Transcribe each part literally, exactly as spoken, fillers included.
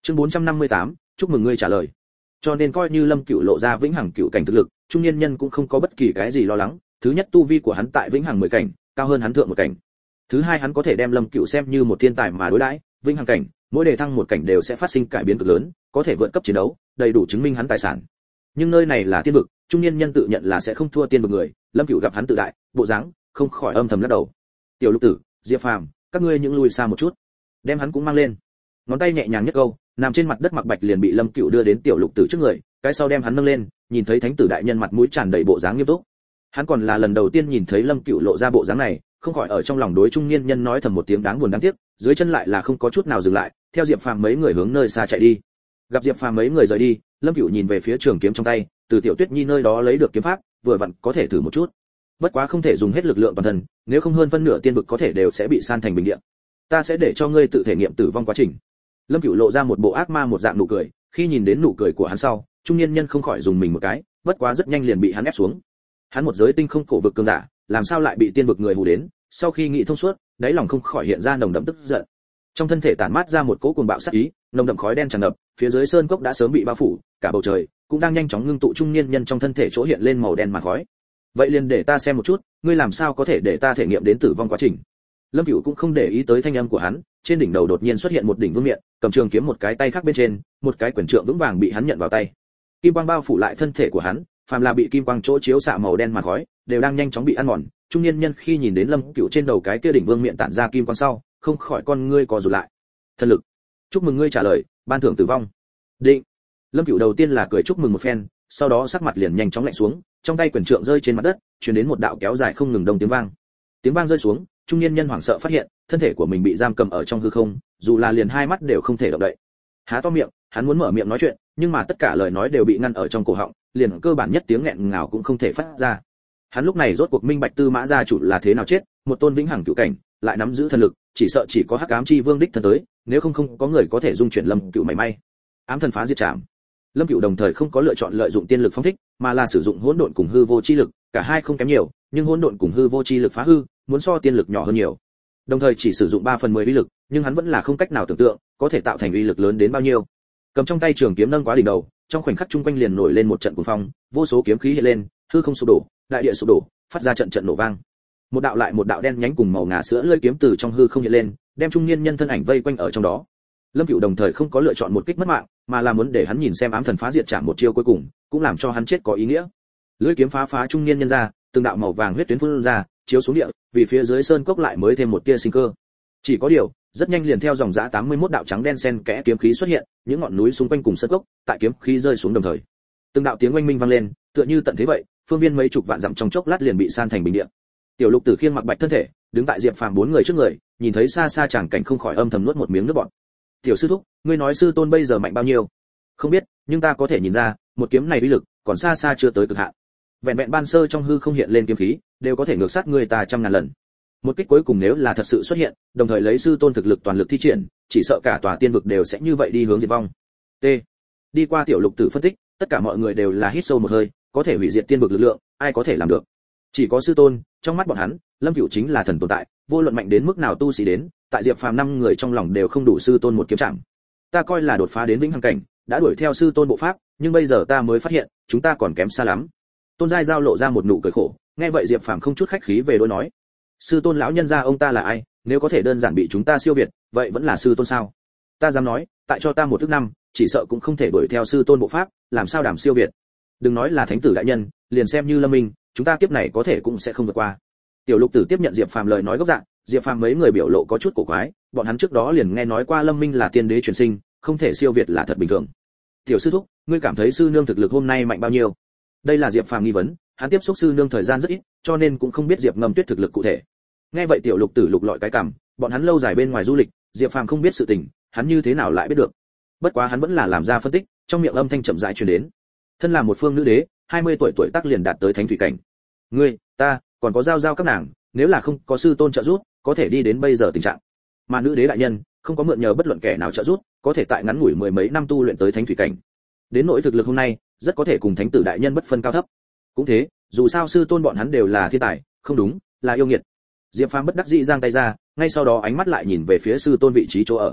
Chương bốn trăm năm mươi tám, chúc mừng ngươi trả lời. Cho nên coi như Lâm Cửu lộ ra vĩnh hằng cửu cảnh thực lực, trung niên nhân cũng không có bất kỳ cái gì lo lắng. Thứ nhất, tu vi của hắn tại vĩnh hằng mười cảnh, cao hơn hắn thượng một cảnh. Thứ hai, hắn có thể đem Lâm Cửu xem như một thiên tài mà đối đãi, vĩnh hằng cảnh, mỗi đề thăng một cảnh đều sẽ phát sinh cải biến cực lớn, có thể vượt cấp chiến đấu, đầy đủ chứng minh hắn tài sản. Nhưng nơi này là tiên vực, trung niên nhân tự nhận là sẽ không thua tiên vực người, Lâm Cửu gặp hắn tự đại, bộ dáng, không khỏi âm thầm lắc đầu. Tiểu Lục Tử, Diệp Phàm, các ngươi những lui xa một chút, đem hắn cũng mang lên. Ngón tay nhẹ nhàng nhất câu, nằm trên mặt đất Mặc Bạch liền bị Lâm Cửu đưa đến Tiểu Lục Tử trước người, cái sau đem hắn nâng lên, nhìn thấy thánh tử đại nhân mặt mũi tràn đầy bộ dáng nghiêm túc. Hắn còn là lần đầu tiên nhìn thấy Lâm Cửu lộ ra bộ dáng này, không khỏi ở trong lòng đối trung niên nhân nói thầm một tiếng đáng buồn đáng tiếc, dưới chân lại là không có chút nào dừng lại, theo Diệp Phàm mấy người hướng nơi xa chạy đi. Gặp Diệp Phàm mấy người rời đi, Lâm Cửu nhìn về phía trường kiếm trong tay, từ Tiểu Tuyết Nhi nơi đó lấy được kiếm pháp, vừa vặn có thể thử một chút. Bất quá không thể dùng hết lực lượng toàn thân, nếu không hơn phân nửa tiên vực có thể đều sẽ bị san thành bình địa. Ta sẽ để cho ngươi tự thể nghiệm tử vong quá trình. Lâm Cửu lộ ra một bộ ác ma một dạng nụ cười, khi nhìn đến nụ cười của hắn sau, trung niên nhân không khỏi dùng mình một cái, bất quá rất nhanh liền bị hắn ép xuống. Hắn một giới tinh không cổ vực cường giả, làm sao lại bị tiên vực người hù đến? Sau khi nghĩ thông suốt, đáy lòng không khỏi hiện ra nồng đậm tức giận. Trong thân thể tản mát ra một cỗ cuồng bạo sát ý, nồng đậm khói đen tràn ngập, phía dưới sơn cốc đã sớm bị bao phủ, cả bầu trời cũng đang nhanh chóng ngưng tụ trung niên nhân trong thân thể chỗ hiện lên màu đen mà khói. Vậy liền để ta xem một chút, ngươi làm sao có thể để ta thể nghiệm đến tử vong quá trình. Lâm Cửu cũng không để ý tới thanh âm của hắn, trên đỉnh đầu đột nhiên xuất hiện một đỉnh vương miện, cầm trường kiếm một cái tay khác bên trên, một cái quyển trượng vững vàng bị hắn nhận vào tay. Kim quang bao phủ lại thân thể của hắn, phàm là bị kim quang chỗ chiếu xạ màu đen mà khói, đều đang nhanh chóng bị ăn mòn. Trung niên nhân khi nhìn đến Lâm Cửu trên đầu cái kia đỉnh vương miện tản ra kim quang sau, không khỏi con ngươi co rụt lại. Thần lực, chúc mừng ngươi trả lời, ban thưởng tử vong. Định. Lâm Cửu đầu tiên là cười chúc mừng một phen, sau đó sắc mặt liền nhanh chóng lạnh xuống, trong tay quyển trượng rơi trên mặt đất, truyền đến một đạo kéo dài không ngừng đông tiếng vang. Tiếng vang rơi xuống, trung niên nhân hoảng sợ phát hiện, thân thể của mình bị giam cầm ở trong hư không, dù là liền hai mắt đều không thể động đậy. Há to miệng, hắn muốn mở miệng nói chuyện, nhưng mà tất cả lời nói đều bị ngăn ở trong cổ họng, liền cơ bản nhất tiếng nghẹn ngào cũng không thể phát ra. Hắn lúc này rốt cuộc minh bạch Tư Mã gia chủ là thế nào chết, một tôn vĩnh hằng cửu cảnh, lại nắm giữ thần lực, chỉ sợ chỉ có Hắc Ám Chi Vương đích thân tới, nếu không không có người có thể dung chuyển Lâm Cửu mảy may. Ám thần phá diệt trảm. Lâm Cửu đồng thời không có lựa chọn lợi dụng tiên lực phong thích, mà là sử dụng hỗn độn cùng hư vô chi lực, cả hai không kém nhiều, nhưng hỗn độn cùng hư vô chi lực phá hư, muốn so tiên lực nhỏ hơn nhiều. Đồng thời chỉ sử dụng ba phần mười uy lực, nhưng hắn vẫn là không cách nào tưởng tượng, có thể tạo thành uy lực lớn đến bao nhiêu. Cầm trong tay trường kiếm nâng quá đỉnh đầu, trong khoảnh khắc trung quanh liền nổi lên một trận cuồng phong, vô số kiếm khí hiện lên, hư không sụp đổ, đại địa sụp đổ, phát ra trận trận nổ vang. Một đạo lại một đạo đen nhánh cùng màu ngà sữa lưỡi kiếm từ trong hư không hiện lên, đem trung niên nhân thân ảnh vây quanh ở trong đó. Lâm Cửu đồng thời không có lựa chọn một kích mất mạng, mà là muốn để hắn nhìn xem ám thần phá diệt trảm một chiêu cuối cùng, cũng làm cho hắn chết có ý nghĩa. Lưỡi kiếm phá phá trung niên nhân ra, từng đạo màu vàng huyết tuyến phun ra, chiếu xuống địa, vì phía dưới sơn cốc lại mới thêm một tia sinh cơ. Chỉ có điều, rất nhanh liền theo dòng dã tám mươi mốt đạo trắng đen xen kẽ kiếm khí xuất hiện, những ngọn núi xung quanh cùng sơn cốc, tại kiếm khí rơi xuống đồng thời, từng đạo tiếng oanh minh vang lên, tựa như tận thế vậy, phương viên mấy chục vạn dặm trong chốc lát liền bị san thành bình địa. Tiểu Lục Tử khiêng Mặc Bạch thân thể, đứng tại Diệp Phàm bốn người trước người, nhìn thấy xa xa chàng cảnh không khỏi âm thầm nuốt một miếng nước bọt. Tiểu sư thúc, ngươi nói sư tôn bây giờ mạnh bao nhiêu? Không biết, nhưng ta có thể nhìn ra, một kiếm này uy lực còn xa xa chưa tới cực hạn. Vẹn vẹn ban sơ trong hư không hiện lên kiếm khí, đều có thể ngược sát người ta trăm ngàn lần. Một kích cuối cùng nếu là thật sự xuất hiện, đồng thời lấy sư tôn thực lực toàn lực thi triển, chỉ sợ cả tòa tiên vực đều sẽ như vậy đi hướng diệt vong. T. Đi qua Tiểu Lục Tử phân tích, tất cả mọi người đều là hít sâu một hơi, có thể hủy diệt tiên vực lực lượng, ai có thể làm được? Chỉ có sư tôn, trong mắt bọn hắn, Lâm Cửu chính là thần tồn tại, vô luận mạnh đến mức nào tu sĩ đến, tại Diệp Phàm năm người trong lòng đều không đủ sư tôn một kiếm chạm. Ta coi là đột phá đến vĩnh hằng cảnh, đã đuổi theo sư tôn bộ pháp, nhưng bây giờ ta mới phát hiện, chúng ta còn kém xa lắm. Tôn Giai Giao lộ ra một nụ cười khổ, nghe vậy Diệp Phàm không chút khách khí về đối nói: sư tôn lão nhân gia ông ta là ai, nếu có thể đơn giản bị chúng ta siêu việt, vậy vẫn là sư tôn sao? Ta dám nói, tại cho ta một thức năm, chỉ sợ cũng không thể đuổi theo sư tôn bộ pháp, làm sao đảm siêu việt. Đừng nói là thánh tử đại nhân, liền xem như Lâm Minh, chúng ta kiếp này có thể cũng sẽ không vượt qua. Tiểu Lục Tử tiếp nhận Diệp Phàm lời nói gốc dạng, Diệp Phàm mấy người biểu lộ có chút cổ quái, bọn hắn trước đó liền nghe nói qua Lâm Minh là tiên đế truyền sinh, không thể siêu việt là thật bình thường. Tiểu sư thúc, ngươi cảm thấy sư nương thực lực hôm nay mạnh bao nhiêu? Đây là Diệp Phàm nghi vấn, hắn tiếp xúc sư nương thời gian rất ít, cho nên cũng không biết Diệp Ngâm Tuyết thực lực cụ thể. Nghe vậy Tiểu Lục Tử lục lọi cái cằm, bọn hắn lâu dài bên ngoài du lịch, Diệp Phàm không biết sự tình, hắn như thế nào lại biết được? Bất quá hắn vẫn là làm ra phân tích, trong miệng âm thanh chậm rãi truyền đến. Thân là một phương nữ đế, hai mươi tuổi tuổi tác liền đạt tới thánh thủy cảnh. Ngươi, ta, còn có Giao Giao các nàng, nếu là không có sư tôn trợ giúp, có thể đi đến bây giờ tình trạng. Mà nữ đế đại nhân, không có mượn nhờ bất luận kẻ nào trợ giúp, có thể tại ngắn ngủi mười mấy năm tu luyện tới thánh thủy cảnh. Đến nỗi thực lực hôm nay, rất có thể cùng thánh tử đại nhân bất phân cao thấp. Cũng thế, dù sao sư tôn bọn hắn đều là thiên tài, không đúng, là yêu nghiệt. Diệp Phàm bất đắc dĩ giang tay ra, ngay sau đó ánh mắt lại nhìn về phía sư tôn vị trí chỗ ở.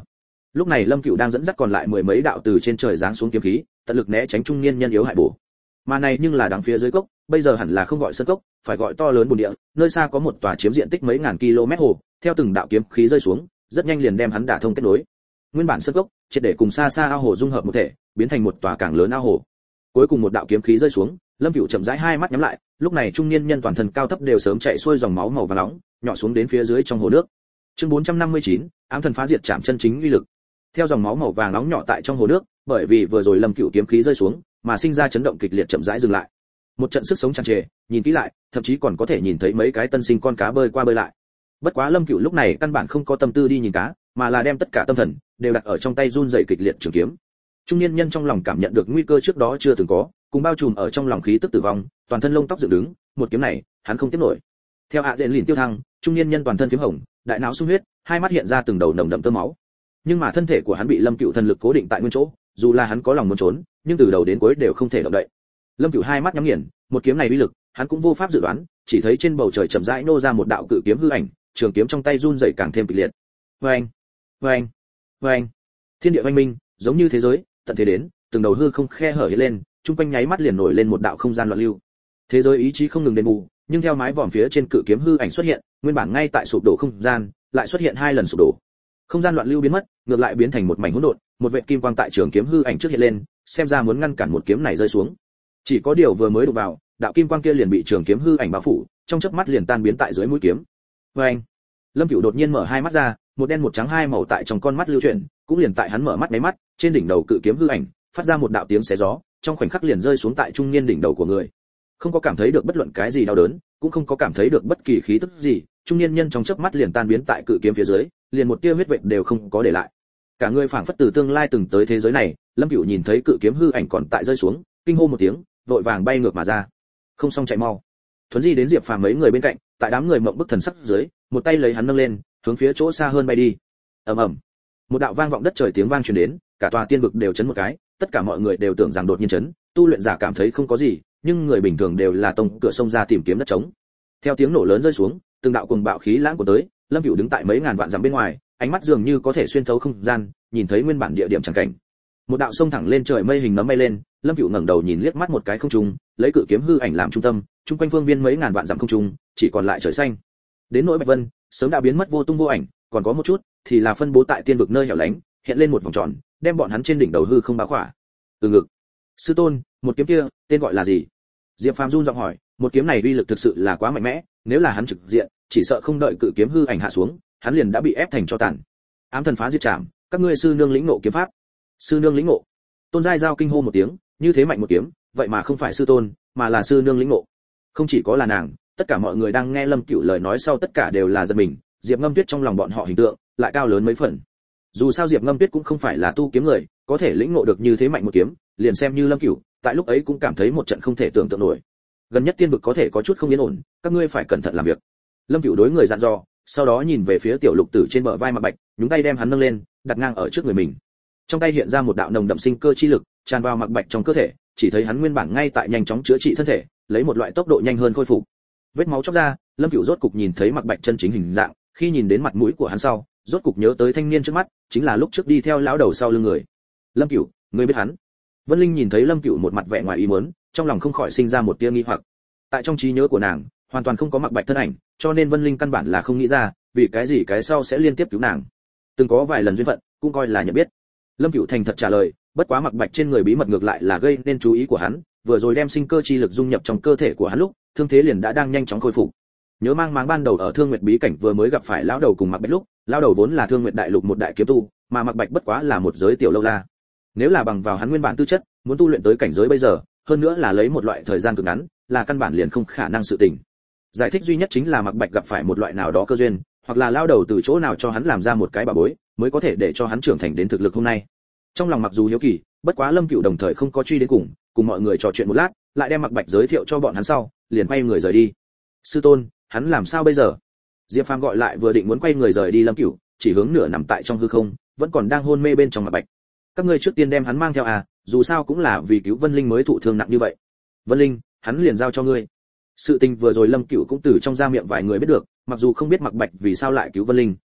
Lúc này Lâm Cửu đang dẫn dắt còn lại mười mấy đạo từ trên trời giáng xuống kiếm khí, tận lực né tránh trung niên nhân yếu hại bổ. Mà này nhưng là đằng phía dưới cốc, bây giờ hẳn là không gọi sơn cốc, phải gọi to lớn bồn địa, nơi xa có một tòa chiếm diện tích mấy ngàn km hồ, theo từng đạo kiếm khí rơi xuống, rất nhanh liền đem hắn đả thông kết nối. Nguyên bản sơn cốc, triệt để cùng xa xa ao hồ dung hợp một thể, biến thành một tòa càng lớn ao hồ. Cuối cùng một đạo kiếm khí rơi xuống, Lâm Cửu chậm rãi hai mắt nhắm lại, lúc này trung niên nhân toàn thân cao thấp đều sớm chạy xuôi dòng máu màu vàng nóng, nhỏ xuống đến phía dưới trong hồ nước. Chương bốn trăm năm mươi chín, ám thần phá diệt chạm chân chính uy lực. Theo dòng máu màu vàng nóng nhỏ tại trong hồ nước, bởi vì vừa rồi Lâm Cửu kiếm khí rơi xuống, mà sinh ra chấn động kịch liệt chậm rãi dừng lại. Một trận sức sống tràn trề, nhìn kỹ lại, thậm chí còn có thể nhìn thấy mấy cái tân sinh con cá bơi qua bơi lại. Bất quá Lâm Cửu lúc này căn bản không có tâm tư đi nhìn cá, mà là đem tất cả tâm thần đều đặt ở trong tay run rẩy kịch liệt trường kiếm. Trung niên nhân trong lòng cảm nhận được nguy cơ trước đó chưa từng có, cùng bao trùm ở trong lòng khí tức tử vong, toàn thân lông tóc dựng đứng, một kiếm này, hắn không tiếp nổi. Theo ạ diện lìn tiêu thăng, trung niên nhân toàn thân phím hồng, đại não sung huyết, hai mắt hiện ra từng đầu nồng đậm tơ máu. Nhưng mà thân thể của hắn bị Lâm Cửu thần lực cố định tại nguyên chỗ, dù là hắn có lòng muốn trốn, nhưng từ đầu đến cuối đều không thể động đậy. Lâm Cửu hai mắt nhắm nghiền, một kiếm này uy lực, hắn cũng vô pháp dự đoán, chỉ thấy trên bầu trời chậm rãi nô ra một đạo cự kiếm hư ảnh, trường kiếm trong tay run rẩy càng thêm kịch liệt. Oeng, oeng, oeng. Thiên địa oanh minh, giống như thế giới, tận thế đến, từng đầu hư không khe hở hiện lên, trung quanh nháy mắt liền nổi lên một đạo không gian loạn lưu. Thế giới ý chí không ngừng đền bù, nhưng theo mái vòm phía trên cự kiếm hư ảnh xuất hiện, nguyên bản ngay tại sụp đổ không gian, lại xuất hiện hai lần sụp đổ. Không gian loạn lưu biến mất, ngược lại biến thành một mảnh hỗn độn, một vệt kim quang tại trường kiếm hư ảnh trước hiện lên, xem ra muốn ngăn cản một kiếm này rơi xuống. Chỉ có điều vừa mới đụng vào, đạo kim quang kia liền bị trường kiếm hư ảnh bao phủ, trong chớp mắt liền tan biến tại dưới mũi kiếm. Oeng! Lâm Cửu đột nhiên mở hai mắt ra, một đen một trắng hai màu tại trong con mắt lưu chuyển, cũng liền tại hắn mở mắt mấy mắt, trên đỉnh đầu cự kiếm hư ảnh phát ra một đạo tiếng xé gió, trong khoảnh khắc liền rơi xuống tại trung niên đỉnh đầu của người. Không có cảm thấy được bất luận cái gì đau đớn, cũng không có cảm thấy được bất kỳ khí tức gì, trung niên nhân trong chớp mắt liền tan biến tại cự kiếm phía dưới, liền một tia huyết vệt đều không có để lại. Cả người phảng phất từ tương lai từng tới thế giới này, Lâm Cửu nhìn thấy cự kiếm hư ảnh còn tại rơi xuống, kinh hô một tiếng, vội vàng bay ngược mà ra. Không xong chạy mau. Thuấn di đến Diệp Phàm mấy người bên cạnh, tại đám người mộng bức thần sắc dưới, một tay lấy hắn nâng lên, hướng phía chỗ xa hơn bay đi. Ầm ầm. Một đạo vang vọng đất trời tiếng vang truyền đến, cả tòa tiên vực đều chấn một cái, tất cả mọi người đều tưởng rằng đột nhiên chấn, tu luyện giả cảm thấy không có gì, nhưng người bình thường đều là tông cửa sông ra tìm kiếm đất trống. Theo tiếng nổ lớn rơi xuống, từng đạo cuồng bạo khí lãng của tới, Lâm Cửu đứng tại mấy ngàn vạn dặm bên ngoài, ánh mắt dường như có thể xuyên thấu không gian, nhìn thấy nguyên bản địa điểm chẳng cảnh. Một đạo sông thẳng lên trời, mây hình nấm bay lên, Lâm Cửu ngẩng đầu nhìn liếc mắt một cái không trung, lấy cự kiếm hư ảnh làm trung tâm, trung quanh phương viên mấy ngàn vạn dặm không trung, chỉ còn lại trời xanh. Đến nỗi Bạch Vân, sớm đã biến mất vô tung vô ảnh, còn có một chút thì là phân bố tại tiên vực nơi hẻo lánh, hiện lên một vòng tròn, đem bọn hắn trên đỉnh đầu hư không bao khỏa. Từ ngực. Sư tôn, một kiếm kia, tên gọi là gì? Diệp Phàm run giọng hỏi, một kiếm này uy lực thực sự là quá mạnh mẽ, nếu là hắn trực diện, chỉ sợ không đợi cự kiếm hư ảnh hạ xuống, hắn liền đã bị ép thành tro tàn. Ám thần phá diệt trảm, các ngươi sư nương lĩnh ngộ kiếm pháp. Sư nương lĩnh ngộ. Tôn Giai Giao kinh hô một tiếng, như thế mạnh một kiếm, vậy mà không phải sư tôn, mà là sư nương lĩnh ngộ. Không chỉ có là nàng, tất cả mọi người đang nghe Lâm Cửu lời nói sau tất cả đều là giật mình, Diệp Ngâm Tuyết trong lòng bọn họ hình tượng lại cao lớn mấy phần. Dù sao Diệp Ngâm Tuyết cũng không phải là tu kiếm người, có thể lĩnh ngộ được như thế mạnh một kiếm, liền xem như Lâm Cửu, tại lúc ấy cũng cảm thấy một trận không thể tưởng tượng nổi. Gần nhất tiên vực có thể có chút không yên ổn, các ngươi phải cẩn thận làm việc. Lâm Cửu đối người dặn dò, sau đó nhìn về phía tiểu lục tử trên bờ vai Mạc Bạch, nhúng tay đem hắn nâng lên, đặt ngang ở trước người mình. Trong tay hiện ra một đạo nồng đậm sinh cơ chi lực, tràn vào Mạc Bạch trong cơ thể, chỉ thấy hắn nguyên bản ngay tại nhanh chóng chữa trị thân thể, lấy một loại tốc độ nhanh hơn khôi phục. Vết máu chóc ra, Lâm Cửu rốt cục nhìn thấy Mạc Bạch chân chính hình dạng, khi nhìn đến mặt mũi của hắn sau, rốt cục nhớ tới thanh niên trước mắt, chính là lúc trước đi theo lão đầu sau lưng người. Lâm Cửu, ngươi biết hắn? Vân Linh nhìn thấy Lâm Cửu một mặt vẻ ngoài ý muốn, trong lòng không khỏi sinh ra một tia nghi hoặc. Tại trong trí nhớ của nàng, hoàn toàn không có Mạc Bạch thân ảnh, cho nên Vân Linh căn bản là không nghĩ ra, vì cái gì cái sau sẽ liên tiếp cứu nàng. Từng có vài lần duyên phận, cũng coi là nhận biết. Lâm Cửu thành thật trả lời, bất quá Mạc Bạch trên người bí mật ngược lại là gây nên chú ý của hắn, vừa rồi đem sinh cơ chi lực dung nhập trong cơ thể của hắn lúc, thương thế liền đã đang nhanh chóng khôi phục. Nhớ mang máng ban đầu ở Thương Nguyệt bí cảnh vừa mới gặp phải lão đầu cùng Mạc Bạch lúc, lão đầu vốn là Thương Nguyệt đại lục một đại kiếm tu, mà Mạc Bạch bất quá là một giới tiểu lâu la. Nếu là bằng vào hắn nguyên bản tư chất, muốn tu luyện tới cảnh giới bây giờ, hơn nữa là lấy một loại thời gian cực ngắn, là căn bản liền không khả năng sự tình. Giải thích duy nhất chính là Mạc Bạch gặp phải một loại nào đó cơ duyên, hoặc là lão đầu từ chỗ nào cho hắn làm ra một cái bà bối, mới có thể để cho hắn trưởng thành đến thực lực hôm nay. Trong lòng mặc dù hiếu kỳ, bất quá Lâm Cửu đồng thời không có truy đến cùng, cùng mọi người trò chuyện một lát, lại đem Mạc Bạch giới thiệu cho bọn hắn sau, liền quay người rời đi. Sư tôn, hắn làm sao bây giờ? Diệp Phàm gọi lại vừa định muốn quay người rời đi Lâm Cửu, chỉ hướng nửa nằm tại trong hư không, vẫn còn đang hôn mê bên trong Mạc Bạch. Các ngươi trước tiên đem hắn mang theo à, dù sao cũng là vì cứu Vân Linh mới thụ thương nặng như vậy. Vân Linh, hắn liền giao cho ngươi. Sự tình vừa rồi Lâm Cửu cũng từ trong ra miệng vài người biết được, mặc dù không biết Mạc Bạch vì sao lại cứu Vân Linh,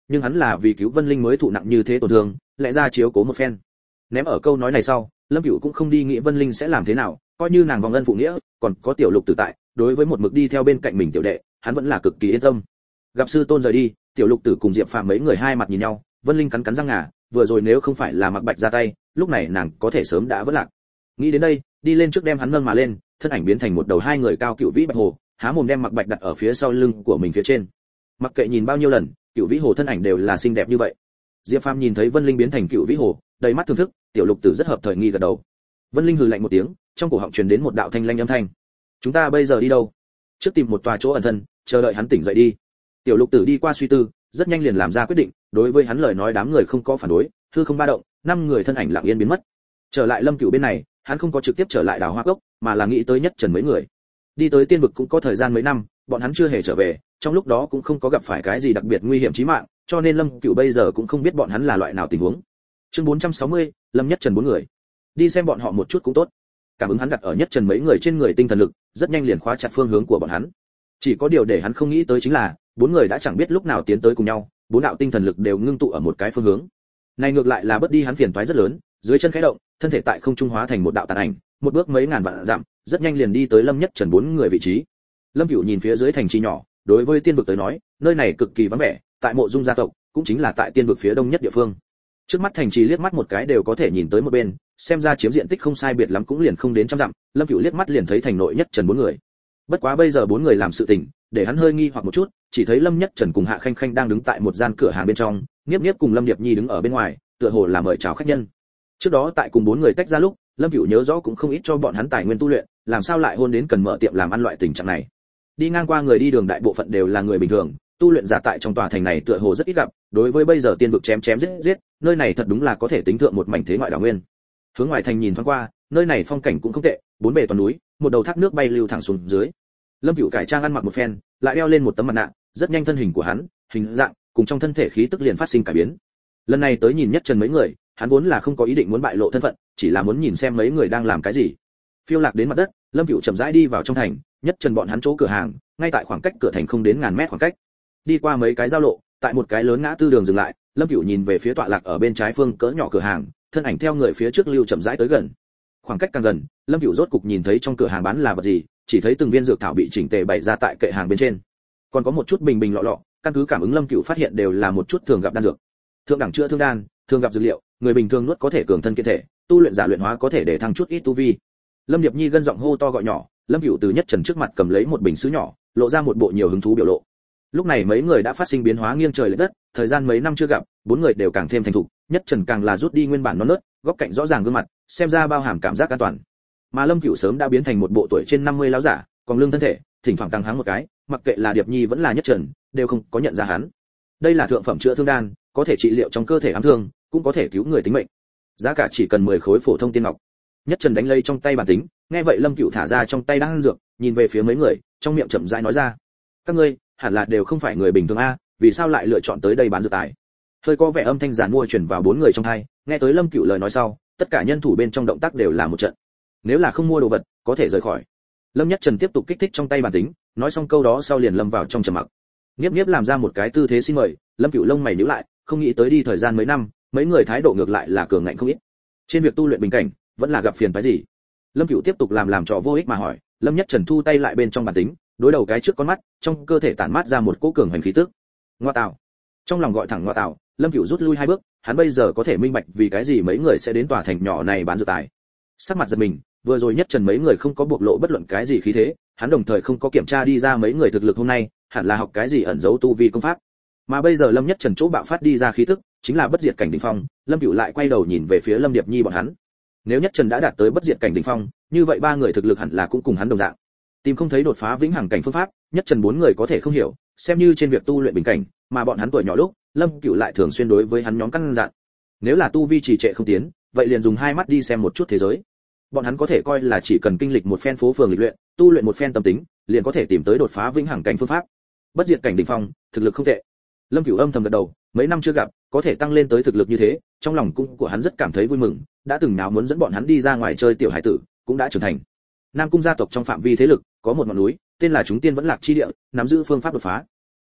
nhưng hắn là vì cứu Vân Linh mới thụ nặng như thế tổn thương, lẽ ra chiếu cố một phen. Ném ở câu nói này sau, Lâm Cửu cũng không đi nghĩ Vân Linh sẽ làm thế nào, coi như nàng vòng ân phụ nghĩa, còn có tiểu Lục Tử tại, đối với một mực đi theo bên cạnh mình tiểu đệ, hắn vẫn là cực kỳ yên tâm. Gặp sư tôn rời đi, tiểu Lục Tử cùng Diệp Phàm mấy người hai mặt nhìn nhau, Vân Linh cắn cắn răng ngà, vừa rồi nếu không phải là Mạc Bạch ra tay, lúc này nàng có thể sớm đã vỡ lạc. Nghĩ đến đây, đi lên trước đem hắn nâng mà lên, thân ảnh biến thành một đầu hai người cao cựu vĩ bạch hồ, há mồm đem Mạc Bạch đặt ở phía sau lưng của mình phía trên. Mặc kệ nhìn bao nhiêu lần, cựu vĩ hồ thân ảnh đều là xinh đẹp như vậy. Diệp Phàm nhìn thấy Vân Linh biến thành cựu vĩ hồ, đầy mắt thưởng thức, tiểu Lục Tử rất hợp thời nghi gật đầu. Vân Linh hừ lạnh một tiếng, trong cổ họng truyền đến một đạo thanh lanh âm thanh. Chúng ta bây giờ đi đâu? Trước tìm một tòa chỗ ẩn thân, chờ đợi hắn tỉnh dậy đi. Tiểu Lục Tử đi qua suy tư, rất nhanh liền làm ra quyết định, đối với hắn lời nói đám người không có phản đối, hư không ba động, năm người thân ảnh lặng yên biến mất. Trở lại Lâm Cửu bên này, hắn không có trực tiếp trở lại Đào Hoa Cốc, mà là nghĩ tới Nhất Trần mấy người. Đi tới tiên vực cũng có thời gian mấy năm, bọn hắn chưa hề trở về, trong lúc đó cũng không có gặp phải cái gì đặc biệt nguy hiểm chí mạng, cho nên Lâm Cửu bây giờ cũng không biết bọn hắn là loại nào tình huống. Chương bốn trăm sáu mươi, Lâm Nhất Trần bốn người. Đi xem bọn họ một chút cũng tốt. Cảm ứng hắn đặt ở Nhất Trần mấy người trên người tinh thần lực, rất nhanh liền khóa chặt phương hướng của bọn hắn. Chỉ có điều để hắn không nghĩ tới chính là, bốn người đã chẳng biết lúc nào tiến tới cùng nhau, bốn đạo tinh thần lực đều ngưng tụ ở một cái phương hướng. Này ngược lại là bớt đi hắn phiền toái rất lớn, dưới chân khẽ động, thân thể tại không trung hóa thành một đạo tàn ảnh, một bước mấy ngàn vạn dặm, rất nhanh liền đi tới Lâm Nhất Trần bốn người vị trí. Lâm Cửu nhìn phía dưới thành trì nhỏ, đối với tiên vực tới nói, nơi này cực kỳ vắng vẻ, tại Mộ Dung gia tộc, cũng chính là tại tiên vực phía đông nhất địa phương. Trước mắt thành trì liếc mắt một cái đều có thể nhìn tới một bên, xem ra chiếm diện tích không sai biệt lắm cũng liền không đến trăm dặm, Lâm Cửu liếc mắt liền thấy thành nội Nhất Trần bốn người. Bất quá bây giờ bốn người làm sự tình, để hắn hơi nghi hoặc một chút, chỉ thấy Lâm Nhất Trần cùng Hạ Khanh Khanh đang đứng tại một gian cửa hàng bên trong, Niếp Niếp cùng Lâm Điệp Nhi đứng ở bên ngoài, tựa hồ là mời chào khách nhân. Trước đó tại cùng bốn người tách ra lúc, Lâm Cửu nhớ rõ cũng không ít cho bọn hắn tài nguyên tu luyện, làm sao lại hôn đến cần mở tiệm làm ăn loại tình trạng này. Đi ngang qua người đi đường đại bộ phận đều là người bình thường, tu luyện giả tại trong tòa thành này tựa hồ rất ít gặp, đối với bây giờ tiên vực chém chém giết giết, nơi này thật đúng là có thể tính thượng một mảnh thế ngoại đảo nguyên. Hướng ngoài thành nhìn thoáng qua, nơi này phong cảnh cũng không tệ, bốn bề toàn núi, một đầu thác nước bay lưu thẳng xuống dưới. Lâm Cửu cải trang ăn mặc một phen, lại đeo lên một tấm mặt nạ, rất nhanh thân hình của hắn, hình dạng cùng trong thân thể khí tức liền phát sinh cải biến. Lần này tới nhìn Nhất Trần mấy người, hắn vốn là không có ý định muốn bại lộ thân phận, chỉ là muốn nhìn xem mấy người đang làm cái gì. Phiêu lạc đến mặt đất, Lâm Cửu chậm rãi đi vào trong thành, Nhất Trần bọn hắn chỗ cửa hàng, ngay tại khoảng cách cửa thành không đến ngàn mét khoảng cách. Đi qua mấy cái giao lộ, tại một cái lớn ngã tư đường dừng lại, Lâm Cửu nhìn về phía tọa lạc ở bên trái phương cỡ nhỏ cửa hàng, thân ảnh theo người phía trước lưu chậm rãi tới gần. Khoảng cách càng gần, Lâm Cửu rốt cục nhìn thấy trong cửa hàng bán là vật gì, chỉ thấy từng viên dược thảo bị chỉnh tề bày ra tại kệ hàng bên trên, còn có một chút bình bình lọ lọ, căn cứ cảm ứng Lâm Cửu phát hiện đều là một chút thường gặp đan dược, thượng đẳng chữa thương đan, thường gặp dược liệu, người bình thường nuốt có thể cường thân kiện thể, tu luyện giả luyện hóa có thể để thăng chút ít tu vi. Lâm Điệp Nhi gân giọng hô to gọi nhỏ, Lâm Cửu từ Nhất Trần trước mặt cầm lấy một bình sứ nhỏ, lộ ra một bộ nhiều hứng thú biểu lộ. Lúc này mấy người đã phát sinh biến hóa nghiêng trời lệch đất, thời gian mấy năm chưa gặp, bốn người đều càng thêm thành thục, Nhất Trần càng là rút đi nguyên bản non nớt, góc cạnh rõ ràng gương mặt, xem ra bao hàm cảm giác an toàn. Mà Lâm Cửu sớm đã biến thành một bộ tuổi trên năm mươi lão giả, còn lưng thân thể, thỉnh thoảng tăng háng một cái, mặc kệ là Điệp Nhi vẫn là Nhất Trần, đều không có nhận ra hắn. Đây là thượng phẩm chữa thương đan, có thể trị liệu trong cơ thể ám thương, cũng có thể cứu người tính mệnh. Giá cả chỉ cần mười khối phổ thông tiên ngọc. Nhất Trần đánh lây trong tay bản tính, nghe vậy Lâm Cửu thả ra trong tay đang dược, nhìn về phía mấy người, trong miệng chậm rãi nói ra: "Các ngươi, hẳn là đều không phải người bình thường a, vì sao lại lựa chọn tới đây bán dược tài?" Hơi có vẻ âm thanh giản mua truyền vào bốn người trong tai, nghe tới Lâm Cửu lời nói sau, tất cả nhân thủ bên trong động tác đều là một trận. Nếu là không mua đồ vật, có thể rời khỏi. Lâm Nhất Trần tiếp tục kích thích trong tay bản tính, nói xong câu đó sau liền lâm vào trong trầm mặc. Niếp Niếp làm ra một cái tư thế xin mời, Lâm Cửu lông mày nhíu lại, không nghĩ tới đi thời gian mấy năm, mấy người thái độ ngược lại là cường ngạnh không ít. Trên việc tu luyện bình cảnh, vẫn là gặp phiền phức gì? Lâm Cửu tiếp tục làm làm trò vô ích mà hỏi, Lâm Nhất Trần thu tay lại bên trong bản tính, đối đầu cái trước con mắt, trong cơ thể tản mát ra một cỗ cường hành khí tức. Ngoa tạo. Trong lòng gọi thẳng ngoa tạo, Lâm Cửu rút lui hai bước, hắn bây giờ có thể minh bạch vì cái gì mấy người sẽ đến tòa thành nhỏ này bán dược tài. Sắc mặt giật mình, vừa rồi Nhất Trần mấy người không có bộc lộ bất luận cái gì khí thế, hắn đồng thời không có kiểm tra đi ra mấy người thực lực hôm nay, hẳn là học cái gì ẩn giấu tu vi công pháp. Mà bây giờ Lâm Nhất Trần chỗ bạo phát đi ra khí tức, chính là bất diệt cảnh đỉnh phong, Lâm Cửu lại quay đầu nhìn về phía Lâm Điệp Nhi bọn hắn. Nếu Nhất Trần đã đạt tới bất diệt cảnh đỉnh phong, như vậy ba người thực lực hẳn là cũng cùng hắn đồng dạng. Tìm không thấy đột phá vĩnh hằng cảnh phương pháp, Nhất Trần bốn người có thể không hiểu, xem như trên việc tu luyện bình cảnh, mà bọn hắn tuổi nhỏ lúc, Lâm Cửu lại thường xuyên đối với hắn nhóm căn dặn. Nếu là tu vi trì trệ không tiến, vậy liền dùng hai mắt đi xem một chút thế giới. Bọn hắn có thể coi là chỉ cần kinh lịch một phen phố phường lịch luyện, tu luyện một phen tâm tính, liền có thể tìm tới đột phá vĩnh hằng cảnh phương pháp. Bất diệt cảnh đỉnh phong, thực lực không tệ. Lâm Cửu âm thầm gật đầu, mấy năm chưa gặp, có thể tăng lên tới thực lực như thế, trong lòng cũng của hắn rất cảm thấy vui mừng, đã từng nào muốn dẫn bọn hắn đi ra ngoài chơi tiểu hải tử, cũng đã trưởng thành. Nam cung gia tộc trong phạm vi thế lực, có một ngọn núi, tên là Chúng Tiên Vẫn Lạc chi địa, nắm giữ phương pháp đột phá.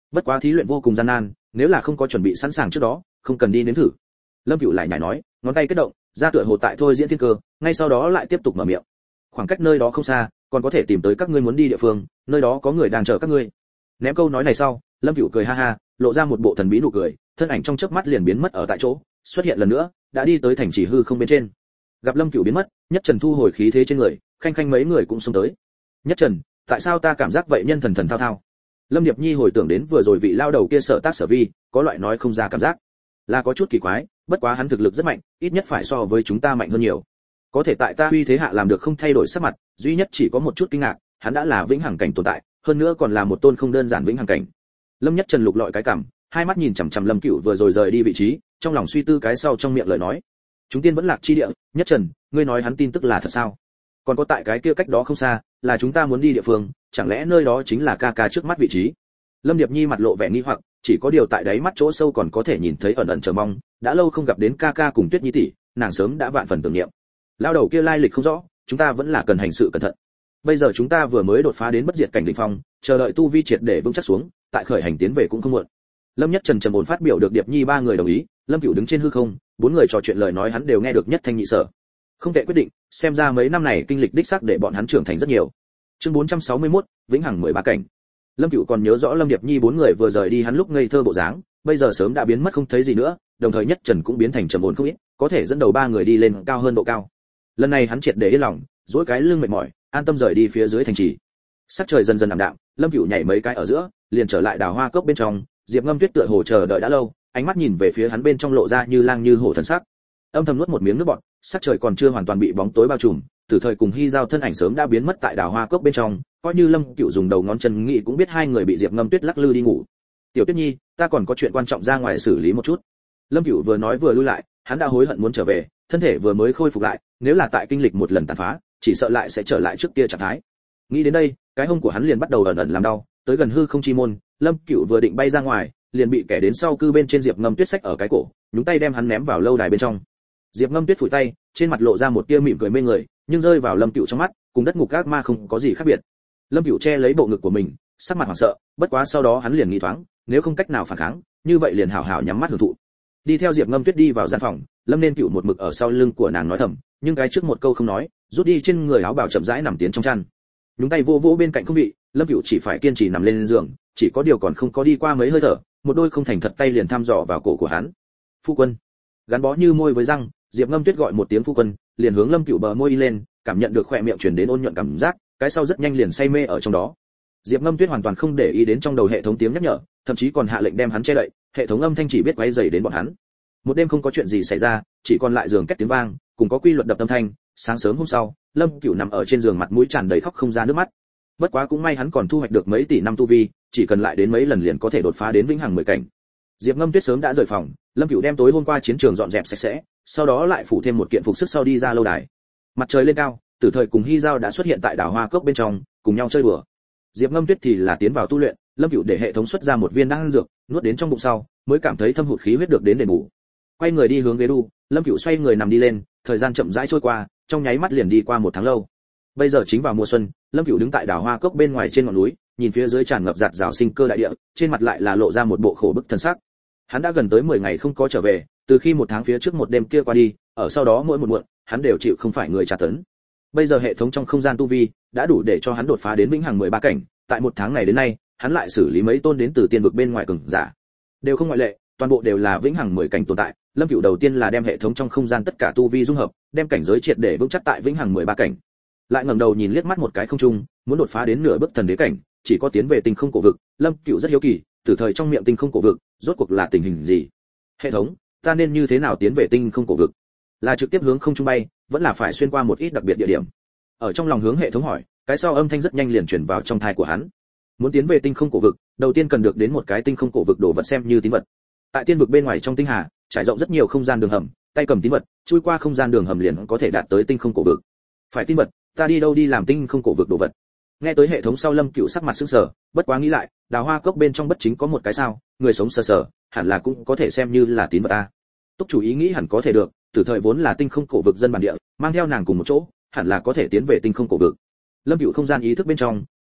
Bất quá thí luyện vô cùng gian nan, nếu là không có chuẩn bị sẵn sàng trước đó, không cần đi nếm thử. Lâm Cửu lại nhảy nói, ngón tay kết động, ra tựa hồ tại thôi diễn thiên cơ, ngay sau đó lại tiếp tục mở miệng. Khoảng cách nơi đó không xa, còn có thể tìm tới các ngươi muốn đi địa phương, nơi đó có người đang chờ các ngươi. Ném câu nói này sau, Lâm Cửu cười ha ha, lộ ra một bộ thần bí nụ cười, thân ảnh trong chớp mắt liền biến mất ở tại chỗ, xuất hiện lần nữa, đã đi tới thành trì hư không bên trên. Gặp Lâm Cửu biến mất, Nhất Trần thu hồi khí thế trên người, khanh khanh mấy người cũng xông tới. Nhất Trần, tại sao ta cảm giác vậy nhân thần thần thao thao? Lâm Điệp Nhi hồi tưởng đến vừa rồi vị lao đầu kia sở tác sở vi, có loại nói không ra cảm giác, là có chút kỳ quái, bất quá hắn thực lực rất mạnh, ít nhất phải so với chúng ta mạnh hơn nhiều. Có thể tại ta uy thế hạ làm được không thay đổi sắc mặt, duy nhất chỉ có một chút kinh ngạc, hắn đã là vĩnh hằng cảnh tồn tại, hơn nữa còn là một tôn không đơn giản vĩnh hằng cảnh. Lâm Nhất Trần lục lọi cái cằm, hai mắt nhìn chằm chằm Lâm Cửu vừa rồi rời đi vị trí, trong lòng suy tư cái sau trong miệng lời nói. Chúng tiên vẫn lạc chi địa, Nhất Trần, ngươi nói hắn tin tức là thật sao? Còn có tại cái kia cách đó không xa, là chúng ta muốn đi địa phương, chẳng lẽ nơi đó chính là ca ca trước mắt vị trí? Lâm Điệp Nhi mặt lộ vẻ nghi hoặc, chỉ có điều tại đáy mắt chỗ sâu còn có thể nhìn thấy ẩn ẩn chờ mong, đã lâu không gặp đến ca ca cùng Tuyết Nhi tỷ, nàng sớm đã vạn phần tưởng niệm. Lao đầu kia lai lịch không rõ, chúng ta vẫn là cần hành sự cẩn thận. Bây giờ chúng ta vừa mới đột phá đến bất diệt cảnh đỉnh phong, chờ đợi tu vi triệt để vững chắc xuống, tại khởi hành tiến về cũng không muộn. Lâm Nhất Trần trầm ổn phát biểu được Điệp Nhi ba người đồng ý, Lâm Cửu đứng trên hư không, bốn người trò chuyện lời nói hắn đều nghe được nhất thanh nhị sở. Không tệ quyết định, xem ra mấy năm này kinh lịch đích xác để bọn hắn trưởng thành rất nhiều. Chương bốn trăm sáu mươi mốt, vĩnh hằng mười ba cảnh. Lâm Cửu còn nhớ rõ Lâm Điệp Nhi bốn người vừa rời đi hắn lúc ngây thơ bộ dáng, bây giờ sớm đã biến mất không thấy gì nữa, đồng thời Nhất Trần cũng biến thành trầm ổn không ít, có thể dẫn đầu ba người đi lên cao hơn độ cao. Lần này hắn triệt để yên lòng, duỗi cái lưng mệt mỏi, an tâm rời đi phía dưới thành trì. Sắc trời dần dần ảm đạm, Lâm Cửu nhảy mấy cái ở giữa, liền trở lại đào hoa cốc bên trong, Diệp Ngâm Tuyết tựa hồ chờ đợi đã lâu, ánh mắt nhìn về phía hắn bên trong lộ ra như lang như hổ thần sắc. Âm thầm nuốt một miếng nước bọt, sắc trời còn chưa hoàn toàn bị bóng tối bao trùm, Tử Thời cùng Hy Giao thân ảnh sớm đã biến mất tại đào hoa cốc bên trong, coi như Lâm Cửu dùng đầu ngón chân nghĩ cũng biết hai người bị Diệp Ngâm Tuyết lắc lư đi ngủ. "Tiểu Tuyết Nhi, ta còn có chuyện quan trọng ra ngoài xử lý một chút." Lâm Cửu vừa nói vừa lui lại, hắn đã hối hận muốn trở về, thân thể vừa mới khôi phục lại, nếu là tại kinh lịch một lần tàn phá, chỉ sợ lại sẽ trở lại trước kia trạng thái. Nghĩ đến đây, cái hông của hắn liền bắt đầu ẩn ẩn làm đau, tới gần hư không chi môn, Lâm Cửu vừa định bay ra ngoài, liền bị kẻ đến sau cư bên trên Diệp Ngâm Tuyết xách ở cái cổ, nhúng tay đem hắn ném vào lâu đài bên trong. Diệp Ngâm Tuyết phủi tay, trên mặt lộ ra một tia mỉm cười mê người, nhưng rơi vào Lâm Cửu trong mắt, cùng đất ngục ác ma không có gì khác biệt. Lâm Cửu che lấy bộ ngực của mình, sắc mặt hoảng sợ, bất quá sau đó hắn liền nghĩ thoáng, nếu không cách nào phản kháng, như vậy liền hảo hảo nhắm mắt hưởng thụ. Đi theo Diệp Ngâm Tuyết đi vào gian phòng, Lâm Nên Cửu một mực ở sau lưng của nàng nói thầm, nhưng cái trước một câu không nói, rút đi trên người áo bào chậm rãi nằm tiến trong chăn. Nhúng tay vô vô bên cạnh không bị, Lâm Cửu chỉ phải kiên trì nằm lên giường, chỉ có điều còn không có đi qua mấy hơi thở, một đôi không thành thật tay liền thăm dò vào cổ của hắn. "Phu quân." Gắn bó như môi với răng, Diệp Ngâm Tuyết gọi một tiếng phu quân, liền hướng Lâm Cửu bờ môi lên, cảm nhận được khóe miệng truyền đến ôn nhuận cảm giác, cái sau rất nhanh liền say mê ở trong đó. Diệp Ngâm Tuyết hoàn toàn không để ý đến trong đầu hệ thống tiếng nhắc nhở, thậm chí còn hạ lệnh đem hắn che đậy, hệ thống âm thanh chỉ biết quấy rầy đến bọn hắn. Một đêm không có chuyện gì xảy ra, chỉ còn lại giường két tiếng vang, cùng có quy luật đập âm thanh. Sáng sớm hôm sau, Lâm Cửu nằm ở trên giường mặt mũi tràn đầy khóc không ra nước mắt. Bất quá cũng may hắn còn thu hoạch được mấy tỷ năm tu vi, chỉ cần lại đến mấy lần liền có thể đột phá đến vĩnh hằng mười cảnh. Diệp Ngâm Tuyết sớm đã rời phòng, Lâm Cửu đem tối hôm qua chiến trường dọn dẹp sạch sẽ, sau đó lại phủ thêm một kiện phục sức sau đi ra lâu đài. Mặt trời lên cao, Tử Thời cùng Hy Giao đã xuất hiện tại đào hoa cốc bên trong, cùng nhau chơi đùa. Diệp Ngâm Tuyết thì là tiến vào tu luyện, Lâm Cửu để hệ thống xuất ra một viên đan dược, nuốt đến trong bụng sau, mới cảm thấy thâm hụt khí huyết được đến đền bù. Quay người đi hướng ghế đu, Lâm Cửu xoay người nằm đi lên, thời gian chậm rãi trôi qua, trong nháy mắt liền đi qua một tháng lâu. Bây giờ chính vào mùa xuân, Lâm Cửu đứng tại đào hoa cốc bên ngoài trên ngọn núi, nhìn phía dưới tràn ngập giạt rào sinh cơ đại địa, trên mặt lại là lộ ra một bộ khổ bức thần sắc. Hắn đã gần tới mười ngày không có trở về, từ khi một tháng phía trước một đêm kia qua đi, ở sau đó mỗi một muộn, hắn đều chịu không phải người tra tấn. Bây giờ hệ thống trong không gian tu vi đã đủ để cho hắn đột phá đến vĩnh hằng mười ba cảnh, tại một tháng này đến nay, hắn lại xử lý mấy tôn đến từ tiên vực bên ngoài cường giả, đều không ngoại lệ, toàn bộ đều là vĩnh hằng mười cảnh tồn tại. Lâm Cửu đầu tiên là đem hệ thống trong không gian tất cả tu vi dung hợp, đem cảnh giới triệt để vững chắc tại vĩnh hằng mười ba cảnh. Lại ngẩng đầu nhìn liếc mắt một cái không trung, muốn đột phá đến nửa bước thần đế cảnh, chỉ có tiến về tinh không cổ vực. Lâm Cửu rất hiếu kỳ, Tử Thời trong miệng tinh không cổ vực, rốt cuộc là tình hình gì? Hệ thống, ta nên như thế nào tiến về tinh không cổ vực? Là trực tiếp hướng không trung bay, vẫn là phải xuyên qua một ít đặc biệt địa điểm? Ở trong lòng hướng hệ thống hỏi, cái sau âm thanh rất nhanh liền truyền vào trong tai của hắn. Muốn tiến về tinh không cổ vực, đầu tiên cần được đến một cái tinh không cổ vực đồ vật xem như tín vật. Tại tiên vực bên ngoài trong tinh hà, trải rộng rất nhiều không gian đường hầm, tay cầm tín vật, chui qua không gian đường hầm liền có thể đạt tới tinh không cổ vực. Phải tín vật, ta đi đâu đi làm tinh không cổ vực đồ vật? Nghe tới hệ thống sau, Lâm Cửu sắc mặt sững sờ, bất quá nghĩ lại, đào hoa cốc bên trong bất chính có một cái sao, người sống sờ sờ, hẳn là cũng có thể xem như là tín vật a. Túc chủ ý nghĩ hẳn có thể được, Tử Thời vốn là tinh không cổ vực dân bản địa, mang theo nàng cùng một chỗ, hẳn là có thể tiến về tinh không cổ vực. Lâm Cửu không gian ý thức bên trong,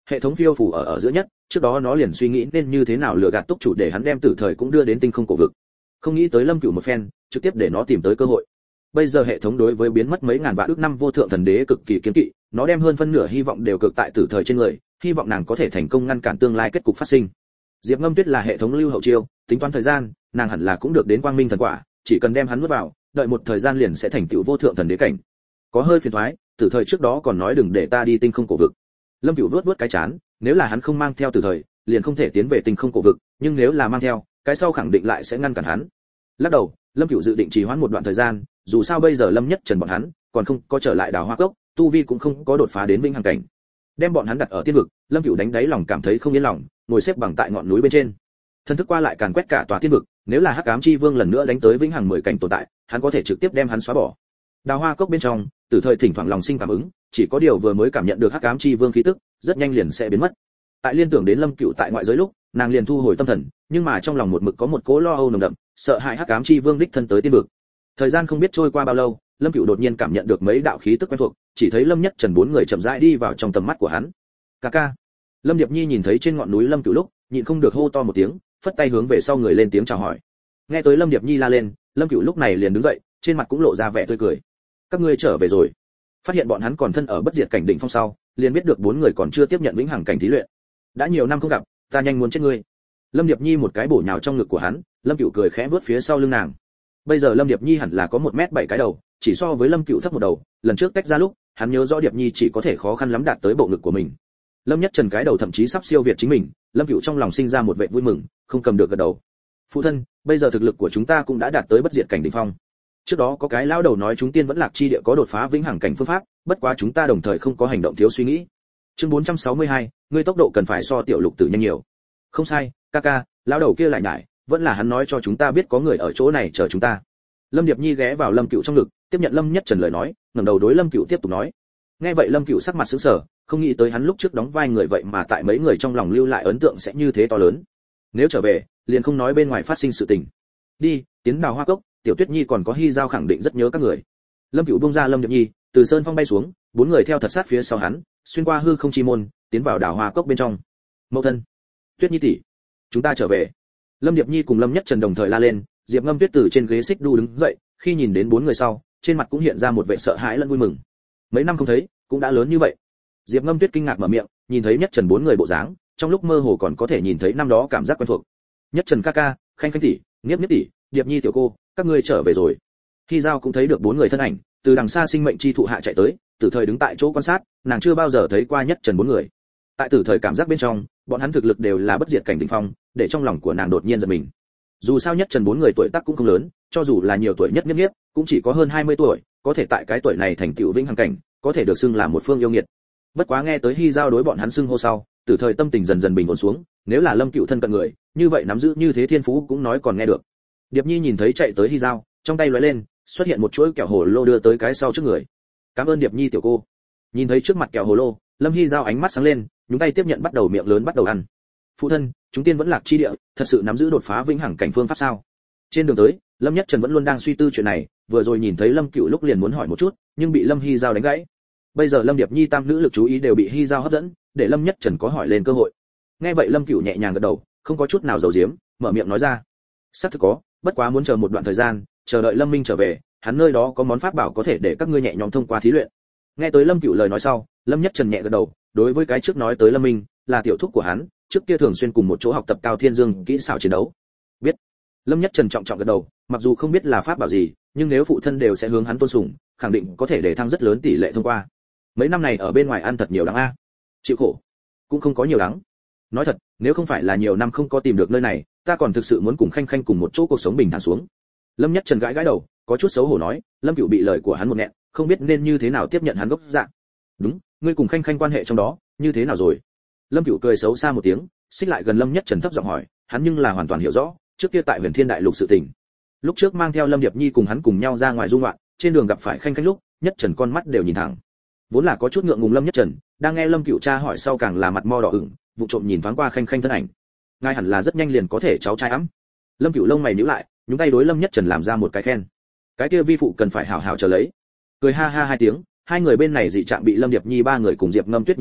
hệ thống phiêu phù ở ở giữa nhất, trước đó nó liền suy nghĩ nên như thế nào lừa gạt túc chủ để hắn đem Tử Thời cũng đưa đến tinh không cổ vực. Không nghĩ tới Lâm Cửu một phen, trực tiếp để nó tìm tới cơ hội. Bây giờ hệ thống đối với biến mất mấy ngàn vạn ước năm vô thượng thần đế cực kỳ kiêng kỵ, nó đem hơn phân nửa hy vọng đều cực tại Tử Thời trên người, hy vọng nàng có thể thành công ngăn cản tương lai kết cục phát sinh. Diệp Ngâm Tuyết là hệ thống lưu hậu chiêu, tính toán thời gian, nàng hẳn là cũng được đến quang minh thần quả, chỉ cần đem hắn nuốt vào, đợi một thời gian liền sẽ thành tựu vô thượng thần đế cảnh. Có hơi phiền toái, Tử Thời trước đó còn nói đừng để ta đi tinh không cổ vực. Lâm Cửu vuốt vuốt cái chán, nếu là hắn không mang theo Tử Thời, liền không thể tiến về tinh không cổ vực, nhưng nếu là mang theo, cái sau khẳng định lại sẽ ngăn cản hắn. Lắc đầu, Lâm Cửu dự định trì hoãn một đoạn thời gian, dù sao bây giờ Lâm Nhất Trần bọn hắn còn không có trở lại Đào Hoa Cốc, tu vi cũng không có đột phá đến vĩnh hằng cảnh. Đem bọn hắn đặt ở tiên vực, Lâm Cửu đánh đáy lòng cảm thấy không yên lòng, ngồi xếp bằng tại ngọn núi bên trên. Thân thức qua lại càn quét cả tòa tiên vực, nếu là Hắc Ám Chi Vương lần nữa đánh tới vĩnh hằng mười cảnh tồn tại, hắn có thể trực tiếp đem hắn xóa bỏ. Đào Hoa Cốc bên trong, Tử Thời thỉnh thoảng lòng sinh cảm ứng, chỉ có điều vừa mới cảm nhận được Hắc Ám Chi Vương khí tức, rất nhanh liền sẽ biến mất. Tại liên tưởng đến Lâm Cửu tại ngoại giới lúc, nàng liền thu hồi tâm thần, nhưng mà trong lòng một mực có một cỗ lo âu nồng đậm, sợ hãi Hắc Ám Chi Vương đích thân tới tiên vực. Thời gian không biết trôi qua bao lâu, Lâm Cửu đột nhiên cảm nhận được mấy đạo khí tức quen thuộc, chỉ thấy Lâm Nhất Trần bốn người chậm rãi đi vào trong tầm mắt của hắn. "Ca ca." Lâm Điệp Nhi nhìn thấy trên ngọn núi Lâm Cửu lúc, nhịn không được hô to một tiếng, phất tay hướng về sau người lên tiếng chào hỏi. Nghe tới Lâm Điệp Nhi la lên, Lâm Cửu lúc này liền đứng dậy, trên mặt cũng lộ ra vẻ tươi cười. "Các ngươi trở về rồi." Phát hiện bọn hắn còn thân ở bất diệt cảnh đỉnh phong sau, liền biết được bốn người còn chưa tiếp nhận vĩnh hằng cảnh thí luyện. "Đã nhiều năm không gặp, ta nhanh muốn chết ngươi." Lâm Điệp Nhi một cái bổ nhào trong ngực của hắn, Lâm Cửu cười khẽ vuốt phía sau lưng nàng. Bây giờ Lâm Điệp Nhi hẳn là có một mét bảy cái đầu, chỉ so với Lâm Cửu thấp một đầu, lần trước tách ra lúc, hắn nhớ rõ Điệp Nhi chỉ có thể khó khăn lắm đạt tới bộ ngực của mình. Lâm Nhất Trần cái đầu thậm chí sắp siêu việt chính mình, Lâm Cửu trong lòng sinh ra một vẻ vui mừng, không cầm được gật đầu. "Phụ thân, bây giờ thực lực của chúng ta cũng đã đạt tới bất diệt cảnh đỉnh phong. Trước đó có cái lão đầu nói chúng tiên vẫn lạc chi địa có đột phá vĩnh hằng cảnh phương pháp, bất quá chúng ta đồng thời không có hành động thiếu suy nghĩ." Chương bốn trăm sáu mươi hai, ngươi tốc độ cần phải so tiểu lục tử nhanh nhiều. "Không sai, ca ca, lão đầu kia lại nhải, vẫn là hắn nói cho chúng ta biết có người ở chỗ này chờ chúng ta." Lâm Điệp Nhi ghé vào Lâm Cửu trong ngực, tiếp nhận Lâm Nhất Trần lời nói, ngẩng đầu đối Lâm Cửu tiếp tục nói. Nghe vậy Lâm Cửu sắc mặt sững sờ, không nghĩ tới hắn lúc trước đóng vai người vậy mà tại mấy người trong lòng lưu lại ấn tượng sẽ như thế to lớn. Nếu trở về, liền không nói bên ngoài phát sinh sự tình. "Đi, tiến Đào Hoa Cốc, Tiểu Tuyết Nhi còn có Hi Giao khẳng định rất nhớ các người." Lâm Cửu buông ra Lâm Điệp Nhi, từ sơn phong bay xuống, bốn người theo thật sát phía sau hắn, xuyên qua hư không chi môn, tiến vào Đào Hoa Cốc bên trong. "Mẫu thân, Tuyết Nhi tỷ, chúng ta trở về." Lâm Điệp Nhi cùng Lâm Nhất Trần đồng thời la lên, Diệp Ngâm Tuyết từ trên ghế xích đu đứng dậy, khi nhìn đến bốn người sau, trên mặt cũng hiện ra một vẻ sợ hãi lẫn vui mừng. Mấy năm không thấy, cũng đã lớn như vậy. Diệp Ngâm Tuyết kinh ngạc mở miệng, nhìn thấy Nhất Trần bốn người bộ dáng, trong lúc mơ hồ còn có thể nhìn thấy năm đó cảm giác quen thuộc. "Nhất Trần ca ca, Khanh Khanh tỷ, Niếp Niếp tỷ, Điệp Nhi tiểu cô, các ngươi trở về rồi." Khi Giao cũng thấy được bốn người thân ảnh, từ đằng xa sinh mệnh chi thụ hạ chạy tới, Tử Thời đứng tại chỗ quan sát, nàng chưa bao giờ thấy qua Nhất Trần bốn người. Tại Tử Thời cảm giác bên trong, bọn hắn thực lực đều là bất diệt cảnh đỉnh phong, để trong lòng của nàng đột nhiên giật mình. Dù sao Nhất Trần bốn người tuổi tác cũng không lớn, cho dù là nhiều tuổi nhất Niếp Niếp, cũng chỉ có hơn hai mươi tuổi, có thể tại cái tuổi này thành tựu vĩnh hằng cảnh, có thể được xưng là một phương yêu nghiệt. Bất quá nghe tới Hi Giao đối bọn hắn xưng hô sau, Tử Thời tâm tình dần dần bình ổn xuống, nếu là Lâm Cửu thân cận người, như vậy nắm giữ như thế thiên phú cũng nói còn nghe được. Điệp Nhi nhìn thấy chạy tới Hi Giao, trong tay lóe lên, xuất hiện một chuỗi kẹo hồ lô đưa tới cái sau trước người. "Cảm ơn Điệp Nhi tiểu cô." Nhìn thấy trước mặt kẹo hồ lô, Lâm Hi Giao ánh mắt sáng lên, nhúng tay tiếp nhận bắt đầu miệng lớn bắt đầu ăn. "Phụ thân, chúng tiên vẫn lạc chi địa, thật sự nắm giữ đột phá vĩnh hằng cảnh phương pháp sao?" Trên đường tới, Lâm Nhất Trần vẫn luôn đang suy tư chuyện này, vừa rồi nhìn thấy Lâm Cửu lúc liền muốn hỏi một chút, nhưng bị Lâm Hi Giao đánh gãy. Bây giờ Lâm Điệp Nhi tam nữ lực chú ý đều bị Hi Giao hấp dẫn, để Lâm Nhất Trần có hỏi lên cơ hội. Nghe vậy Lâm Cửu nhẹ nhàng gật đầu, không có chút nào giấu giếm, mở miệng nói ra. "Xác thực có, bất quá muốn chờ một đoạn thời gian, chờ đợi Lâm Minh trở về, hắn nơi đó có món pháp bảo có thể để các ngươi nhẹ nhõm thông qua thí luyện." Nghe tới Lâm Cửu lời nói sau, Lâm Nhất Trần nhẹ gật đầu, đối với cái trước nói tới Lâm Minh, là tiểu thúc của hắn, trước kia thường xuyên cùng một chỗ học tập Cao Thiên Dương kỹ xảo chiến đấu. Biết. Lâm Nhất Trần trọng trọng gật đầu, mặc dù không biết là pháp bảo gì, nhưng nếu phụ thân đều sẽ hướng hắn tôn sùng, khẳng định có thể để thăng rất lớn tỷ lệ thông qua. Mấy năm này ở bên ngoài ăn thật nhiều đắng a. Chịu khổ. Cũng không có nhiều đắng. Nói thật, nếu không phải là nhiều năm không có tìm được nơi này, ta còn thực sự muốn cùng Khanh Khanh cùng một chỗ cuộc sống bình thản xuống. Lâm Nhất Trần gãi gãi đầu, có chút xấu hổ nói, Lâm Cửu bị lời của hắn một nghẹn, không biết nên như thế nào tiếp nhận hắn gốc dạng. "Đúng, ngươi cùng Khanh Khanh quan hệ trong đó, như thế nào rồi?" Lâm Cửu cười xấu xa một tiếng, xích lại gần Lâm Nhất Trần thấp giọng hỏi, hắn nhưng là hoàn toàn hiểu rõ, trước kia tại Huyền Thiên Đại Lục sự tình. Lúc trước mang theo Lâm Điệp Nhi cùng hắn cùng nhau ra ngoài du ngoạn, trên đường gặp phải Khanh Khanh lúc, Nhất Trần con mắt đều nhìn thẳng. Vốn là có chút ngượng ngùng Lâm Nhất Trần, đang nghe Lâm Cửu tra hỏi sau càng là mặt mo đỏ ửng, vụ trộm nhìn thoáng qua Khanh Khanh thân ảnh. Ngài hẳn là rất nhanh liền có thể cháu trai ấm. Lâm Cửu lông mày nhíu lại, nhúng tay đối Lâm Nhất Trần làm ra một cái khen. Cái kia vi phụ cần phải hảo hảo chờ lấy. Cười ha ha hai tiếng, hai người bên này dị trạng bị Lâm Điệp Nhi ba người cùng Diệp Ngâm Tuyết nhìn thấy,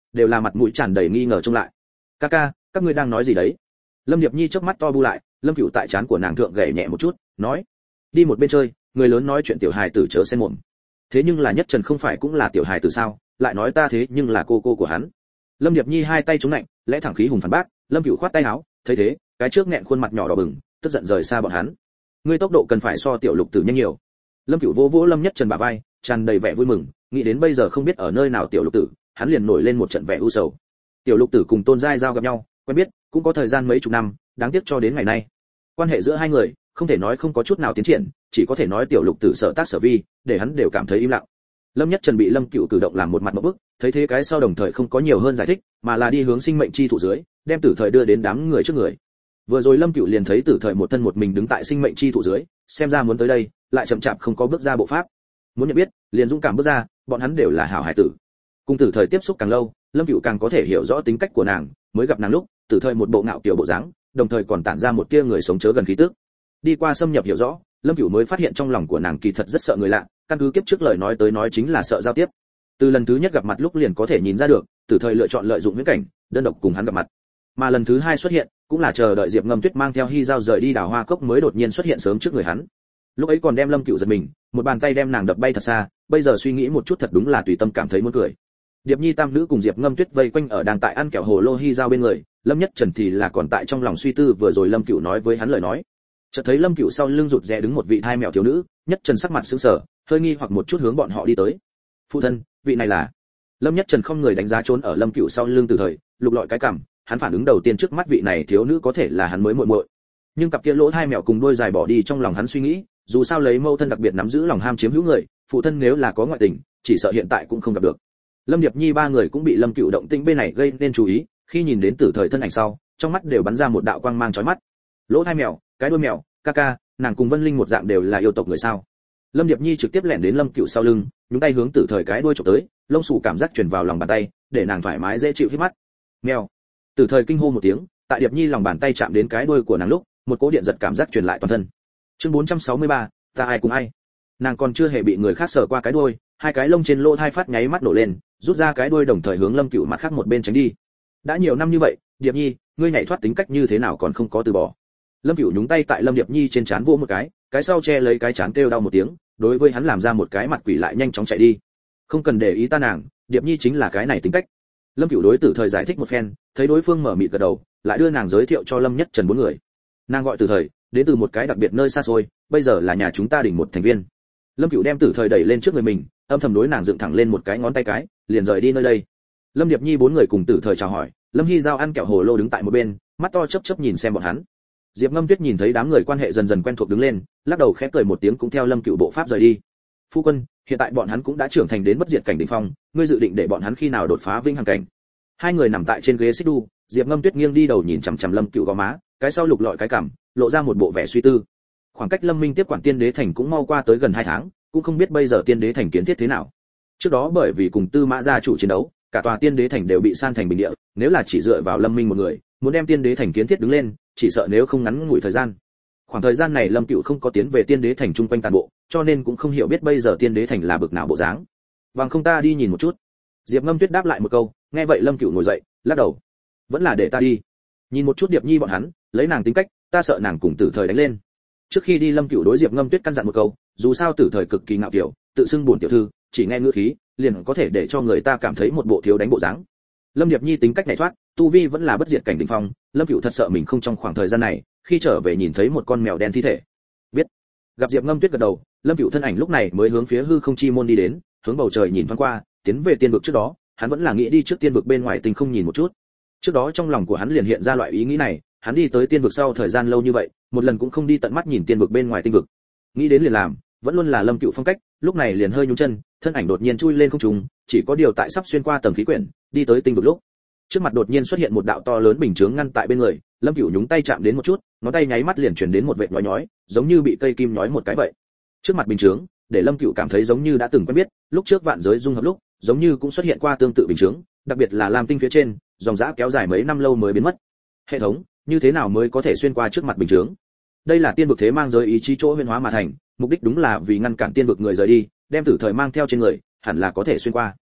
đều là mặt mũi tràn đầy nghi ngờ trông lại. Ca ca, các ngươi đang nói gì đấy? Lâm Điệp Nhi chớp mắt to bu lại, Lâm Cửu tại trán của nàng thượng gảy nhẹ một chút, nói: đi một bên chơi, người lớn nói chuyện tiểu hài tử chớ xen mồm. Thế nhưng là Nhất Trần không phải cũng là tiểu hài tử sao, lại nói ta thế nhưng là cô cô của hắn. Lâm Điệp Nhi hai tay chống lạnh, lẽ thẳng khí hùng phản bác. Lâm Cửu khoát tay áo, thấy thế, cái trước nghẹn khuôn mặt nhỏ đỏ bừng, tức giận rời xa bọn hắn. Ngươi tốc độ cần phải so tiểu Lục Tử nhanh nhiều. Lâm Cửu vỗ vỗ Lâm Nhất Trần bả vai, tràn đầy vẻ vui mừng, nghĩ đến bây giờ không biết ở nơi nào tiểu Lục Tử, hắn liền nổi lên một trận vẻ u sầu. Tiểu Lục Tử cùng Tôn Giai Giao gặp nhau, quen biết, cũng có thời gian mấy chục năm, đáng tiếc cho đến ngày nay, quan hệ giữa hai người không thể nói không có chút nào tiến triển, chỉ có thể nói tiểu Lục Tử sợ tác sở vi, để hắn đều cảm thấy im lặng. Lâm Nhất Trần bị Lâm Cửu cử động làm một mặt ngộp bức, thấy thế cái sau đồng thời không có nhiều hơn giải thích, mà là đi hướng sinh mệnh chi thủ dưới, đem Tử Thời đưa đến đám người trước người. Vừa rồi Lâm Cửu liền thấy Tử Thời một thân một mình đứng tại sinh mệnh chi thủ dưới, xem ra muốn tới đây, lại chậm chạp không có bước ra bộ pháp. Muốn nhận biết, liền dũng cảm bước ra, bọn hắn đều là hảo hải tử. Cùng Tử Thời tiếp xúc càng lâu, Lâm Cửu càng có thể hiểu rõ tính cách của nàng, mới gặp nàng lúc, Tử Thời một bộ ngạo kiều bộ dáng, đồng thời còn tản ra một tia người sống chớ gần khí tức. Đi qua xâm nhập hiểu rõ, Lâm Cửu mới phát hiện trong lòng của nàng kỳ thật rất sợ người lạ, căn cứ kiếp trước lời nói tới nói chính là sợ giao tiếp. Từ lần thứ nhất gặp mặt lúc liền có thể nhìn ra được, Tử Thời lựa chọn lợi dụng huyễn cảnh, đơn độc cùng hắn gặp mặt. Mà lần thứ hai xuất hiện, cũng là chờ đợi Diệp Ngâm Tuyết mang theo Hy Giao rời đi Đào Hoa Cốc mới đột nhiên xuất hiện sớm trước người hắn. Lúc ấy còn đem Lâm Cửu giật mình, một bàn tay đem nàng đập bay thật xa, bây giờ suy nghĩ một chút thật đúng là tùy tâm cảm thấy muốn cười. Điệp Nhi tam nữ cùng Diệp Ngâm Tuyết vây quanh ở đang tại ăn kẹo hồ lô Hy Giao bên người, Lâm Nhất Trần thì là còn tại trong lòng suy tư vừa rồi Lâm Cửu nói với hắn lời nói. Chợt thấy Lâm Cửu sau lưng rụt rè đứng một vị thai mèo thiếu nữ, Nhất Trần sắc mặt sững sờ, hơi nghi hoặc một chút hướng bọn họ đi tới. Phụ thân, vị này là? Lâm Nhất Trần không người đánh giá trốn ở Lâm Cửu sau lưng Từ Thời, lục lọi cái cằm, hắn phản ứng đầu tiên trước mắt vị này thiếu nữ có thể là hắn mới muội muội. Nhưng cặp kia lỗ thai mèo cùng đôi dài bỏ đi trong lòng hắn suy nghĩ, dù sao lấy mâu thân đặc biệt nắm giữ lòng ham chiếm hữu người, phụ thân nếu là có ngoại tình, chỉ sợ hiện tại cũng không gặp được. Lâm Điệp Nhi ba người cũng bị Lâm Cửu động tĩnh bên này gây nên chú ý, khi nhìn đến Tử Thời thân ảnh sau, trong mắt đều bắn ra một đạo quang mang chói mắt. Lỗ thai mèo, cái đuôi mèo, ca ca, nàng cùng Vân Linh một dạng đều là yêu tộc người sao? Lâm Điệp Nhi trực tiếp lẻn đến Lâm Cửu sau lưng, nhúng tay hướng Tử Thời cái đuôi chụp tới, lông xù cảm giác truyền vào lòng bàn tay, để nàng thoải mái dễ chịu hít mắt. Mèo. Tử Thời kinh hô một tiếng, tại Điệp Nhi lòng bàn tay chạm đến cái đuôi của nàng lúc, một cỗ điện giật cảm giác truyền lại toàn thân. Chương bốn trăm sáu mươi ba, ta ai cùng ai? Nàng còn chưa hề bị người khác sờ qua cái đuôi, hai cái lông trên lỗ thai phát nháy mắt nổ lên, rút ra cái đuôi đồng thời hướng Lâm Cửu mặt khác một bên tránh đi. Đã nhiều năm như vậy, Điệp Nhi, ngươi nhảy thoát tính cách như thế nào còn không có từ bỏ? Lâm Cửu nhúng tay tại Lâm Điệp Nhi trên trán vỗ một cái, cái sau che lấy cái trán kêu đau một tiếng, đối với hắn làm ra một cái mặt quỷ lại nhanh chóng chạy đi. Không cần để ý ta nàng, Điệp Nhi chính là cái này tính cách. Lâm Cửu đối Tử Thời giải thích một phen, thấy đối phương mở mịt gật đầu, lại đưa nàng giới thiệu cho Lâm Nhất Trần bốn người. Nàng gọi Tử Thời, đến từ một cái đặc biệt nơi xa xôi, bây giờ là nhà chúng ta đỉnh một thành viên. Lâm Cửu đem Tử Thời đẩy lên trước người mình, âm thầm đối nàng dựng thẳng lên một cái ngón tay cái, liền rời đi nơi đây. Lâm Điệp Nhi bốn người cùng Tử Thời chào hỏi, Lâm Hy Giao ăn kẹo hồ lô đứng tại một bên, mắt to chớp chớp nhìn xem bọn hắn. Diệp Ngâm Tuyết nhìn thấy đám người quan hệ dần dần quen thuộc đứng lên, lắc đầu khẽ cười một tiếng cũng theo Lâm Cửu bộ pháp rời đi. Phu quân, hiện tại bọn hắn cũng đã trưởng thành đến bất diệt cảnh đỉnh phong, ngươi dự định để bọn hắn khi nào đột phá vĩnh hằng cảnh? Hai người nằm tại trên ghế xích đu, Diệp Ngâm Tuyết nghiêng đi đầu nhìn chằm chằm Lâm Cửu gò má, cái sau lục lọi cái cằm, lộ ra một bộ vẻ suy tư. Khoảng cách Lâm Minh tiếp quản Tiên Đế thành cũng mau qua tới gần hai tháng, cũng không biết bây giờ Tiên Đế thành kiến thiết thế nào. Trước đó bởi vì cùng Tư Mã gia chủ chiến đấu, cả tòa Tiên Đế thành đều bị san thành bình địa, nếu là chỉ dựa vào Lâm Minh một người, muốn đem Tiên Đế thành kiến thiết đứng lên, chỉ sợ nếu không ngắn ngủi thời gian. Khoảng thời gian này Lâm Cửu không có tiến về Tiên Đế thành trung quanh toàn bộ, cho nên cũng không hiểu biết bây giờ Tiên Đế thành là bực nào bộ dáng. Bằng không ta đi nhìn một chút. Diệp Ngâm Tuyết đáp lại một câu, nghe vậy Lâm Cửu ngồi dậy, lắc đầu. Vẫn là để ta đi. Nhìn một chút Điệp Nhi bọn hắn, lấy nàng tính cách, ta sợ nàng cùng Tử Thời đánh lên. Trước khi đi Lâm Cửu đối Diệp Ngâm Tuyết căn dặn một câu, dù sao Tử Thời cực kỳ ngạo kiều, tự xưng bổn tiểu thư, chỉ nghe ngữ khí, liền có thể để cho người ta cảm thấy một bộ thiếu đánh bộ dáng. Lâm Điệp Nhi tính cách nhảy thoát, tu vi vẫn là bất diệt cảnh đỉnh phong, Lâm Cửu thật sợ mình không trong khoảng thời gian này, khi trở về nhìn thấy một con mèo đen thi thể. Biết. Gặp Diệp Ngâm Tuyết gật đầu, Lâm Cửu thân ảnh lúc này mới hướng phía hư không chi môn đi đến, hướng bầu trời nhìn thoáng qua, tiến về tiên vực trước đó, hắn vẫn là nghĩ đi trước tiên vực bên ngoài tình không nhìn một chút. Trước đó trong lòng của hắn liền hiện ra loại ý nghĩ này, hắn đi tới tiên vực sau thời gian lâu như vậy, một lần cũng không đi tận mắt nhìn tiên vực bên ngoài tinh vực. Nghĩ đến liền làm, vẫn luôn là Lâm Cửu phong cách, lúc này liền hơi nhún chân, thân ảnh đột nhiên chui lên không trung, chỉ có điều tại sắp xuyên qua tầng khí quyển, đi tới tinh vực lúc, trước mặt đột nhiên xuất hiện một đạo to lớn bình chướng ngăn tại bên người, Lâm Cửu nhúng tay chạm đến một chút, ngón tay nháy mắt liền truyền đến một vệt nhói nhói, giống như bị cây kim nhói một cái vậy. Trước mặt bình chướng, để Lâm Cửu cảm thấy giống như đã từng quen biết, lúc trước vạn giới dung hợp lúc, giống như cũng xuất hiện qua tương tự bình chướng, đặc biệt là lam tinh phía trên, dòng dã kéo dài mấy năm lâu mới biến mất. Hệ thống, như thế nào mới có thể xuyên qua trước mặt bình chướng? Đây là tiên vực thế mang giới ý chí chỗ huyền hóa mà thành, mục đích đúng là vì ngăn cản tiên vực người rời đi, đem Tử Thời mang theo trên người, hẳn là có thể xuyên qua.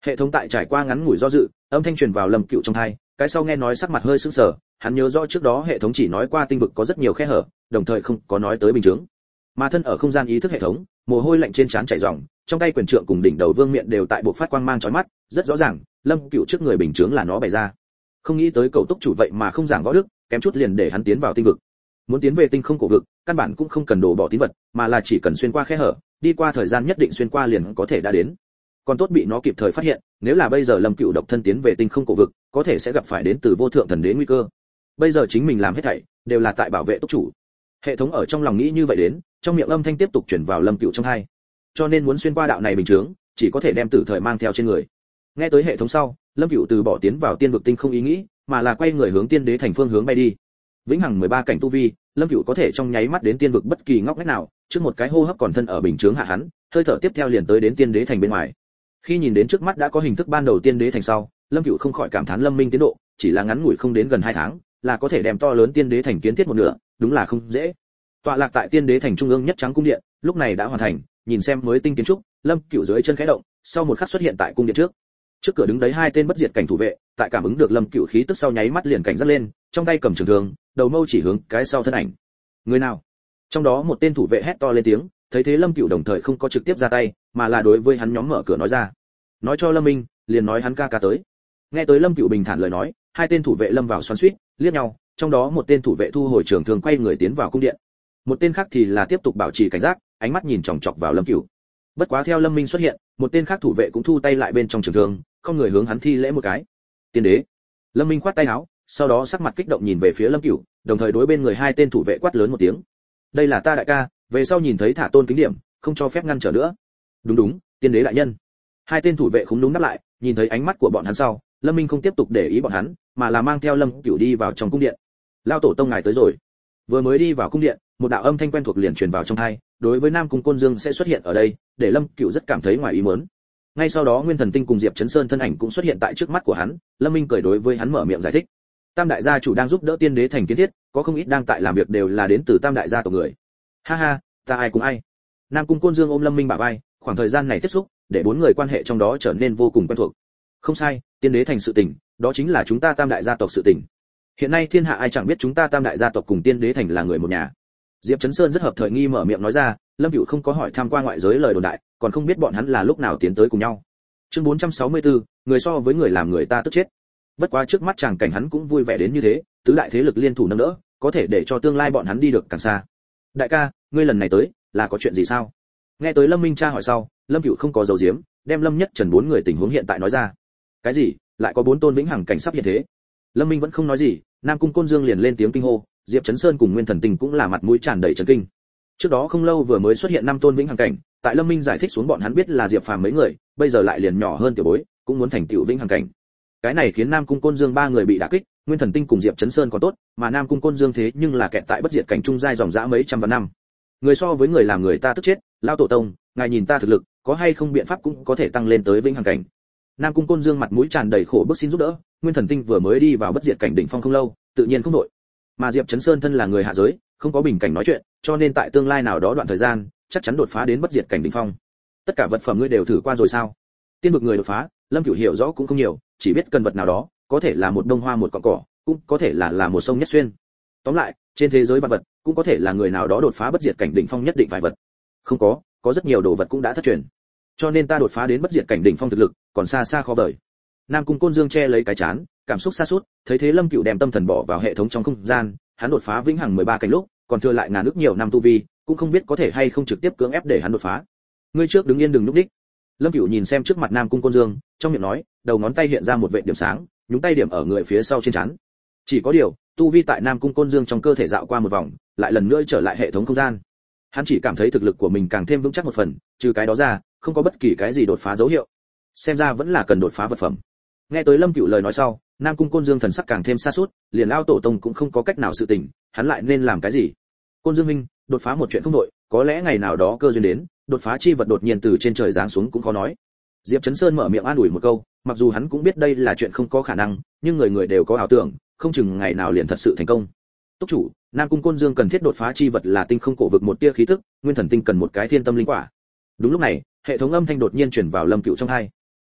Hệ thống tại trải qua ngắn ngủi do dự, âm thanh truyền vào Lâm Cựu trong tai, cái sau nghe nói sắc mặt hơi sững sờ, hắn nhớ rõ trước đó hệ thống chỉ nói qua tinh vực có rất nhiều khe hở, đồng thời không có nói tới bình chứng. Mà thân ở không gian ý thức hệ thống, mồ hôi lạnh trên trán chảy ròng, trong tay quyền trượng cùng đỉnh đầu vương miện đều tại bộ phát quang mang chói mắt, rất rõ ràng, Lâm Cựu trước người bình chứng là nó bày ra. Không nghĩ tới cầu túc chủ vậy mà không giảng võ đức, kém chút liền để hắn tiến vào tinh vực. Muốn tiến về tinh không cổ vực, căn bản cũng không cần đổ bỏ tín vật, mà là chỉ cần xuyên qua khe hở, đi qua thời gian nhất định xuyên qua liền có thể đã đến. Còn tốt bị nó kịp thời phát hiện, nếu là bây giờ Lâm Cựu độc thân tiến về tinh không cổ vực, có thể sẽ gặp phải đến từ vô thượng thần đế nguy cơ. Bây giờ chính mình làm hết thảy đều là tại bảo vệ túc chủ. Hệ thống ở trong lòng nghĩ như vậy đến, trong miệng âm thanh tiếp tục truyền vào Lâm Cựu trong tai. Cho nên muốn xuyên qua đạo này bình chứng, chỉ có thể đem tử thời mang theo trên người. Nghe tới hệ thống sau, Lâm Cựu từ bỏ tiến vào tiên vực tinh không ý nghĩ, mà là quay người hướng tiên đế thành phương hướng bay đi. Vĩnh hằng mười ba cảnh tu vi, Lâm Cựu có thể trong nháy mắt đến tiên vực bất kỳ ngóc ngách nào, trước một cái hô hấp còn thân ở bình chứng hạ hắn, hơi thở tiếp theo liền tới đến tiên đế thành bên ngoài. Khi nhìn đến trước mắt đã có hình thức ban đầu tiên đế thành sau, Lâm Cựu không khỏi cảm thán Lâm Minh tiến độ, chỉ là ngắn ngủi không đến gần hai tháng, là có thể đem to lớn tiên đế thành kiến thiết một nửa, đúng là không dễ. Tọa lạc tại tiên đế thành trung ương nhất trắng cung điện, lúc này đã hoàn thành, nhìn xem mới tinh kiến trúc, Lâm Cựu dưới chân khẽ động, sau một khắc xuất hiện tại cung điện trước. Trước cửa đứng đấy hai tên bất diệt cảnh thủ vệ, tại cảm ứng được Lâm Cựu khí tức sau nháy mắt liền cảnh giác lên, trong tay cầm trường thương, đầu mâu chỉ hướng cái sau thân ảnh. Người nào? Trong đó một tên thủ vệ hét to lên tiếng, thấy thế Lâm Cựu đồng thời không có trực tiếp ra tay, mà là đối với hắn nhóm mở cửa nói ra. Nói cho Lâm Minh, liền nói hắn ca ca tới. Nghe tới Lâm Cựu bình thản lời nói, hai tên thủ vệ lâm vào xoắn xuýt, liếc nhau, trong đó một tên thủ vệ thu hồi trường thương quay người tiến vào cung điện. Một tên khác thì là tiếp tục bảo trì cảnh giác, ánh mắt nhìn chòng chọc vào Lâm Cựu. Bất quá theo Lâm Minh xuất hiện, một tên khác thủ vệ cũng thu tay lại bên trong trường thương, không người hướng hắn thi lễ một cái. Tiên đế. Lâm Minh khoát tay áo, sau đó sắc mặt kích động nhìn về phía Lâm Cựu, đồng thời đối bên người hai tên thủ vệ quát lớn một tiếng. Đây là ta đại ca, về sau nhìn thấy thả tôn kính điểm, không cho phép ngăn trở nữa. Đúng đúng, tiên đế đại nhân. Hai tên thủ vệ khúm núm đáp lại, nhìn thấy ánh mắt của bọn hắn sau, Lâm Minh không tiếp tục để ý bọn hắn, mà là mang theo Lâm Cựu đi vào trong cung điện. Lao tổ tông ngài tới rồi. Vừa mới đi vào cung điện, một đạo âm thanh quen thuộc liền truyền vào trong tai, đối với Nam Cung Côn Dương sẽ xuất hiện ở đây, để Lâm Cựu rất cảm thấy ngoài ý muốn. Ngay sau đó Nguyên Thần Tinh cùng Diệp Chấn Sơn thân ảnh cũng xuất hiện tại trước mắt của hắn, Lâm Minh cười đối với hắn mở miệng giải thích. Tam đại gia chủ đang giúp đỡ tiên đế thành kiến thiết, có không ít đang tại làm việc đều là đến từ Tam đại gia tộc người. Ha ha, ta ai cùng ai. Nam Cung Côn Dương ôm Lâm Minh bả vai, khoảng thời gian này tiếp xúc, để bốn người quan hệ trong đó trở nên vô cùng quen thuộc. Không sai, tiên đế thành sự tình, đó chính là chúng ta Tam đại gia tộc sự tình. Hiện nay thiên hạ ai chẳng biết chúng ta Tam đại gia tộc cùng tiên đế thành là người một nhà. Diệp Chấn Sơn rất hợp thời nghi mở miệng nói ra, Lâm Cựu không có hỏi tham qua ngoại giới lời đồn đại, còn không biết bọn hắn là lúc nào tiến tới cùng nhau. Chương bốn trăm sáu mươi tư, người so với người làm người ta tức chết. Bất quá trước mắt chàng cảnh hắn cũng vui vẻ đến như thế, tứ đại thế lực liên thủ nâng đỡ, có thể để cho tương lai bọn hắn đi được càng xa. Đại ca, ngươi lần này tới, là có chuyện gì sao? Nghe tới Lâm Minh tra hỏi sau, Lâm Cựu không có giấu giếm, đem Lâm Nhất Trần bốn người tình huống hiện tại nói ra. Cái gì? Lại có bốn tôn vĩnh hằng cảnh sắp hiện thế? Lâm Minh vẫn không nói gì, Nam Cung Côn Dương liền lên tiếng kinh hô, Diệp Chấn Sơn cùng Nguyên Thần Tinh cũng là mặt mũi tràn đầy chấn kinh. Trước đó không lâu vừa mới xuất hiện năm tôn vĩnh hằng cảnh, tại Lâm Minh giải thích xuống bọn hắn biết là Diệp Phàm mấy người, bây giờ lại liền nhỏ hơn tiểu bối, cũng muốn thành tiểu vĩnh hằng cảnh. Cái này khiến Nam Cung Côn Dương ba người bị đả kích, Nguyên Thần Tinh cùng Diệp Chấn Sơn còn tốt, mà Nam Cung Côn Dương thế nhưng là kẹt tại bất diệt cảnh trung giai dòng dã mấy trăm vạn năm. Người so với người làm người ta tức chết, lao tổ tông, ngài nhìn ta thực lực, có hay không biện pháp cũng có thể tăng lên tới vĩnh hằng cảnh. Nam Cung Côn Dương mặt mũi tràn đầy khổ bức xin giúp đỡ, Nguyên Thần Tinh vừa mới đi vào bất diệt cảnh đỉnh phong không lâu, tự nhiên không đội. Mà Diệp Chấn Sơn thân là người hạ giới, không có bình cảnh nói chuyện, cho nên tại tương lai nào đó đoạn thời gian, chắc chắn đột phá đến bất diệt cảnh đỉnh phong. Tất cả vật phẩm ngươi đều thử qua rồi sao? Tiên vực người đột phá, Lâm Cửu hiểu rõ cũng không nhiều, chỉ biết cần vật nào đó, có thể là một đông hoa một cọng cỏ, cũng có thể là là một sông nhất xuyên. Tóm lại, trên thế giới vật vật, cũng có thể là người nào đó đột phá bất diệt cảnh đỉnh phong nhất định phải vật. Không có, có rất nhiều đồ vật cũng đã thất truyền. Cho nên ta đột phá đến bất diệt cảnh đỉnh phong thực lực, còn xa xa khó vời. Nam Cung Côn Dương che lấy cái chán, cảm xúc sa sút, thấy thế Lâm Cửu đem tâm thần bỏ vào hệ thống trong không gian, hắn đột phá vĩnh hằng mười ba cảnh lúc, còn thừa lại ngàn ước nhiều năm tu vi, cũng không biết có thể hay không trực tiếp cưỡng ép để hắn đột phá. Ngươi trước đứng yên đừng lúc đích. Lâm Cửu nhìn xem trước mặt Nam Cung Côn Dương, trong miệng nói, đầu ngón tay hiện ra một vệt điểm sáng, nhúng tay điểm ở người phía sau trên trán. Chỉ có điều, tu vi tại Nam Cung Côn Dương trong cơ thể dạo qua một vòng, lại lần nữa trở lại hệ thống không gian. Hắn chỉ cảm thấy thực lực của mình càng thêm vững chắc một phần, trừ cái đó ra, không có bất kỳ cái gì đột phá dấu hiệu. Xem ra vẫn là cần đột phá vật phẩm. Nghe tới Lâm Cửu lời nói sau, Nam Cung Côn Dương thần sắc càng thêm sa sút, liền lao tổ tông cũng không có cách nào sự tình, hắn lại nên làm cái gì? Côn Dương minh, đột phá một chuyện không nội, có lẽ ngày nào đó cơ duyên đến, đột phá chi vật đột nhiên từ trên trời giáng xuống cũng khó nói. Diệp Chấn Sơn mở miệng an ủi một câu, mặc dù hắn cũng biết đây là chuyện không có khả năng, nhưng người người đều có ảo tưởng, không chừng ngày nào liền thật sự thành công. Túc chủ, Nam Cung Côn Dương cần thiết đột phá chi vật là tinh không cổ vực một tia khí tức, Nguyên Thần Tinh cần một cái thiên tâm linh quả. Đúng lúc này, hệ thống âm thanh đột nhiên truyền vào Lâm Cửu trong tai.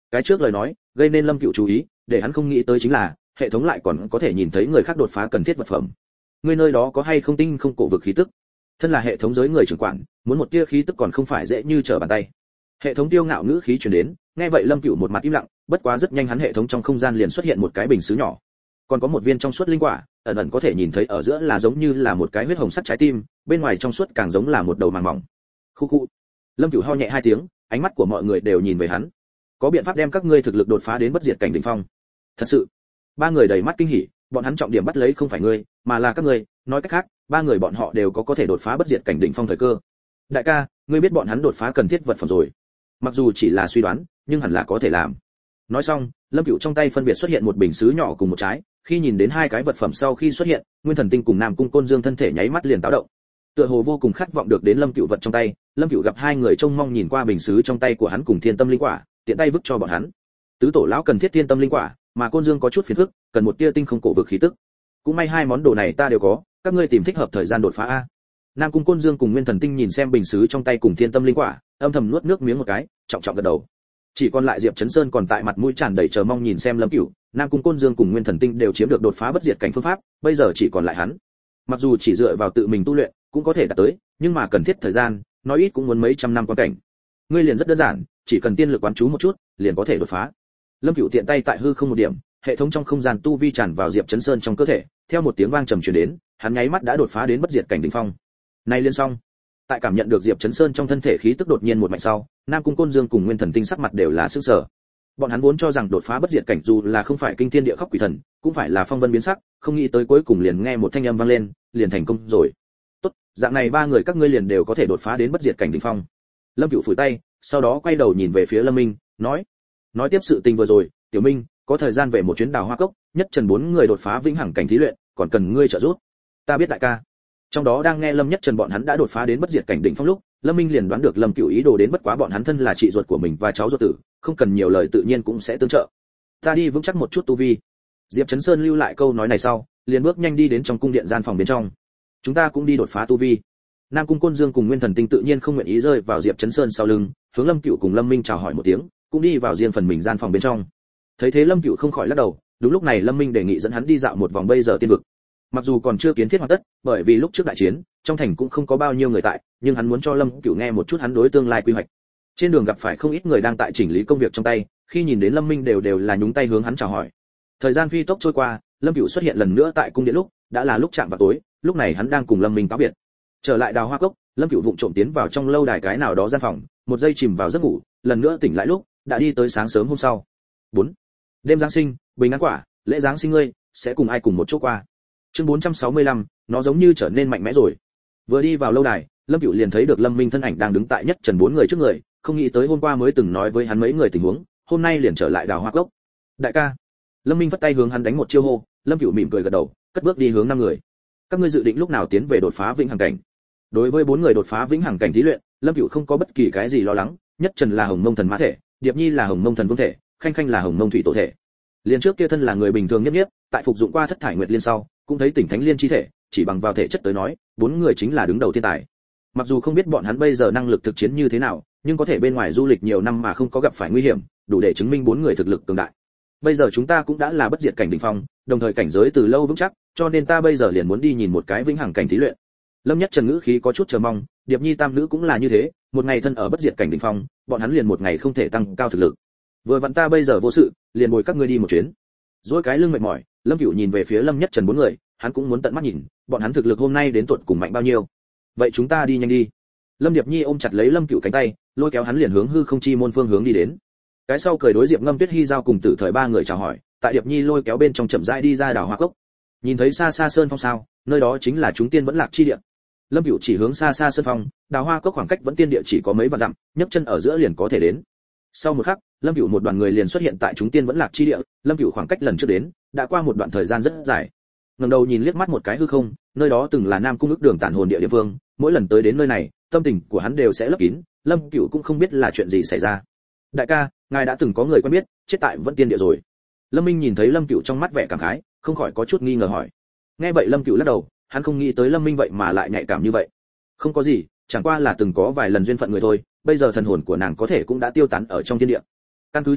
Cái trước lời nói gây nên Lâm Cửu chú ý, để hắn không nghĩ tới chính là hệ thống lại còn có thể nhìn thấy người khác đột phá cần thiết vật phẩm. Người nơi đó có hay không tinh không cổ vực khí tức? Thân là hệ thống giới người trưởng quản, muốn một tia khí tức còn không phải dễ như trở bàn tay. Hệ thống tiêu ngạo ngữ khí truyền đến, nghe vậy Lâm Cửu một mặt im lặng, bất quá rất nhanh hắn hệ thống trong không gian liền xuất hiện một cái bình sứ nhỏ, còn có một viên trong suốt linh quả, ẩn ẩn có thể nhìn thấy ở giữa là giống như là một cái huyết hồng sắc trái tim, bên ngoài trong suốt càng giống là một đầu màng mỏng. Khu khu. Lâm Cửu ho nhẹ hai tiếng, ánh mắt của mọi người đều nhìn về hắn. Có biện pháp đem các ngươi thực lực đột phá đến bất diệt cảnh đỉnh phong? Thật sự. Ba người đầy mắt kinh hỉ, bọn hắn trọng điểm bắt lấy không phải ngươi, mà là các ngươi, nói cách khác, ba người bọn họ đều có có thể đột phá bất diệt cảnh đỉnh phong thời cơ. Đại ca, ngươi biết bọn hắn đột phá cần thiết vật phẩm rồi? Mặc dù chỉ là suy đoán, nhưng hẳn là có thể làm. Nói xong, Lâm Cửu trong tay phân biệt xuất hiện một bình sứ nhỏ cùng một trái, khi nhìn đến hai cái vật phẩm sau khi xuất hiện, Nguyên Thần Tinh cùng Nam Cung Côn Dương thân thể nháy mắt liền táo động. Tựa hồ vô cùng khát vọng được đến Lâm Cửu vật trong tay, Lâm Cửu gặp hai người trông mong nhìn qua bình sứ trong tay của hắn cùng Thiên Tâm linh quả, tiện tay vứt cho bọn hắn. Tứ tổ lão cần thiết Thiên Tâm linh quả, mà Côn Dương có chút phiền phức, cần một tia tinh không cổ vực khí tức. Cũng may hai món đồ này ta đều có, các ngươi tìm thích hợp thời gian đột phá a. Nam Cung Côn Dương cùng Nguyên Thần Tinh nhìn xem bình sứ trong tay cùng Thiên Tâm linh quả, âm thầm nuốt nước miếng một cái, trọng trọng gật đầu. Chỉ còn lại Diệp Chấn Sơn còn tại mặt mũi tràn đầy chờ mong nhìn xem Lâm Cửu, Nam Cung Côn Dương cùng Nguyên Thần Tinh đều chiếm được đột phá bất diệt cảnh phương pháp, bây giờ chỉ còn lại hắn. Mặc dù chỉ dựa vào tự mình tu luyện cũng có thể đạt tới, nhưng mà cần thiết thời gian, nói ít cũng muốn mấy trăm năm quan cảnh. Ngươi liền rất đơn giản, chỉ cần tiên lực quán chú một chút, liền có thể đột phá. Lâm Cửu tiện tay tại hư không một điểm, hệ thống trong không gian tu vi tràn vào Diệp Chấn Sơn trong cơ thể, theo một tiếng vang trầm truyền đến, hắn nháy mắt đã đột phá đến bất diệt cảnh đỉnh phong. Này liên xong. Tại cảm nhận được Diệp Chấn Sơn trong thân thể khí tức đột nhiên một mạnh sau, Nam Cung Côn Dương cùng Nguyên Thần Tinh sắc mặt đều là sửng sở. Bọn hắn vốn cho rằng đột phá bất diệt cảnh dù là không phải kinh thiên địa khóc quỷ thần, cũng phải là phong vân biến sắc, không nghĩ tới cuối cùng liền nghe một thanh âm vang lên, liền thành công rồi. Tốt, dạng này ba người các ngươi liền đều có thể đột phá đến bất diệt cảnh đỉnh phong. Lâm Cửu phủi tay, sau đó quay đầu nhìn về phía Lâm Minh, nói: "Nói tiếp sự tình vừa rồi, Tiểu Minh, có thời gian về một chuyến Đào Hoa Cốc, nhất trần bốn người đột phá vĩnh hằng cảnh thí luyện, còn cần ngươi trợ giúp." "Ta biết đại ca." Trong đó đang nghe Lâm Nhất Trần bọn hắn đã đột phá đến bất diệt cảnh đỉnh phong lúc, Lâm Minh liền đoán được Lâm Cửu ý đồ đến, bất quá bọn hắn thân là chị ruột của mình và cháu ruột tử, không cần nhiều lời tự nhiên cũng sẽ tương trợ. "Ta đi vững chắc một chút tu vi." Diệp Chấn Sơn lưu lại câu nói này sau, liền bước nhanh đi đến trong cung điện gian phòng bên trong. "Chúng ta cũng đi đột phá tu vi." Nam Cung Côn Dương cùng Nguyên Thần Tinh tự nhiên không nguyện ý rơi vào Diệp Chấn Sơn sau lưng, hướng Lâm Cửu cùng Lâm Minh chào hỏi một tiếng, cũng đi vào riêng phần mình gian phòng bên trong. Thấy thế Lâm Cửu không khỏi lắc đầu, đúng lúc này Lâm Minh đề nghị dẫn hắn đi dạo một vòng bây giờ tiên vực. Mặc dù còn chưa kiến thiết hoàn tất, bởi vì lúc trước đại chiến, trong thành cũng không có bao nhiêu người tại, nhưng hắn muốn cho Lâm Cửu nghe một chút hắn đối tương lai quy hoạch. Trên đường gặp phải không ít người đang tại chỉnh lý công việc trong tay, khi nhìn đến Lâm Minh đều đều là nhúng tay hướng hắn chào hỏi. Thời gian phi tốc trôi qua, Lâm Cửu xuất hiện lần nữa tại cung điện lúc, đã là lúc chạm vào tối, lúc này hắn đang cùng Lâm Minh cáo biệt. Trở lại Đào Hoa Cốc, Lâm Cửu vụng trộm tiến vào trong lâu đài cái nào đó gian phòng, một giây chìm vào giấc ngủ, lần nữa tỉnh lại lúc, đã đi tới sáng sớm hôm sau. bốn Đêm Giáng sinh, bình an quả, lễ Giáng sinh ngươi sẽ cùng ai cùng một chỗ qua. Chương bốn trăm sáu mươi lăm, nó giống như trở nên mạnh mẽ rồi. Vừa đi vào lâu đài, Lâm Cửu liền thấy được Lâm Minh thân ảnh đang đứng tại nhất trần bốn người trước người, không nghĩ tới hôm qua mới từng nói với hắn mấy người tình huống, hôm nay liền trở lại Đào Hoa Cốc. "Đại ca." Lâm Minh vất tay hướng hắn đánh một chiêu hô, Lâm Cửu mỉm cười gật đầu, cất bước đi hướng năm người. "Các ngươi dự định lúc nào tiến về đột phá vĩnh hằng cảnh?" Đối với bốn người đột phá vĩnh hằng cảnh thí luyện, Lâm Cửu không có bất kỳ cái gì lo lắng, nhất trần là Hồng Mông thần mã thể, Điệp Nhi là Hồng Mông thần vương thể, Khanh Khanh là Hồng Mông thủy tổ thể. Liên trước kia thân là người bình thường nhất nhất, tại phục dụng qua thất thải nguyệt liên sau, cũng thấy tỉnh thánh liên chi thể, chỉ bằng vào thể chất tới nói, bốn người chính là đứng đầu thiên tài. Mặc dù không biết bọn hắn bây giờ năng lực thực chiến như thế nào, nhưng có thể bên ngoài du lịch nhiều năm mà không có gặp phải nguy hiểm, đủ để chứng minh bốn người thực lực cường đại. Bây giờ chúng ta cũng đã là bất diệt cảnh đỉnh phong, đồng thời cảnh giới từ lâu vững chắc, cho nên ta bây giờ liền muốn đi nhìn một cái vĩnh hằng cảnh thí luyện. Lâm Nhất Trần ngữ khí có chút chờ mong, Điệp Nhi tam nữ cũng là như thế, một ngày thân ở bất diệt cảnh đỉnh phong, bọn hắn liền một ngày không thể tăng cao thực lực. Vừa vặn ta bây giờ vô sự, liền bồi các ngươi đi một chuyến. Rồi cái lưng mệt mỏi, Lâm Cửu nhìn về phía Lâm Nhất Trần bốn người, hắn cũng muốn tận mắt nhìn, bọn hắn thực lực hôm nay đến tuột cùng mạnh bao nhiêu. Vậy chúng ta đi nhanh đi. Lâm Điệp Nhi ôm chặt lấy Lâm Cửu cánh tay, lôi kéo hắn liền hướng hư không chi môn phương hướng đi đến. Cái sau cười đối Diệp Ngâm Tuyết Hi giao cùng Tử Thời ba người chào hỏi, tại Điệp Nhi lôi kéo bên trong chậm rãi đi ra Đào Hoa Cốc. Nhìn thấy xa xa sơn phong sao, nơi đó chính là chúng tiên vẫn lạc chi địa. Lâm Cửu chỉ hướng xa xa sơn phong, Đào Hoa Cốc khoảng cách vẫn tiên địa chỉ có mấy vạn dặm, nhấc chân ở giữa liền có thể đến. Sau một khắc, Lâm Cửu một đoàn người liền xuất hiện tại chúng tiên vẫn lạc chi địa, Lâm Cửu khoảng cách lần trước đến, đã qua một đoạn thời gian rất dài. Ngẩng đầu nhìn liếc mắt một cái hư không, nơi đó từng là Nam Cung ước đường tản hồn địa địa phương, mỗi lần tới đến nơi này, tâm tình của hắn đều sẽ lấp kín, Lâm Cửu cũng không biết là chuyện gì xảy ra. "Đại ca, ngài đã từng có người quen biết, chết tại vẫn tiên địa rồi." Lâm Minh nhìn thấy Lâm Cửu trong mắt vẻ cảm khái, không khỏi có chút nghi ngờ hỏi. Nghe vậy Lâm Cửu lắc đầu, hắn không nghĩ tới Lâm Minh vậy mà lại nhạy cảm như vậy. "Không có gì, chẳng qua là từng có vài lần duyên phận người thôi, bây giờ thần hồn của nàng có thể cũng đã tiêu tán ở trong thiên địa." Căn cứ truyền ngôn,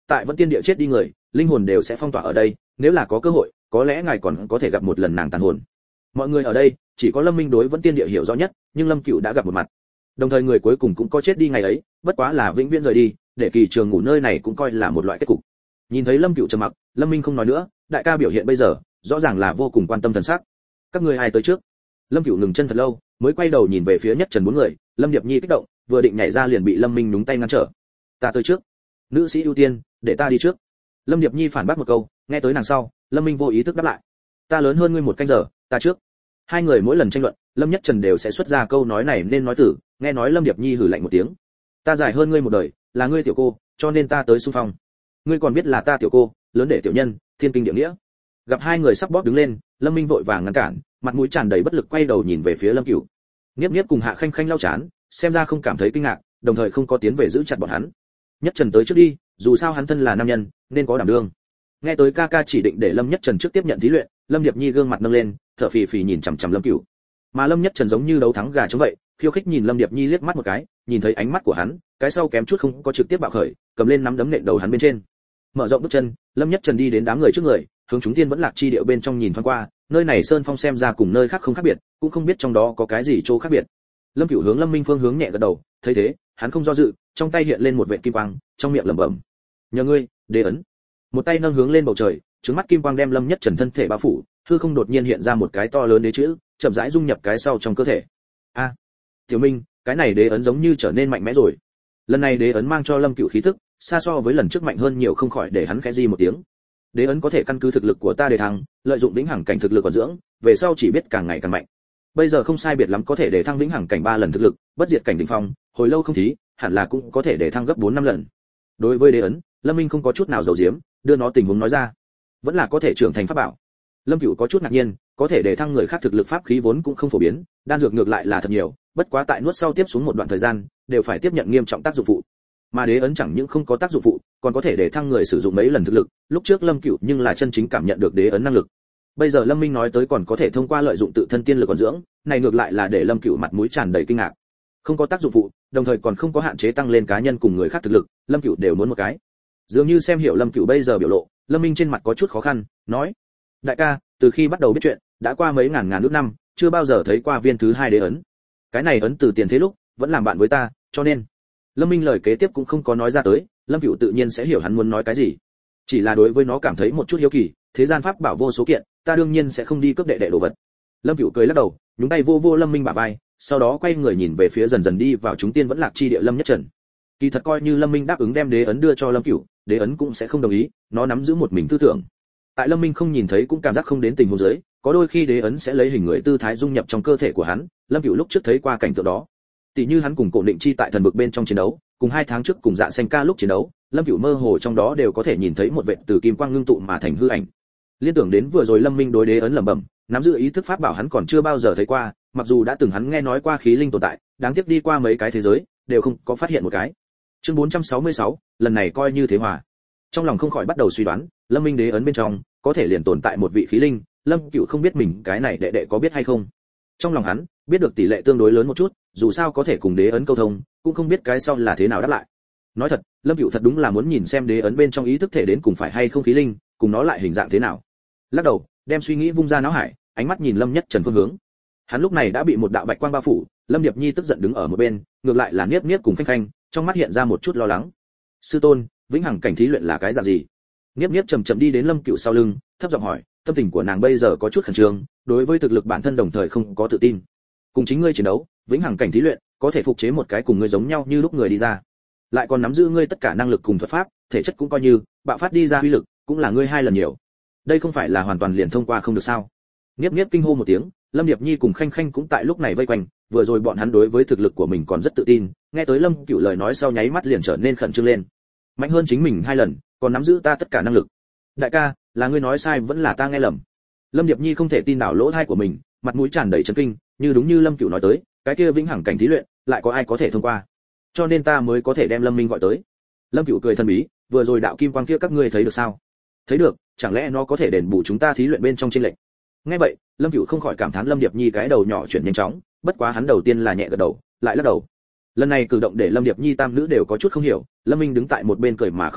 tại Vẫn Tiên Địa chết đi người, linh hồn đều sẽ phong tỏa ở đây, nếu là có cơ hội, có lẽ ngài còn có thể gặp một lần nàng tàn hồn. Mọi người ở đây, chỉ có Lâm Minh đối Vẫn Tiên Địa hiểu rõ nhất, nhưng Lâm Cửu đã gặp một mặt. Đồng thời người cuối cùng cũng có chết đi ngày ấy, bất quá là vĩnh viễn rời đi, để Kỳ Trường ngủ nơi này cũng coi là một loại kết cục. Nhìn thấy Lâm Cửu trầm mặc, Lâm Minh không nói nữa, đại ca biểu hiện bây giờ, rõ ràng là vô cùng quan tâm thần sắc. Các ngươi ai tới trước? Lâm Cửu ngừng chân thật lâu, mới quay đầu nhìn về phía Nhất Trần bốn người, Lâm Điệp Nhi kích động, vừa định nhảy ra liền bị Lâm Minh nhúng tay ngăn trở. Ta tới trước. Nữ sĩ ưu tiên, để ta đi trước. Lâm Điệp Nhi phản bác một câu, nghe tới nàng sau, Lâm Minh vô ý thức đáp lại. Ta lớn hơn ngươi một canh giờ, ta trước. Hai người mỗi lần tranh luận, Lâm Nhất Trần đều sẽ xuất ra câu nói này nên nói tử, nghe nói Lâm Điệp Nhi hừ lạnh một tiếng. Ta dài hơn ngươi một đời, là ngươi tiểu cô, cho nên ta tới xung phong. Ngươi còn biết là ta tiểu cô, lớn để tiểu nhân, thiên kinh địa nghĩa. Gặp hai người sắp bóp đứng lên, Lâm Minh vội vàng ngăn cản, mặt mũi tràn đầy bất lực quay đầu nhìn về phía Lâm Cửu. Niếp Niếp cùng Hạ Khanh Khanh lau chán, xem ra không cảm thấy kinh ngạc, đồng thời không có tiến về giữ chặt bọn hắn. Nhất Trần tới trước đi, dù sao hắn thân là nam nhân, nên có đảm đương. Nghe tới ca ca chỉ định để Lâm Nhất Trần trước tiếp nhận thí luyện, Lâm Điệp Nhi gương mặt nâng lên, thở phì phì nhìn chằm chằm Lâm Cửu. Mà Lâm Nhất Trần giống như đấu thắng gà trống vậy, khiêu khích nhìn Lâm Điệp Nhi liếc mắt một cái, nhìn thấy ánh mắt của hắn, cái sau kém chút không có trực tiếp bạo khởi, cầm lên nắm đấm nện đầu hắn bên trên. Mở rộng bước chân, Lâm Nhất Trần đi đến đám người trước người, hướng chúng tiên vẫn lạc chi điệu bên trong nhìn thoáng qua, nơi này sơn phong xem ra cùng nơi khác không khác biệt, cũng không biết trong đó có cái gì chỗ khác biệt. Lâm Cửu hướng Lâm Minh phương hướng nhẹ gật đầu, thấy thế, hắn không do dự, trong tay hiện lên một vệt kim quang, trong miệng lẩm bẩm: "Nhờ ngươi, đế ấn." Một tay nâng hướng lên bầu trời, trứng mắt kim quang đem Lâm Nhất Trần thân thể bao phủ, hư không đột nhiên hiện ra một cái to lớn đế chữ, chậm rãi dung nhập cái sau trong cơ thể. A, Tiểu Minh, cái này đế ấn giống như trở nên mạnh mẽ rồi. Lần này đế ấn mang cho Lâm Cửu khí tức, xa so với lần trước mạnh hơn nhiều, không khỏi để hắn khẽ di một tiếng. Đế ấn có thể căn cứ thực lực của ta để thăng, lợi dụng vĩnh hằng cảnh thực lực còn dưỡng, về sau chỉ biết càng ngày càng mạnh. Bây giờ không sai biệt lắm có thể để thăng vĩnh hằng cảnh ba lần thực lực, bất diệt cảnh đỉnh phong, hồi lâu không thí, hẳn là cũng có thể để thăng gấp bốn năm lần. Đối với đế ấn, Lâm Minh không có chút nào giấu giếm, đưa nó tình huống nói ra. Vẫn là có thể trưởng thành pháp bảo. Lâm Cửu có chút ngạc nhiên, có thể để thăng người khác thực lực pháp khí vốn cũng không phổ biến, đan dược ngược lại là thật nhiều, bất quá tại nuốt sau tiếp xuống một đoạn thời gian, đều phải tiếp nhận nghiêm trọng tác dụng phụ. Mà đế ấn chẳng những không có tác dụng phụ, còn có thể để thăng người sử dụng mấy lần thực lực, lúc trước Lâm Cửu nhưng là chân chính cảm nhận được đế ấn năng lực. Bây giờ Lâm Minh nói tới còn có thể thông qua lợi dụng tự thân tiên lực còn dưỡng, này ngược lại là để Lâm Cửu mặt mũi tràn đầy kinh ngạc. Không có tác dụng phụ, đồng thời còn không có hạn chế tăng lên cá nhân cùng người khác thực lực, Lâm Cửu đều muốn một cái. Dường như xem hiểu Lâm Cửu bây giờ biểu lộ, Lâm Minh trên mặt có chút khó khăn, nói: "Đại ca, từ khi bắt đầu biết chuyện, đã qua mấy ngàn ngàn nước năm, chưa bao giờ thấy qua viên thứ hai đế ấn. Cái này ấn từ tiền thế lúc, vẫn làm bạn với ta, cho nên..." Lâm Minh lời kế tiếp cũng không có nói ra tới, Lâm Cửu tự nhiên sẽ hiểu hắn muốn nói cái gì. Chỉ là đối với nó cảm thấy một chút hiếu kỳ, thế gian pháp bảo vô số kiện, ta đương nhiên sẽ không đi cướp đệ đệ đồ vật. Lâm Cửu cười lắc đầu, nhúng tay vô vô Lâm Minh bả vai, sau đó quay người nhìn về phía dần dần đi vào chúng tiên vẫn lạc chi địa Lâm Nhất Trần. Kỳ thật coi như Lâm Minh đáp ứng đem đế ấn đưa cho Lâm Cửu, đế ấn cũng sẽ không đồng ý, nó nắm giữ một mình tư tưởng. Tại Lâm Minh không nhìn thấy cũng cảm giác không đến tình huống dưới, có đôi khi đế ấn sẽ lấy hình người tư thái dung nhập trong cơ thể của hắn, Lâm Cửu lúc trước thấy qua cảnh tượng đó. Tỷ như hắn cùng Cổ Định Chi tại thần vực bên trong chiến đấu, cùng hai tháng trước cùng Dạ Xanh Ca lúc chiến đấu, Lâm Cửu mơ hồ trong đó đều có thể nhìn thấy một vệt từ kim quang ngưng tụ mà thành hư ảnh. Liên tưởng đến vừa rồi Lâm Minh đối đế ấn lẩm bẩm, nắm giữ ý thức pháp bảo hắn còn chưa bao giờ thấy qua, mặc dù đã từng hắn nghe nói qua khí linh tồn tại, đáng tiếc đi qua mấy cái thế giới, đều không có phát hiện một cái. Chương bốn trăm sáu mươi sáu, lần này coi như thế hòa. Trong lòng không khỏi bắt đầu suy đoán, Lâm Minh đế ấn bên trong có thể liền tồn tại một vị khí linh, Lâm Cửu không biết mình cái này đệ đệ có biết hay không. Trong lòng hắn, biết được tỷ lệ tương đối lớn một chút, dù sao có thể cùng đế ấn câu thông, cũng không biết cái sau là thế nào đáp lại. Nói thật, Lâm Cửu thật đúng là muốn nhìn xem đế ấn bên trong ý thức thể đến cùng phải hay không khí linh, cùng nó lại hình dạng thế nào. Lắc đầu, đem suy nghĩ vung ra não hải, ánh mắt nhìn Lâm Nhất Trần phương hướng. Hắn lúc này đã bị một đạo bạch quang bao phủ, Lâm Điệp Nhi tức giận đứng ở một bên, ngược lại là Niếp Niếp cùng Khanh Khanh, trong mắt hiện ra một chút lo lắng. Sư tôn, vĩnh hằng cảnh thí luyện là cái dạng gì? Niếp Niếp chậm chậm đi đến Lâm Cửu sau lưng, thấp giọng hỏi, tâm tình của nàng bây giờ có chút khẩn trương, đối với thực lực bản thân đồng thời không có tự tin. Cùng chính ngươi chiến đấu, vĩnh hằng cảnh thí luyện, có thể phục chế một cái cùng ngươi giống nhau như lúc người đi ra, lại còn nắm giữ ngươi tất cả năng lực cùng thuật pháp, thể chất cũng coi như, bạo phát đi ra uy lực, cũng là ngươi hai lần nhiều. Đây không phải là hoàn toàn liền thông qua không được sao? Niếp Niếp kinh hô một tiếng, Lâm Điệp Nhi cùng Khanh Khanh cũng tại lúc này vây quanh, vừa rồi bọn hắn đối với thực lực của mình còn rất tự tin, nghe tới Lâm Cửu lời nói sau nháy mắt liền trở nên khẩn trương lên. Mạnh hơn chính mình hai lần, còn nắm giữ ta tất cả năng lực. Đại ca, là ngươi nói sai vẫn là ta nghe lầm? Lâm Điệp Nhi không thể tin đảo lỗ tai của mình, mặt mũi tràn đầy chấn kinh, như đúng như Lâm Cửu nói tới, cái kia vĩnh hằng cảnh thí luyện, lại có ai có thể thông qua? Cho nên ta mới có thể đem Lâm Minh gọi tới. Lâm Cửu cười thần bí, vừa rồi đạo kim quang kia các ngươi thấy được sao? Thấy được, chẳng lẽ nó có thể đền bù chúng ta thí luyện bên trong chênh lệch? Nghe vậy, Lâm Cửu không khỏi cảm thán Lâm Điệp Nhi cái đầu nhỏ chuyển nhanh chóng, bất quá hắn đầu tiên là nhẹ gật đầu, lại lắc đầu. Lần này cử động để Lâm Điệp Nhi tam nữ đều có chút không hiểu, Lâm Minh đứng tại một bên cười mà không nói,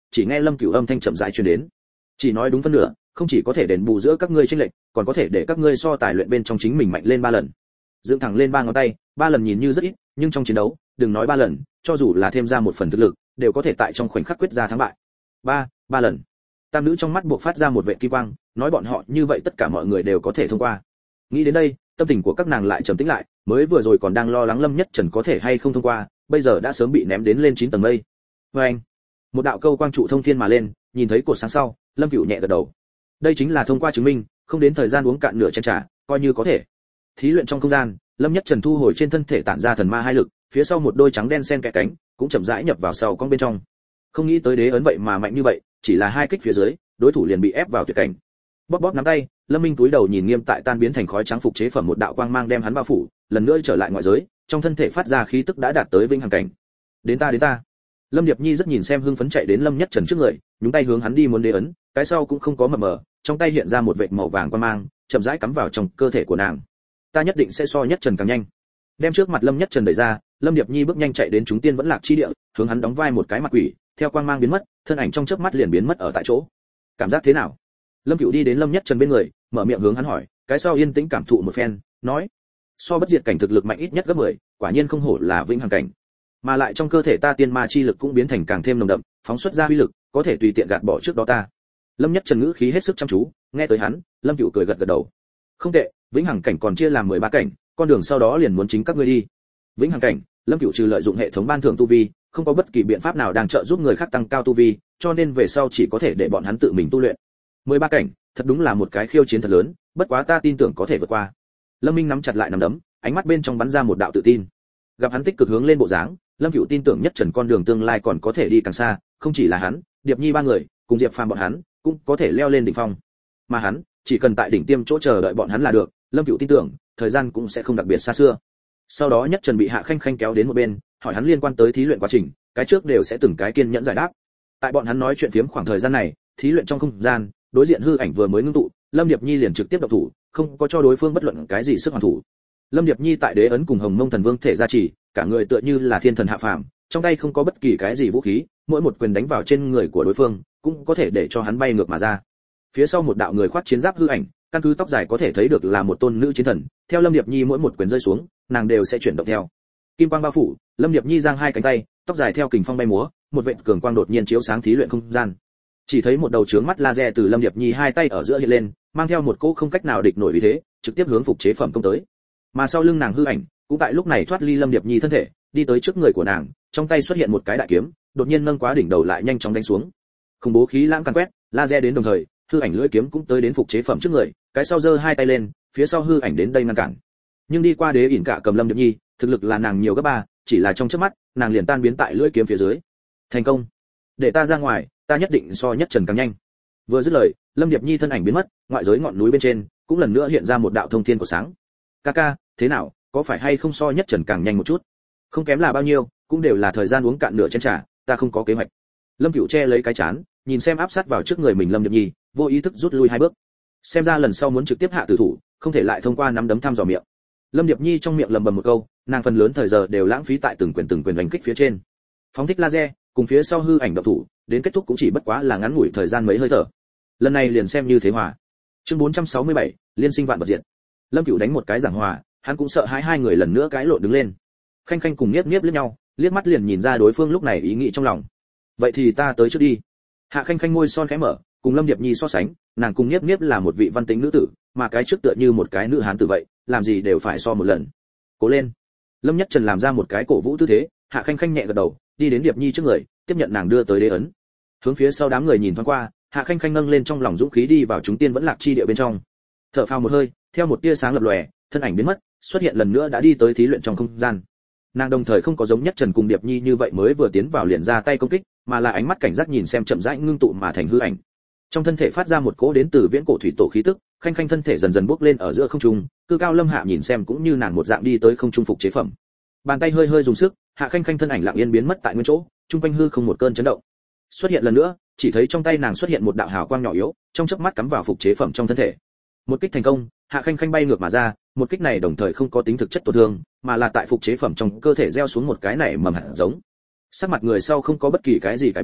chỉ nghe Lâm Cửu âm thanh chậm rãi truyền đến. Chỉ nói đúng phân nửa, không chỉ có thể đền bù giữa các ngươi chênh lệch, còn có thể để các ngươi so tài luyện bên trong chính mình mạnh lên ba lần. Dựng thẳng lên ba ngón tay, ba lần nhìn như rất ít, nhưng trong chiến đấu, đừng nói ba lần, cho dù là thêm ra một phần thực lực, đều có thể tại trong khoảnh khắc quyết ra thắng bại. Ba, ba lần. Tam nữ trong mắt buộc phát ra một vệt kim quang, nói bọn họ như vậy tất cả mọi người đều có thể thông qua. Nghĩ đến đây, tâm tình của các nàng lại trầm tĩnh lại, mới vừa rồi còn đang lo lắng Lâm Nhất Trần có thể hay không thông qua, bây giờ đã sớm bị ném đến lên chín tầng mây. Và anh, một đạo câu quang trụ thông thiên mà lên, nhìn thấy cột sáng sau, Lâm Cửu nhẹ gật đầu. Đây chính là thông qua chứng minh, không đến thời gian uống cạn nửa chén trà, coi như có thể. Thí luyện trong không gian, Lâm Nhất Trần thu hồi trên thân thể tản ra thần ma hai lực, phía sau một đôi trắng đen xen kẽ cánh, cũng chậm rãi nhập vào sau con bên trong. Không nghĩ tới đế ấn vậy mà mạnh như vậy, chỉ là hai kích phía dưới, đối thủ liền bị ép vào tuyệt cảnh. Bóp bóp nắm tay, Lâm Minh túi đầu nhìn nghiêm tại tan biến thành khói trắng phục chế phẩm một đạo quang mang đem hắn bao phủ, lần nữa trở lại ngoại giới, trong thân thể phát ra khí tức đã đạt tới vĩnh hằng cảnh. Đến ta đến ta. Lâm Điệp Nhi rất nhìn xem hưng phấn chạy đến Lâm Nhất Trần trước người, nhúng tay hướng hắn đi muốn đế ấn, cái sau cũng không có mập mờ, trong tay hiện ra một vệt màu vàng quang mang, chậm rãi cắm vào trong cơ thể của nàng. Ta nhất định sẽ so Nhất Trần càng nhanh. Đem trước mặt Lâm Nhất Trần đẩy ra, Lâm Điệp Nhi bước nhanh chạy đến chúng tiên vẫn lạc chi địa, hướng hắn đóng vai một cái mặt quỷ, theo quang mang biến mất, thân ảnh trong chớp mắt liền biến mất ở tại chỗ. Cảm giác thế nào? Lâm Cửu đi đến Lâm Nhất Trần bên người, mở miệng hướng hắn hỏi, cái sau yên tĩnh cảm thụ một phen, nói: so bất diệt cảnh thực lực mạnh ít nhất gấp mười, quả nhiên không hổ là vĩnh hằng cảnh. Mà lại trong cơ thể ta tiên ma chi lực cũng biến thành càng thêm nồng đậm, phóng xuất ra uy lực, có thể tùy tiện gạt bỏ trước đó ta. Lâm Nhất Trần ngữ khí hết sức chăm chú, nghe tới hắn, Lâm Cửu cười gật gật đầu. Không tệ, vĩnh hằng cảnh còn chia làm mười ba cảnh, con đường sau đó liền muốn chính các ngươi đi. Vĩnh hằng cảnh, Lâm Cửu trừ lợi dụng hệ thống ban thưởng tu vi, không có bất kỳ biện pháp nào đang trợ giúp người khác tăng cao tu vi, cho nên về sau chỉ có thể để bọn hắn tự mình tu luyện. mười ba cảnh, thật đúng là một cái khiêu chiến thật lớn, bất quá ta tin tưởng có thể vượt qua. Lâm Minh nắm chặt lại nắm đấm, ánh mắt bên trong bắn ra một đạo tự tin. Gặp hắn tích cực hướng lên bộ dáng, Lâm Cửu tin tưởng Nhất Trần con đường tương lai còn có thể đi càng xa, không chỉ là hắn, Điệp Nhi ba người, cùng Diệp Phàm bọn hắn, cũng có thể leo lên đỉnh phong. Mà hắn, chỉ cần tại đỉnh tiêm chỗ chờ đợi bọn hắn là được, Lâm Cửu tin tưởng, thời gian cũng sẽ không đặc biệt xa xưa. Sau đó Nhất Trần bị Hạ Khanh Khanh kéo đến một bên, hỏi hắn liên quan tới thí luyện quá trình, cái trước đều sẽ từng cái kiên nhẫn giải đáp. Tại bọn hắn nói chuyện phiếm khoảng thời gian này, thí luyện trong không gian, đối diện hư ảnh vừa mới ngưng tụ, Lâm Điệp Nhi liền trực tiếp động thủ, không có cho đối phương bất luận cái gì sức hoàn thủ. Lâm Điệp Nhi tại đế ấn cùng Hồng Mông Thần Vương thể gia trì, cả người tựa như là thiên thần hạ phàm, trong tay không có bất kỳ cái gì vũ khí, mỗi một quyền đánh vào trên người của đối phương, cũng có thể để cho hắn bay ngược mà ra. Phía sau một đạo người khoác chiến giáp hư ảnh, căn cứ tóc dài có thể thấy được là một tôn nữ chiến thần, theo Lâm Điệp Nhi mỗi một quyền rơi xuống, nàng đều sẽ chuyển động theo. Kim quang bao phủ, Lâm Điệp Nhi giang hai cánh tay, tóc dài theo kình phong bay múa, một vệt cường quang đột nhiên chiếu sáng thí luyện không gian. Chỉ thấy một đầu chướng mắt laser từ Lâm Điệp Nhi hai tay ở giữa hiện lên, mang theo một cỗ không cách nào địch nổi uy thế, trực tiếp hướng phục chế phẩm công tới. Mà sau lưng nàng hư ảnh, cũng tại lúc này thoát ly Lâm Điệp Nhi thân thể, đi tới trước người của nàng, trong tay xuất hiện một cái đại kiếm, đột nhiên nâng quá đỉnh đầu lại nhanh chóng đánh xuống. Khủng bố khí lãng càn quét, laser đến đồng thời, hư ảnh lưỡi kiếm cũng tới đến phục chế phẩm trước người, cái sau giơ hai tay lên, phía sau hư ảnh đến đây ngăn cản. Nhưng đi qua đế ỉn cả cầm Lâm Điệp Nhi, thực lực là nàng nhiều gấp ba, chỉ là trong chớp mắt, nàng liền tan biến tại lưỡi kiếm phía dưới. Thành công. Để ta ra ngoài, ta nhất định so Nhất Trần càng nhanh. Vừa dứt lời, Lâm Điệp Nhi thân ảnh biến mất, ngoại giới ngọn núi bên trên cũng lần nữa hiện ra một đạo thông thiên của sáng. Ca ca, thế nào, có phải hay không so Nhất Trần càng nhanh một chút? Không kém là bao nhiêu, cũng đều là thời gian uống cạn nửa chén trà, ta không có kế hoạch. Lâm Cửu che lấy cái chán, nhìn xem áp sát vào trước người mình Lâm Điệp Nhi, vô ý thức rút lui hai bước. Xem ra lần sau muốn trực tiếp hạ tử thủ, không thể lại thông qua nắm đấm thăm dò miệng. Lâm Điệp Nhi trong miệng lầm bầm một câu, nàng phần lớn thời giờ đều lãng phí tại từng quyền từng quyền đánh kích phía trên. Phóng thích laser, cùng phía sau hư ảnh động thủ, đến kết thúc cũng chỉ bất quá là ngắn ngủi thời gian mấy hơi thở. Lần này liền xem như thế hòa. Chương bốn trăm sáu mươi bảy, liên sinh vạn vật diệt. Lâm Cửu đánh một cái giảng hòa, hắn cũng sợ hãi hai người lần nữa cãi lộn đứng lên. Khanh Khanh cùng Niếp Niếp liếc nhau, liếc mắt liền nhìn ra đối phương lúc này ý nghĩ trong lòng. Vậy thì ta tới trước đi. Hạ Khanh Khanh môi son khẽ mở, cùng Lâm Điệp Nhi so sánh, nàng cùng Niếp Niếp là một vị văn tính nữ tử, mà cái trước tựa như một cái nữ hán tử vậy, làm gì đều phải so một lần. Cố lên. Lâm Nhất Trần làm ra một cái cổ vũ tư thế, Hạ Khanh Khanh nhẹ gật đầu, đi đến Điệp Nhi trước người, tiếp nhận nàng đưa tới đế ấn. Hướng phía sau đám người nhìn thoáng qua, Hạ Khanh Khanh nâng lên trong lòng dũng khí đi vào chúng tiên vẫn lạc chi địa bên trong. Thở phào một hơi, theo một tia sáng lập lòe, thân ảnh biến mất, xuất hiện lần nữa đã đi tới thí luyện trong không gian. Nàng đồng thời không có giống Nhất Trần cùng Điệp Nhi như vậy mới vừa tiến vào liền ra tay công kích, mà là ánh mắt cảnh giác nhìn xem chậm rãi ngưng tụ mà thành hư ảnh. Trong thân thể phát ra một cỗ đến từ viễn cổ thủy tổ khí tức, Khanh Khanh thân thể dần dần bốc lên ở giữa không trung, cư cao lâm hạ nhìn xem cũng như nàng một dạng đi tới không trung phục chế phẩm. Bàn tay hơi hơi dùng sức, Hạ Khanh Khanh thân ảnh lặng yên biến mất tại nguyên chỗ, trung quanh hư không một cơn chấn động. Xuất hiện lần nữa, chỉ thấy trong tay nàng xuất hiện một đạo hào quang nhỏ yếu, trong chớp mắt cắm vào phục chế phẩm trong thân thể. Một kích thành công, Hạ Khanh Khanh bay ngược mà ra, một kích này đồng thời không có tính thực chất tổn thương, mà là tại phục chế phẩm trong cơ thể gieo xuống một cái này mầm hạt giống. Sắc mặt người sau không có bất kỳ cái gì cải biến,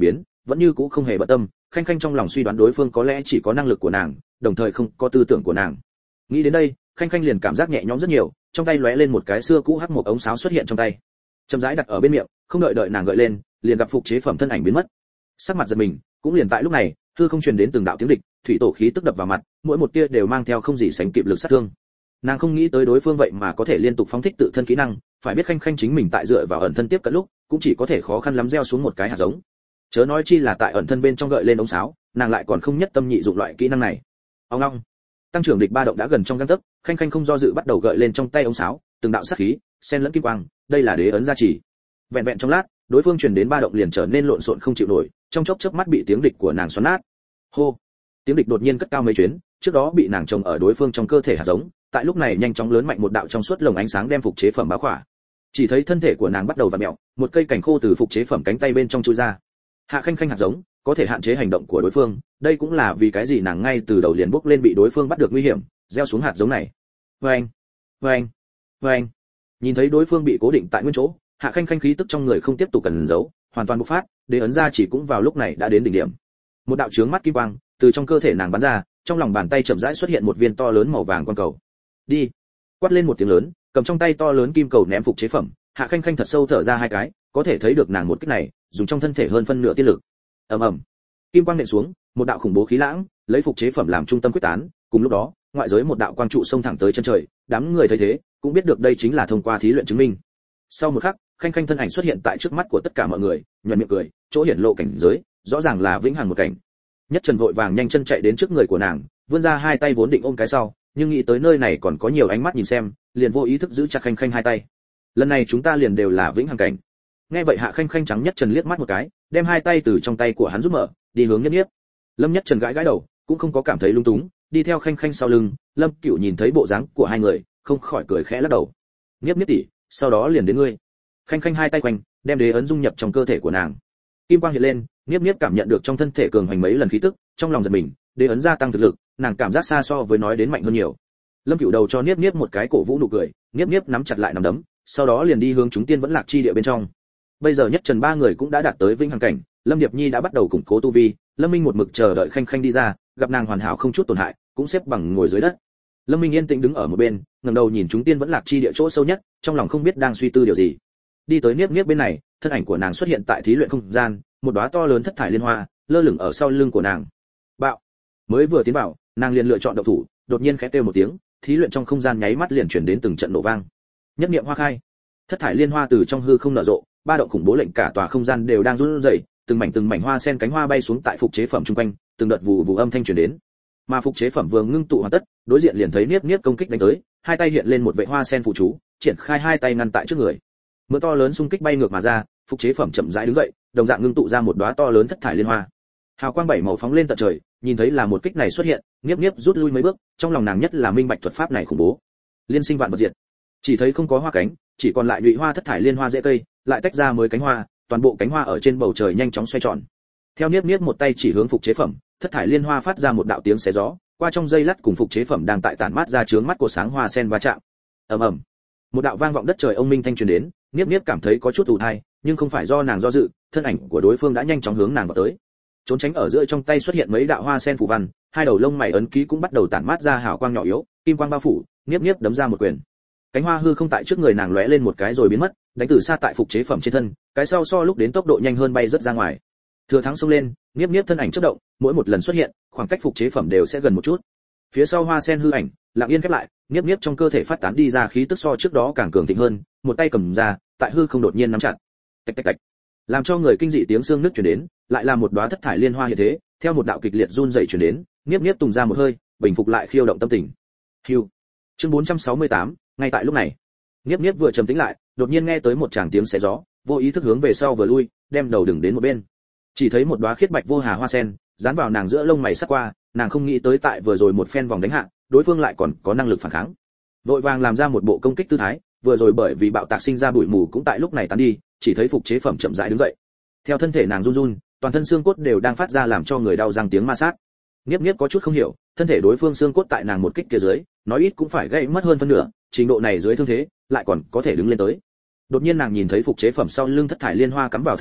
vẫn như cũ không hề bận tâm, khanh khanh trong lòng suy đoán đối phương có lẽ chỉ có năng lực của nàng, đồng thời không có tư tưởng của nàng. Nghĩ đến đây, khanh khanh liền cảm giác nhẹ nhõm rất nhiều, trong tay lóe lên một cái xưa cũ hắc một ống sáo xuất hiện trong tay, chậm rãi đặt ở bên miệng, không đợi đợi nàng gợi lên, liền gặp phục chế phẩm thân ảnh biến mất. Sắc mặt giật mình, cũng liền tại lúc này, hư không truyền đến từng đạo tiếng địch, thủy tổ khí tức đập vào mặt, mỗi một tia đều mang theo không gì sánh kịp lực sát thương. Nàng không nghĩ tới đối phương vậy mà có thể liên tục phóng thích tự thân kỹ năng, phải biết khanh khanh chính mình tại dựa vào ẩn thân tiếp cận lúc, cũng chỉ có thể khó khăn lắm gieo xuống một cái hạt giống. Chớ nói chi là tại ẩn thân bên trong gợi lên ống sáo, nàng lại còn không nhất tâm nhị dụng loại kỹ năng này. Ông long, tăng trưởng địch ba động đã gần trong gang tấc, khanh khanh không do dự bắt đầu gợi lên trong tay ống sáo, từng đạo sát khí, xen lẫn kim quang, đây là đế ấn gia trì. Vẹn vẹn trong lát, đối phương truyền đến ba động liền trở nên lộn xộn không chịu nổi, trong chốc chớp mắt bị tiếng địch của nàng xoắn nát. Hô, tiếng địch đột nhiên cất cao mấy chuyến, trước đó bị nàng trồng ở đối phương trong cơ thể hạt giống, tại lúc này nhanh chóng lớn mạnh một đạo trong suốt lồng ánh sáng đem phục chế phẩm bao khỏa. Chỉ thấy thân thể của nàng bắt đầu vặn mèo, một cây cảnh khô từ phục chế phẩm cánh tay bên trong chui ra. Hạ khanh khanh hạt giống có thể hạn chế hành động của đối phương, đây cũng là vì cái gì nàng ngay từ đầu liền bốc lên bị đối phương bắt được nguy hiểm, gieo xuống hạt giống này. Oeng, oeng, oeng. Nhìn thấy đối phương bị cố định tại nguyên chỗ, Hạ khanh khanh khí tức trong người không tiếp tục cần giấu, hoàn toàn bộc phát, đế ấn ra chỉ cũng vào lúc này đã đến đỉnh điểm. Một đạo chướng mắt kim quang từ trong cơ thể nàng bắn ra, trong lòng bàn tay chậm rãi xuất hiện một viên to lớn màu vàng quang cầu. Đi! Quát lên một tiếng lớn, cầm trong tay to lớn kim cầu ném phục chế phẩm, Hạ khanh khanh thật sâu thở ra hai cái, có thể thấy được nàng một kích này dùng trong thân thể hơn phân nửa tiên lực. Ầm ầm, kim quang nện xuống, một đạo khủng bố khí lãng lấy phục chế phẩm làm trung tâm quyết tán, cùng lúc đó ngoại giới một đạo quang trụ xông thẳng tới chân trời, đám người thấy thế cũng biết được đây chính là thông qua thí luyện chứng minh. Sau một khắc, khanh khanh thân ảnh xuất hiện tại trước mắt của tất cả mọi người, nhuận miệng cười, chỗ hiển lộ cảnh giới rõ ràng là vĩnh hằng một cảnh. Nhất Trần vội vàng nhanh chân chạy đến trước người của nàng, vươn ra hai tay vốn định ôm cái sau, nhưng nghĩ tới nơi này còn có nhiều ánh mắt nhìn xem, liền vô ý thức giữ chặt khanh khanh hai tay. Lần này chúng ta liền đều là vĩnh hằng cảnh. Nghe vậy Hạ khanh khanh trắng Nhất Trần liếc mắt một cái, đem hai tay từ trong tay của hắn rút mở, đi hướng Nhất Nhiếp. Lâm Nhất Trần gãi gãi đầu, cũng không có cảm thấy lung túng, đi theo khanh khanh sau lưng. Lâm Cửu nhìn thấy bộ dáng của hai người, không khỏi cười khẽ lắc đầu. Nhiếp Nhiếp tỷ, sau đó liền đến ngươi. Khanh khanh hai tay quanh, đem đế ấn dung nhập trong cơ thể của nàng. Kim quang hiện lên, Nhiếp Nhiếp cảm nhận được trong thân thể cường hoành mấy lần khí tức, trong lòng giật mình, đế ấn gia tăng thực lực, nàng cảm giác xa so với nói đến mạnh hơn nhiều. Lâm Cửu đầu cho Nhiếp Nhiếp một cái cổ vũ nụ cười, Nhiếp Nhiếp nắm chặt lại nắm đấm, sau đó liền đi hướng chúng tiên vẫn lạc chi địa bên trong. Bây giờ Nhất Trần ba người cũng đã đạt tới vĩnh hằng cảnh, Lâm Điệp Nhi đã bắt đầu củng cố tu vi, Lâm Minh một mực chờ đợi khanh khanh đi ra, gặp nàng hoàn hảo không chút tổn hại, cũng xếp bằng ngồi dưới đất. Lâm Minh yên tĩnh đứng ở một bên, ngẩng đầu nhìn chúng tiên vẫn lạc chi địa chỗ sâu nhất, trong lòng không biết đang suy tư điều gì. Đi tới Niếp Niếp bên này, thân ảnh của nàng xuất hiện tại thí luyện không gian, một đóa to lớn thất thải liên hoa lơ lửng ở sau lưng của nàng. Bạo! Mới vừa tiến vào, nàng liền lựa chọn động thủ, đột nhiên khẽ kêu một tiếng, thí luyện trong không gian nháy mắt liền chuyển đến từng trận nổ vang. Nhất niệm hoa khai, thất thải liên hoa từ trong hư không nở rộ, ba động khủng bố lệnh cả tòa không gian đều đang run rẩy, từng mảnh từng mảnh hoa sen cánh hoa bay xuống tại phục chế phẩm chung quanh, từng đợt vụ vụ âm thanh truyền đến. Mà phục chế phẩm vừa ngưng tụ hoàn tất, đối diện liền thấy Niếp Niếp công kích đánh tới, hai tay hiện lên một vệ hoa sen phụ chú, triển khai hai tay ngăn tại trước người. Mưa to lớn xung kích bay ngược mà ra, phục chế phẩm chậm rãi đứng dậy, đồng dạng ngưng tụ ra một đóa to lớn thất thải liên hoa. Hào quang bảy màu phóng lên tận trời, nhìn thấy là một kích này xuất hiện, Niếp Niếp rút lui mấy bước, trong lòng nàng nhất là minh bạch thuật pháp này khủng bố. Liên sinh vạn vật diệt. Chỉ thấy không có hoa cánh, chỉ còn lại nhụy hoa thất thải liên hoa rễ cây, lại tách ra mới cánh hoa, toàn bộ cánh hoa ở trên bầu trời nhanh chóng xoay tròn. Theo Niếp Niếp một tay chỉ hướng phục chế phẩm, thất thải liên hoa phát ra một đạo tiếng xé gió, qua trong dây lát cùng phục chế phẩm đang tại tản mát ra chướng mắt của sáng hoa sen va chạm. Ầm ầm. Một đạo vang vọng đất trời ông minh thanh truyền đến, Niếp Niếp cảm thấy có chút ù tai, nhưng không phải do nàng do dự, thân ảnh của đối phương đã nhanh chóng hướng nàng vào tới. Trốn tránh ở giữa trong tay xuất hiện mấy đạo hoa sen phù văn, hai đầu lông mày ấn ký cũng bắt đầu tản mát ra hào quang nhỏ yếu, kim quang bao phủ, Niếp Niếp đấm ra một quyền. Cánh hoa hư không tại trước người nàng lóe lên một cái rồi biến mất, đánh từ xa tại phục chế phẩm trên thân, cái sau so lúc đến tốc độ nhanh hơn bay rất ra ngoài. Thừa thắng xông lên, Niếp Niếp thân ảnh chớp động, mỗi một lần xuất hiện, khoảng cách phục chế phẩm đều sẽ gần một chút. Phía sau hoa sen hư ảnh, lặng yên khép lại, Niếp Niếp trong cơ thể phát tán đi ra khí tức so trước đó càng cường thịnh hơn, một tay cầm ra, tại hư không đột nhiên nắm chặt. Tạch tạch tạch. Làm cho người kinh dị tiếng xương nứt truyền đến, lại là một đóa thất thải liên hoa hiện thế, theo một đạo kịch liệt run rẩy truyền đến, Niếp Niếp tùng ra một hơi, bình phục lại khiêu động tâm tình. Hưu. Chương bốn trăm sáu mươi tám, ngay tại lúc này, Niếp Niếp vừa trầm tĩnh lại, đột nhiên nghe tới một tràng tiếng xé gió, vô ý thức hướng về sau vừa lui, đem đầu đừng đến một bên. Chỉ thấy một đóa khiết bạch vô hà hoa sen, dán vào nàng giữa lông mày sắc qua, nàng không nghĩ tới tại vừa rồi một phen vòng đánh hạ, đối phương lại còn có năng lực phản kháng. Vội vàng làm ra một bộ công kích tư thái, vừa rồi bởi vì bạo tạc sinh ra bụi mù cũng tại lúc này tán đi, chỉ thấy phục chế phẩm chậm rãi đứng dậy. Theo thân thể nàng run run, toàn thân xương cốt đều đang phát ra làm cho người đau răng tiếng ma sát. Niếp Niếp có chút không hiểu, thân thể đối phương xương cốt tại nàng một kích kia dưới, nói ít cũng phải gãy mất hơn phân nửa, trình độ này dưới thương thế, lại còn có thể đứng lên tới. Đột nhiên nàng nhìn thấy phục chế phẩm sau lưng thất thải liên hoa cắm vào thân thể,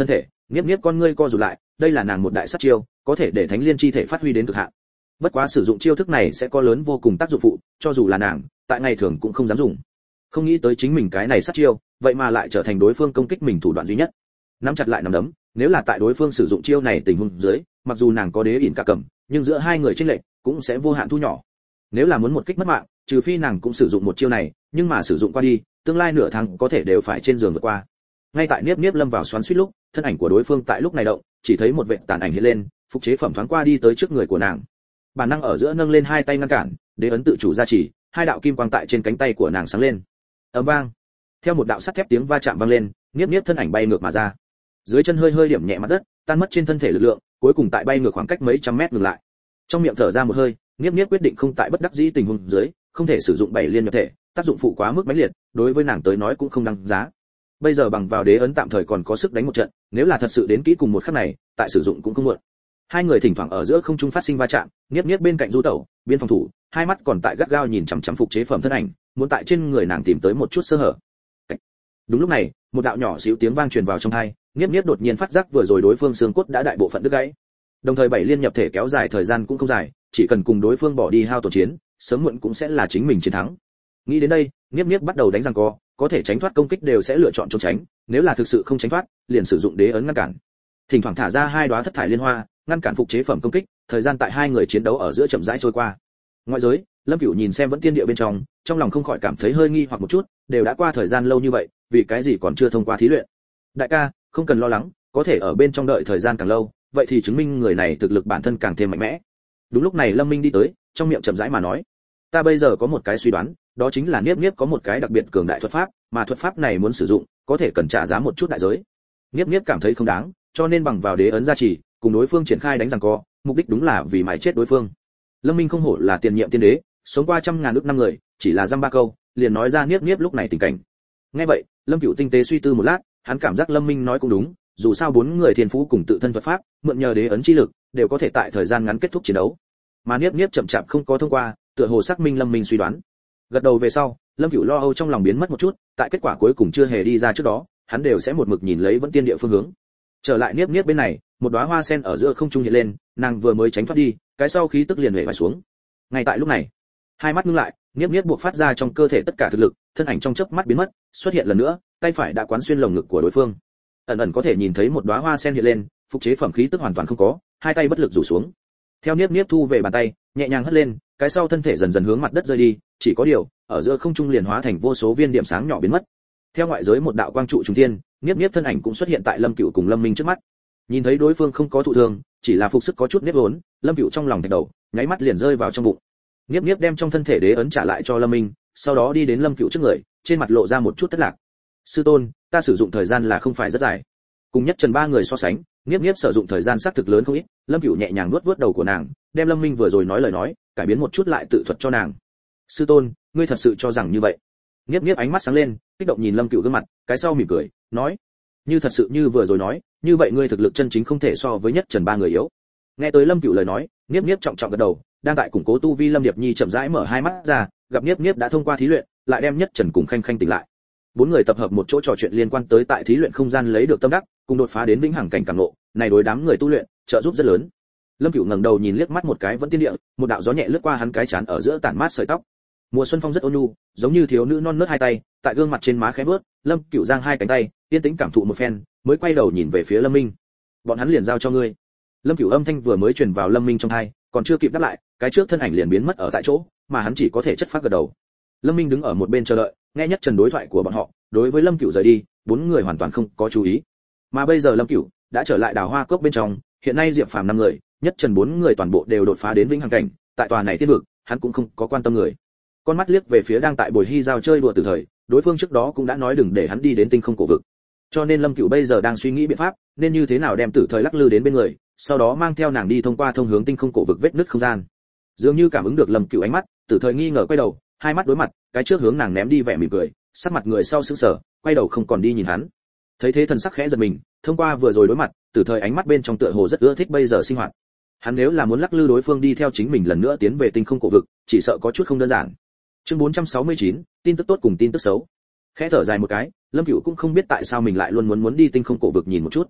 Niếp Niếp con ngươi co rụt lại, đây là nàng một đại sát chiêu, có thể để thánh liên chi thể phát huy đến cực hạn. Bất quá sử dụng chiêu thức này sẽ có lớn vô cùng tác dụng phụ, cho dù là nàng, tại ngày thường cũng không dám dùng. Không nghĩ tới chính mình cái này sát chiêu, vậy mà lại trở thành đối phương công kích mình thủ đoạn duy nhất. Nắm chặt lại nắm đấm, nếu là tại đối phương sử dụng chiêu này tình huống dưới, mặc dù nàng có đế ỉn cả cầm, nhưng giữa hai người chênh lệch cũng sẽ vô hạn thu nhỏ. Nếu là muốn một kích mất mạng, trừ phi nàng cũng sử dụng một chiêu này, nhưng mà sử dụng qua đi, tương lai nửa tháng có thể đều phải trên giường vượt qua. Ngay tại Niếp Niếp lâm vào xoắn xuýt lúc, thân ảnh của đối phương tại lúc này động, chỉ thấy một vệt tàn ảnh hiện lên, phục chế phẩm thoáng qua đi tới trước người của nàng. Bản năng ở giữa nâng lên hai tay ngăn cản, đế ấn tự chủ gia trì, hai đạo kim quang tại trên cánh tay của nàng sáng lên. Ầm vang. Theo một đạo sắt thép tiếng va chạm vang lên, Niếp Niếp thân ảnh bay ngược mà ra. Dưới chân hơi hơi điểm nhẹ mặt đất, tan mất trên thân thể lực lượng, cuối cùng tại bay ngược khoảng cách mấy trăm mét ngừng lại. Trong miệng thở ra một hơi, Niếp Niếp quyết định không tại bất đắc dĩ tình huống dưới, không thể sử dụng bảy liên nhập thể, tác dụng phụ quá mức mãnh liệt, đối với nàng tới nói cũng không đáng giá. Bây giờ bằng vào đế ấn tạm thời còn có sức đánh một trận, nếu là thật sự đến kỹ cùng một khắc này, tại sử dụng cũng không muộn. Hai người thỉnh thoảng ở giữa không trung phát sinh va chạm, Niếp Niếp bên cạnh du tẩu, biên phòng thủ, hai mắt còn tại gắt gao nhìn chằm chằm phục chế phẩm thân ảnh, muốn tại trên người nàng tìm tới một chút sơ hở. Đúng lúc này, một đạo nhỏ xíu tiếng vang truyền vào trong tai, Niếp Niếp đột nhiên phát giác vừa rồi đối phương xương cốt đã đại bộ phận đứt gãy. Đồng thời bảy liên nhập thể kéo dài thời gian cũng không dài, chỉ cần cùng đối phương bỏ đi hao tổn chiến, sớm muộn cũng sẽ là chính mình chiến thắng. Nghĩ đến đây, Niếp Niếp bắt đầu đánh giằng co, có thể tránh thoát công kích đều sẽ lựa chọn trốn tránh, nếu là thực sự không tránh thoát, liền sử dụng đế ấn ngăn cản. Thỉnh thoảng thả ra hai đóa thất thải liên hoa, ngăn cản phục chế phẩm công kích, thời gian tại hai người chiến đấu ở giữa chậm rãi trôi qua. Ngoại giới, Lâm Cửu nhìn xem vẫn tiên địa bên trong, trong lòng không khỏi cảm thấy hơi nghi hoặc một chút, đều đã qua thời gian lâu như vậy, vì cái gì còn chưa thông qua thí luyện? Đại ca, không cần lo lắng, có thể ở bên trong đợi thời gian càng lâu, vậy thì chứng minh người này thực lực bản thân càng thêm mạnh mẽ. Đúng lúc này Lâm Minh đi tới, trong miệng chậm rãi mà nói, ta bây giờ có một cái suy đoán, đó chính là Niếp Niếp có một cái đặc biệt cường đại thuật pháp, mà thuật pháp này muốn sử dụng, có thể cần trả giá một chút đại giới. Niếp Niếp cảm thấy không đáng, cho nên bằng vào đế ấn gia trì, cùng đối phương triển khai đánh giằng co, mục đích đúng là vì mài chết đối phương. Lâm Minh không hổ là tiền nhiệm tiên đế, sống qua trăm ngàn ước năm người, chỉ là dăm ba câu, liền nói ra Niếp Niếp lúc này tình cảnh. Nghe vậy, Lâm Cửu tinh tế suy tư một lát, hắn cảm giác Lâm Minh nói cũng đúng, dù sao bốn người thiên phú cùng tự thân thuật pháp, mượn nhờ đế ấn chi lực, đều có thể tại thời gian ngắn kết thúc chiến đấu. Mà Niếp Niếp chậm chạp không có thông qua, tựa hồ xác minh Lâm Minh suy đoán. Gật đầu về sau, Lâm Cửu lo âu trong lòng biến mất một chút, tại kết quả cuối cùng chưa hề đi ra trước đó, hắn đều sẽ một mực nhìn lấy vẫn tiên địa phương hướng. Trở lại Niếp Niếp bên này, một đóa hoa sen ở giữa không trung hiện lên, nàng vừa mới tránh thoát đi, cái sau khí tức liền hề vải xuống. Ngay tại lúc này, hai mắt ngưng lại, Niếp Niếp buộc phát ra trong cơ thể tất cả thực lực, thân ảnh trong chớp mắt biến mất, xuất hiện lần nữa, tay phải đã quán xuyên lồng ngực của đối phương. Ẩn ẩn có thể nhìn thấy một đóa hoa sen hiện lên, phục chế phẩm khí tức hoàn toàn không có, hai tay bất lực rủ xuống. Theo Niếp Niếp thu về bàn tay, nhẹ nhàng hất lên, cái sau thân thể dần dần hướng mặt đất rơi đi, chỉ có điều, ở giữa không trung liền hóa thành vô số viên điểm sáng nhỏ biến mất. Theo ngoại giới một đạo quang trụ trùng thiên, Niếp Niếp thân ảnh cũng xuất hiện tại Lâm Cửu cùng Lâm Minh trước mắt. Nhìn thấy đối phương không có thụ thương, chỉ là phục sức có chút nếp vốn, Lâm Cửu trong lòng thạch đầu, nháy mắt liền rơi vào trong bụng. Niếp Niếp đem trong thân thể đế ấn trả lại cho Lâm Minh, sau đó đi đến Lâm Cửu trước người, trên mặt lộ ra một chút thất lạc. Sư tôn, ta sử dụng thời gian là không phải rất dài. Cùng nhất Trần ba người so sánh, Niếp Niếp sử dụng thời gian xác thực lớn không ít. Lâm Cửu nhẹ nhàng nuốt vuốt đầu của nàng, đem Lâm Minh vừa rồi nói lời nói, cải biến một chút lại tự thuật cho nàng. Sư tôn, ngươi thật sự cho rằng như vậy? Niếp Niếp ánh mắt sáng lên, kích động nhìn Lâm Cửu gương mặt, cái sau mỉm cười, nói, như thật sự như vừa rồi nói, như vậy ngươi thực lực chân chính không thể so với nhất Trần ba người yếu. Nghe tới Lâm Cửu lời nói, Niếp Niếp trọng trọng gật đầu, đang tại củng cố tu vi Lâm Điệp Nhi chậm rãi mở hai mắt ra, gặp Niếp Niếp đã thông qua thí luyện, lại đem nhất Trần cùng Khanh Khanh tỉnh lại. Bốn người tập hợp một chỗ trò chuyện liên quan tới tại thí luyện không gian lấy được tâm đắc, cùng đột phá đến vĩnh hằng cảnh cảm ngộ, này đối đám người tu luyện trợ giúp rất lớn. Lâm Cửu ngẩng đầu nhìn liếc mắt một cái vẫn tiên địa, một đạo gió nhẹ lướt qua hắn cái trán ở giữa tản mát sợi tóc. Mùa xuân phong rất ôn nhu, giống như thiếu nữ non nớt hai tay, tại gương mặt trên má khẽ bước, Lâm Cửu giang hai cánh tay, yên tĩnh cảm thụ một phen, mới quay đầu nhìn về phía Lâm Minh. Bọn hắn liền giao cho ngươi. Lâm Cửu âm thanh vừa mới truyền vào Lâm Minh trong tai, còn chưa kịp đáp lại, cái trước thân ảnh liền biến mất ở tại chỗ, mà hắn chỉ có thể chất phát gật đầu. Lâm Minh đứng ở một bên chờ đợi, nghe nhất Trần đối thoại của bọn họ, đối với Lâm Cửu rời đi, bốn người hoàn toàn không có chú ý. Mà bây giờ Lâm Cửu đã trở lại Đào Hoa Cốc bên trong, hiện nay Diệp Phàm năm người, nhất Trần bốn người toàn bộ đều đột phá đến vĩnh hằng cảnh, tại tòa này tiên vực, hắn cũng không có quan tâm người. Con mắt liếc về phía đang tại Bồi Hy giao chơi đùa từ thời, đối phương trước đó cũng đã nói đừng để hắn đi đến tinh không cổ vực. Cho nên Lâm Cửu bây giờ đang suy nghĩ biện pháp, nên như thế nào đem Tử Thời lắc lư đến bên người, sau đó mang theo nàng đi thông qua thông hướng tinh không cổ vực vết nứt không gian. Dường như cảm ứng được Lâm Cửu ánh mắt, Tử Thời nghi ngờ quay đầu, hai mắt đối mặt, cái trước hướng nàng ném đi vẻ mỉm cười, sắc mặt người sau sững sờ, quay đầu không còn đi nhìn hắn. Thấy thế thần sắc khẽ giật mình, thông qua vừa rồi đối mặt, Tử Thời ánh mắt bên trong tựa hồ rất ưa thích bây giờ sinh hoạt. Hắn nếu là muốn lắc lư đối phương đi theo chính mình lần nữa tiến về tinh không cổ vực, chỉ sợ có chút không đơn giản. Chương bốn trăm sáu mươi chín, tin tức tốt cùng tin tức xấu. Khẽ thở dài một cái, Lâm Cửu cũng không biết tại sao mình lại luôn muốn muốn đi tinh không cổ vực nhìn một chút.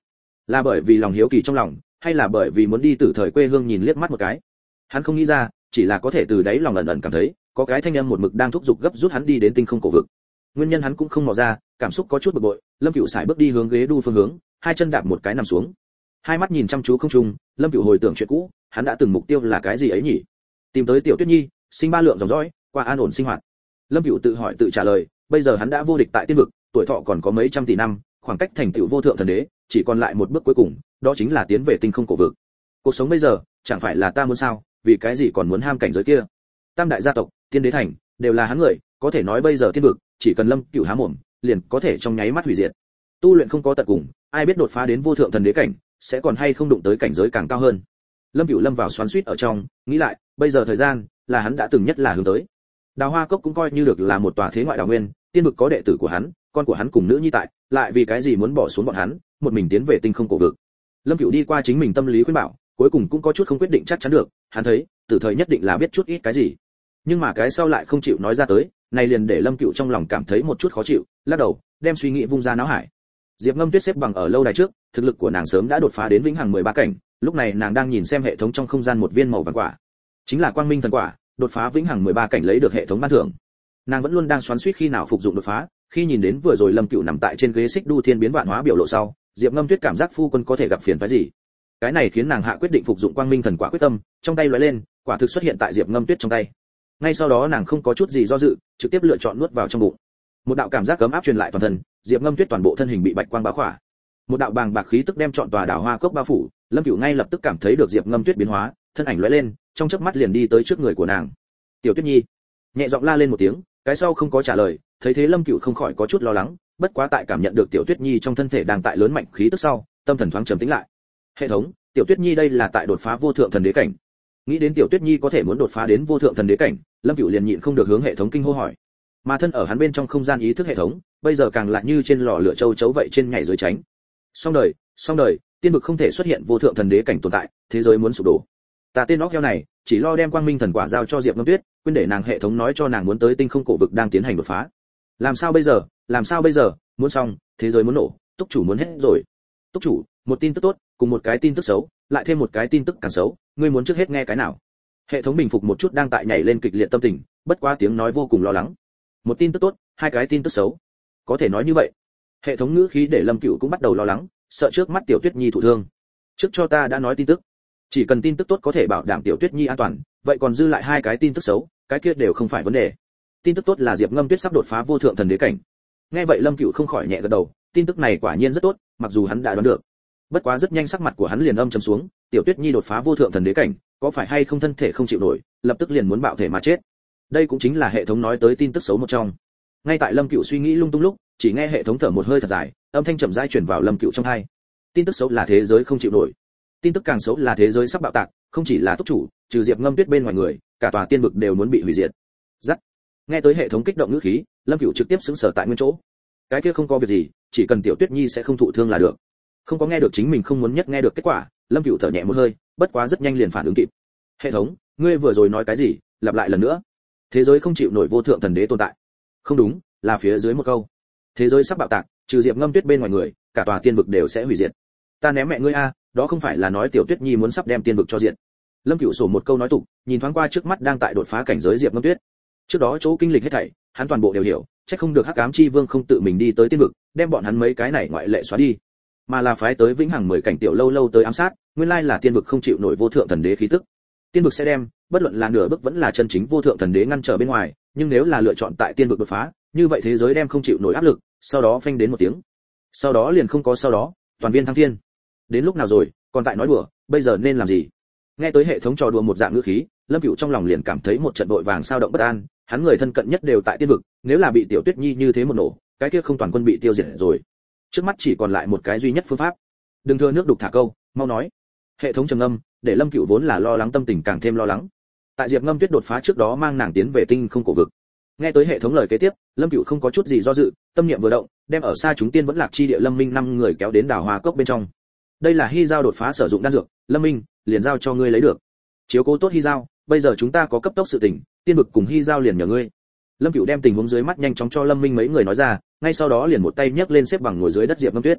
Là bởi vì lòng hiếu kỳ trong lòng, hay là bởi vì muốn đi từ thời quê hương nhìn liếc mắt một cái? Hắn không nghĩ ra, chỉ là có thể từ đáy lòng ẩn ẩn cảm thấy có cái thanh âm một mực đang thúc giục gấp rút hắn đi đến tinh không cổ vực. Nguyên nhân hắn cũng không mò ra, cảm xúc có chút bực bội. Lâm Cửu sải bước đi hướng ghế đu phương hướng, hai chân đạp một cái nằm xuống, hai mắt nhìn chăm chú không trung. Lâm Cửu hồi tưởng chuyện cũ, hắn đã từng mục tiêu là cái gì ấy nhỉ? Tìm tới Tiểu Tuyết Nhi, sinh ba lượng dòng dõi, qua an ổn sinh hoạt. Lâm Cửu tự hỏi tự trả lời, bây giờ hắn đã vô địch tại tiên vực, tuổi thọ còn có mấy trăm tỷ năm, khoảng cách thành tựu vô thượng thần đế chỉ còn lại một bước cuối cùng, đó chính là tiến về tinh không cổ vực. Cuộc sống bây giờ chẳng phải là ta muốn sao, vì cái gì còn muốn ham cảnh giới kia? Tam đại gia tộc, tiên đế thành đều là hắn người, có thể nói bây giờ tiên vực chỉ cần Lâm Cửu há mồm, liền có thể trong nháy mắt hủy diệt. Tu luyện không có tận cùng, ai biết đột phá đến vô thượng thần đế cảnh sẽ còn hay không đụng tới cảnh giới càng cao hơn. Lâm Cửu lâm vào xoắn xuýt ở trong, nghĩ lại, bây giờ thời gian là hắn đã từng nhất là hướng tới. Đào Hoa Cốc cũng coi như được là một tòa thế ngoại đào nguyên, tiên vực có đệ tử của hắn, con của hắn cùng nữ nhi tại, lại vì cái gì muốn bỏ xuống bọn hắn, một mình tiến về tinh không cổ vực. Lâm Cửu đi qua chính mình tâm lý khuyên bảo, cuối cùng cũng có chút không quyết định chắc chắn được, hắn thấy, tử thời nhất định là biết chút ít cái gì. Nhưng mà cái sau lại không chịu nói ra tới, này liền để Lâm Cửu trong lòng cảm thấy một chút khó chịu, lắc đầu, đem suy nghĩ vung ra náo hải. Diệp Ngâm Tuyết xếp bằng ở lâu đài trước, thực lực của nàng sớm đã đột phá đến vĩnh hằng mười ba cảnh, lúc này nàng đang nhìn xem hệ thống trong không gian một viên màu vàng quả, chính là Quang Minh thần quả, đột phá vĩnh hằng mười ba cảnh lấy được hệ thống ban thưởng. Nàng vẫn luôn đang xoắn xuýt khi nào phục dụng đột phá, khi nhìn đến vừa rồi Lâm Cửu nằm tại trên ghế xích đu thiên biến vạn hóa biểu lộ sau, Diệp Ngâm Tuyết cảm giác phu quân có thể gặp phiền phức gì. Cái này khiến nàng hạ quyết định phục dụng Quang Minh thần quả quyết tâm, trong tay lóe lên, quả thực xuất hiện tại Diệp Ngâm Tuyết trong tay. Ngay sau đó nàng không có chút gì do dự, trực tiếp lựa chọn nuốt vào trong bụng. Một đạo cảm giác cấm áp truyền lại toàn thân, Diệp Ngâm Tuyết toàn bộ thân hình bị bạch quang bao khỏa. Một đạo bàng bạc khí tức đem trọn tòa đảo Hoa Cốc bao phủ, Lâm Cửu ngay lập tức cảm thấy được Diệp Ngâm Tuyết biến hóa, thân ảnh lóe lên, trong chớp mắt liền đi tới trước người của nàng. "Tiểu Tuyết Nhi!" Nhẹ giọng la lên một tiếng, cái sau không có trả lời, thấy thế Lâm Cửu không khỏi có chút lo lắng, bất quá tại cảm nhận được Tiểu Tuyết Nhi trong thân thể đang tại lớn mạnh khí tức sau, tâm thần thoáng trầm tĩnh lại. Hệ thống, Tiểu Tuyết Nhi đây là tại đột phá vô thượng thần đế cảnh. Nghĩ đến Tiểu Tuyết Nhi có thể muốn đột phá đến vô thượng thần đế cảnh, Lâm Cửu liền nhịn không được hướng hệ thống kinh hô hỏi. Mà thân ở hắn bên trong không gian ý thức hệ thống, bây giờ càng lại như trên lò lửa châu chấu vậy trên nhảy dưới tránh. Xong đời, xong đời, tiên vực không thể xuất hiện vô thượng thần đế cảnh tồn tại, thế giới muốn sụp đổ. Ta tên óc heo này, chỉ lo đem Quang Minh thần quả giao cho Diệp Ngâm Tuyết, quên để nàng hệ thống nói cho nàng muốn tới tinh không cổ vực đang tiến hành đột phá. Làm sao bây giờ, làm sao bây giờ, muốn xong, thế giới muốn nổ, túc chủ muốn hết rồi. Túc chủ, một tin tức tốt, cùng một cái tin tức xấu, lại thêm một cái tin tức càng xấu, ngươi muốn trước hết nghe cái nào? Hệ thống bình phục một chút đang tại nhảy lên kịch liệt tâm tình, bất quá tiếng nói vô cùng lo lắng. Một tin tức tốt, hai cái tin tức xấu. Có thể nói như vậy. Hệ thống ngữ khí để Lâm Cửu cũng bắt đầu lo lắng, sợ trước mắt Tiểu Tuyết Nhi thụ thương. Trước cho ta đã nói tin tức, chỉ cần tin tức tốt có thể bảo đảm Tiểu Tuyết Nhi an toàn, vậy còn dư lại hai cái tin tức xấu, cái kia đều không phải vấn đề. Tin tức tốt là Diệp Ngâm Tuyết sắp đột phá vô thượng thần đế cảnh. Nghe vậy Lâm Cửu không khỏi nhẹ gật đầu, tin tức này quả nhiên rất tốt, mặc dù hắn đã đoán được. Bất quá rất nhanh sắc mặt của hắn liền âm trầm xuống, Tiểu Tuyết Nhi đột phá vô thượng thần đế cảnh, có phải hay không thân thể không chịu nổi, lập tức liền muốn bạo thể mà chết. Đây cũng chính là hệ thống nói tới tin tức xấu một trong. Ngay tại Lâm Cửu suy nghĩ lung tung lúc, chỉ nghe hệ thống thở một hơi thật dài, âm thanh chậm rãi truyền vào Lâm Cửu trong tai. Tin tức xấu là thế giới không chịu nổi. Tin tức càng xấu là thế giới sắp bạo tạc, không chỉ là túc chủ, trừ Diệp Ngâm Tuyết bên ngoài người, cả tòa tiên vực đều muốn bị hủy diệt. Dắt. Nghe tới hệ thống kích động ngữ khí, Lâm Cửu trực tiếp sững sờ tại nguyên chỗ. Cái kia không có việc gì, chỉ cần Tiểu Tuyết Nhi sẽ không thụ thương là được. Không có nghe được chính mình không muốn nhất nghe được kết quả, Lâm Cửu thở nhẹ một hơi, bất quá rất nhanh liền phản ứng kịp. Hệ thống, ngươi vừa rồi nói cái gì? Lặp lại lần nữa. Thế giới không chịu nổi vô thượng thần đế tồn tại. Không đúng, là phía dưới một câu. Thế giới sắp bạo tạc, trừ Diệp Ngâm Tuyết bên ngoài người, cả tòa tiên vực đều sẽ hủy diệt. Ta ném mẹ ngươi a, đó không phải là nói Tiểu Tuyết Nhi muốn sắp đem tiên vực cho diệt. Lâm Cửu sổ một câu nói tục, nhìn thoáng qua trước mắt đang tại đột phá cảnh giới Diệp Ngâm Tuyết. Trước đó chỗ kinh lịch hết thảy, hắn toàn bộ đều hiểu, chắc không được Hắc Ám Chi Vương không tự mình đi tới tiên vực, đem bọn hắn mấy cái này ngoại lệ xóa đi, mà là phái tới vĩnh hằng mười cảnh tiểu lâu lâu tới ám sát, nguyên lai là tiên vực không chịu nổi vô thượng thần đế khí tức. Tiên vực sẽ đem, bất luận là nửa bước vẫn là chân chính vô thượng thần đế ngăn trở bên ngoài, nhưng nếu là lựa chọn tại tiên vực đột phá, như vậy thế giới đem không chịu nổi áp lực, sau đó phanh đến một tiếng. Sau đó liền không có sau đó, toàn viên thăng thiên. Đến lúc nào rồi, còn tại nói đùa, bây giờ nên làm gì? Nghe tới hệ thống trò đùa một dạng ngữ khí, Lâm Cửu trong lòng liền cảm thấy một trận vội vàng sao động bất an, hắn người thân cận nhất đều tại tiên vực, nếu là bị Tiểu Tuyết Nhi như thế một nổ, cái kia không toàn quân bị tiêu diệt rồi. Trước mắt chỉ còn lại một cái duy nhất phương pháp. Đừng thừa nước đục thả câu, mau nói. Hệ thống trầm ngâm, để Lâm Cửu vốn là lo lắng tâm tình càng thêm lo lắng. Tại Diệp Ngâm Tuyết đột phá trước đó mang nàng tiến về tinh không cổ vực. Nghe tới hệ thống lời kế tiếp, Lâm Cửu không có chút gì do dự, tâm niệm vừa động, đem ở xa chúng tiên vẫn lạc chi địa Lâm Minh năm người kéo đến đảo Hoa Cốc bên trong. Đây là Hy Giao đột phá sử dụng đan dược, Lâm Minh, liền giao cho ngươi lấy được. Chiếu cố tốt Hy Giao, bây giờ chúng ta có cấp tốc sự tình, tiên vực cùng Hy Giao liền nhờ ngươi. Lâm Cửu đem tình huống dưới mắt nhanh chóng cho Lâm Minh mấy người nói ra, ngay sau đó liền một tay nhấc lên xếp bằng ngồi dưới đất Diệp Ngâm Tuyết.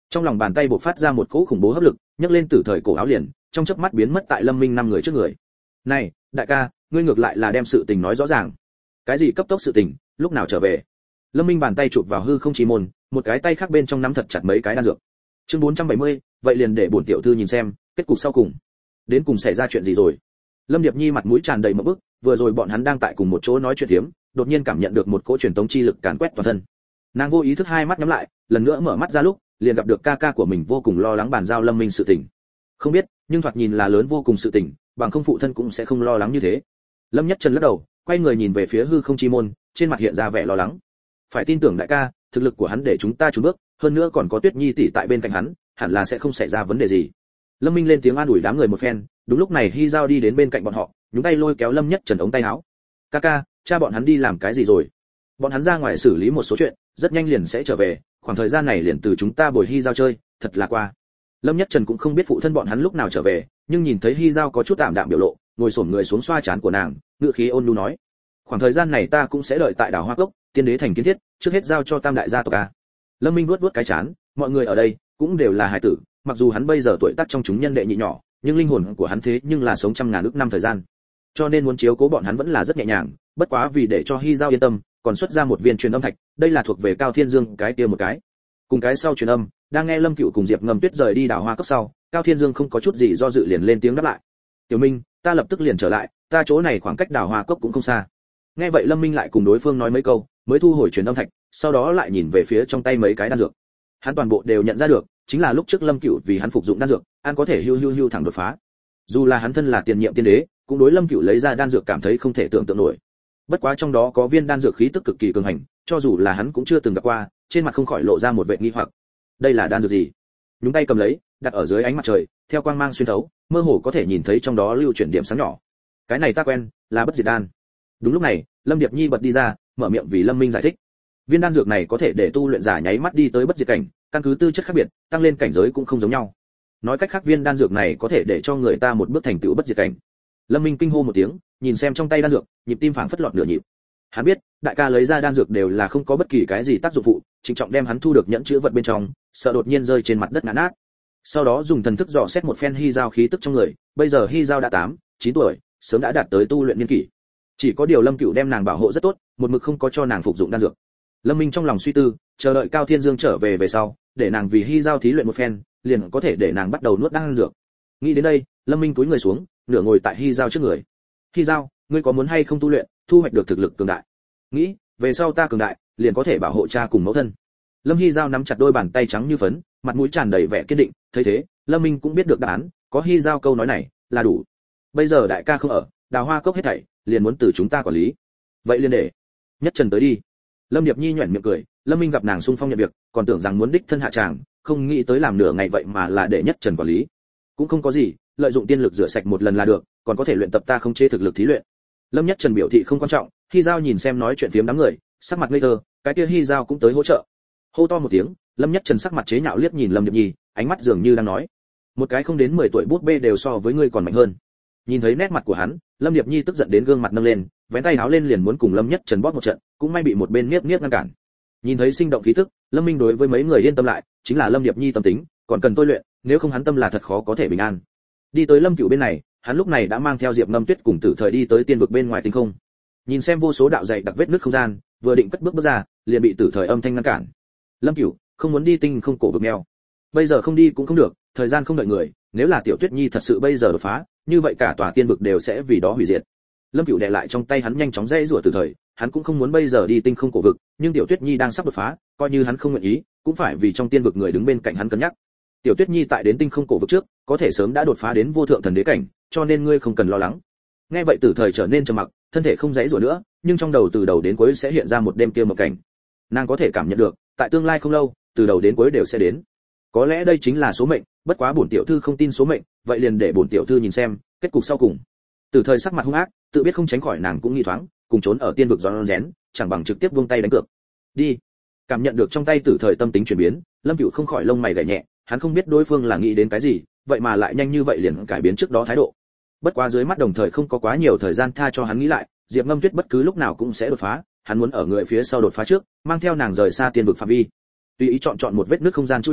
Trong lòng bàn tay bộc phát ra một cỗ khủng bố hấp lực, nhấc lên tử thời cổ áo liền, trong chớp mắt biến mất tại Lâm Minh năm người trước người. "Này, đại ca, ngươi ngược lại là đem sự tình nói rõ ràng. Cái gì cấp tốc sự tình, lúc nào trở về?" Lâm Minh bàn tay chụp vào hư không chi môn, một cái tay khác bên trong nắm thật chặt mấy cái đan dược. Chương bốn trăm bảy mươi, vậy liền để bổn tiểu thư nhìn xem, kết cục sau cùng. Đến cùng xảy ra chuyện gì rồi? Lâm Điệp Nhi mặt mũi tràn đầy mộng bức, vừa rồi bọn hắn đang tại cùng một chỗ nói chuyện thiếm, đột nhiên cảm nhận được một cỗ truyền tống chi lực càn quét toàn thân. Nàng vô ý thức hai mắt nhắm lại, lần nữa mở mắt ra lúc, liền gặp được ca ca của mình vô cùng lo lắng bàn giao Lâm Minh sự tình. Không biết, nhưng thoạt nhìn là lớn vô cùng sự tình, bằng không phụ thân cũng sẽ không lo lắng như thế. Lâm Nhất Trần lắc đầu, quay người nhìn về phía hư không chi môn, trên mặt hiện ra vẻ lo lắng. Phải tin tưởng đại ca, thực lực của hắn để chúng ta chùn bước, hơn nữa còn có Tuyết Nhi tỷ tại bên cạnh hắn, hẳn là sẽ không xảy ra vấn đề gì. Lâm Minh lên tiếng an ủi đám người một phen, đúng lúc này Hy Giao đi đến bên cạnh bọn họ, nhúng tay lôi kéo Lâm Nhất Trần ống tay áo. "Ca ca, cha bọn hắn đi làm cái gì rồi?" "Bọn hắn ra ngoài xử lý một số chuyện, rất nhanh liền sẽ trở về, khoảng thời gian này liền từ chúng ta bồi Hy Giao chơi, thật là qua." Lâm Nhất Trần cũng không biết phụ thân bọn hắn lúc nào trở về, nhưng nhìn thấy Hy Giao có chút tạm đạm biểu lộ, ngồi xổm người xuống xoa trán của nàng, ngựa khí ôn nhu nói: "Khoảng thời gian này ta cũng sẽ đợi tại đảo Hoa Cốc, tiên đế thành kiến thiết, trước hết giao cho Tam đại gia tộc a." Lâm Minh vuốt vuốt cái chán, mọi người ở đây cũng đều là hài tử, mặc dù hắn bây giờ tuổi tác trong chúng nhân đệ nhị nhỏ, nhưng linh hồn của hắn thế nhưng là sống trăm ngàn ức năm thời gian, cho nên muốn chiếu cố bọn hắn vẫn là rất nhẹ nhàng. Bất quá vì để cho Hy Giao yên tâm, còn xuất ra một viên truyền âm thạch, đây là thuộc về Cao Thiên Dương cái kia một cái. Cùng cái sau truyền âm, đang nghe Lâm Cựu cùng Diệp Ngâm Tuyết rời đi đảo Hoa Cốc sau, Cao Thiên Dương không có chút gì do dự liền lên tiếng đáp lại: "Tiểu Minh, ta lập tức liền trở lại, ta chỗ này khoảng cách đảo Hoa Cốc cũng không xa." Nghe vậy Lâm Minh lại cùng đối phương nói mấy câu, mới thu hồi truyền âm thạch, sau đó lại nhìn về phía trong tay mấy cái đan dược. Hắn toàn bộ đều nhận ra được, chính là lúc trước Lâm Cựu vì hắn phục dụng đan dược, ăn có thể hưu hưu hưu thẳng đột phá. Dù là hắn thân là tiền nhiệm tiên đế, cũng đối Lâm Cựu lấy ra đan dược cảm thấy không thể tưởng tượng nổi. Bất quá trong đó có viên đan dược khí tức cực kỳ cường hành, cho dù là hắn cũng chưa từng gặp qua, trên mặt không khỏi lộ ra một vẻ nghi hoặc. Đây là đan dược gì? Nhúng tay cầm lấy, đặt ở dưới ánh mặt trời, theo quang mang xuyên thấu, mơ hồ có thể nhìn thấy trong đó lưu chuyển điểm sáng nhỏ. Cái này ta quen, là bất diệt đan. Đúng lúc này, Lâm Điệp Nhi bật đi ra, mở miệng vì Lâm Minh giải thích. Viên đan dược này có thể để tu luyện giả nháy mắt đi tới bất diệt cảnh, căn cứ tư chất khác biệt, tăng lên cảnh giới cũng không giống nhau. Nói cách khác viên đan dược này có thể để cho người ta một bước thành tựu bất diệt cảnh. Lâm Minh kinh hô một tiếng, nhìn xem trong tay đan dược, nhịp tim phảng phất lọt nửa nhịp. Hắn biết, đại ca lấy ra đan dược đều là không có bất kỳ cái gì tác dụng phụ, trịnh trọng đem hắn thu được nhẫn chứa vật bên trong, sợ đột nhiên rơi trên mặt đất ngã nát. Sau đó dùng thần thức dò xét một phen Hy Giao khí tức trong người, bây giờ Hy Giao đã tám, chín tuổi, sớm đã đạt tới tu luyện niên kỷ. Chỉ có điều Lâm Cựu đem nàng bảo hộ rất tốt, một mực không có cho nàng phục dụng đan dược. Lâm Minh trong lòng suy tư, chờ đợi Cao Thiên Dương trở về về sau, để nàng vì Hy Giao thí luyện một phen, liền có thể để nàng bắt đầu nuốt đan dược. Nghĩ đến đây, Lâm Minh cúi người xuống, nửa ngồi tại Hy Giao trước người. "Hy Giao, ngươi có muốn hay không tu luyện, thu hoạch được thực lực cường đại?" "Nghĩ, về sau ta cường đại, liền có thể bảo hộ cha cùng mẫu thân." Lâm Hy Giao nắm chặt đôi bàn tay trắng như phấn, mặt mũi tràn đầy vẻ kiên định, thấy thế, Lâm Minh cũng biết được đáp án, có Hy Giao câu nói này, là đủ. Bây giờ đại ca không ở, đào hoa cốc hết thảy, liền muốn từ chúng ta quản lý. Vậy liền để Nhất Trần tới đi. Lâm Điệp Nhi nhuyễn miệng cười, Lâm Minh gặp nàng xung phong nhận việc, còn tưởng rằng muốn đích thân hạ tràng, không nghĩ tới làm nửa ngày vậy mà là để Nhất Trần quản lý. Cũng không có gì, lợi dụng tiên lực rửa sạch một lần là được, còn có thể luyện tập ta không chế thực lực thí luyện. Lâm Nhất Trần biểu thị không quan trọng, Hy Giao nhìn xem nói chuyện phiếm đám người, sắc mặt ngây thơ, cái kia Hy Giao cũng tới hỗ trợ. Hô to một tiếng, Lâm Nhất Trần sắc mặt chế nhạo liếc nhìn Lâm Điệp Nhi, ánh mắt dường như đang nói, một cái không đến mười tuổi bút bê đều so với ngươi còn mạnh hơn. Nhìn thấy nét mặt của hắn, Lâm Điệp Nhi tức giận đến gương mặt nâng lên, vén tay áo lên liền muốn cùng Lâm Nhất Trần bóp một trận, cũng may bị một bên niếp niếp ngăn cản. Nhìn thấy sinh động khí tức, Lâm Minh đối với mấy người yên tâm lại, chính là Lâm Điệp Nhi tâm tính, còn cần tôi luyện, nếu không hắn tâm là thật khó có thể bình an. Đi tới Lâm Cửu bên này, hắn lúc này đã mang theo Diệp Ngâm Tuyết cùng Tử Thời đi tới tiên vực bên ngoài tinh không. Nhìn xem vô số đạo dày đặc vết nứt không gian, vừa định cất bước bước ra, liền bị Tử Thời âm thanh ngăn cản. Lâm Cửu, không muốn đi tinh không cổ vực mèo. Bây giờ không đi cũng không được, thời gian không đợi người, nếu là Tiểu Tuyết Nhi thật sự bây giờ đột phá, như vậy cả tòa tiên vực đều sẽ vì đó hủy diệt. Lâm Cửu đè lại trong tay hắn nhanh chóng dây rủa Tử Thời, hắn cũng không muốn bây giờ đi tinh không cổ vực, nhưng Tiểu Tuyết Nhi đang sắp đột phá, coi như hắn không nguyện ý, cũng phải vì trong tiên vực người đứng bên cạnh hắn cân nhắc. Tiểu Tuyết Nhi tại đến tinh không cổ vực trước, có thể sớm đã đột phá đến vô thượng thần đế cảnh, cho nên ngươi không cần lo lắng. Nghe vậy Tử Thời trở nên trầm mặc, thân thể không dãy rủa nữa, nhưng trong đầu từ đầu đến cuối sẽ hiện ra một đêm kia một cảnh. Nàng có thể cảm nhận được, tại tương lai không lâu, từ đầu đến cuối đều sẽ đến. Có lẽ đây chính là số mệnh, bất quá bổn tiểu thư không tin số mệnh, vậy liền để bổn tiểu thư nhìn xem kết cục sau cùng. Tử Thời sắc mặt hung ác, tự biết không tránh khỏi nàng cũng nghi thoáng, cùng trốn ở tiên vực giòn rén, chẳng bằng trực tiếp buông tay đánh cược. Đi. Cảm nhận được trong tay Tử Thời tâm tính chuyển biến, Lâm Cửu không khỏi lông mày gảy nhẹ, hắn không biết đối phương là nghĩ đến cái gì, vậy mà lại nhanh như vậy liền cải biến trước đó thái độ. Bất quá dưới mắt đồng thời không có quá nhiều thời gian tha cho hắn nghĩ lại, Diệp Ngâm Tuyết bất cứ lúc nào cũng sẽ đột phá, hắn muốn ở người phía sau đột phá trước, mang theo nàng rời xa tiên vực phạm vi. Tùy ý chọn chọn một vết nứt không gian chui vào,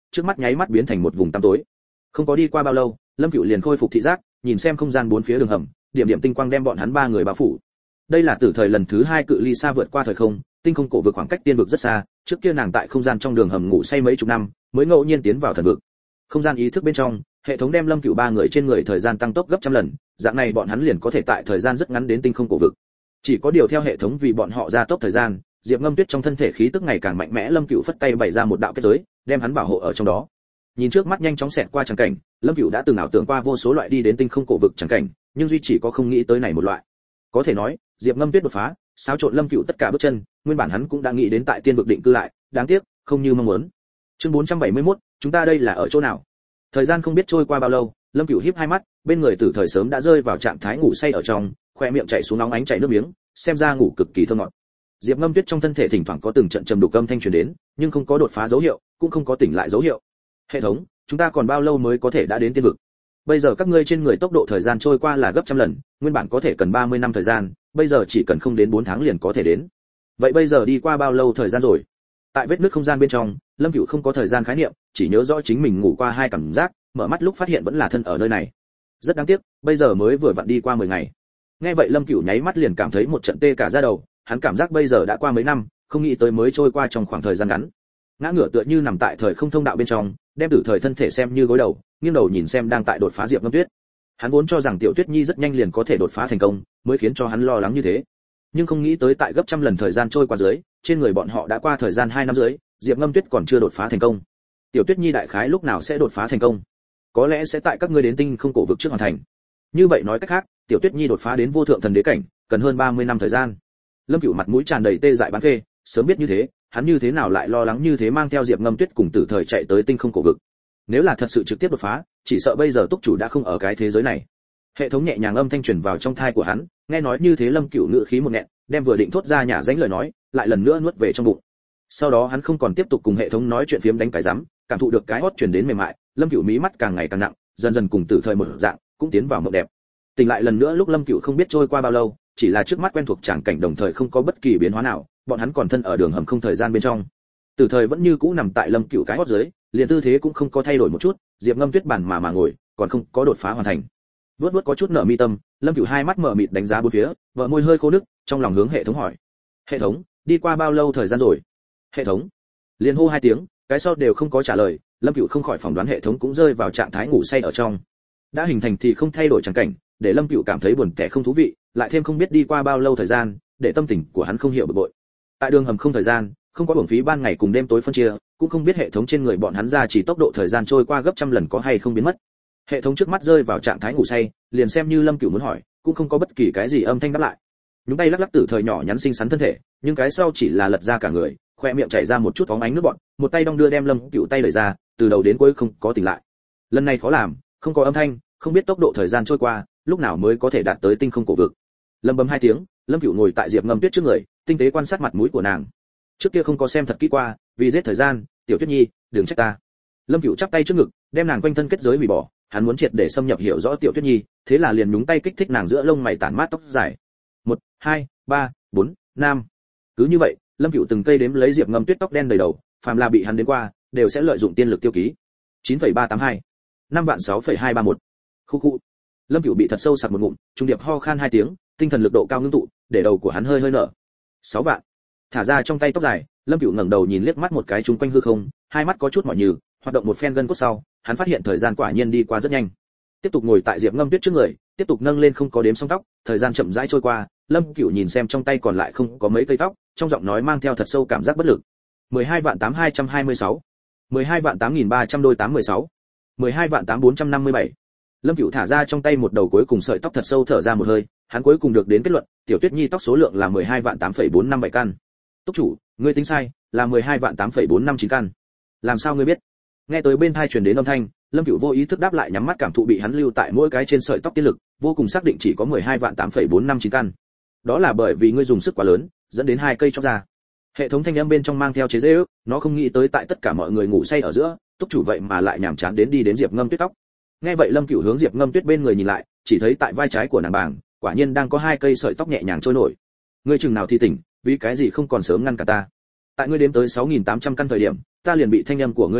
trước mắt nháy mắt biến thành một vùng tăm tối. Không có đi qua bao lâu, Lâm Cửu liền khôi phục thị giác, nhìn xem không gian bốn phía đường hầm, điểm điểm tinh quang đem bọn hắn ba người bao phủ. Đây là tử thời lần thứ hai cự ly xa vượt qua thời không, tinh không cổ vực khoảng cách tiên vực rất xa, trước kia nàng tại không gian trong đường hầm ngủ say mấy chục năm, mới ngẫu nhiên tiến vào thần vực. Không gian ý thức bên trong, hệ thống đem Lâm Cửu ba người trên người thời gian tăng tốc gấp trăm lần, dạng này bọn hắn liền có thể tại thời gian rất ngắn đến tinh không cổ vực. Chỉ có điều theo hệ thống vì bọn họ gia tốc thời gian, Diệp Ngâm Tuyết trong thân thể khí tức ngày càng mạnh mẽ, Lâm Cửu phất tay bày ra một đạo kết giới, đem hắn bảo hộ ở trong đó. Nhìn trước mắt nhanh chóng xẹt qua tràng cảnh, Lâm Cửu đã từng ảo tưởng qua vô số loại đi đến tinh không cổ vực tràng cảnh, nhưng duy chỉ có không nghĩ tới này một loại. Có thể nói, Diệp Ngâm Tuyết đột phá, xáo trộn Lâm Cửu tất cả bước chân, nguyên bản hắn cũng đã nghĩ đến tại tiên vực định cư lại, đáng tiếc, không như mong muốn. Chương bốn trăm bảy mươi mốt, chúng ta đây là ở chỗ nào? Thời gian không biết trôi qua bao lâu, Lâm Cửu híp hai mắt, bên người Tử Thời sớm đã rơi vào trạng thái ngủ say ở trong, khoe miệng chảy xuống nóng ánh chảy nước miếng, xem ra ngủ cực kỳ thơ ngọt. Diệp Ngâm Tuyết trong thân thể thỉnh thoảng có từng trận trầm đục âm thanh truyền đến, nhưng không có đột phá dấu hiệu, cũng không có tỉnh lại dấu hiệu. Hệ thống, chúng ta còn bao lâu mới có thể đã đến tiên vực? Bây giờ các ngươi trên người tốc độ thời gian trôi qua là gấp trăm lần, nguyên bản có thể cần ba mươi năm thời gian, bây giờ chỉ cần không đến bốn tháng liền có thể đến. Vậy bây giờ đi qua bao lâu thời gian rồi? Tại vết nứt không gian bên trong, Lâm Cửu không có thời gian khái niệm, chỉ nhớ rõ chính mình ngủ qua hai cảm giác, mở mắt lúc phát hiện vẫn là thân ở nơi này. Rất đáng tiếc, bây giờ mới vừa vặn đi qua mười ngày. Nghe vậy Lâm Cửu nháy mắt liền cảm thấy một trận tê cả da đầu, hắn cảm giác bây giờ đã qua mấy năm, không nghĩ tới mới trôi qua trong khoảng thời gian ngắn. Ngã ngửa tựa như nằm tại thời không thông đạo bên trong, đem Tử Thời thân thể xem như gối đầu, nghiêng đầu nhìn xem đang tại đột phá Diệp Ngâm Tuyết. Hắn vốn cho rằng Tiểu Tuyết Nhi rất nhanh liền có thể đột phá thành công, mới khiến cho hắn lo lắng như thế. Nhưng không nghĩ tới tại gấp trăm lần thời gian trôi qua dưới, trên người bọn họ đã qua thời gian hai năm dưới, Diệp Ngâm Tuyết còn chưa đột phá thành công. Tiểu Tuyết Nhi đại khái lúc nào sẽ đột phá thành công? Có lẽ sẽ tại các ngươi đến tinh không cổ vực trước hoàn thành. Như vậy nói cách khác, Tiểu Tuyết Nhi đột phá đến vô thượng thần đế cảnh, cần hơn ba mươi năm thời gian. Lâm Cửu mặt mũi tràn đầy tê dại bán phê, sớm biết như thế, hắn như thế nào lại lo lắng như thế mang theo Diệp Ngâm Tuyết cùng Tử Thời chạy tới tinh không cổ vực. Nếu là thật sự trực tiếp đột phá, chỉ sợ bây giờ túc chủ đã không ở cái thế giới này. Hệ thống nhẹ nhàng âm thanh truyền vào trong tai của hắn, nghe nói như thế Lâm Cửu ngữ khí một nghẹn, đem vừa định thốt ra nhả ránh lời nói, lại lần nữa nuốt về trong bụng. Sau đó hắn không còn tiếp tục cùng hệ thống nói chuyện phiếm đánh cái rắm, cảm thụ được cái hót truyền đến mềm mại, Lâm Cửu mí mắt càng ngày càng nặng, dần dần cùng Tử Thời một dạng, cũng tiến vào mộng đẹp. Tỉnh lại lần nữa lúc Lâm Cửu không biết trôi qua bao lâu, chỉ là trước mắt quen thuộc tràng cảnh đồng thời không có bất kỳ biến hóa nào, bọn hắn còn thân ở đường hầm không thời gian bên trong. Tử Thời vẫn như cũ nằm tại Lâm Cửu cái hót dưới, liền tư thế cũng không có thay đổi một chút, Diệp Ngâm Tuyết bản mà mà ngồi, còn không có đột phá hoàn thành. Vớt vớt có chút nở mi tâm, Lâm Cửu hai mắt mở mịt đánh giá bốn phía, vợ môi hơi khô nức, trong lòng hướng hệ thống hỏi: "Hệ thống, đi qua bao lâu thời gian rồi?" "Hệ thống." Liên hô hai tiếng, cái sau đều không có trả lời, Lâm Cửu không khỏi phỏng đoán hệ thống cũng rơi vào trạng thái ngủ say ở trong. Đã hình thành thì không thay đổi chẳng cảnh, để Lâm Cửu cảm thấy buồn tẻ không thú vị, lại thêm không biết đi qua bao lâu thời gian, để tâm tình của hắn không hiểu bực bội. Tại đường hầm không thời gian, không có uổng phí ban ngày cùng đêm tối phân chia, cũng không biết hệ thống trên người bọn hắn ra chỉ tốc độ thời gian trôi qua gấp trăm lần có hay không biến mất. Hệ thống trước mắt rơi vào trạng thái ngủ say, liền xem như Lâm Cửu muốn hỏi, cũng không có bất kỳ cái gì âm thanh đáp lại. Nhúng tay lắc lắc Tử Thời nhỏ nhắn xinh xắn thân thể, nhưng cái sau chỉ là lật ra cả người, khoe miệng chảy ra một chút phóng ánh nước bọt, một tay đong đưa đem Lâm Cửu tay đẩy ra, từ đầu đến cuối không có tỉnh lại. Lần này khó làm, không có âm thanh, không biết tốc độ thời gian trôi qua, lúc nào mới có thể đạt tới tinh không cổ vực. Lâm bấm hai tiếng, Lâm Cửu ngồi tại Diệp Ngâm Tuyết trước người, tinh tế quan sát mặt mũi của nàng. Trước kia không có xem thật kỹ qua, vì giết thời gian, Tiểu Tuyết Nhi, đừng trách ta. Lâm Cửu chắp tay trước ngực, đem nàng quanh thân kết giới hủy bỏ, hắn muốn triệt để xâm nhập hiểu rõ Tiểu Tuyết Nhi, thế là liền nhúng tay kích thích nàng giữa lông mày tản mát tóc dài. Một, hai, ba, bốn, năm. Cứ như vậy, Lâm Cửu từng cây đếm lấy Diệp Ngâm Tuyết tóc đen đầy đầu, phàm là bị hắn đến qua, đều sẽ lợi dụng tiên lực tiêu ký. chín phẩy ba tám hai, năm vạn sáu phẩy hai ba mốt. Khu khu. Lâm Cửu bị thật sâu sặc một ngụm, trung điệp ho khan hai tiếng, tinh thần lực độ cao ngưng tụ, để đầu của hắn hơi hơi nở. sáu vạn. Thả ra trong tay tóc dài, Lâm Cửu ngẩng đầu nhìn liếc mắt một cái chúng quanh hư không, hai mắt có chút mỏi nhừ, hoạt động một phen gân cốt sau, hắn phát hiện thời gian quả nhiên đi qua rất nhanh. Tiếp tục ngồi tại Diệp Ngâm Tuyết trước người, tiếp tục nâng lên không có đếm xong tóc, thời gian chậm rãi trôi qua, Lâm Cửu nhìn xem trong tay còn lại không có mấy cây tóc, trong giọng nói mang theo thật sâu cảm giác bất lực. mười hai vạn tám hai trăm hai mươi sáu, mười hai vạn tám nghìn ba trăm đôi tám mười sáu, mười hai vạn tám bốn trăm năm mươi bảy. Lâm Cửu thả ra trong tay một đầu cuối cùng sợi tóc thật sâu thở ra một hơi, hắn cuối cùng được đến kết luận, Tiểu Tuyết Nhi tóc số lượng là mười hai vạn tám phẩy bốn năm bảy căn. Túc chủ, ngươi tính sai, là mười hai vạn tám phẩy bốn năm chín căn. Làm sao ngươi biết? Nghe tới bên tai truyền đến âm thanh, Lâm Cửu vô ý thức đáp lại, nhắm mắt cảm thụ bị hắn lưu tại mỗi cái trên sợi tóc tiên lực, vô cùng xác định chỉ có mười hai vạn tám phẩy bốn năm chín căn. Đó là bởi vì ngươi dùng sức quá lớn, dẫn đến hai cây chóc ra. Hệ thống thanh âm bên trong mang theo chế giễu, nó không nghĩ tới tại tất cả mọi người ngủ say ở giữa, túc chủ vậy mà lại nhàm chán đến đi đến Diệp Ngâm Tuyết tóc. Nghe vậy Lâm Cửu hướng Diệp Ngâm Tuyết bên người nhìn lại, chỉ thấy tại vai trái của nàng bảng, quả nhiên đang có hai cây sợi tóc nhẹ nhàng trôi nổi. Ngươi chừng nào thì tỉnh, vì cái gì không còn sớm ngăn cả ta? Tại ngươi đếm tới sáu nghìn tám trăm căn thời điểm, ta liền bị thanh âm của ngươi đánh thức,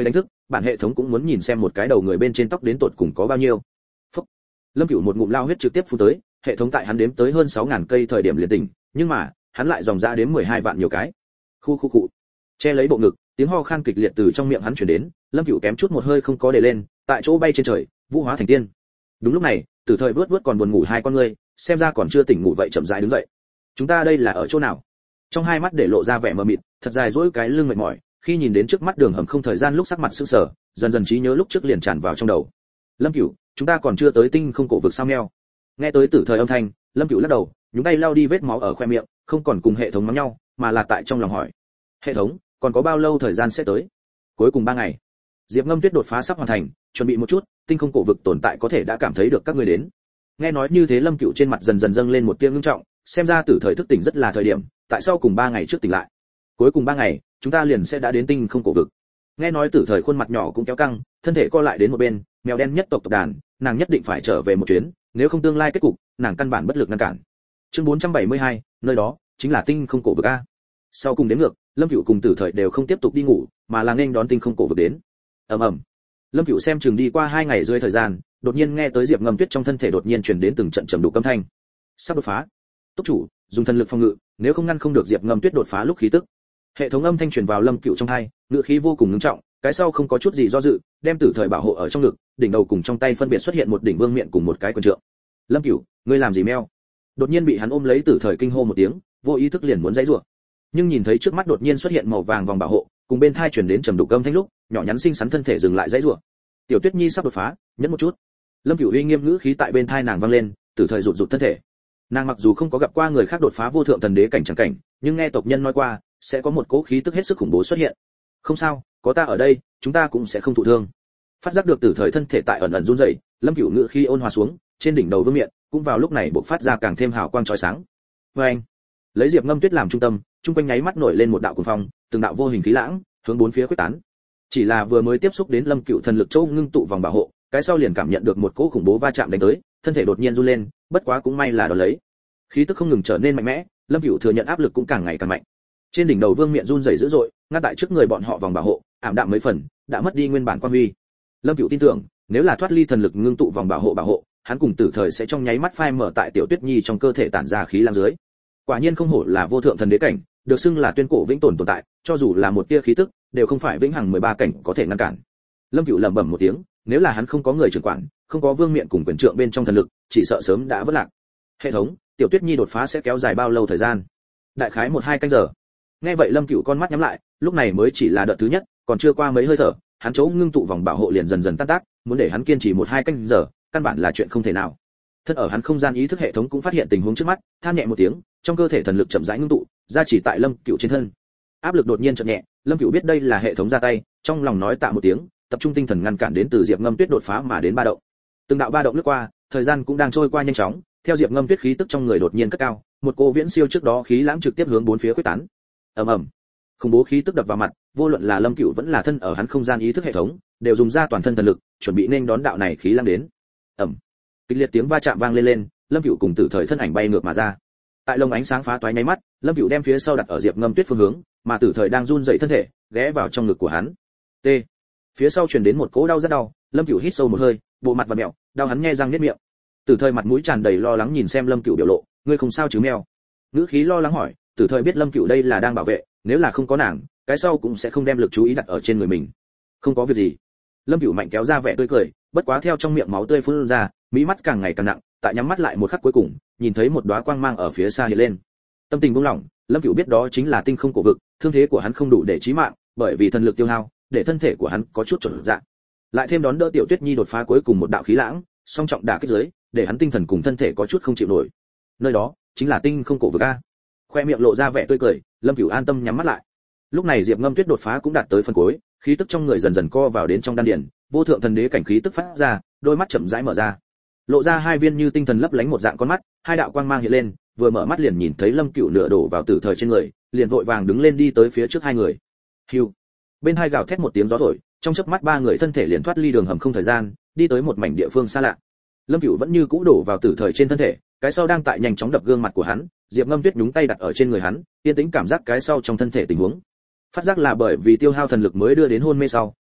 bản hệ thống cũng muốn nhìn xem một cái đầu người bên trên tóc đến tột cùng có bao nhiêu. Phúc. Lâm Cửu một ngụm lao huyết trực tiếp phun tới, hệ thống tại hắn đếm tới hơn sáu ngàn cây thời điểm liền tỉnh, nhưng mà, hắn lại dòng ra đếm mười hai vạn nhiều cái. Khu khu cụ. Che lấy bộ ngực, tiếng ho khan kịch liệt từ trong miệng hắn truyền đến, Lâm Cửu kém chút một hơi không có để lên, tại chỗ bay trên trời, vũ hóa thành tiên. Đúng lúc này, Tử Thời vớt vớt còn buồn ngủ hai con ngươi, xem ra còn chưa tỉnh ngủ vậy chậm rãi đứng dậy. Chúng ta đây là ở chỗ nào? Trong hai mắt để lộ ra vẻ mờ mịt, thật dài duỗi cái lưng mệt mỏi, khi nhìn đến trước mắt đường hầm không thời gian lúc sắc mặt sững sờ, dần dần trí nhớ lúc trước liền tràn vào trong đầu. Lâm Cửu, chúng ta còn chưa tới tinh không cổ vực sao meo? Nghe tới Tử Thời âm thanh, Lâm Cửu lắc đầu, nhúng tay lau đi vết máu ở khoe miệng, không còn cùng hệ thống mắng nhau, mà là tại trong lòng hỏi. Hệ thống, còn có bao lâu thời gian sẽ tới? Cuối cùng ba ngày. Diệp Ngâm Tuyết đột phá sắp hoàn thành, chuẩn bị một chút, tinh không cổ vực tồn tại có thể đã cảm thấy được các ngươi đến. Nghe nói như thế Lâm Cửu trên mặt dần dần dâng lên một tia ngưng trọng, xem ra Tử Thời thức tỉnh rất là thời điểm, tại sao cùng ba ngày trước tỉnh lại? Cuối cùng ba ngày, chúng ta liền sẽ đã đến tinh không cổ vực. Nghe nói Tử Thời khuôn mặt nhỏ cũng kéo căng, thân thể co lại đến một bên, mèo đen nhất tộc tộc đàn, nàng nhất định phải trở về một chuyến, nếu không tương lai kết cục, nàng căn bản bất lực ngăn cản. Chương bốn trăm bảy mươi hai, nơi đó chính là tinh không cổ vực a. Sau cùng đến ngược, Lâm Cửu cùng Tử Thời đều không tiếp tục đi ngủ, mà là nên đón tinh không cổ vực đến. Ầm ầm. Lâm Cửu xem chừng đi qua hai ngày rưỡi thời gian, đột nhiên nghe tới Diệp Ngâm Tuyết trong thân thể đột nhiên truyền đến từng trận trầm đục âm thanh. Sắp đột phá. Túc chủ, dùng thần lực phòng ngự, nếu không ngăn không được Diệp Ngâm Tuyết đột phá lúc khí tức. Hệ thống âm thanh truyền vào Lâm Cửu trong tai, ngữ khí vô cùng nghiêm trọng, cái sau không có chút gì do dự, đem Tử Thời bảo hộ ở trong ngực, đỉnh đầu cùng trong tay phân biệt xuất hiện một đỉnh vương miện cùng một cái quyền trượng. Lâm Cửu, ngươi làm gì meo? Đột nhiên bị hắn ôm lấy Tử Thời kinh hô một tiếng, vô ý thức liền muốn giãy giụa. Nhưng nhìn thấy trước mắt đột nhiên xuất hiện màu vàng vòng bảo hộ, cùng bên thai truyền đến trầm đục âm thanh lúc, nhỏ nhắn xinh xắn thân thể dừng lại giãy giụa. Tiểu Tuyết Nhi sắp đột phá, nhẫn một chút. Lâm Cửu uy nghiêm ngữ khí tại bên thai nàng vang lên, Tử Thời rụt rụt thân thể. Nàng mặc dù không có gặp qua người khác đột phá vô thượng thần đế cảnh chẳng cảnh, nhưng nghe tộc nhân nói qua, sẽ có một cỗ khí tức hết sức khủng bố xuất hiện. Không sao, có ta ở đây, chúng ta cũng sẽ không thụ thương. Phát giác được Tử Thời thân thể tại ẩn ẩn run rẩy, Lâm Cửu ngữ khí ôn hòa xuống, trên đỉnh đầu vương miện, cũng vào lúc này bộc phát ra càng thêm hào quang chói sáng. Oeng! Lấy Diệp Ngâm Tuyết làm trung tâm, trung quanh nháy mắt nổi lên một đạo cuồng phong, từng đạo vô hình khí lãng, hướng bốn phía khuếch tán. Chỉ là vừa mới tiếp xúc đến Lâm Cửu thần lực châu ngưng tụ vòng bảo hộ, cái sau liền cảm nhận được một cỗ khủng bố va chạm đánh tới, thân thể đột nhiên run lên, bất quá cũng may là đón lấy. Khí tức không ngừng trở nên mạnh mẽ, Lâm Cửu thừa nhận áp lực cũng càng ngày càng mạnh. Trên đỉnh đầu vương miện run rẩy dữ dội, ngăn tại trước người bọn họ vòng bảo hộ, ảm đạm mấy phần, đã mất đi nguyên bản quan huy. Lâm Cửu tin tưởng, nếu là thoát ly thần lực ngưng tụ vòng bảo hộ bảo hộ, hắn cùng Tử Thời sẽ trong nháy mắt phai mở tại Tiểu Tuyết Nhi trong cơ thể tản ra khí lang dưới. Quả nhiên không hổ là vô thượng thần đế cảnh, được xưng là tuyên cổ vĩnh tồn tồn tại, cho dù là một tia khí tức, đều không phải vĩnh hằng mười ba cảnh có thể ngăn cản. Lâm Cửu lẩm bẩm một tiếng, nếu là hắn không có người trưởng quản, không có vương miện cùng quyền trượng bên trong thần lực, chỉ sợ sớm đã vỡ lạc. Hệ thống, Tiểu Tuyết Nhi đột phá sẽ kéo dài bao lâu thời gian? Đại khái một hai canh giờ. Nghe vậy Lâm Cửu con mắt nhắm lại, lúc này mới chỉ là đợt thứ nhất, còn chưa qua mấy hơi thở, hắn chỗ ngưng tụ vòng bảo hộ liền dần dần tan tác, muốn để hắn kiên trì một hai canh giờ, căn bản là chuyện không thể nào. Thân ở hắn không gian ý thức hệ thống cũng phát hiện tình huống trước mắt, than nhẹ một tiếng, trong cơ thể thần lực chậm rãi ngưng tụ, ra chỉ tại Lâm Cửu trên thân. Áp lực đột nhiên chợt nhẹ, Lâm Cửu biết đây là hệ thống ra tay, trong lòng nói tạ một tiếng, tập trung tinh thần ngăn cản đến từ Diệp Ngâm Tuyết đột phá mà đến ba động. Từng đạo ba động lướt qua, thời gian cũng đang trôi qua nhanh chóng, theo Diệp Ngâm Tuyết khí tức trong người đột nhiên cất cao, một cô viễn siêu trước đó khí lãng trực tiếp hướng bốn phía khuếch tán. Ầm ầm. Khủng bố khí tức đập vào mặt, vô luận là Lâm Cửu vẫn là thân ở hắn không gian ý thức hệ thống, đều dùng ra toàn thân thần lực, chuẩn bị nên đón đạo này khí lãng đến. Ầm. Kịch liệt tiếng va chạm vang lên lên, Lâm Cửu cùng Tử Thời thân ảnh bay ngược mà ra. Tại lồng ánh sáng phá toái nháy mắt, Lâm Cửu đem phía sau đặt ở Diệp Ngâm Tuyết phương hướng, mà Tử Thời đang run rẩy thân thể, ghé vào trong ngực của hắn. T. Phía sau truyền đến một cỗ đau rất đau, Lâm Cửu hít sâu một hơi, bộ mặt và mèo, đau hắn nhe răng niết miệng. Tử Thời mặt mũi tràn đầy lo lắng nhìn xem Lâm Cửu biểu lộ, ngươi không sao chứ mèo? Ngữ khí lo lắng hỏi, Tử Thời biết Lâm Cửu đây là đang bảo vệ, nếu là không có nàng, cái sau cũng sẽ không đem lực chú ý đặt ở trên người mình. Không có việc gì. Lâm Cửu mạnh kéo ra vẻ tươi cười, bất quá theo trong miệng máu tươi phun ra, mí mắt càng ngày càng nặng, tại nhắm mắt lại một khắc cuối cùng, nhìn thấy một đóa quang mang ở phía xa hiện lên. Tâm tình buông lỏng, Lâm Cửu biết đó chính là tinh không cổ vực, thương thế của hắn không đủ để chí mạng, bởi vì thần lực tiêu hao, để thân thể của hắn có chút chột dạ. Lại thêm đón đỡ Tiểu Tuyết Nhi đột phá cuối cùng một đạo khí lãng, song trọng đả kích dưới, để hắn tinh thần cùng thân thể có chút không chịu nổi. Nơi đó chính là tinh không cổ vực a. Khoe miệng lộ ra vẻ tươi cười, Lâm Cửu an tâm nhắm mắt lại. Lúc này Diệp Ngâm Tuyết đột phá cũng đạt tới phần cuối, khí tức trong người dần dần co vào đến trong đan điền, vô thượng thần đế cảnh khí tức phát ra, đôi mắt chậm rãi mở ra, lộ ra hai viên như tinh thần lấp lánh một dạng con mắt, hai đạo quang mang hiện lên, vừa mở mắt liền nhìn thấy Lâm Cửu nửa đổ vào Tử Thời trên người, liền vội vàng đứng lên đi tới phía trước hai người. Hưu. Bên hai gào thét một tiếng gió thổi, trong chớp mắt ba người thân thể liền thoát ly đường hầm không thời gian, đi tới một mảnh địa phương xa lạ. Lâm Cửu vẫn như cũ đổ vào Tử Thời trên thân thể, cái sau đang tại nhanh chóng đập gương mặt của hắn, Diệp Ngâm Tuyết nhúng tay đặt ở trên người hắn, yên tĩnh cảm giác cái sau trong thân thể tình huống. Phát giác là bởi vì tiêu hao thần lực mới đưa đến hôn mê sau,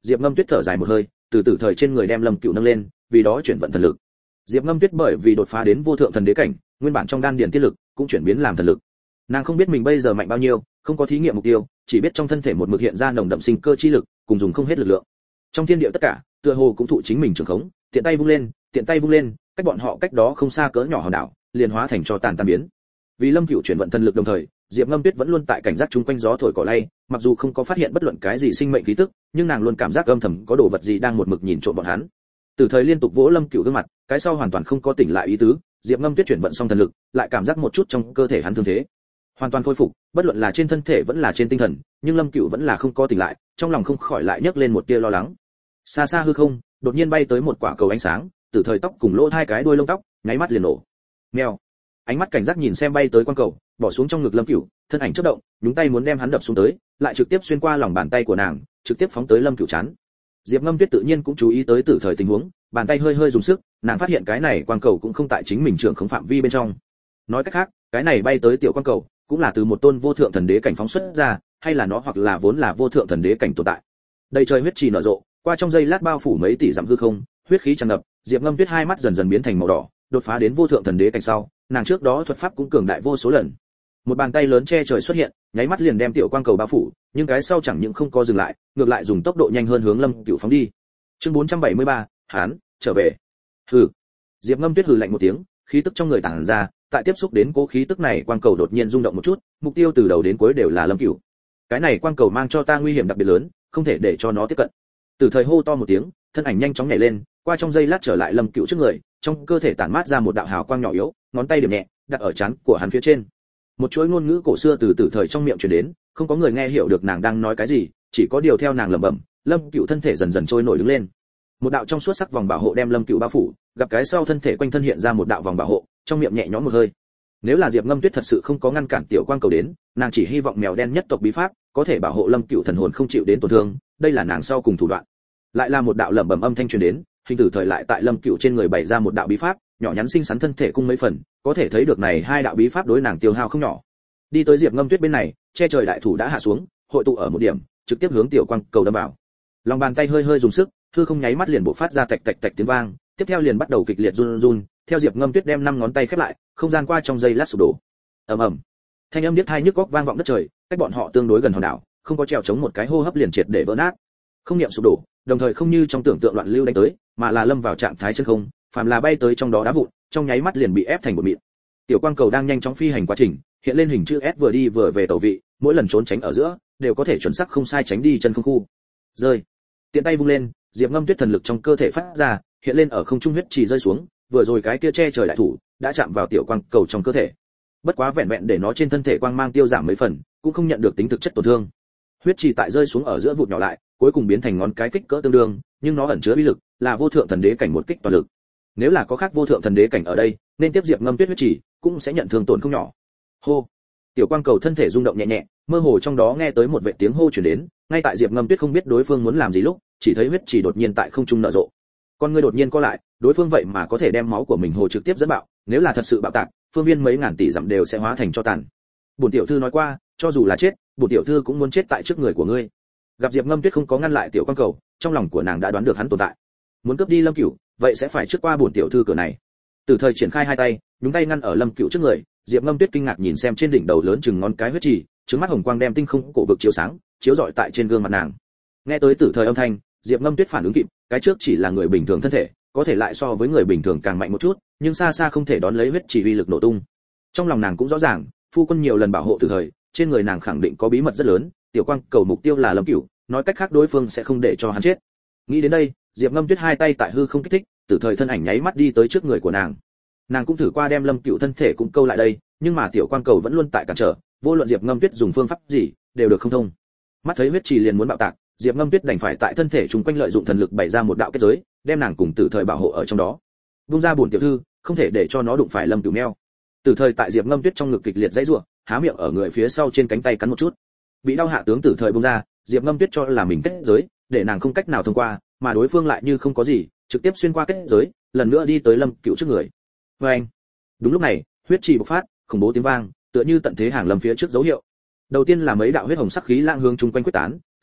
Diệp Ngâm Tuyết thở dài một hơi, từ từ thời trên người đem Lâm Cửu nâng lên, vì đó chuyển vận thần lực. Diệp Ngâm Tuyết bởi vì đột phá đến vô thượng thần đế cảnh, nguyên bản trong đan điền tiết lực cũng chuyển biến làm thần lực. Nàng không biết mình bây giờ mạnh bao nhiêu, không có thí nghiệm mục tiêu, chỉ biết trong thân thể một mực hiện ra nồng đậm sinh cơ chi lực, cùng dùng không hết lực lượng. Trong thiên địa tất cả, tựa hồ cũng thụ chính mình trường khống, tiện tay vung lên, tiện tay vung lên, cách bọn họ cách đó không xa cỡ nhỏ hòn đảo, liền hóa thành cho tàn tan biến. Vì Lâm Cửu chuyển vận thần lực đồng thời, Diệp Ngâm Tuyết vẫn luôn tại cảnh giác chung quanh gió thổi cỏ lay, mặc dù không có phát hiện bất luận cái gì sinh mệnh khí tức, nhưng nàng luôn cảm giác âm thầm có đồ vật gì đang một mực nhìn trộm bọn hắn. Từ thời liên tục vỗ Lâm Cửu gương mặt, cái sau hoàn toàn không có tỉnh lại ý tứ, Diệp Ngâm Tuyết chuyển vận xong thần lực, lại cảm giác một chút trong cơ thể hắn thương thế, hoàn toàn khôi phục, bất luận là trên thân thể vẫn là trên tinh thần, nhưng Lâm Cửu vẫn là không có tỉnh lại, trong lòng không khỏi lại nhấc lên một tia lo lắng. Xa xa hư không, đột nhiên bay tới một quả cầu ánh sáng, từ thời tóc cùng lỗ hai cái đuôi lông tóc, nháy mắt liền nổ. Mèo. Ánh mắt cảnh giác nhìn xem bay tới quang cầu, bỏ xuống trong ngực Lâm Cửu, thân ảnh chớp động, nhúng tay muốn đem hắn đập xuống tới, lại trực tiếp xuyên qua lòng bàn tay của nàng, trực tiếp phóng tới Lâm Cửu chán. Diệp Ngâm Tuyết tự nhiên cũng chú ý tới tử thời tình huống, bàn tay hơi hơi dùng sức, nàng phát hiện cái này quang cầu cũng không tại chính mình trưởng khống phạm vi bên trong. Nói cách khác, cái này bay tới tiểu quang cầu, cũng là từ một tôn vô thượng thần đế cảnh phóng xuất ra, hay là nó hoặc là vốn là vô thượng thần đế cảnh tồn tại. Đầy trời huyết trì nở rộ, qua trong giây lát bao phủ mấy tỷ dặm hư không, huyết khí tràn ngập, Diệp Ngâm Tuyết hai mắt dần dần biến thành màu đỏ, đột phá đến vô thượng thần đế cảnh sau, nàng trước đó thuật pháp cũng cường đại vô số lần. Một bàn tay lớn che trời xuất hiện, nháy mắt liền đem tiểu quang cầu bao phủ, nhưng cái sau chẳng những không có dừng lại, ngược lại dùng tốc độ nhanh hơn hướng Lâm Cửu phóng đi. Chương bốn trăm bảy mươi ba, Hán, trở về. Hừ. Diệp Ngâm Tuyết hừ lạnh một tiếng, khí tức trong người tản ra, tại tiếp xúc đến cố khí tức này, quang cầu đột nhiên rung động một chút, mục tiêu từ đầu đến cuối đều là Lâm Cửu. Cái này quang cầu mang cho ta nguy hiểm đặc biệt lớn, không thể để cho nó tiếp cận. Từ thời hô to một tiếng, thân ảnh nhanh chóng nhảy lên, qua trong giây lát trở lại Lâm Cửu trước người, trong cơ thể tản mát ra một đạo hào quang nhỏ yếu, ngón tay điểm nhẹ, đặt ở trán của hắn phía trên. Một chuỗi ngôn ngữ cổ xưa từ từ thời trong miệng truyền đến, không có người nghe hiểu được nàng đang nói cái gì, chỉ có điều theo nàng lẩm bẩm, Lâm Cửu thân thể dần dần trôi nổi đứng lên. Một đạo trong suốt sắc vòng bảo hộ đem Lâm Cửu bao phủ, gặp cái sau thân thể quanh thân hiện ra một đạo vòng bảo hộ, trong miệng nhẹ nhõm một hơi. Nếu là Diệp Ngâm Tuyết thật sự không có ngăn cản tiểu quang cầu đến, nàng chỉ hy vọng mèo đen nhất tộc bí pháp có thể bảo hộ Lâm Cửu thần hồn không chịu đến tổn thương, đây là nàng sau cùng thủ đoạn. Lại là một đạo lẩm bẩm âm thanh truyền đến, hình tử thời lại tại Lâm Cửu trên người bày ra một đạo bí pháp, nhỏ nhắn xinh xắn thân thể cung mấy phần, có thể thấy được này hai đạo bí pháp đối nàng tiêu hao không nhỏ. Đi tới Diệp Ngâm Tuyết bên này, che trời đại thủ đã hạ xuống, hội tụ ở một điểm, trực tiếp hướng tiểu quang cầu đâm vào. Lòng bàn tay hơi hơi dùng sức, hư không nháy mắt liền bộc phát ra tạch tạch tạch tiếng vang, tiếp theo liền bắt đầu kịch liệt run run, theo Diệp Ngâm Tuyết đem năm ngón tay khép lại, không gian qua trong giây lát sụp đổ. Ầm ầm. Thanh âm điếc tai nhức óc vang vọng đất trời, cách bọn họ tương đối gần hòn đảo, không có trèo chống một cái hô hấp liền triệt để vỡ nát. Không niệm sụp đổ, đồng thời không như trong tưởng tượng loạn lưu đánh tới, mà là lâm vào trạng thái chân không, phàm là bay tới trong đó đá vụn, trong nháy mắt liền bị ép thành một mịn. Tiểu quang cầu đang nhanh chóng phi hành quá trình, hiện lên hình chữ S vừa đi vừa về tẩu vị, mỗi lần trốn tránh ở giữa, đều có thể chuẩn xác không sai tránh đi chân không khu. Rơi. Tiện tay vung lên, Diệp Ngâm Tuyết thần lực trong cơ thể phát ra, hiện lên ở không trung huyết chỉ rơi xuống, vừa rồi cái kia che trời đại thủ đã chạm vào tiểu quang cầu trong cơ thể. Bất quá vẹn vẹn để nó trên thân thể quang mang tiêu giảm mấy phần, cũng không nhận được tính thực chất tổn thương. Huyết chỉ tại rơi xuống ở giữa vụt nhỏ lại, cuối cùng biến thành ngón cái kích cỡ tương đương, nhưng nó ẩn chứa uy lực, là vô thượng thần đế cảnh một kích toàn lực. Nếu là có khác vô thượng thần đế cảnh ở đây, nên tiếp Diệp Ngâm Tuyết huyết chỉ, cũng sẽ nhận thương tổn không nhỏ. Hô. Tiểu quang cầu thân thể rung động nhẹ nhẹ, mơ hồ trong đó nghe tới một vệt tiếng hô truyền đến, ngay tại Diệp Ngâm Tuyết không biết đối phương muốn làm gì lúc, chỉ thấy huyết chỉ đột nhiên tại không trung nở rộ. Con người đột nhiên co lại, đối phương vậy mà có thể đem máu của mình hồ trực tiếp dẫn bạo, nếu là thật sự bạo tạc, phương viên mấy ngàn tỷ dặm đều sẽ hóa thành tro tàn. Bổn tiểu thư nói qua, cho dù là chết, bổn tiểu thư cũng muốn chết tại trước người của ngươi. Gặp Diệp Ngâm Tuyết không có ngăn lại tiểu quang cầu, trong lòng của nàng đã đoán được hắn tồn tại. Muốn cướp đi Lâm Cửu, vậy sẽ phải trước qua bổn tiểu thư cửa này. Từ thời triển khai hai tay, nhúng tay ngăn ở Lâm Cửu trước người, Diệp Ngâm Tuyết kinh ngạc nhìn xem trên đỉnh đầu lớn chừng ngón cái huyết trì, trứng mắt hồng quang đem tinh không cổ vực chiếu sáng, chiếu rọi tại trên gương mặt nàng. Nghe tới tử thời âm thanh, Diệp Ngâm Tuyết phản ứng kịp, cái trước chỉ là người bình thường thân thể, có thể lại so với người bình thường càng mạnh một chút, nhưng xa xa không thể đón lấy huyết chỉ uy lực nổ tung. Trong lòng nàng cũng rõ ràng, phu quân nhiều lần bảo hộ tử thời, trên người nàng khẳng định có bí mật rất lớn, tiểu quang cầu mục tiêu là Lâm Cửu, nói cách khác đối phương sẽ không để cho hắn chết. Nghĩ đến đây, Diệp Ngâm Tuyết hai tay tại hư không kích thích, tử thời thân ảnh nháy mắt đi tới trước người của nàng. Nàng cũng thử qua đem Lâm Cửu thân thể cũng câu lại đây, nhưng mà tiểu quang cầu vẫn luôn tại cản trở, vô luận Diệp Ngâm Tuyết dùng phương pháp gì, đều được không thông. Mắt thấy huyết trì liền muốn bạo tạc, Diệp Ngâm Tuyết đành phải tại thân thể chúng quanh lợi dụng thần lực bày ra một đạo kết giới, đem nàng cùng tử thời bảo hộ ở trong đó. Vung ra bổn tiểu thư, không thể để cho nó đụng phải Lâm Cửu meo. Tử thời tại Diệp Ngâm Tuyết trong ngực kịch liệt dãy rủa, há miệng ở người phía sau trên cánh tay cắn một chút. Bị đau hạ tướng tử thời bung ra, Diệp Ngâm Tuyết cho là mình kết giới, để nàng không cách nào thông qua, mà đối phương lại như không có gì, trực tiếp xuyên qua kết giới, lần nữa đi tới Lâm Cửu trước người. Và anh. Đúng lúc này, huyết trì bộc phát, khủng bố tiếng vang, tựa như tận thế hàng lâm phía trước dấu hiệu. Đầu tiên là mấy đạo huyết hồng sắc khí lãng hướng chung quanh quyết tán,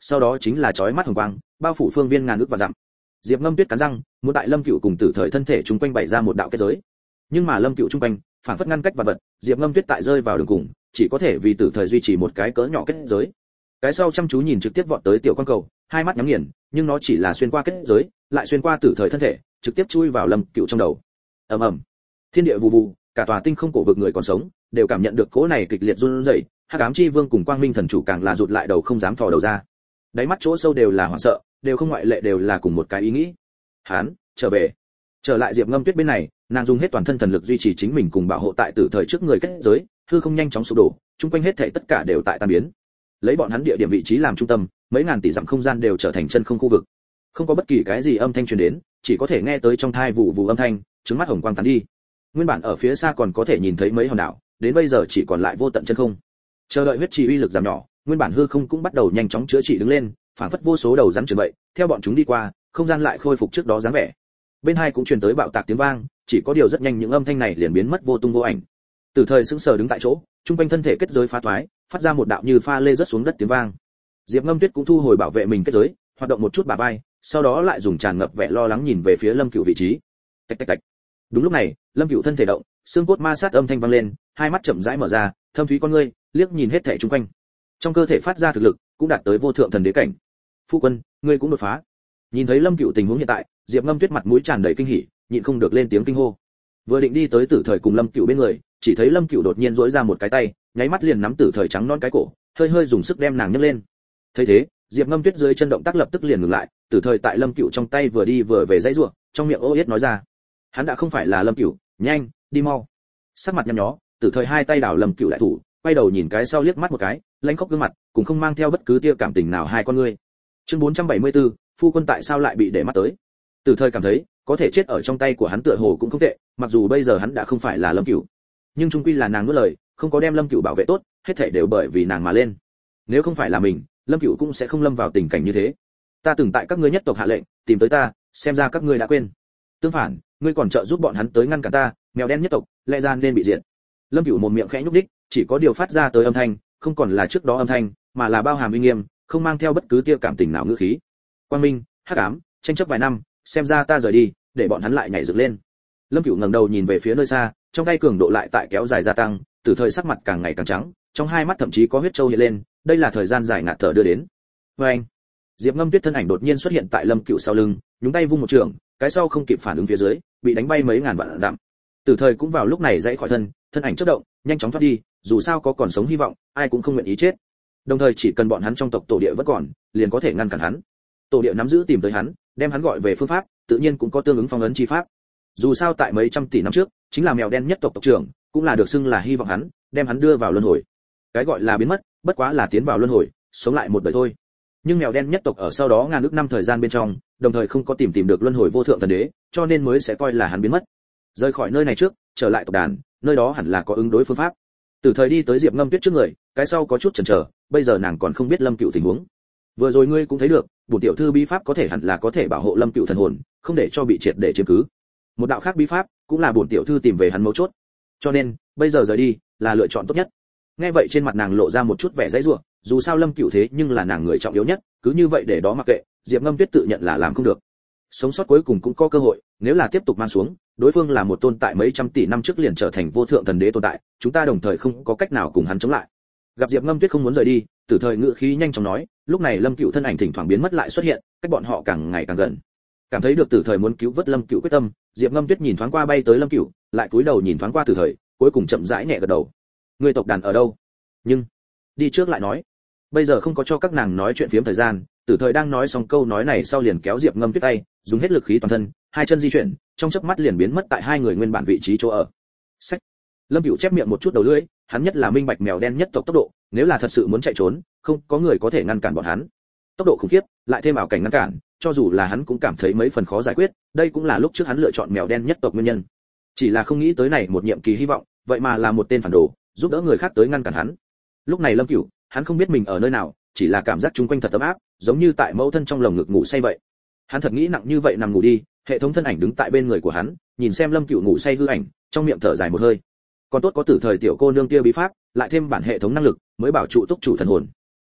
sau đó chính là chói mắt hồng quang bao phủ phương viên ngàn ước và dặm. Diệp Ngâm Tuyết cắn răng muốn tại Lâm Cửu cùng Tử Thời thân thể chúng quanh bày ra một đạo kết giới, nhưng mà Lâm Cửu trung quanh phản phất ngăn cách vật vật, Diệp Ngâm Tuyết tại rơi vào đường cùng, chỉ có thể vì Tử Thời duy trì một cái cỡ nhỏ kết giới. Cái sau chăm chú nhìn trực tiếp vọt tới tiểu quan cầu, hai mắt nhắm nghiền, nhưng nó chỉ là xuyên qua kết giới, lại xuyên qua Tử Thời thân thể, trực tiếp chui vào Lâm Cửu trong đầu. Ầm ầm, thiên địa vù vù, cả tòa tinh không cổ vực người còn sống đều cảm nhận được cỗ này kịch liệt run rẩy. Hắc ám chi vương cùng Quang Minh thần chủ càng là rụt lại đầu không dám thò đầu ra. Đáy mắt chỗ sâu đều là hoảng sợ, đều không ngoại lệ đều là cùng một cái ý nghĩ. Hán, trở về. Trở lại Diệp Ngâm Tuyết bên này, nàng dùng hết toàn thân thần lực duy trì chính mình cùng bảo hộ tại Tử Thời trước người kết giới, hư không nhanh chóng sụp đổ, chung quanh hết thảy tất cả đều tại tan biến. Lấy bọn hắn địa điểm vị trí làm trung tâm, mấy ngàn tỷ dặm không gian đều trở thành chân không khu vực. Không có bất kỳ cái gì âm thanh truyền đến, chỉ có thể nghe tới trong thai vụ vụ âm thanh, trứng mắt hồng quang tán đi. Nguyên bản ở phía xa còn có thể nhìn thấy mấy hòn đảo, đến bây giờ chỉ còn lại vô tận chân không. Chờ đợi huyết trì uy lực giảm nhỏ, nguyên bản hư không cũng bắt đầu nhanh chóng chữa trị đứng lên, phản phất vô số đầu rắn trường vậy, theo bọn chúng đi qua, không gian lại khôi phục trước đó dáng vẻ. Bên hai cũng truyền tới bạo tạc tiếng vang, chỉ có điều rất nhanh những âm thanh này liền biến mất vô tung vô ảnh. Tử Thời sững sờ đứng tại chỗ, trung quanh thân thể kết giới phá toái, phát ra một đạo như pha lê rớt xuống đất tiếng vang. Diệp Ngâm Tuyết cũng thu hồi bảo vệ mình kết giới, hoạt động một chút bả vai, sau đó lại dùng tràn ngập vẻ lo lắng nhìn về phía Lâm Cửu vị trí. Tạch tạch tạch. Đúng lúc này, Lâm Cửu thân thể động, xương cốt ma sát âm thanh vang lên, hai mắt chậm rãi mở ra, thâm thúy con ngươi liếc nhìn hết thảy xung quanh. Trong cơ thể phát ra thực lực cũng đạt tới vô thượng thần đế cảnh. Phu quân, ngươi cũng đột phá. Nhìn thấy Lâm Cửu tình huống hiện tại, Diệp Ngâm Tuyết mặt mũi tràn đầy kinh hỉ, nhịn không được lên tiếng kinh hô. Vừa định đi tới Tử Thời cùng Lâm Cửu bên người, chỉ thấy Lâm Cửu đột nhiên duỗi ra một cái tay, nháy mắt liền nắm Tử Thời trắng non cái cổ, hơi hơi dùng sức đem nàng nhấc lên. Thấy thế, Diệp Ngâm Tuyết dưới chân động tác lập tức liền ngừng lại, Tử Thời tại Lâm Cửu trong tay vừa đi vừa về dãy rủa, trong miệng ô yết nói ra: hắn đã không phải là Lâm Cửu, nhanh, đi mau. Sắc mặt nhăn nhó, Tử Thời hai tay đảo Lâm Cửu lại thủ, quay đầu nhìn cái sau liếc mắt một cái, lãnh khóc gương mặt, cũng không mang theo bất cứ tia cảm tình nào hai con ngươi. Chương bốn trăm bảy mươi tư, phu quân tại sao lại bị để mắt tới? Tử Thời cảm thấy, có thể chết ở trong tay của hắn tựa hồ cũng không tệ, mặc dù bây giờ hắn đã không phải là Lâm Cửu, nhưng chung quy là nàng nuốt lời, không có đem Lâm Cửu bảo vệ tốt, hết thảy đều bởi vì nàng mà lên. Nếu không phải là mình, Lâm Cửu cũng sẽ không lâm vào tình cảnh như thế. Ta từng tại các ngươi nhất tộc hạ lệnh, tìm tới ta, xem ra các ngươi đã quên. Tương phản, ngươi còn trợ giúp bọn hắn tới ngăn cản ta, mèo đen nhất tộc, lẽ ra nên bị diệt. Lâm Cửu mồm miệng khẽ nhúc đích, chỉ có điều phát ra tới âm thanh, không còn là trước đó âm thanh, mà là bao hàm uy nghiêm, không mang theo bất cứ tia cảm tình nào ngữ khí. Quang Minh, hắc ám, tranh chấp vài năm, xem ra ta rời đi, để bọn hắn lại nhảy dựng lên. Lâm Cửu ngẩng đầu nhìn về phía nơi xa, trong tay cường độ lại tại kéo dài gia tăng, Tử Thời sắc mặt càng ngày càng trắng, trong hai mắt thậm chí có huyết châu hiện lên, đây là thời gian dài ngạt thở đưa đến. Và anh, Diệp Ngâm Tuyết thân ảnh đột nhiên xuất hiện tại Lâm Cửu sau lưng, nhúng tay vung một trường, cái sau không kịp phản ứng phía dưới, bị đánh bay mấy ngàn vạn dặm. Tử Thời cũng vào lúc này dãy khỏi thân, thân ảnh chớp động, nhanh chóng thoát đi, dù sao có còn sống hy vọng, ai cũng không nguyện ý chết. Đồng thời chỉ cần bọn hắn trong tộc tổ địa vẫn còn, liền có thể ngăn cản hắn. Tổ địa nắm giữ tìm tới hắn, đem hắn gọi về phương pháp, tự nhiên cũng có tương ứng phong ấn chi pháp. Dù sao tại mấy trăm tỷ năm trước, chính là mèo đen nhất tộc tộc trưởng, cũng là được xưng là hy vọng hắn, đem hắn đưa vào luân hồi. Cái gọi là biến mất, bất quá là tiến vào luân hồi, sống lại một đời thôi. Nhưng mèo đen nhất tộc ở sau đó ngàn ước năm thời gian bên trong, đồng thời không có tìm tìm được luân hồi vô thượng thần đế, cho nên mới sẽ coi là hắn biến mất. Rời khỏi nơi này trước, trở lại tộc đàn, nơi đó hẳn là có ứng đối phương pháp. Từ Thời đi tới Diệp Ngâm Tuyết trước người, cái sau có chút chần chờ, bây giờ nàng còn không biết Lâm Cựu tình huống. Vừa rồi ngươi cũng thấy được, bổn tiểu thư bí pháp có thể hẳn là có thể bảo hộ Lâm Cựu thần hồn, không để cho bị triệt để chiếm cứ. Một đạo khác bí pháp, cũng là bổn tiểu thư tìm về hắn mấu chốt. Cho nên, bây giờ rời đi là lựa chọn tốt nhất. Nghe vậy trên mặt nàng lộ ra một chút vẻ dãy rủa, dù sao Lâm Cựu thế nhưng là nàng người trọng yếu nhất, cứ như vậy để đó mặc kệ, Diệp Ngâm Tuyết tự nhận là làm không được. Sống sót cuối cùng cũng có cơ hội, nếu là tiếp tục mang xuống, đối phương là một tồn tại mấy trăm tỷ năm trước liền trở thành vô thượng thần đế tồn tại, chúng ta đồng thời không có cách nào cùng hắn chống lại. Gặp Diệp Ngâm Tuyết không muốn rời đi, Tử Thời ngữ khí nhanh chóng nói, lúc này Lâm Cựu thân ảnh thỉnh thoảng biến mất lại xuất hiện, cách bọn họ càng ngày càng gần. Cảm thấy được Tử Thời muốn cứu vớt Lâm Cựu quyết tâm, Diệp Ngâm Tuyết nhìn thoáng qua bay tới Lâm Cựu, lại cúi đầu nhìn thoáng qua Tử Thời, cuối cùng chậm rãi nhẹ gật đầu. Người tộc đàn ở đâu? Nhưng đi trước lại nói. Bây giờ không có cho các nàng nói chuyện phiếm thời gian, Tử Thời đang nói xong câu nói này sau liền kéo Diệp Ngâm Tuyết tay, dùng hết lực khí toàn thân, hai chân di chuyển, trong chớp mắt liền biến mất tại hai người nguyên bản vị trí chỗ ở. Sách. Lâm Cựu chép miệng một chút đầu lưỡi, hắn nhất là minh bạch mèo đen nhất tộc tốc độ, nếu là thật sự muốn chạy trốn, không có người có thể ngăn cản bọn hắn. Tốc độ khủng khiếp, lại thêm ảo cảnh ngăn cản, cho dù là hắn cũng cảm thấy mấy phần khó giải quyết, đây cũng là lúc trước hắn lựa chọn mèo đen nhất tộc nguyên nhân. Chỉ là không nghĩ tới này một nhiệm kỳ hy vọng, vậy mà là một tên phản đồ, giúp đỡ người khác tới ngăn cản hắn. Lúc này Lâm Cựu, hắn không biết mình ở nơi nào, chỉ là cảm giác chung quanh thật ấm áp, giống như tại mẫu thân trong lồng ngực ngủ say vậy. Hắn thật nghĩ nặng như vậy nằm ngủ đi, hệ thống thân ảnh đứng tại bên người của hắn, nhìn xem Lâm Cựu ngủ say hư ảnh, trong miệng thở dài một hơi. Còn tốt có Tử Thời tiểu cô nương kia bí pháp, lại thêm bản hệ thống năng lực, mới bảo trụ túc chủ thần hồn.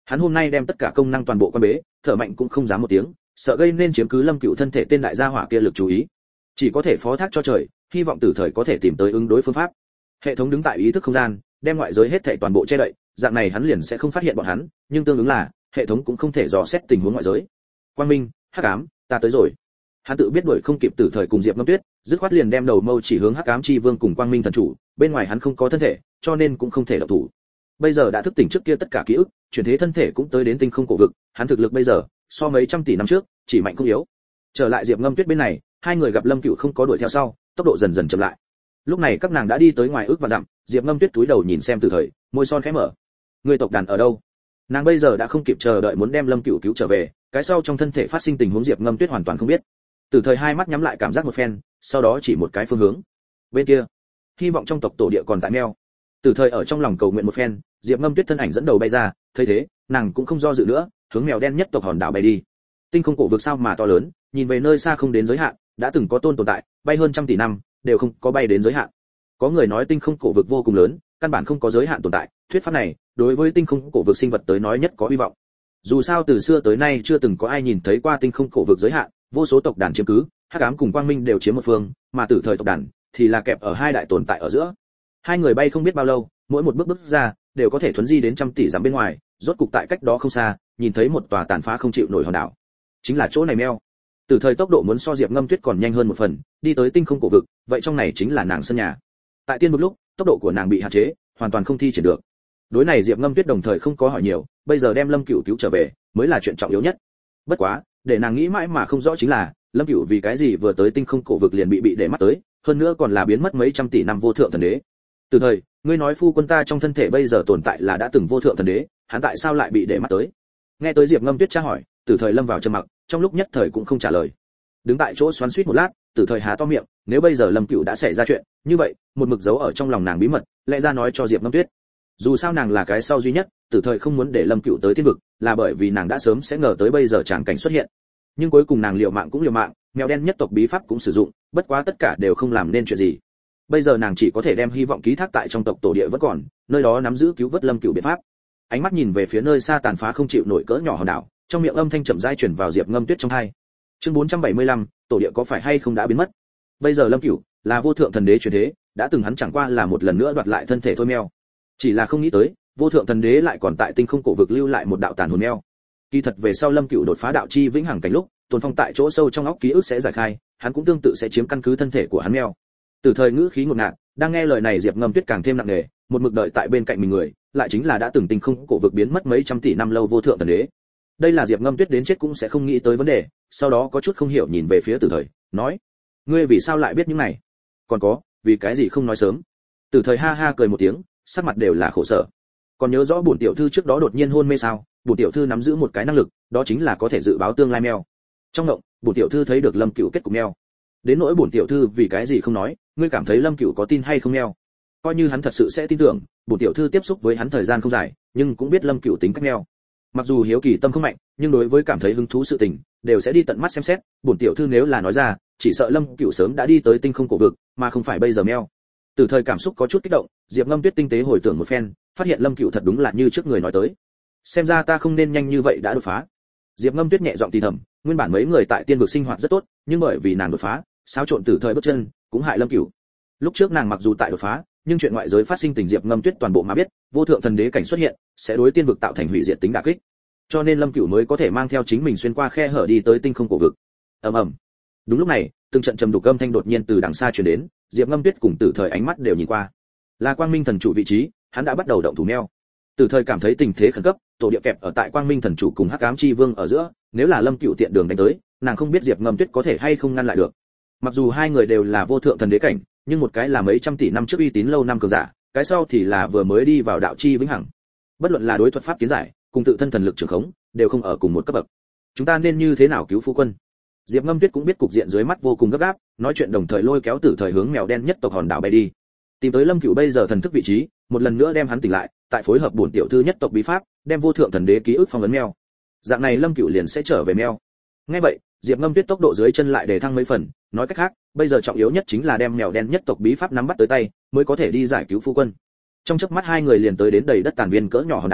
Hắn hôm nay đem tất cả công năng toàn bộ quan bế, thở mạnh cũng không dám một tiếng, sợ gây nên chiếm cứ Lâm Cửu thân thể tên đại gia hỏa kia lực chú ý, chỉ có thể phó thác cho trời, hy vọng Tử Thời có thể tìm tới ứng đối phương pháp. Hệ thống đứng tại ý thức không gian, đem ngoại giới hết thảy toàn bộ che đậy, dạng này hắn liền sẽ không phát hiện bọn hắn, nhưng tương ứng là, hệ thống cũng không thể dò xét tình huống ngoại giới. Quang Minh, Hắc Ám, ta tới rồi. Hắn tự biết đuổi không kịp Tử Thời cùng Diệp Ngâm Tuyết, dứt khoát liền đem đầu mâu chỉ hướng Hắc Ám Chi Vương cùng Quang Minh thần chủ, bên ngoài hắn không có thân thể, cho nên cũng không thể động thủ. Bây giờ đã thức tỉnh trước kia tất cả ký ức, chuyển thế thân thể cũng tới đến tinh không cổ vực, hắn thực lực bây giờ so mấy trăm tỷ năm trước chỉ mạnh không yếu. Trở lại Diệp Ngâm Tuyết bên này, hai người gặp Lâm Cửu không có đuổi theo sau, tốc độ dần dần chậm lại. Lúc này các nàng đã đi tới ngoài ước và dặm, Diệp Ngâm Tuyết cúi đầu nhìn xem Tử Thời, môi son khẽ mở. Người tộc đàn ở đâu? Nàng bây giờ đã không kịp chờ đợi muốn đem Lâm Cửu cứu trở về, cái sau trong thân thể phát sinh tình huống Diệp Ngâm Tuyết hoàn toàn không biết. Tử Thời hai mắt nhắm lại cảm giác một phen, sau đó chỉ một cái phương hướng. Bên kia, hy vọng trong tộc tổ địa còn tại meo. Tử Thời ở trong lòng cầu nguyện một phen, Diệp Ngâm Tuyết thân ảnh dẫn đầu bay ra, thấy thế, nàng cũng không do dự nữa, hướng mèo đen nhất tộc hòn đảo bay đi. Tinh không cổ vực sao mà to lớn, nhìn về nơi xa không đến giới hạn, đã từng có tôn tồn tại, bay hơn trăm tỷ năm, đều không có bay đến giới hạn. Có người nói tinh không cổ vực vô cùng lớn, căn bản không có giới hạn tồn tại, thuyết pháp này, đối với tinh không cổ vực sinh vật tới nói nhất có hy vọng. Dù sao từ xưa tới nay chưa từng có ai nhìn thấy qua tinh không cổ vực giới hạn, vô số tộc đàn chiếm cứ, Hắc Ám cùng Quang Minh đều chiếm một phương, mà Tử Thời tộc đàn thì là kẹp ở hai đại tồn tại ở giữa. Hai người bay không biết bao lâu, mỗi một bước bước ra, đều có thể thuấn di đến trăm tỷ dặm bên ngoài, rốt cục tại cách đó không xa, nhìn thấy một tòa tàn phá không chịu nổi hòn đảo. Chính là chỗ này meo. Tử Thời tốc độ muốn so Diệp Ngâm Tuyết còn nhanh hơn một phần, đi tới tinh không cổ vực, vậy trong này chính là nàng sân nhà. Tại tiên vực lúc, tốc độ của nàng bị hạn chế, hoàn toàn không thi triển được. Đối này Diệp Ngâm Tuyết đồng thời không có hỏi nhiều, bây giờ đem Lâm Cửu cứu trở về, mới là chuyện trọng yếu nhất. Bất quá, để nàng nghĩ mãi mà không rõ chính là, Lâm Cửu vì cái gì vừa tới tinh không cổ vực liền bị bị để mắt tới, hơn nữa còn là biến mất mấy trăm tỷ năm vô thượng thần đế. Tử Thời, ngươi nói phu quân ta trong thân thể bây giờ tồn tại là đã từng vô thượng thần đế, hắn tại sao lại bị để mắt tới? Nghe tới Diệp Ngâm Tuyết tra hỏi, Tử Thời lâm vào trầm mặc, trong lúc nhất thời cũng không trả lời. Đứng tại chỗ xoắn xuýt một lát, Tử Thời há to miệng, nếu bây giờ Lâm Cửu đã xảy ra chuyện, như vậy, một mực giấu ở trong lòng nàng bí mật, lẽ ra nói cho Diệp Ngâm Tuyết. Dù sao nàng là cái sau duy nhất, Tử Thời không muốn để Lâm Cửu tới thiên vực, là bởi vì nàng đã sớm sẽ ngờ tới bây giờ tràng cảnh xuất hiện. Nhưng cuối cùng nàng liều mạng cũng liều mạng, mèo đen nhất tộc bí pháp cũng sử dụng, bất quá tất cả đều không làm nên chuyện gì. Bây giờ nàng chỉ có thể đem hy vọng ký thác tại trong tộc tổ địa vẫn còn, nơi đó nắm giữ cứu vớt Lâm Cửu biện pháp. Ánh mắt nhìn về phía nơi xa tàn phá không chịu nổi cỡ nhỏ hòn đảo, trong miệng âm thanh chậm rãi truyền vào Diệp Ngâm Tuyết trong tai. Chương bốn trăm bảy mươi lăm, tổ địa có phải hay không đã biến mất? Bây giờ Lâm Cửu là vô thượng thần đế truyền thế, đã từng hắn chẳng qua là một lần nữa đoạt lại thân thể thôi meo. Chỉ là không nghĩ tới, vô thượng thần đế lại còn tại tinh không cổ vực lưu lại một đạo tàn hồn meo. Kỳ thật về sau Lâm Cửu đột phá đạo chi vĩnh hằng cảnh lúc, tồn phong tại chỗ sâu trong óc ký ức sẽ giải khai, hắn cũng tương tự sẽ chiếm căn cứ thân thể của hắn meo. Từ thời ngữ khí ngột ngạt, đang nghe lời này Diệp Ngâm Tuyết càng thêm nặng nề, một mực đợi tại bên cạnh mình người, lại chính là đã từng tinh không cổ vực biến mất mấy trăm tỷ năm lâu vô thượng thần đế. Đây là Diệp Ngâm Tuyết đến chết cũng sẽ không nghĩ tới vấn đề, sau đó có chút không hiểu nhìn về phía Từ Thời, nói: "Ngươi vì sao lại biết những này? Còn có, vì cái gì không nói sớm?" Từ Thời ha ha cười một tiếng, sắc mặt đều là khổ sở. Còn nhớ rõ bổn tiểu thư trước đó đột nhiên hôn mê sao? Bổn tiểu thư nắm giữ một cái năng lực, đó chính là có thể dự báo tương lai meo. Trong động, bổn tiểu thư thấy được Lâm Cửu kết cục meo. Đến nỗi bổn tiểu thư vì cái gì không nói, ngươi cảm thấy Lâm Cửu có tin hay không meo? Coi như hắn thật sự sẽ tin tưởng, bổn tiểu thư tiếp xúc với hắn thời gian không dài, nhưng cũng biết Lâm Cửu tính cách meo. Mặc dù hiếu kỳ tâm không mạnh, nhưng đối với cảm thấy hứng thú sự tình, đều sẽ đi tận mắt xem xét, bổn tiểu thư nếu là nói ra, chỉ sợ Lâm Cửu sớm đã đi tới tinh không cổ vực, mà không phải bây giờ meo. Từ thời cảm xúc có chút kích động, Diệp Ngâm Tuyết tinh tế hồi tưởng một phen, phát hiện Lâm Cửu thật đúng là như trước người nói tới. Xem ra ta không nên nhanh như vậy đã đột phá. Diệp Ngâm Tuyết nhẹ giọng thì thầm, nguyên bản mấy người tại tiên vực sinh hoạt rất tốt, nhưng bởi vì nàng đột phá, xáo trộn Tử thời bước chân, cũng hại Lâm Cửu. Lúc trước nàng mặc dù tại đột phá, nhưng chuyện ngoại giới phát sinh tình Diệp Ngâm Tuyết toàn bộ mà biết, vô thượng thần đế cảnh xuất hiện, sẽ đối tiên vực tạo thành hủy diệt tính đả kích. Cho nên Lâm Cửu mới có thể mang theo chính mình xuyên qua khe hở đi tới tinh không cổ vực. Ầm ầm. Đúng lúc này, từng trận trầm đục âm thanh đột nhiên từ đằng xa truyền đến, Diệp Ngâm Tuyết cùng Tử thời ánh mắt đều nhìn qua. Là Quang Minh thần chủ vị trí, hắn đã bắt đầu động thủ meo. Tử thời cảm thấy tình thế khẩn cấp, tổ địa kẹp ở tại Quang Minh thần chủ cùng Hắc Ám chi vương ở giữa, nếu là Lâm Cửu tiện đường đánh tới, nàng không biết Diệp Ngâm Tuyết có thể hay không ngăn lại được. Mặc dù hai người đều là vô thượng thần đế cảnh, nhưng một cái là mấy trăm tỷ năm trước uy tín lâu năm cường giả, cái sau thì là vừa mới đi vào đạo chi vĩnh hằng. Bất luận là đối thuật pháp kiến giải, cùng tự thân thần lực trường khống, đều không ở cùng một cấp bậc. Chúng ta nên như thế nào cứu phu quân? Diệp Ngâm Tuyết cũng biết cục diện dưới mắt vô cùng gấp gáp, nói chuyện đồng thời lôi kéo Tử thời hướng mèo đen nhất tộc hòn đảo bay đi. Tìm tới Lâm Cửu bây giờ thần thức vị trí, một lần nữa đem hắn tỉnh lại, tại phối hợp bổn tiểu thư nhất tộc bí pháp, đem vô thượng thần đế ký ức phong ấn mèo. Dạng này Lâm Cửu liền sẽ trở về mèo. Nghe vậy, Diệp Ngâm Tuyết tốc độ dưới chân lại để thăng mấy phần, nói cách khác, bây giờ trọng yếu nhất chính là đem mèo đen nhất tộc bí pháp nắm bắt tới tay, mới có thể đi giải cứu phu quân. Trong chớp mắt hai người liền tới đến đầy đất tàn viên cỡ nhỏ hòn đảo,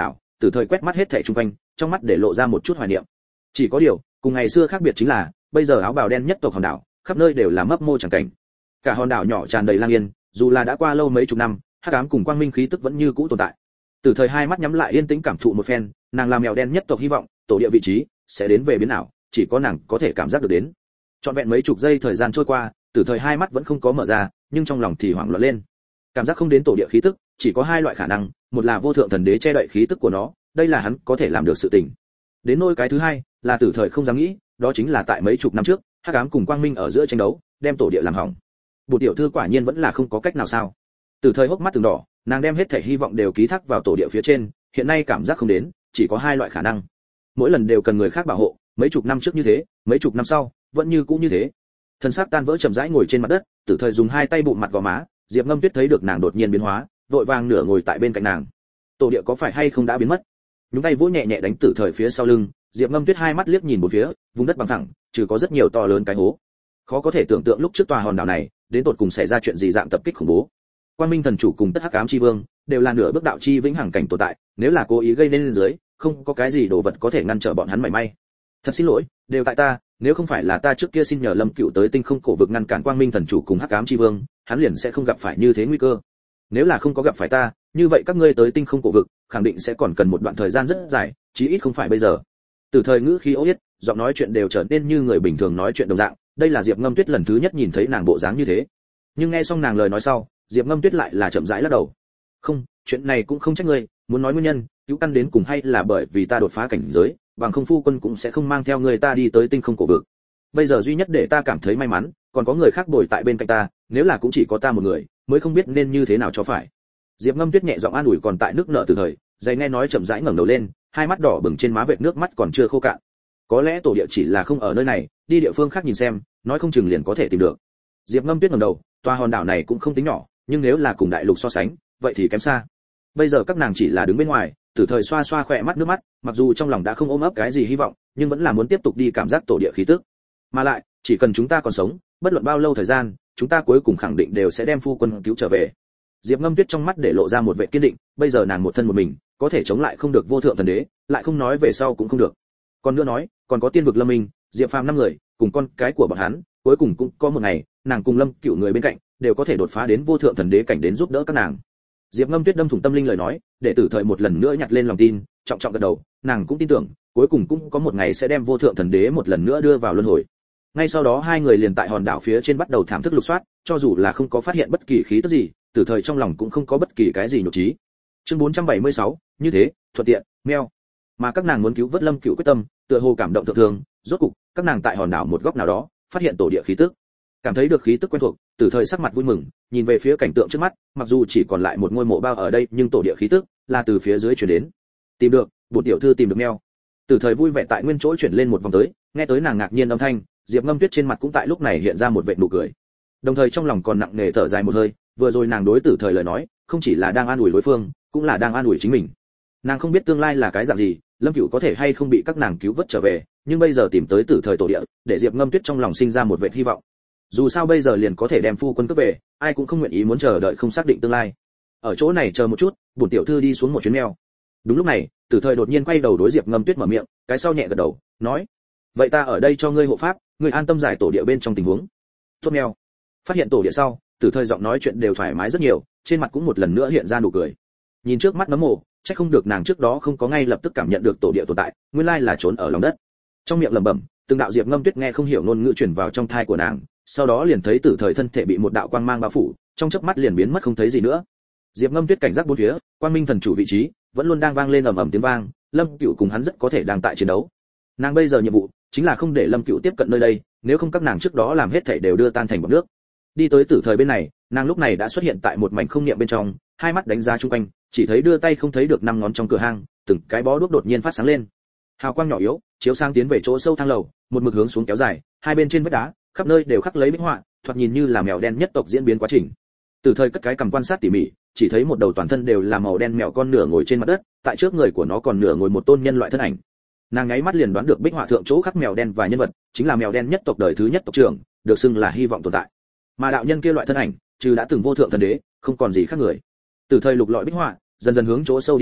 Tử Thời quét mắt hết thảy xung quanh, trong mắt để lộ ra một chút hoài niệm. Chỉ có điều, cùng ngày xưa khác biệt chính là, bây giờ áo bào đen nhất tộc hòn đảo, khắp nơi đều là mấp mô chẳng cảnh. Cả hòn đảo nhỏ tràn đầy lang yên, dù là đã qua lâu mấy chục năm, hắc ám cùng quang minh khí tức vẫn như cũ tồn tại. Tử Thời hai mắt nhắm lại yên tĩnh cảm thụ một phen, nàng là mèo đen nhất tộc hy vọng, tổ địa vị trí sẽ đến về biến ảo, chỉ có nàng có thể cảm giác được đến. Trọn vẹn mấy chục giây thời gian trôi qua, Tử Thời hai mắt vẫn không có mở ra, nhưng trong lòng thì hoảng loạn lên. Cảm giác không đến tổ địa khí tức, chỉ có hai loại khả năng, một là vô thượng thần đế che đậy khí tức của nó, đây là hắn có thể làm được sự tình. Đến nỗi cái thứ hai, là Tử Thời không dám nghĩ, đó chính là tại mấy chục năm trước, hắc ám cùng quang minh ở giữa tranh đấu, đem tổ địa làm hỏng. Bổn tiểu thư quả nhiên vẫn là không có cách nào sao? Tử Thời hốc mắt từng đỏ, nàng đem hết thể hy vọng đều ký thác vào tổ địa phía trên, hiện nay cảm giác không đến, chỉ có hai loại khả năng. Mỗi lần đều cần người khác bảo hộ, mấy chục năm trước như thế, mấy chục năm sau vẫn như cũ như thế. Thân xác tan vỡ chậm rãi ngồi trên mặt đất, Tử Thời dùng hai tay bụng mặt gò má, Diệp Ngâm Tuyết thấy được nàng đột nhiên biến hóa, vội vàng nửa ngồi tại bên cạnh nàng. Tổ địa có phải hay không đã biến mất? Nhúng tay vỗ nhẹ nhẹ đánh Tử Thời phía sau lưng, Diệp Ngâm Tuyết hai mắt liếc nhìn bốn phía, vùng đất bằng phẳng, trừ có rất nhiều to lớn cái hố. Khó có thể tưởng tượng lúc trước tòa hòn đảo này, đến tột cùng xảy ra chuyện gì dạng tập kích khủng bố. Quang Minh thần chủ cùng tất hắc ám chi vương đều là nửa bước đạo chi vĩnh hằng cảnh tồn tại, nếu là cố ý gây nên lên dưới, không có cái gì đồ vật có thể ngăn trở bọn hắn mảy may. Thật xin lỗi, đều tại ta, nếu không phải là ta trước kia xin nhờ Lâm Cựu tới tinh không cổ vực ngăn cản Quang Minh thần chủ cùng hắc ám chi vương, hắn liền sẽ không gặp phải như thế nguy cơ. Nếu là không có gặp phải ta, như vậy các ngươi tới tinh không cổ vực, khẳng định sẽ còn cần một đoạn thời gian rất dài, chí ít không phải bây giờ. Từ Thời ngữ khí ố yết, giọng nói chuyện đều trở nên như người bình thường nói chuyện đồng dạng, đây là Diệp Ngâm Tuyết lần thứ nhất nhìn thấy nàng bộ dáng như thế. Nhưng nghe xong nàng lời nói sau, Diệp Ngâm Tuyết lại là chậm rãi lắc đầu. Không, chuyện này cũng không trách ngươi, muốn nói nguyên nhân, cứu căn đến cùng hay là bởi vì ta đột phá cảnh giới, bằng không phu quân cũng sẽ không mang theo người ta đi tới tinh không cổ vực. Bây giờ duy nhất để ta cảm thấy may mắn, còn có người khác bồi tại bên cạnh ta, nếu là cũng chỉ có ta một người, mới không biết nên như thế nào cho phải. Diệp Ngâm Tuyết nhẹ giọng an ủi còn tại nước nợ Từ Thời, dày nghe nói chậm rãi ngẩng đầu lên, hai mắt đỏ bừng trên má vệt nước mắt còn chưa khô cạn. Có lẽ tổ địa chỉ là không ở nơi này, đi địa phương khác nhìn xem, nói không chừng liền có thể tìm được. Diệp Ngâm Tuyết ngẩng đầu, tòa hòn đảo này cũng không tính nhỏ, nhưng nếu là cùng đại lục so sánh, vậy thì kém xa. Bây giờ các nàng chỉ là đứng bên ngoài, Tử Thời xoa xoa khỏe mắt nước mắt, mặc dù trong lòng đã không ôm ấp cái gì hy vọng, nhưng vẫn là muốn tiếp tục đi cảm giác tổ địa khí tức. Mà lại, chỉ cần chúng ta còn sống, bất luận bao lâu thời gian, chúng ta cuối cùng khẳng định đều sẽ đem phu quân cứu trở về. Diệp Ngâm Tuyết trong mắt để lộ ra một vẻ kiên định, bây giờ nàng một thân một mình, có thể chống lại không được vô thượng thần đế, lại không nói về sau cũng không được. Còn nữa nói, còn có tiên vực Lâm Minh, Diệp Phàm năm người, cùng con cái của bọn hắn, cuối cùng cũng có một ngày, nàng cùng Lâm Cựu người bên cạnh, đều có thể đột phá đến vô thượng thần đế cảnh đến giúp đỡ các nàng. Diệp Ngâm Tuyết đâm thủng tâm linh lời nói, để Tử Thời một lần nữa nhặt lên lòng tin, trọng trọng gật đầu, nàng cũng tin tưởng, cuối cùng cũng có một ngày sẽ đem vô thượng thần đế một lần nữa đưa vào luân hồi. Ngay sau đó hai người liền tại hòn đảo phía trên bắt đầu thảm thức lục soát, cho dù là không có phát hiện bất kỳ khí tức gì, Tử Thời trong lòng cũng không có bất kỳ cái gì nhục trí. Chương bốn trăm bảy mươi sáu, như thế, thuận tiện, meo. Mà các nàng muốn cứu vớt Lâm Cựu quyết tâm, tựa hồ cảm động thượng thường, rốt cục, các nàng tại hòn đảo một góc nào đó, phát hiện tổ địa khí tức. Cảm thấy được khí tức quen thuộc, Tử Thời sắc mặt vui mừng, nhìn về phía cảnh tượng trước mắt, mặc dù chỉ còn lại một ngôi mộ bao ở đây, nhưng tổ địa khí tức là từ phía dưới truyền đến. Tìm được, bổn tiểu thư tìm được meo. Tử Thời vui vẻ tại nguyên chỗ chuyển lên một vòng tới, nghe tới nàng ngạc nhiên âm thanh, Diệp Ngâm Tuyết trên mặt cũng tại lúc này hiện ra một vệt nụ cười. Đồng thời trong lòng còn nặng nề thở dài một hơi, vừa rồi nàng đối Tử Thời lời nói, không chỉ là đang an ủi đối phương, cũng là đang an ủi chính mình. Nàng không biết tương lai là cái dạng gì, Lâm Cửu có thể hay không bị các nàng cứu vớt trở về, nhưng bây giờ tìm tới Tử Thời tổ địa, để Diệp Ngâm Tuyết trong lòng sinh ra một vệt hy vọng. Dù sao bây giờ liền có thể đem phu quân cướp về, ai cũng không nguyện ý muốn chờ đợi không xác định tương lai. Ở chỗ này chờ một chút, bổn tiểu thư đi xuống một chuyến mèo. Đúng lúc này, Tử Thời đột nhiên quay đầu đối Diệp Ngâm Tuyết mở miệng, cái sau nhẹ gật đầu, nói: vậy ta ở đây cho ngươi hộ pháp, ngươi an tâm giải tổ địa bên trong tình huống. Tốt mèo. Phát hiện tổ địa sau, Tử Thời giọng nói chuyện đều thoải mái rất nhiều, trên mặt cũng một lần nữa hiện ra nụ cười. Nhìn trước mắt nấm mồ, chắc không được nàng trước đó không có ngay lập tức cảm nhận được tổ địa tồn tại, nguyên lai là trốn ở lòng đất. Trong miệng lẩm bẩm, từng đạo Diệp Ngâm Tuyết nghe không hiểu ngôn ngữ truyền vào trong thai của nàng, sau đó liền thấy Tử Thời thân thể bị một đạo quang mang bao phủ, trong chớp mắt liền biến mất không thấy gì nữa. Diệp Ngâm Tuyết cảnh giác bốn phía, Quang Minh thần chủ vị trí vẫn luôn đang vang lên ầm ầm tiếng vang, Lâm Cửu cùng hắn rất có thể đang tại chiến đấu. Nàng bây giờ nhiệm vụ chính là không để Lâm Cửu tiếp cận nơi đây, nếu không các nàng trước đó làm hết thảy đều đưa tan thành bọt nước. Đi tới Tử Thời bên này, nàng lúc này đã xuất hiện tại một mảnh không niệm bên trong, hai mắt đánh giá chung quanh, chỉ thấy đưa tay không thấy được năm ngón trong cửa hang, từng cái bó đuốc đột nhiên phát sáng lên. Hào quang nhỏ yếu, chiếu sang tiến về chỗ sâu thang lầu, một mực hướng xuống kéo dài, hai bên trên vách đá, khắp nơi đều khắc lấy bích họa, thoạt nhìn như là mèo đen nhất tộc diễn biến quá trình. Tử Thời cất cái cầm quan sát tỉ mỉ, chỉ thấy một đầu toàn thân đều là màu đen mèo con nửa ngồi trên mặt đất, tại trước người của nó còn nửa ngồi một tôn nhân loại thân ảnh. Nàng nháy mắt liền đoán được bích họa thượng chỗ khắc mèo đen và nhân vật, chính là mèo đen nhất tộc đời thứ nhất tộc trưởng, được xưng là hy vọng tồn tại. Mà đạo nhân kia loại thân ảnh, trừ đã từng vô thượng thần đế, không còn gì khác người. Tử Thời lục lọi bích họa, dần dần hướng chỗ sâu đi đến,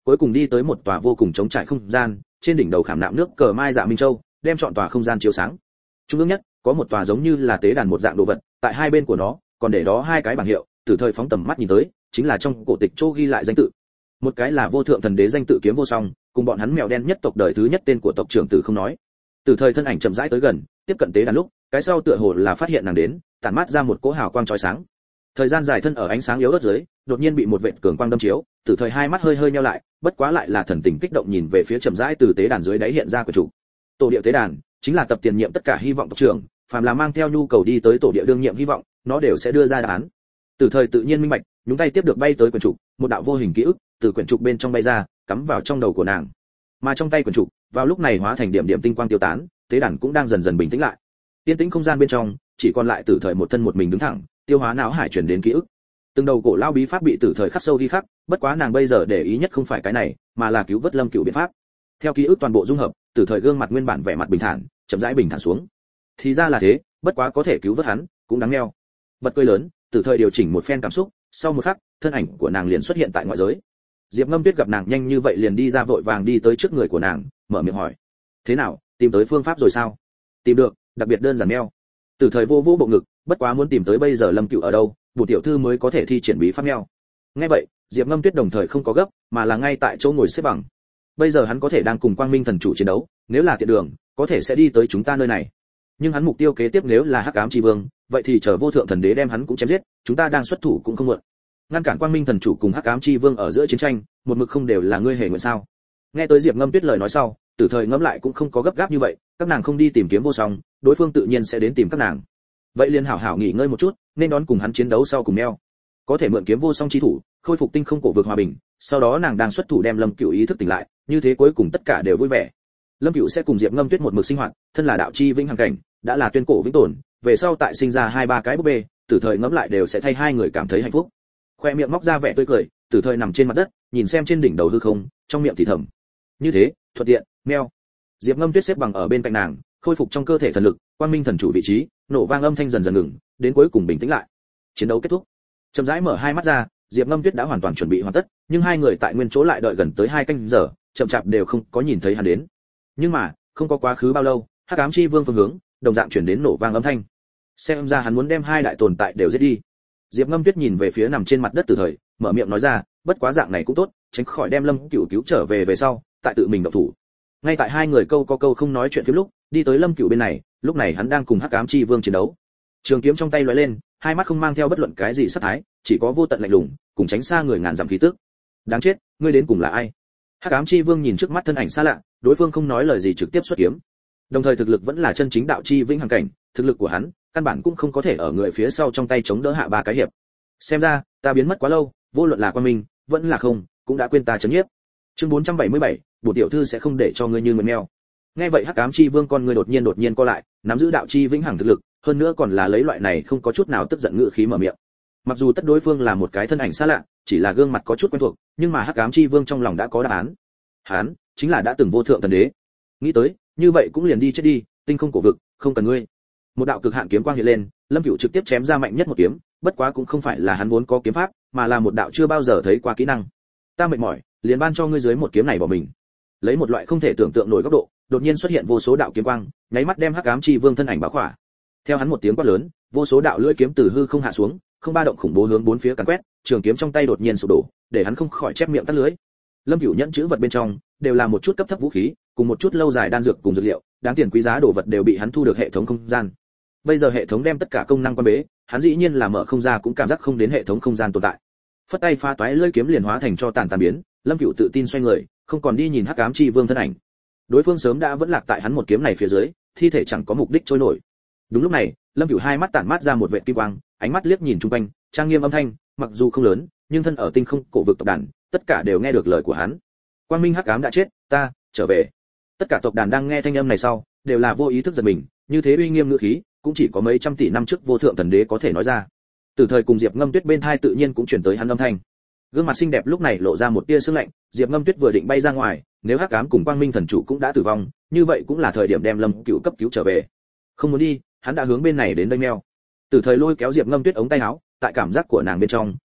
cuối cùng đi tới một tòa vô cùng trống trải không gian, trên đỉnh đầu khảm nạm nước cờ mai dạ minh châu, đem trọn tòa không gian chiếu sáng. Trung ương nhất có một tòa giống như là tế đàn một dạng đồ vật, tại hai bên của nó còn để đó hai cái bảng hiệu, Tử Thời phóng tầm mắt nhìn tới, chính là trong cổ tịch chỗ ghi lại danh tự. Một cái là Vô Thượng Thần Đế danh tự Kiếm Vô Song, cùng bọn hắn mèo đen nhất tộc đời thứ nhất tên của tộc trưởng Tử không nói. Tử Thời thân ảnh chậm rãi tới gần, tiếp cận tế đàn lúc, cái sau tựa hồ là phát hiện nàng đến, tản mát ra một cỗ hào quang chói sáng. Thời gian dài thân ở ánh sáng yếu ớt dưới, đột nhiên bị một vệt cường quang đâm chiếu, Tử Thời hai mắt hơi hơi nheo lại, bất quá lại là thần tình kích động nhìn về phía chậm rãi từ tế đàn dưới đáy hiện ra của chủ. Tổ địa tế đàn chính là tập tiền nhiệm tất cả hy vọng tộc trưởng, phàm là mang theo nhu cầu đi tới tổ địa đương nhiệm hy vọng, nó đều sẽ đưa ra đáp án. Tử Thời tự nhiên minh bạch, nhúng tay tiếp được bay tới quyển trục, một đạo vô hình ký ức từ quyển trục bên trong bay ra, cắm vào trong đầu của nàng. Mà trong tay quyển trục, vào lúc này hóa thành điểm điểm tinh quang tiêu tán, tế đàn cũng đang dần dần bình tĩnh lại. Tiên tĩnh không gian bên trong, chỉ còn lại Tử Thời một thân một mình đứng thẳng, tiêu hóa não hải truyền đến ký ức. Từng đầu cổ lao bí pháp bị Tử Thời khắc sâu ghi khắc, bất quá nàng bây giờ để ý nhất không phải cái này, mà là cứu vớt Lâm Cửu biện pháp. Theo ký ức toàn bộ dung hợp, Tử Thời gương mặt nguyên bản vẻ mặt bình thản, chậm rãi bình thản xuống. Thì ra là thế, bất quá có thể cứu vớt hắn, cũng đáng neo. Bật cười lớn, Tử Thời điều chỉnh một phen cảm xúc, sau một khắc, thân ảnh của nàng liền xuất hiện tại ngoại giới. Diệp Ngâm Tuyết gặp nàng nhanh như vậy liền đi ra vội vàng đi tới trước người của nàng, mở miệng hỏi: "Thế nào, tìm tới phương pháp rồi sao?" "Tìm được, đặc biệt đơn giản neo." Tử Thời vô vô bộ ngực, bất quá muốn tìm tới bây giờ Lâm Cửu ở đâu, bổ tiểu thư mới có thể thi triển bí pháp neo. Nghe vậy, Diệp Ngâm Tuyết đồng thời không có gấp, mà là ngay tại chỗ ngồi xếp bằng. Bây giờ hắn có thể đang cùng Quang Minh thần chủ chiến đấu, nếu là tiện đường, có thể sẽ đi tới chúng ta nơi này. Nhưng hắn mục tiêu kế tiếp nếu là Hắc Ám Chi Vương, vậy thì chờ Vô Thượng Thần Đế đem hắn cũng chém giết, chúng ta đang xuất thủ cũng không muộn. Ngăn cản Quang Minh thần chủ cùng Hắc Ám Chi Vương ở giữa chiến tranh, một mực không đều là ngươi hề nguyện sao? Nghe tới Diệp Ngâm Tuyết lời nói sau, Tử Thời ngẫm lại cũng không có gấp gáp như vậy, các nàng không đi tìm Kiếm Vô Song, đối phương tự nhiên sẽ đến tìm các nàng. Vậy liền hảo hảo nghỉ ngơi một chút, nên đón cùng hắn chiến đấu sau cùng neo. Có thể mượn Kiếm Vô Song chi thủ, khôi phục tinh không cổ vực hòa bình, sau đó nàng đang xuất thủ đem Lâm Cửu ý thức tỉnh lại, như thế cuối cùng tất cả đều vui vẻ. Lâm Cửu sẽ cùng Diệp Ngâm Tuyết một mực sinh hoạt, thân là đạo chi vĩnh hằng cảnh, đã là tuyên cổ vĩnh tồn, về sau tại sinh ra hai ba cái búp bê, Tử Thời ngẫm lại đều sẽ thay hai người cảm thấy hạnh phúc. Khoe miệng móc ra vẻ tươi cười, Tử Thời nằm trên mặt đất, nhìn xem trên đỉnh đầu hư không, trong miệng thì thầm: "Như thế, thuận tiện, meo." Diệp Ngâm Tuyết xếp bằng ở bên cạnh nàng, khôi phục trong cơ thể thần lực, Quang Minh thần chủ vị trí, nổ vang âm thanh dần dần ngừng, đến cuối cùng bình tĩnh lại. Chiến đấu kết thúc. Chậm rãi mở hai mắt ra, Diệp Ngâm Tuyết đã hoàn toàn chuẩn bị hoàn tất, nhưng hai người tại nguyên chỗ lại đợi gần tới hai canh giờ, chậm chạp đều không có nhìn thấy hắn đến. Nhưng mà, không có quá khứ bao lâu, Hắc Ám Chi Vương phương hướng, đồng dạng chuyển đến nổ vang âm thanh. Xem ra hắn muốn đem hai đại tồn tại đều giết đi. Diệp Ngâm Tuyết nhìn về phía nằm trên mặt đất Tử Thời, mở miệng nói ra, bất quá dạng này cũng tốt, tránh khỏi đem Lâm Cửu cứu trở về về sau, tại tự mình động thủ. Ngay tại hai người câu có câu không nói chuyện phía lúc, đi tới Lâm Cửu bên này, lúc này hắn đang cùng Hắc Ám Chi Vương chiến đấu. Trường kiếm trong tay lóe lên, hai mắt không mang theo bất luận cái gì sát thái, chỉ có vô tận lạnh lùng, cùng tránh xa người ngàn dặm khí tức. Đáng chết, ngươi đến cùng là ai? Hắc Ám Chi Vương nhìn trước mắt thân ảnh xa lạ, đối phương không nói lời gì trực tiếp xuất kiếm. Đồng thời thực lực vẫn là chân chính đạo chi vĩnh hằng cảnh, thực lực của hắn, căn bản cũng không có thể ở người phía sau trong tay chống đỡ hạ ba cái hiệp. Xem ra, ta biến mất quá lâu, vô luận là Quan Minh, vẫn là không, cũng đã quên ta chấn nhiếp. Chương bốn trăm bảy mươi bảy, bổn tiểu thư sẽ không để cho ngươi như người mèo. Nghe vậy Hắc Ám Chi Vương con ngươi đột nhiên đột nhiên co lại, nắm giữ đạo chi vĩnh hằng thực lực, hơn nữa còn là lấy loại này không có chút nào tức giận ngữ khí mở miệng. Mặc dù tất đối phương là một cái thân ảnh xa lạ, chỉ là gương mặt có chút quen thuộc, nhưng mà Hắc Ám Chi Vương trong lòng đã có đáp án. Hắn chính là đã từng Vô Thượng Thần Đế. Nghĩ tới, như vậy cũng liền đi chết đi, tinh không cổ vực, không cần ngươi. Một đạo cực hạn kiếm quang hiện lên, Lâm Cửu trực tiếp chém ra mạnh nhất một kiếm, bất quá cũng không phải là hắn vốn có kiếm pháp, mà là một đạo chưa bao giờ thấy qua kỹ năng. Ta mệt mỏi, liền ban cho ngươi dưới một kiếm này bỏ mình. Lấy một loại không thể tưởng tượng nổi góc độ, đột nhiên xuất hiện vô số đạo kiếm quang, nháy mắt đem Hắc Ám Chi Vương thân ảnh bao khỏa. Theo hắn một tiếng quát lớn, vô số đạo lưỡi kiếm từ hư không hạ xuống, không ba động khủng bố hướng bốn phía càn quét, trường kiếm trong tay đột nhiên sụp đổ, để hắn không khỏi chép miệng tắt lưới. Lâm Cửu nhẫn chữ vật bên trong đều là một chút cấp thấp vũ khí, cùng một chút lâu dài đan dược cùng dược liệu, đáng tiền quý giá đồ vật đều bị hắn thu được hệ thống không gian. Bây giờ hệ thống đem tất cả công năng quan bế, hắn dĩ nhiên là mở không ra cũng cảm giác không đến hệ thống không gian tồn tại. Phất tay pha toái lưỡi kiếm liền hóa thành cho tàn tàn biến, Lâm Cửu tự tin xoay người, không còn đi nhìn Hắc Ám Chi Vương thân ảnh. Đối phương sớm đã vẫn lạc tại hắn một kiếm này phía dưới, thi thể chẳng có mục đích trôi nổi. Đúng lúc này, Lâm Cửu hai mắt tản mát ra một vệt kim quang, ánh mắt liếc nhìn xung quanh, trang nghiêm âm thanh, mặc dù không lớn, nhưng thân ở tinh không cổ vực tộc đàn, tất cả đều nghe được lời của hắn. Quang Minh Hắc Ám đã chết, ta trở về. Tất cả tộc đàn đang nghe thanh âm này sau, đều là vô ý thức giật mình, như thế uy nghiêm ngữ khí, cũng chỉ có mấy trăm tỷ năm trước Vô Thượng Thần Đế có thể nói ra. Từ thời cùng Diệp Ngâm Tuyết bên thai tự nhiên cũng chuyển tới hắn âm thanh. Gương mặt xinh đẹp lúc này lộ ra một tia sương lạnh, Diệp Ngâm Tuyết vừa định bay ra ngoài, nếu Hắc Ám cùng Quang Minh thần chủ cũng đã tử vong, như vậy cũng là thời điểm đem Lâm Cửu cấp cứu trở về. Không muốn đi, hắn đã hướng bên này đến đây meo. Từ thời lôi kéo Diệp Ngâm Tuyết ống tay áo, tại cảm giác của nàng bên trong,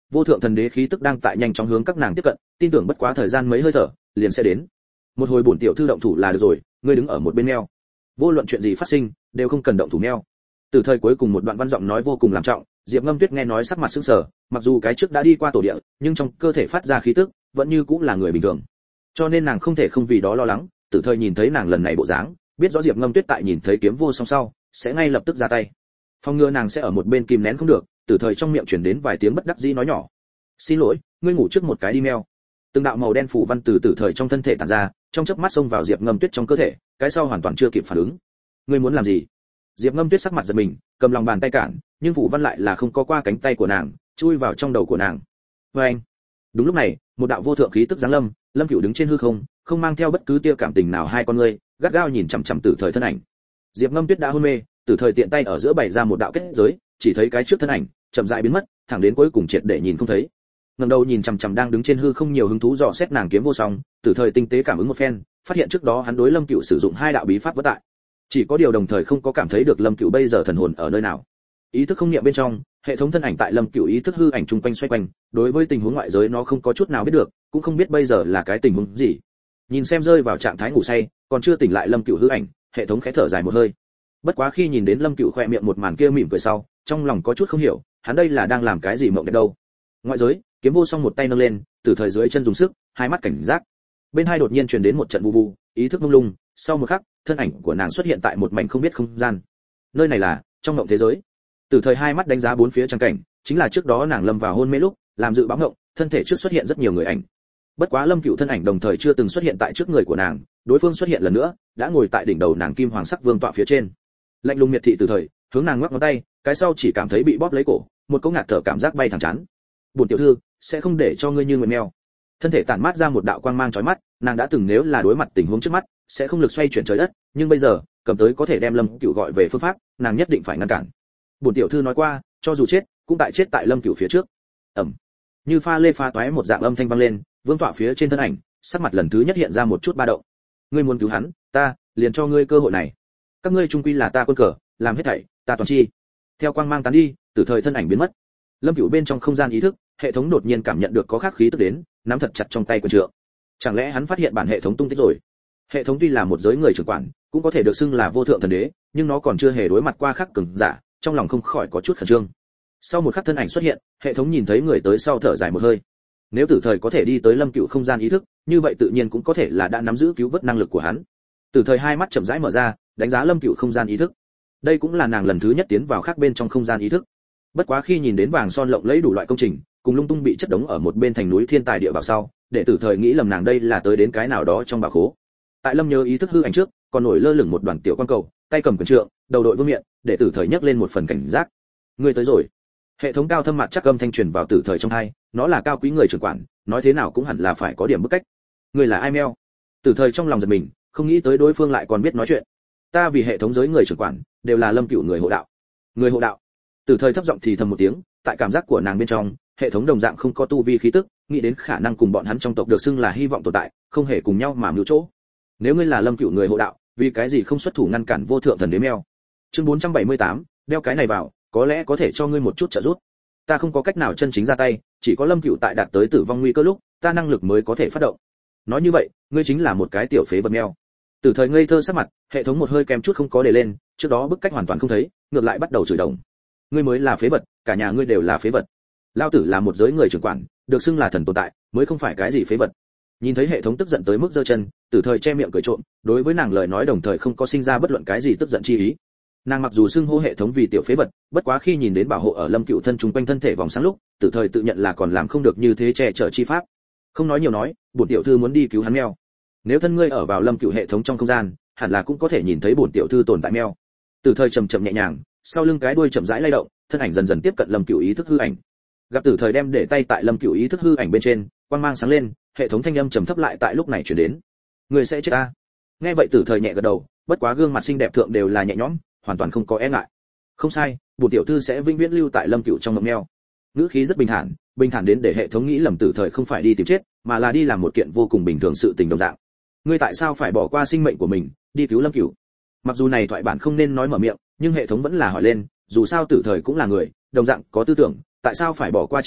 vô thượng thần đế khí tức đang tại nhanh chóng hướng các nàng tiếp cận, tin tưởng bất quá thời gian mấy hơi thở liền sẽ đến. Một hồi bổn tiểu thư động thủ là được rồi, ngươi đứng ở một bên meo. Vô luận chuyện gì phát sinh, đều không cần động thủ meo. Từ thời cuối cùng một đoạn văn giọng nói vô cùng làm trọng, Diệp Ngâm Tuyết nghe nói sắc mặt sững sờ, mặc dù cái trước đã đi qua tổ địa, nhưng trong cơ thể phát ra khí tức vẫn như cũng là người bình thường. Cho nên nàng không thể không vì đó lo lắng, Từ thời nhìn thấy nàng lần này bộ dáng, biết rõ Diệp Ngâm Tuyết tại nhìn thấy kiếm vô song sau, sẽ ngay lập tức ra tay. Phong ngừa nàng sẽ ở một bên kìm nén không được, Từ thời trong miệng truyền đến vài tiếng bất đắc dĩ nói nhỏ. "Xin lỗi, ngươi ngủ trước một cái đi meo." Từng đạo màu đen phủ văn từ Từ thời trong thân thể tản ra, trong chớp mắt xông vào Diệp Ngâm Tuyết trong cơ thể, cái sau hoàn toàn chưa kịp phản ứng. "Ngươi muốn làm gì?" Diệp Ngâm Tuyết sắc mặt giật mình, cầm lòng bàn tay cản, nhưng phủ văn lại là không có qua cánh tay của nàng, chui vào trong đầu của nàng. Và anh, đúng lúc này, một đạo vô thượng khí tức giáng lâm, Lâm Cửu đứng trên hư không, không mang theo bất cứ tia cảm tình nào, hai con ngươi gắt gao nhìn chằm chằm Tử Thời thân ảnh. Diệp Ngâm Tuyết đã hôn mê, Tử Thời tiện tay ở giữa bày ra một đạo kết giới, chỉ thấy cái trước thân ảnh chậm rãi biến mất, thẳng đến cuối cùng triệt để nhìn không thấy. Ngẩng đầu nhìn chằm chằm đang đứng trên hư không nhiều hứng thú dò xét nàng kiếm vô song, Tử Thời tinh tế cảm ứng một phen, phát hiện trước đó hắn đối Lâm Cửu sử dụng hai đạo bí pháp vất tại. Chỉ có điều đồng thời không có cảm thấy được Lâm Cửu bây giờ thần hồn ở nơi nào. Ý thức không niệm bên trong, hệ thống thân ảnh tại Lâm Cửu ý thức hư ảnh trung quanh xoay quanh, đối với tình huống ngoại giới nó không có chút nào biết được, cũng không biết bây giờ là cái tình huống gì. Nhìn xem rơi vào trạng thái ngủ say, còn chưa tỉnh lại Lâm Cửu hư ảnh, hệ thống khẽ thở dài một hơi. Bất quá khi nhìn đến Lâm Cửu khẽ miệng một màn kia mỉm cười sau, trong lòng có chút không hiểu, hắn đây là đang làm cái gì mộng đẹp đâu. Ngoại giới, kiếm vô song một tay nâng lên, Từ Thời dưới chân dùng sức, hai mắt cảnh giác. Bên hai đột nhiên truyền đến một trận vu vu, ý thức mông lung, sau một khắc, thân ảnh của nàng xuất hiện tại một mảnh không biết không gian. Nơi này là trong mộng thế giới. Từ Thời hai mắt đánh giá bốn phía trang cảnh, chính là trước đó nàng lâm vào hôn mê lúc, làm dự báo ngộng, thân thể trước xuất hiện rất nhiều người ảnh. Bất quá Lâm Cửu thân ảnh đồng thời chưa từng xuất hiện tại trước người của nàng, đối phương xuất hiện lần nữa, đã ngồi tại đỉnh đầu nàng kim hoàng sắc vương tọa phía trên. Lạnh lùng miệt thị Từ Thời, hướng nàng ngoắc ngón tay, cái sau chỉ cảm thấy bị bóp lấy cổ, một cỗ ngạt thở cảm giác bay thẳng chán. "Bổn tiểu thư sẽ không để cho ngươi như người mèo." Thân thể tản mát ra một đạo quang mang chói mắt, nàng đã từng nếu là đối mặt tình huống trước mắt, sẽ không lực xoay chuyển trời đất, nhưng bây giờ, cầm tới có thể đem Lâm Cửu gọi về phương pháp, nàng nhất định phải ngăn cản. Bổn tiểu thư nói qua, cho dù chết, cũng tại chết tại Lâm Cửu phía trước. Ầm. Như pha lê pha toái một dạng âm thanh vang lên, vương tọa phía trên thân ảnh, sắc mặt lần thứ nhất hiện ra một chút ba động. "Ngươi muốn cứu hắn, ta liền cho ngươi cơ hội này. Các ngươi chung quy là ta quân cờ, làm hết thảy, ta toàn chi." Theo quang mang tán đi, Từ Thời thân ảnh biến mất. Lâm Cửu bên trong không gian ý thức, hệ thống đột nhiên cảm nhận được có khắc khí tức đến, nắm thật chặt trong tay quyền trượng. Chẳng lẽ hắn phát hiện bản hệ thống tung tích rồi? Hệ thống tuy là một giới người trưởng quản, cũng có thể được xưng là vô thượng thần đế, nhưng nó còn chưa hề đối mặt qua khắc cường giả, trong lòng không khỏi có chút khẩn trương. Sau một khắc thân ảnh xuất hiện, hệ thống nhìn thấy người tới sau thở dài một hơi. Nếu Tử Thời có thể đi tới Lâm Cửu không gian ý thức, như vậy tự nhiên cũng có thể là đã nắm giữ cứu vớt năng lực của hắn. Tử Thời hai mắt chậm rãi mở ra, đánh giá Lâm Cửu không gian ý thức. Đây cũng là nàng lần thứ nhất tiến vào khác bên trong không gian ý thức. Bất quá khi nhìn đến vàng son lộng lẫy đủ loại công trình, cùng lung tung bị chất đống ở một bên thành núi thiên tài địa bảo sau, để Tử Thời nghĩ lầm nàng đây là tới đến cái nào đó trong bảo khố. Tại Lâm nhớ ý thức hư ảnh trước, còn nổi lơ lửng một đoàn tiểu quan cầu, tay cầm quyền trượng, đầu đội vương miện, để Tử Thời nhấc lên một phần cảnh giác. Người tới rồi. Hệ thống cao thâm mặt chắc âm thanh truyền vào Tử Thời trong tai, nó là cao quý người trưởng quản, nói thế nào cũng hẳn là phải có điểm bức cách. Người là ai meo? Tử Thời trong lòng giật mình, không nghĩ tới đối phương lại còn biết nói chuyện. Ta vì hệ thống giới người trưởng quản, đều là Lâm Cửu người hộ đạo. Người hộ đạo. Tử Thời thấp giọng thì thầm một tiếng, tại cảm giác của nàng bên trong, hệ thống đồng dạng không có tu vi khí tức, nghĩ đến khả năng cùng bọn hắn trong tộc được xưng là hy vọng tồn tại, không hề cùng nhau mà mưu chỗ. Nếu ngươi là Lâm Cửu người hộ đạo, vì cái gì không xuất thủ ngăn cản vô thượng thần đế meo? Chương bốn trăm bảy mươi tám, đeo cái này vào, có lẽ có thể cho ngươi một chút trợ giúp. Ta không có cách nào chân chính ra tay, chỉ có Lâm Cửu tại đạt tới tử vong nguy cơ lúc, ta năng lực mới có thể phát động. Nói như vậy, ngươi chính là một cái tiểu phế vật meo. Tử Thời ngây thơ sắc mặt, hệ thống một hơi kèm chút không có để lên, trước đó bức cách hoàn toàn không thấy, ngược lại bắt đầu chửi đồng. Ngươi mới là phế vật, cả nhà ngươi đều là phế vật. Lão tử là một giới người trưởng quản, được xưng là thần tồn tại, mới không phải cái gì phế vật. Nhìn thấy hệ thống tức giận tới mức giơ chân, Tử Thời che miệng cười trộm, đối với nàng lời nói đồng thời không có sinh ra bất luận cái gì tức giận chi ý. Nàng mặc dù xưng hô hệ thống vì tiểu phế vật, bất quá khi nhìn đến bảo hộ ở Lâm Cửu thân trùng quanh thân thể vòng sáng lúc, Tử Thời tự nhận là còn làm không được như thế che chở chi pháp. Không nói nhiều nói, bổn tiểu thư muốn đi cứu hắn meo. Nếu thân ngươi ở vào Lâm Cửu hệ thống trong không gian, hẳn là cũng có thể nhìn thấy bổn tiểu thư tồn tại meo. Tử Thời chậm chậm nhẹ nhàng, sau lưng cái đuôi chậm rãi lay động, thân ảnh dần dần tiếp cận Lâm Cửu ý thức hư ảnh. Gặp Tử Thời đem để tay tại Lâm Cửu ý thức hư ảnh bên trên, quang mang sáng lên, hệ thống thanh âm trầm thấp lại tại lúc này truyền đến. Người sẽ chết ta. Nghe vậy Tử Thời nhẹ gật đầu, bất quá gương mặt xinh đẹp thượng đều là nhẹ nhõm, hoàn toàn không có e ngại. Không sai, bổn tiểu thư sẽ vĩnh viễn lưu tại Lâm Cửu trong mộng meo. Ngữ khí rất bình thản, bình thản đến để hệ thống nghĩ lầm Tử Thời không phải đi tìm chết, mà là đi làm một kiện vô cùng bình thường sự tình đồng dạng. Ngươi tại sao phải bỏ qua sinh mệnh của mình, đi cứu Lâm Cửu? Mặc dù này thoại bản không nên nói mở miệng, nhưng hệ thống vẫn là hỏi lên, dù sao Tử Thời cũng là người, đồng dạng có tư tưởng, tại sao phải bỏ qua chính mình,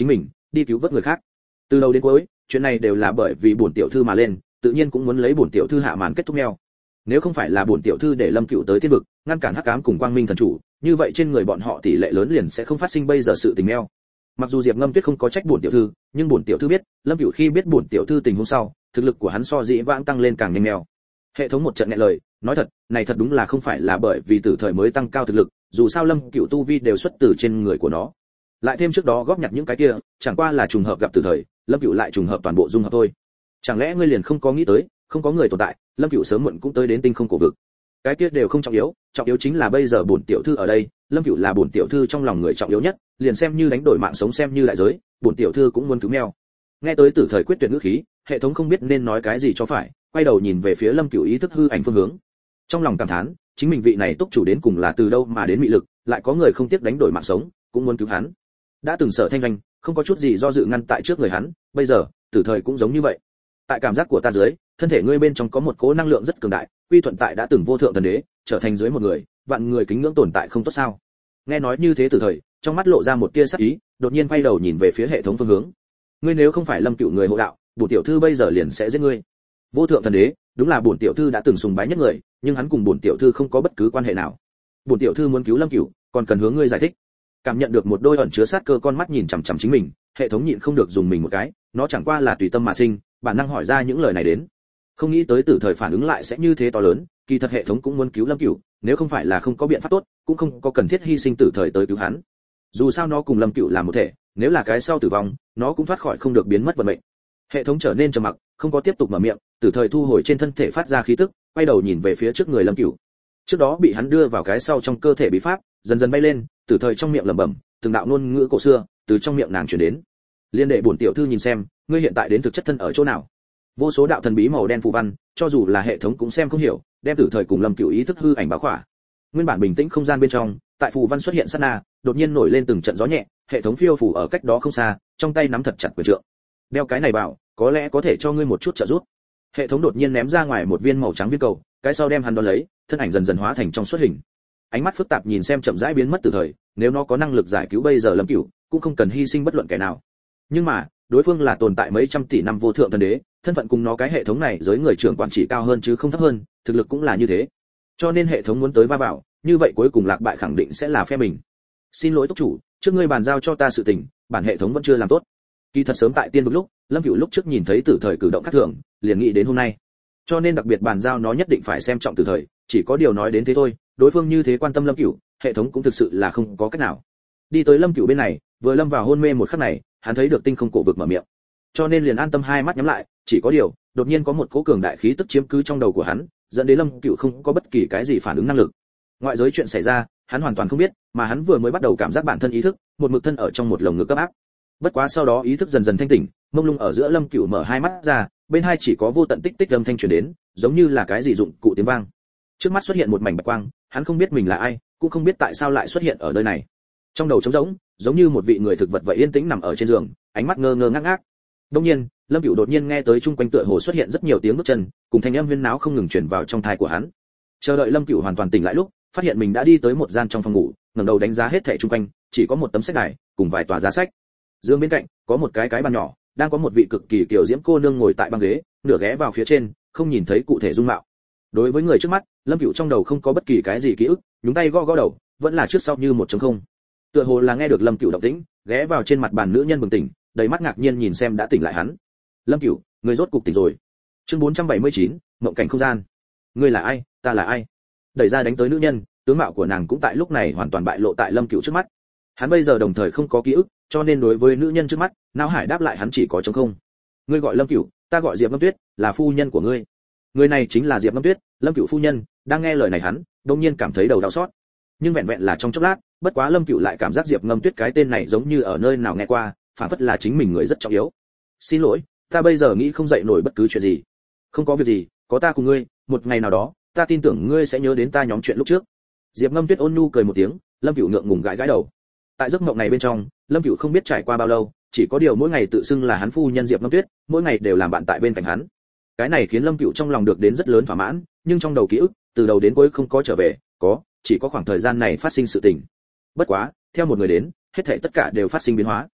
đi cứu vớt người khác. Từ đầu đến cuối, chuyện này đều là bởi vì bổn tiểu thư mà lên, tự nhiên cũng muốn lấy bổn tiểu thư hạ màn kết thúc neo. Nếu không phải là bổn tiểu thư để Lâm Cựu tới thiên vực, ngăn cản hắc ám cùng quang minh thần chủ, như vậy trên người bọn họ tỷ lệ lớn liền sẽ không phát sinh bây giờ sự tình neo. Mặc dù Diệp Ngâm Tuyết không có trách bổn tiểu thư, nhưng bổn tiểu thư biết, Lâm Cựu khi biết bổn tiểu thư tình huống sau, thực lực của hắn so dĩ vãng tăng lên càng nhanh neo. Hệ thống một trận nghẹn lời, nói thật, này thật đúng là không phải là bởi vì tử thời mới tăng cao thực lực, dù sao Lâm Cựu tu vi đều xuất từ trên người của nó. Lại thêm trước đó góp nhặt những cái kia, chẳng qua là trùng hợp gặp tử thời, Lâm Cựu lại trùng hợp toàn bộ dung hợp thôi. Chẳng lẽ ngươi liền không có nghĩ tới, không có người tồn tại, Lâm Cựu sớm muộn cũng tới đến tinh không cổ vực. Cái kia đều không trọng yếu, trọng yếu chính là bây giờ bổn tiểu thư ở đây, Lâm Cựu là bổn tiểu thư trong lòng người trọng yếu nhất, liền xem như đánh đổi mạng sống xem như đại giới, bổn tiểu thư cũng muốn cứu mèo. Nghe tới tử thời quyết tuyệt ngữ khí, hệ thống không biết nên nói cái gì cho phải, quay đầu nhìn về phía Lâm Cựu ý thức hư ảnh phương hướng. Trong lòng cảm thán, chính mình vị này túc chủ đến cùng là từ đâu mà đến mị lực, lại có người không tiếc đánh đổi mạng sống, cũng muốn cứu hắn. Đã từng sợ thanh danh, không có chút gì do dự ngăn tại trước người hắn, bây giờ, tử thời cũng giống như vậy. Tại cảm giác của ta dưới, thân thể ngươi bên trong có một cỗ năng lượng rất cường đại, quy thuận tại đã từng vô thượng thần đế, trở thành dưới một người, vạn người kính ngưỡng tồn tại không tốt sao? Nghe nói như thế tử thời, trong mắt lộ ra một tia sắc ý, đột nhiên quay đầu nhìn về phía hệ thống phương hướng. Ngươi nếu không phải Lâm Cựu người hộ đạo, bổn tiểu thư bây giờ liền sẽ giết ngươi. Vô thượng thần đế, đúng là bổn tiểu thư đã từng sùng bái nhất người, nhưng hắn cùng bổn tiểu thư không có bất cứ quan hệ nào. Bổn tiểu thư muốn cứu Lâm Cựu, còn cần hướng ngươi giải thích. Cảm nhận được một đôi ẩn chứa sát cơ con mắt nhìn chằm chằm chính mình, hệ thống nhịn không được dùng mình một cái, nó chẳng qua là tùy tâm mà sinh, bản năng hỏi ra những lời này đến. Không nghĩ tới tử thời phản ứng lại sẽ như thế to lớn, kỳ thật hệ thống cũng muốn cứu Lâm Cựu, nếu không phải là không có biện pháp tốt, cũng không có cần thiết hy sinh tử thời tới cứu hắn. Dù sao nó cùng Lâm Cựu là một thể, nếu là cái sau tử vong, nó cũng thoát khỏi không được biến mất vận mệnh. Hệ thống trở nên trầm mặc, không có tiếp tục mở miệng, tử thời thu hồi trên thân thể phát ra khí tức, quay đầu nhìn về phía trước người Lâm Cựu. Trước đó bị hắn đưa vào cái sau trong cơ thể bí pháp, dần dần bay lên, tử thời trong miệng lẩm bẩm, từng đạo ngôn ngữ cổ xưa từ trong miệng nàng truyền đến. Liên đệ bổn tiểu thư nhìn xem, ngươi hiện tại đến thực chất thân ở chỗ nào? Vô số đạo thần bí màu đen phù văn, cho dù là hệ thống cũng xem không hiểu, đem tử thời cùng Lâm Cựu ý thức hư ảnh báo khỏa. Nguyên bản bình tĩnh không gian bên trong, tại phù văn xuất hiện sát na, đột nhiên nổi lên từng trận gió nhẹ, hệ thống phiêu phù ở cách đó không xa, trong tay nắm thật chặt quyền trượng. Đeo cái này vào, có lẽ có thể cho ngươi một chút trợ giúp. Hệ thống đột nhiên ném ra ngoài một viên màu trắng viên cầu, cái sau đem hắn đón lấy, thân ảnh dần dần hóa thành trong suốt hình. Ánh mắt phức tạp nhìn xem chậm rãi biến mất tử thời, nếu nó có năng lực giải cứu bây giờ Lâm Cựu, cũng không cần hy sinh bất luận kẻ nào. Nhưng mà, đối phương là tồn tại mấy trăm tỷ năm vô thượng thần đế, thân phận cùng nó cái hệ thống này giới người trưởng quản trị cao hơn chứ không thấp hơn, thực lực cũng là như thế. Cho nên hệ thống muốn tới va vào, như vậy cuối cùng lạc bại khẳng định sẽ là phe mình. Xin lỗi túc chủ, trước ngươi bàn giao cho ta sự tình, bản hệ thống vẫn chưa làm tốt. Kỳ thật sớm tại tiên vực lúc, Lâm Cựu lúc trước nhìn thấy tử thời cử động khác thường, liền nghĩ đến hôm nay. Cho nên đặc biệt bàn giao nó nhất định phải xem trọng tử thời, chỉ có điều nói đến thế thôi, đối phương như thế quan tâm Lâm Cựu, hệ thống cũng thực sự là không có cách nào. Đi tới Lâm Cựu bên này, vừa lâm vào hôn mê một khắc này, hắn thấy được tinh không cổ vực mở miệng. Cho nên liền an tâm hai mắt nhắm lại, chỉ có điều, đột nhiên có một cỗ cường đại khí tức chiếm cứ trong đầu của hắn, dẫn đến Lâm Cựu không có bất kỳ cái gì phản ứng năng lực. Ngoại giới chuyện xảy ra, hắn hoàn toàn không biết, mà hắn vừa mới bắt đầu cảm giác bản thân ý thức, một mực thân ở trong một lồng ngực cấp áp. Bất quá sau đó ý thức dần dần thanh tỉnh, mông lung ở giữa Lâm Cựu mở hai mắt ra, bên hai chỉ có vô tận tích tích âm thanh truyền đến, giống như là cái gì dụng cụ tiếng vang. Trước mắt xuất hiện một mảnh bạch quang, hắn không biết mình là ai, cũng không biết tại sao lại xuất hiện ở nơi này. Trong đầu trống rỗng, giống như một vị người thực vật vậy yên tĩnh nằm ở trên giường, ánh mắt ngơ ngơ ngác ngác. Đột nhiên, Lâm Cựu đột nhiên nghe tới chung quanh tựa hồ xuất hiện rất nhiều tiếng bước chân, cùng thanh âm huyên náo không ngừng truyền vào trong tai của hắn. Chờ đợi Lâm Cựu hoàn toàn tỉnh lại lúc, phát hiện mình đã đi tới một gian trong phòng ngủ, ngẩng đầu đánh giá hết thảy chung quanh, chỉ có một tấm sách đài, cùng vài tòa giá sách. Dương bên cạnh, có một cái cái bàn nhỏ, đang có một vị cực kỳ kiều diễm cô nương ngồi tại băng ghế, nửa ghé vào phía trên, không nhìn thấy cụ thể dung mạo. Đối với người trước mắt, Lâm Cựu trong đầu không có bất kỳ cái gì ký ức, nhúng tay gõ gõ đầu, vẫn là trước sau như một trống không. Tựa hồ là nghe được Lâm Cựu động tĩnh, ghé vào trên mặt bàn nữ nhân bừng tỉnh, đầy mắt ngạc nhiên nhìn xem đã tỉnh lại hắn. Lâm Cựu, người rốt cục tỉnh rồi. Chương bốn trăm bảy mươi chín, mộng cảnh không gian. Ngươi là ai, ta là ai? Đẩy ra đánh tới nữ nhân, tướng mạo của nàng cũng tại lúc này hoàn toàn bại lộ tại Lâm Cựu trước mắt. Hắn bây giờ đồng thời không có ký ức, cho nên đối với nữ nhân trước mắt, não hải đáp lại hắn chỉ có trống không. Ngươi gọi Lâm Cựu, ta gọi Diệp Ngâm Tuyết, là phu nhân của ngươi. Người này chính là Diệp Ngâm Tuyết, Lâm Cựu phu nhân. Đang nghe lời này hắn, đột nhiên cảm thấy đầu đau xót. Nhưng vẹn vẹn là trong chốc lát, bất quá Lâm Cựu lại cảm giác Diệp Ngâm Tuyết cái tên này giống như ở nơi nào nghe qua, phản phất là chính mình người rất trọng yếu. Xin lỗi, ta bây giờ nghĩ không dậy nổi bất cứ chuyện gì. Không có việc gì, có ta cùng ngươi, một ngày nào đó, ta tin tưởng ngươi sẽ nhớ đến ta nhóm chuyện lúc trước. Diệp Ngâm Tuyết ôn nhu cười một tiếng, Lâm Cựu ngượng ngùng gãi gãi đầu. Tại giấc mộng này bên trong, Lâm Cựu không biết trải qua bao lâu, chỉ có điều mỗi ngày tự xưng là hắn phu nhân Diệp Ngâm Tuyết, mỗi ngày đều làm bạn tại bên cạnh hắn. Cái này khiến Lâm Cựu trong lòng được đến rất lớn thỏa mãn, nhưng trong đầu ký ức, từ đầu đến cuối không có trở về, có, chỉ có khoảng thời gian này phát sinh sự tình. Bất quá, theo một người đến, hết thảy tất cả đều phát sinh biến hóa.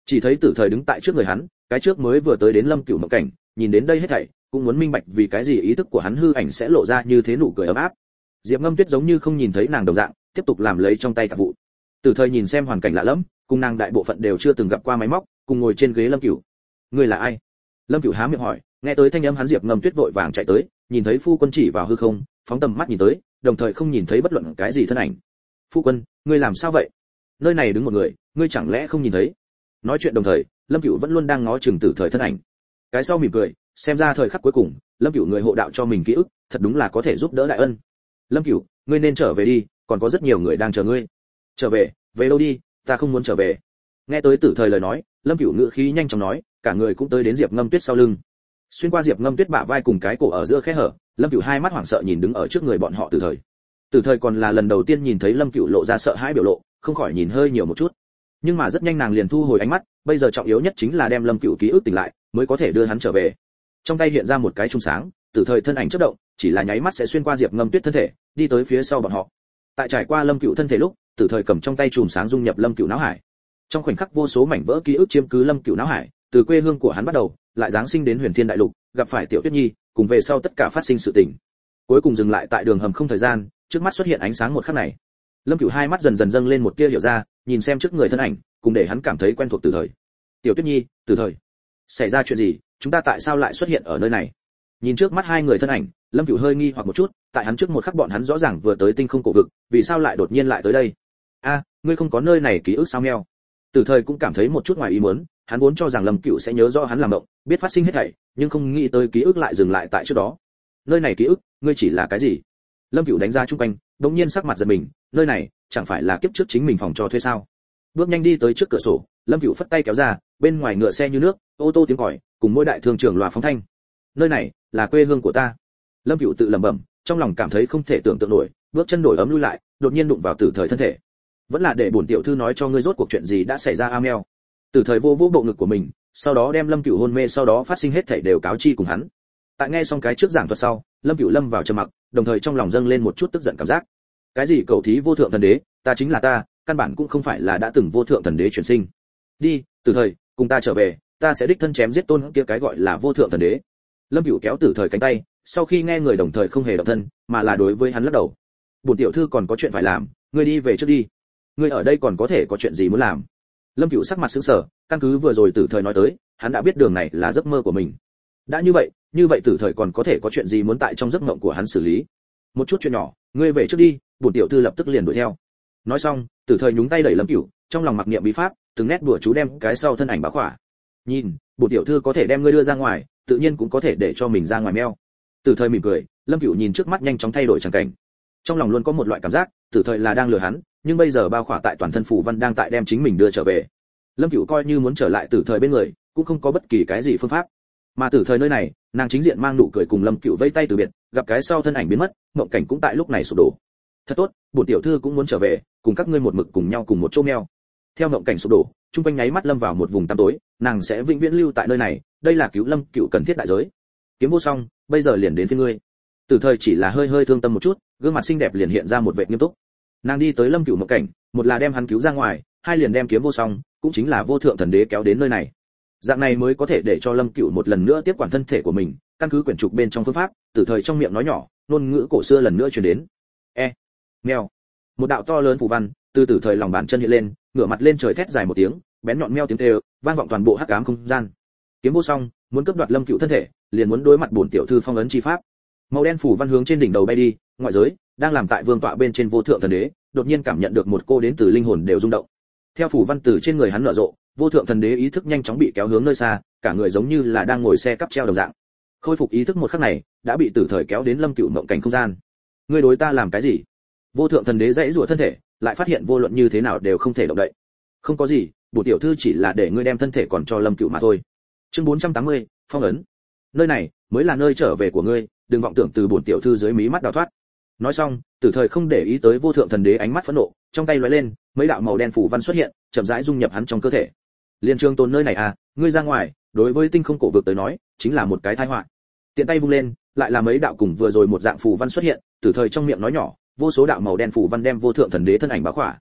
Chỉ thấy Tử Thời đứng tại trước người hắn, cái trước mới vừa tới đến Lâm Cửu mộng cảnh, nhìn đến đây hết thảy, cũng muốn minh bạch vì cái gì ý thức của hắn hư ảnh sẽ lộ ra như thế nụ cười ấm áp. Diệp Ngâm Tuyết giống như không nhìn thấy nàng đồng dạng, tiếp tục làm lấy trong tay tạp vụ. Tử Thời nhìn xem hoàn cảnh lạ lẫm, cùng nàng đại bộ phận đều chưa từng gặp qua máy móc, cùng ngồi trên ghế Lâm Cửu. Ngươi là ai? Lâm Cửu há miệng hỏi, nghe tới thanh âm hắn, Diệp Ngâm Tuyết vội vàng chạy tới, nhìn thấy phu quân chỉ vào hư không, phóng tầm mắt nhìn tới, đồng thời không nhìn thấy bất luận cái gì thân ảnh. Phu quân, ngươi làm sao vậy? Nơi này đứng một người, ngươi chẳng lẽ không nhìn thấy? Nói chuyện đồng thời, Lâm Cửu vẫn luôn đang ngó chừng Tử Thời thân ảnh. Cái sau mỉm cười, xem ra thời khắc cuối cùng, Lâm Cửu người hộ đạo cho mình ký ức, thật đúng là có thể giúp đỡ đại ân. Lâm Cửu, ngươi nên trở về đi, còn có rất nhiều người đang chờ ngươi. Trở về? Về đâu đi? Ta không muốn trở về. Nghe tới Tử Thời lời nói, Lâm Cửu ngữ khí nhanh chóng nói, cả người cũng tới đến Diệp Ngâm Tuyết sau lưng. Xuyên qua Diệp Ngâm Tuyết bả vai cùng cái cổ ở giữa khe hở, Lâm Cửu hai mắt hoảng sợ nhìn đứng ở trước người bọn họ Tử Thời. Tử Thời còn là lần đầu tiên nhìn thấy Lâm Cửu lộ ra sợ hãi biểu lộ, không khỏi nhìn hơi nhiều một chút. Nhưng mà rất nhanh nàng liền thu hồi ánh mắt, bây giờ trọng yếu nhất chính là đem Lâm Cửu ký ức tỉnh lại, mới có thể đưa hắn trở về. Trong tay hiện ra một cái chùm sáng, Tử Thời thân ảnh chớp động, chỉ là nháy mắt sẽ xuyên qua Diệp Ngâm Tuyết thân thể, đi tới phía sau bọn họ. Tại trải qua Lâm Cửu thân thể lúc, Tử Thời cầm trong tay chùm sáng dung nhập Lâm Cửu não hải. Trong khoảnh khắc vô số mảnh vỡ ký ức chiếm cứ Lâm Cửu não hải, từ quê hương của hắn bắt đầu, lại giáng sinh đến Huyền Thiên Đại Lục, gặp phải Tiểu Tuyết Nhi, cùng về sau tất cả phát sinh sự tình. Cuối cùng dừng lại tại đường hầm không thời gian, trước mắt xuất hiện ánh sáng một khắc này. Lâm Cửu hai mắt dần dần dâng lên một tia hiểu ra, nhìn xem trước người thân ảnh, cùng để hắn cảm thấy quen thuộc Tử Thời. Tiểu Tuyết Nhi, Tử Thời, xảy ra chuyện gì? Chúng ta tại sao lại xuất hiện ở nơi này? Nhìn trước mắt hai người thân ảnh, Lâm Cửu hơi nghi hoặc một chút, tại hắn trước một khắc bọn hắn rõ ràng vừa tới tinh không cổ vực, vì sao lại đột nhiên lại tới đây? A, ngươi không có nơi này ký ức sao meo? Tử Thời cũng cảm thấy một chút ngoài ý muốn, hắn vốn cho rằng Lâm Cửu sẽ nhớ rõ hắn làm động, biết phát sinh hết thảy, nhưng không nghĩ tới ký ức lại dừng lại tại trước đó. Nơi này ký ức, ngươi chỉ là cái gì? Lâm Cửu đánh ra chung quanh, đột nhiên sắc mặt giật mình, nơi này chẳng phải là kiếp trước chính mình phòng cho thuê sao? Bước nhanh đi tới trước cửa sổ, Lâm Cửu phất tay kéo ra, bên ngoài ngựa xe như nước, ô tô tiếng còi, cùng mỗi đại thương trường loa phóng thanh. Nơi này là quê hương của ta. Lâm Cửu tự lẩm bẩm, trong lòng cảm thấy không thể tưởng tượng nổi, bước chân đổi ấm lui lại, đột nhiên đụng vào Tử Thời thân thể. Vẫn là để bổn tiểu thư nói cho ngươi rốt cuộc chuyện gì đã xảy ra a meo. Tử Thời vô vô bộ ngực của mình, sau đó đem Lâm Cửu hôn mê sau đó phát sinh hết thảy đều cáo chi cùng hắn. Tại nghe xong cái trước giảng thuật sau, Lâm Cửu lâm vào trầm mặc, đồng thời trong lòng dâng lên một chút tức giận cảm giác. Cái gì cầu thí vô thượng thần đế, ta chính là ta, căn bản cũng không phải là đã từng vô thượng thần đế chuyển sinh. Đi, Tử Thời, cùng ta trở về, ta sẽ đích thân chém giết tôn kia cái gọi là vô thượng thần đế. Lâm Cửu kéo Tử Thời cánh tay, sau khi nghe người đồng thời không hề động thân, mà là đối với hắn lắc đầu. Bổn tiểu thư còn có chuyện phải làm, ngươi đi về trước đi. Ngươi ở đây còn có thể có chuyện gì muốn làm? Lâm Cửu sắc mặt sững sờ, căn cứ vừa rồi Tử Thời nói tới, hắn đã biết đường này là giấc mơ của mình. Đã như vậy, như vậy Tử Thời còn có thể có chuyện gì muốn tại trong giấc mộng của hắn xử lý? Một chút chuyện nhỏ, ngươi về trước đi, bổn tiểu thư lập tức liền đuổi theo. Nói xong, Tử Thời nhúng tay đẩy Lâm Cửu, trong lòng mặc niệm bí pháp, từng nét đùa chú đem cái sau thân ảnh báo khỏa. Nhìn, bổn tiểu thư có thể đem ngươi đưa ra ngoài, tự nhiên cũng có thể để cho mình ra ngoài meo. Tử Thời mỉm cười, Lâm Cửu nhìn trước mắt nhanh chóng thay đổi chẳng cảnh. Trong lòng luôn có một loại cảm giác, Tử Thời là đang lừa hắn, nhưng bây giờ bao khỏa tại toàn thân phù văn đang tại đem chính mình đưa trở về. Lâm Cửu coi như muốn trở lại Tử Thời bên người, cũng không có bất kỳ cái gì phương pháp. Mà Tử Thời nơi này, nàng chính diện mang nụ cười cùng Lâm Cửu vẫy tay từ biệt, gặp cái sau thân ảnh biến mất, mộng cảnh cũng tại lúc này sụp đổ. Thật tốt, bổn tiểu thư cũng muốn trở về, cùng các ngươi một mực cùng nhau cùng một chỗ meo. Theo mộng cảnh sụp đổ, trung quanh nháy mắt lâm vào một vùng tăm tối, nàng sẽ vĩnh viễn lưu tại nơi này, đây là cứu Lâm Cửu cần thiết đại giới. Kiếm vô song, bây giờ liền đến phía ngươi. Tử Thời chỉ là hơi hơi thương tâm một chút, gương mặt xinh đẹp liền hiện ra một vẻ nghiêm túc. Nàng đi tới Lâm Cửu mộng cảnh, một là đem hắn cứu ra ngoài, hai liền đem kiếm vô song, cũng chính là vô thượng thần đế kéo đến nơi này. Dạng này mới có thể để cho Lâm Cửu một lần nữa tiếp quản thân thể của mình, căn cứ quyển trục bên trong phương pháp, Tử Thời trong miệng nói nhỏ, ngôn ngữ cổ xưa lần nữa truyền đến. E, meo. Một đạo to lớn phù văn từ Tử Thời lòng bàn chân hiện lên, ngửa mặt lên trời thét dài một tiếng, bén nhọn meo tiếng kêu, vang vọng toàn bộ hắc ám không gian. Kiếm vô song, muốn cướp đoạt Lâm Cửu thân thể, liền muốn đối mặt bổn tiểu thư phong ấn chi pháp. Màu đen phù văn hướng trên đỉnh đầu bay đi, ngoại giới đang làm tại vương tọa bên trên vô thượng thần đế, đột nhiên cảm nhận được một cô đến từ linh hồn đều rung động. Theo phù văn từ trên người hắn nở rộ, vô thượng thần đế ý thức nhanh chóng bị kéo hướng nơi xa, cả người giống như là đang ngồi xe cắp treo đồng dạng. Khôi phục ý thức một khắc này, đã bị Tử Thời kéo đến Lâm Cửu mộng cảnh không gian. Ngươi đối ta làm cái gì? Vô thượng thần đế dãy rủa thân thể, lại phát hiện vô luận như thế nào đều không thể động đậy. Không có gì, bổn tiểu thư chỉ là để ngươi đem thân thể còn cho Lâm Cửu mà thôi. Chương bốn trăm tám mươi, phong ấn. Nơi này mới là nơi trở về của ngươi, đừng vọng tưởng từ bổn tiểu thư dưới mí mắt đào thoát. Nói xong, Tử Thời không để ý tới vô thượng thần đế ánh mắt phẫn nộ, trong tay lóe lên, mấy đạo màu đen phủ văn xuất hiện, chậm rãi dung nhập hắn trong cơ thể. Liên Trường Tôn nơi này à, ngươi ra ngoài, đối với tinh không cổ vực tới nói, chính là một cái tai họa. Tiện tay vung lên, lại là mấy đạo cùng vừa rồi một dạng phủ văn xuất hiện, Tử Thời trong miệng nói nhỏ, vô số đạo màu đen phủ văn đem vô thượng thần đế thân ảnh bao khỏa.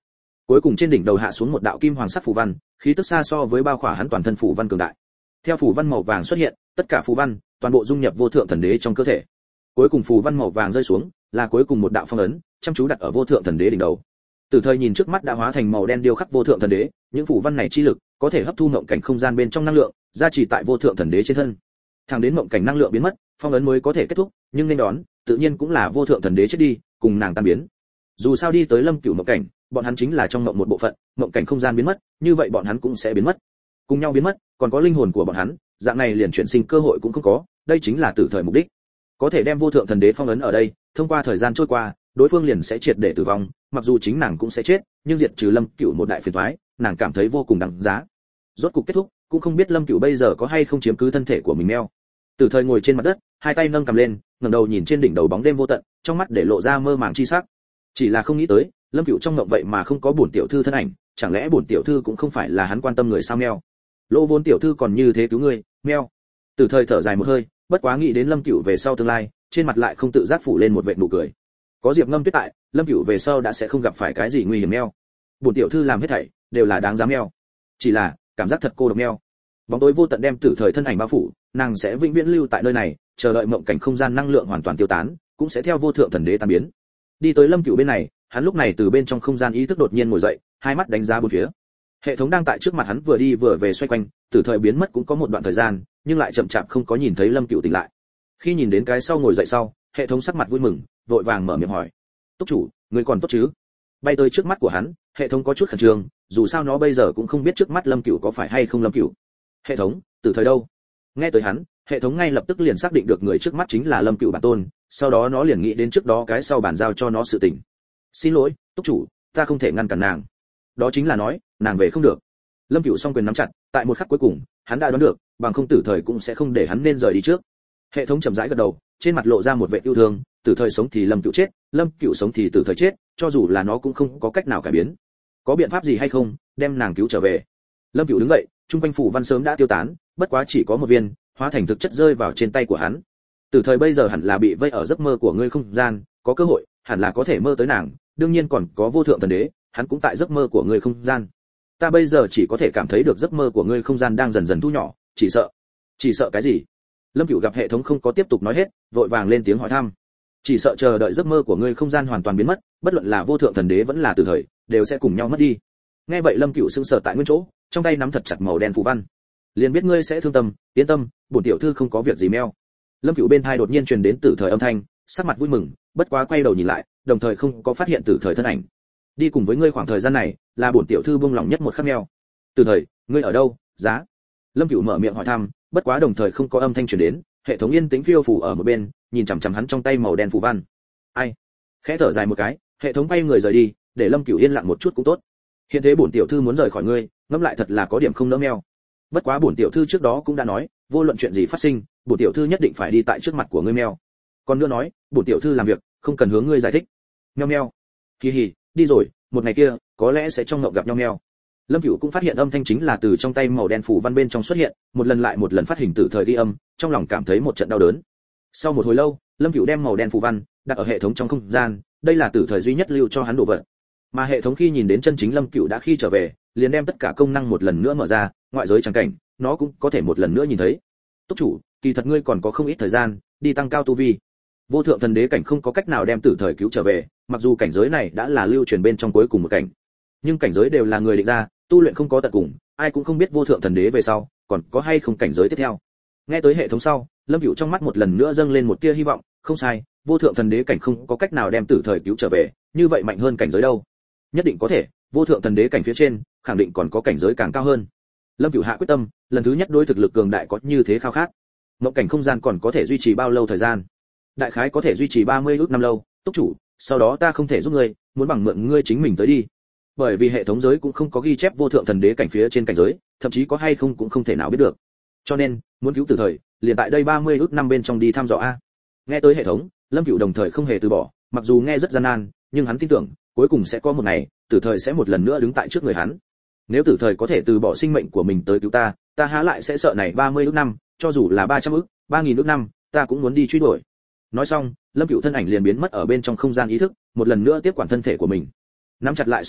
Cuối cùng trên đỉnh đầu hạ xuống một đạo kim hoàng sắc phù văn, khí tức xa so với bao khỏa hắn toàn thân phù văn cường đại. Theo phù văn màu vàng xuất hiện, tất cả phù văn toàn bộ dung nhập vô thượng thần đế trong cơ thể. Cuối cùng phù văn màu vàng rơi xuống, là cuối cùng một đạo phong ấn, chăm chú đặt ở vô thượng thần đế đỉnh đầu. Tử Thời nhìn trước mắt đã hóa thành màu đen điêu khắc vô thượng thần đế, những phù văn này chi lực có thể hấp thu mộng cảnh không gian bên trong năng lượng, gia trì tại vô thượng thần đế trên thân. Thẳng đến mộng cảnh năng lượng biến mất, phong ấn mới có thể kết thúc, nhưng nên đón, tự nhiên cũng là vô thượng thần đế chết đi, cùng nàng tan biến. Dù sao đi tới Lâm Cửu mộng cảnh, bọn hắn chính là trong mộng một bộ phận, mộng cảnh không gian biến mất, như vậy bọn hắn cũng sẽ biến mất. Cùng nhau biến mất, còn có linh hồn của bọn hắn, dạng này liền chuyển sinh cơ hội cũng không có, đây chính là Tử Thời mục đích. Có thể đem vô thượng thần đế phong ấn ở đây, thông qua thời gian trôi qua, đối phương liền sẽ triệt để tử vong, mặc dù chính nàng cũng sẽ chết, nhưng diệt trừ Lâm Cửu một đại phiền toái, nàng cảm thấy vô cùng đáng giá. Rốt cục kết thúc, cũng không biết Lâm Cửu bây giờ có hay không chiếm cứ thân thể của mình meo. Tử Thời ngồi trên mặt đất, hai tay nâng cầm lên, ngẩng đầu nhìn trên đỉnh đầu bóng đêm vô tận, trong mắt để lộ ra mơ màng chi sắc. Chỉ là không nghĩ tới, Lâm Cửu trong mộng vậy mà không có bổn tiểu thư thân ảnh, chẳng lẽ bổn tiểu thư cũng không phải là hắn quan tâm người sao meo? Lỗ Vốn tiểu thư còn như thế cứu ngươi, meo. Tử Thời thở dài một hơi, bất quá nghĩ đến Lâm Cửu về sau tương lai, trên mặt lại không tự giác phủ lên một vệt nụ cười. Có Diệp Ngâm Tuyết tại, Lâm Cửu về sau đã sẽ không gặp phải cái gì nguy hiểm meo. Bổn tiểu thư làm hết thảy đều là đáng giá meo. Chỉ là, cảm giác thật cô độc meo. Bóng tối vô tận đem Tử Thời thân ảnh bao phủ, nàng sẽ vĩnh viễn lưu tại nơi này, chờ đợi mộng cảnh không gian năng lượng hoàn toàn tiêu tán, cũng sẽ theo vô thượng thần đế tan biến. Đi tới Lâm Cửu bên này, hắn lúc này từ bên trong không gian ý thức đột nhiên ngồi dậy, hai mắt đánh giá bốn phía. Hệ thống đang tại trước mặt hắn vừa đi vừa về xoay quanh, Tử Thời biến mất cũng có một đoạn thời gian, nhưng lại chậm chạp không có nhìn thấy Lâm Cửu tỉnh lại. Khi nhìn đến cái sau ngồi dậy sau, hệ thống sắc mặt vui mừng, vội vàng mở miệng hỏi: "Túc chủ, người còn tốt chứ?" Bay tới trước mắt của hắn, hệ thống có chút khẩn trương, dù sao nó bây giờ cũng không biết trước mắt Lâm Cửu có phải hay không Lâm Cửu. "Hệ thống, Tử Thời đâu?" Nghe tới hắn, hệ thống ngay lập tức liền xác định được người trước mắt chính là Lâm Cửu bản tôn, sau đó nó liền nghĩ đến trước đó cái sau bản giao cho nó sự tình. "Xin lỗi, Túc chủ, ta không thể ngăn cản nàng." Đó chính là nói, nàng về không được. Lâm Cửu song quyền nắm chặt, tại một khắc cuối cùng, hắn đã đoán được, bằng không Tử Thời cũng sẽ không để hắn nên rời đi trước. Hệ thống chậm rãi gật đầu, trên mặt lộ ra một vẻ yêu thương, Tử Thời sống thì Lâm Cửu chết, Lâm Cửu sống thì Tử Thời chết, cho dù là nó cũng không có cách nào cải biến. Có biện pháp gì hay không, đem nàng cứu trở về? Lâm Cửu đứng dậy, trung quanh phủ văn sớm đã tiêu tán, bất quá chỉ có một viên, hóa thành thực chất rơi vào trên tay của hắn. Tử Thời bây giờ hẳn là bị vây ở giấc mơ của ngươi không gian, có cơ hội, hẳn là có thể mơ tới nàng, đương nhiên còn có vô thượng thần đế, hắn cũng tại giấc mơ của ngươi không gian. Ta bây giờ chỉ có thể cảm thấy được giấc mơ của ngươi không gian đang dần dần thu nhỏ, chỉ sợ. Chỉ sợ cái gì? Lâm Cửu gặp hệ thống không có tiếp tục nói hết, vội vàng lên tiếng hỏi thăm. Chỉ sợ chờ đợi giấc mơ của ngươi không gian hoàn toàn biến mất, bất luận là vô thượng thần đế vẫn là Tử Thời, đều sẽ cùng nhau mất đi. Nghe vậy Lâm Cửu sững sờ tại nguyên chỗ, trong tay nắm thật chặt màu đen phù văn. Liền biết ngươi sẽ thương tâm, yên tâm, bổn tiểu thư không có việc gì meo. Lâm Cửu bên tai đột nhiên truyền đến Tử Thời âm thanh, sắc mặt vui mừng, bất quá quay đầu nhìn lại, đồng thời không có phát hiện Tử Thời thân ảnh. Đi cùng với ngươi khoảng thời gian này, là bổn tiểu thư buông lòng nhất một khắc meo. Tử Thời, ngươi ở đâu? Giá. Lâm Cửu mở miệng hỏi thăm, bất quá đồng thời không có âm thanh truyền đến, hệ thống yên tĩnh phiêu phù ở một bên, nhìn chằm chằm hắn trong tay màu đen phù văn. Ai? Khẽ thở dài một cái, hệ thống quay người rời đi, để Lâm Cửu yên lặng một chút cũng tốt. Hiện thế bổn tiểu thư muốn rời khỏi ngươi, ngẫm lại thật là có điểm không nỡ meo. Bất quá bổn tiểu thư trước đó cũng đã nói, vô luận chuyện gì phát sinh, bổn tiểu thư nhất định phải đi tại trước mặt của ngươi meo. Còn nữa nói, bổn tiểu thư làm việc, không cần hướng ngươi giải thích. Meo meo. Hi hi, đi rồi, một ngày kia, có lẽ sẽ trong ngộng gặp nhau meo. Lâm Cửu cũng phát hiện âm thanh chính là từ trong tay màu đen phủ văn bên trong xuất hiện, một lần lại một lần phát hình Tử Thời ghi âm, trong lòng cảm thấy một trận đau đớn. Sau một hồi lâu, Lâm Cửu đem màu đen phủ văn đặt ở hệ thống trong không gian, đây là Tử Thời duy nhất lưu cho hắn đồ vật. Mà hệ thống khi nhìn đến chân chính Lâm Cửu đã khi trở về, liền đem tất cả công năng một lần nữa mở ra, ngoại giới chẳng cảnh, nó cũng có thể một lần nữa nhìn thấy. Túc chủ, kỳ thật ngươi còn có không ít thời gian, đi tăng cao tu vi. Vô thượng thần đế cảnh không có cách nào đem Tử Thời cứu trở về, mặc dù cảnh giới này đã là lưu truyền bên trong cuối cùng một cảnh, nhưng cảnh giới đều là người định ra, tu luyện không có tận cùng, ai cũng không biết vô thượng thần đế về sau còn có hay không cảnh giới tiếp theo. Nghe tới hệ thống sau, Lâm Cửu trong mắt một lần nữa dâng lên một tia hy vọng, không sai, vô thượng thần đế cảnh không có cách nào đem Tử Thời cứu trở về, như vậy mạnh hơn cảnh giới đâu? Nhất định có thể, vô thượng thần đế cảnh phía trên, khẳng định còn có cảnh giới càng cao hơn. Lâm Cửu hạ quyết tâm, lần thứ nhất đối thực lực cường đại có như thế khao khát. Mộng cảnh không gian còn có thể duy trì bao lâu thời gian? Đại khái có thể duy trì ba mươi ước năm lâu, Túc chủ, sau đó ta không thể giúp ngươi, muốn bằng mượn ngươi chính mình tới đi. Bởi vì hệ thống giới cũng không có ghi chép vô thượng thần đế cảnh phía trên cảnh giới, thậm chí có hay không cũng không thể nào biết được. Cho nên, muốn cứu Tử Thời, liền tại đây ba mươi ước năm bên trong đi thăm dò a. Nghe tới hệ thống, Lâm Cửu đồng thời không hề từ bỏ, mặc dù nghe rất gian nan, nhưng hắn tin tưởng, cuối cùng sẽ có một ngày, Tử Thời sẽ một lần nữa đứng tại trước người hắn. Nếu Tử Thời có thể từ bỏ sinh mệnh của mình tới cứu ta, ta há lại sẽ sợ này ba mươi ước năm, cho dù là ba trăm ước, ba nghìn ước năm, ta cũng muốn đi truy đuổi. Nói xong, Lâm Cửu thân ảnh liền biến mất ở bên trong không gian ý thức, một lần nữa tiếp quản thân thể của mình. Nắm chặt lại song quyền,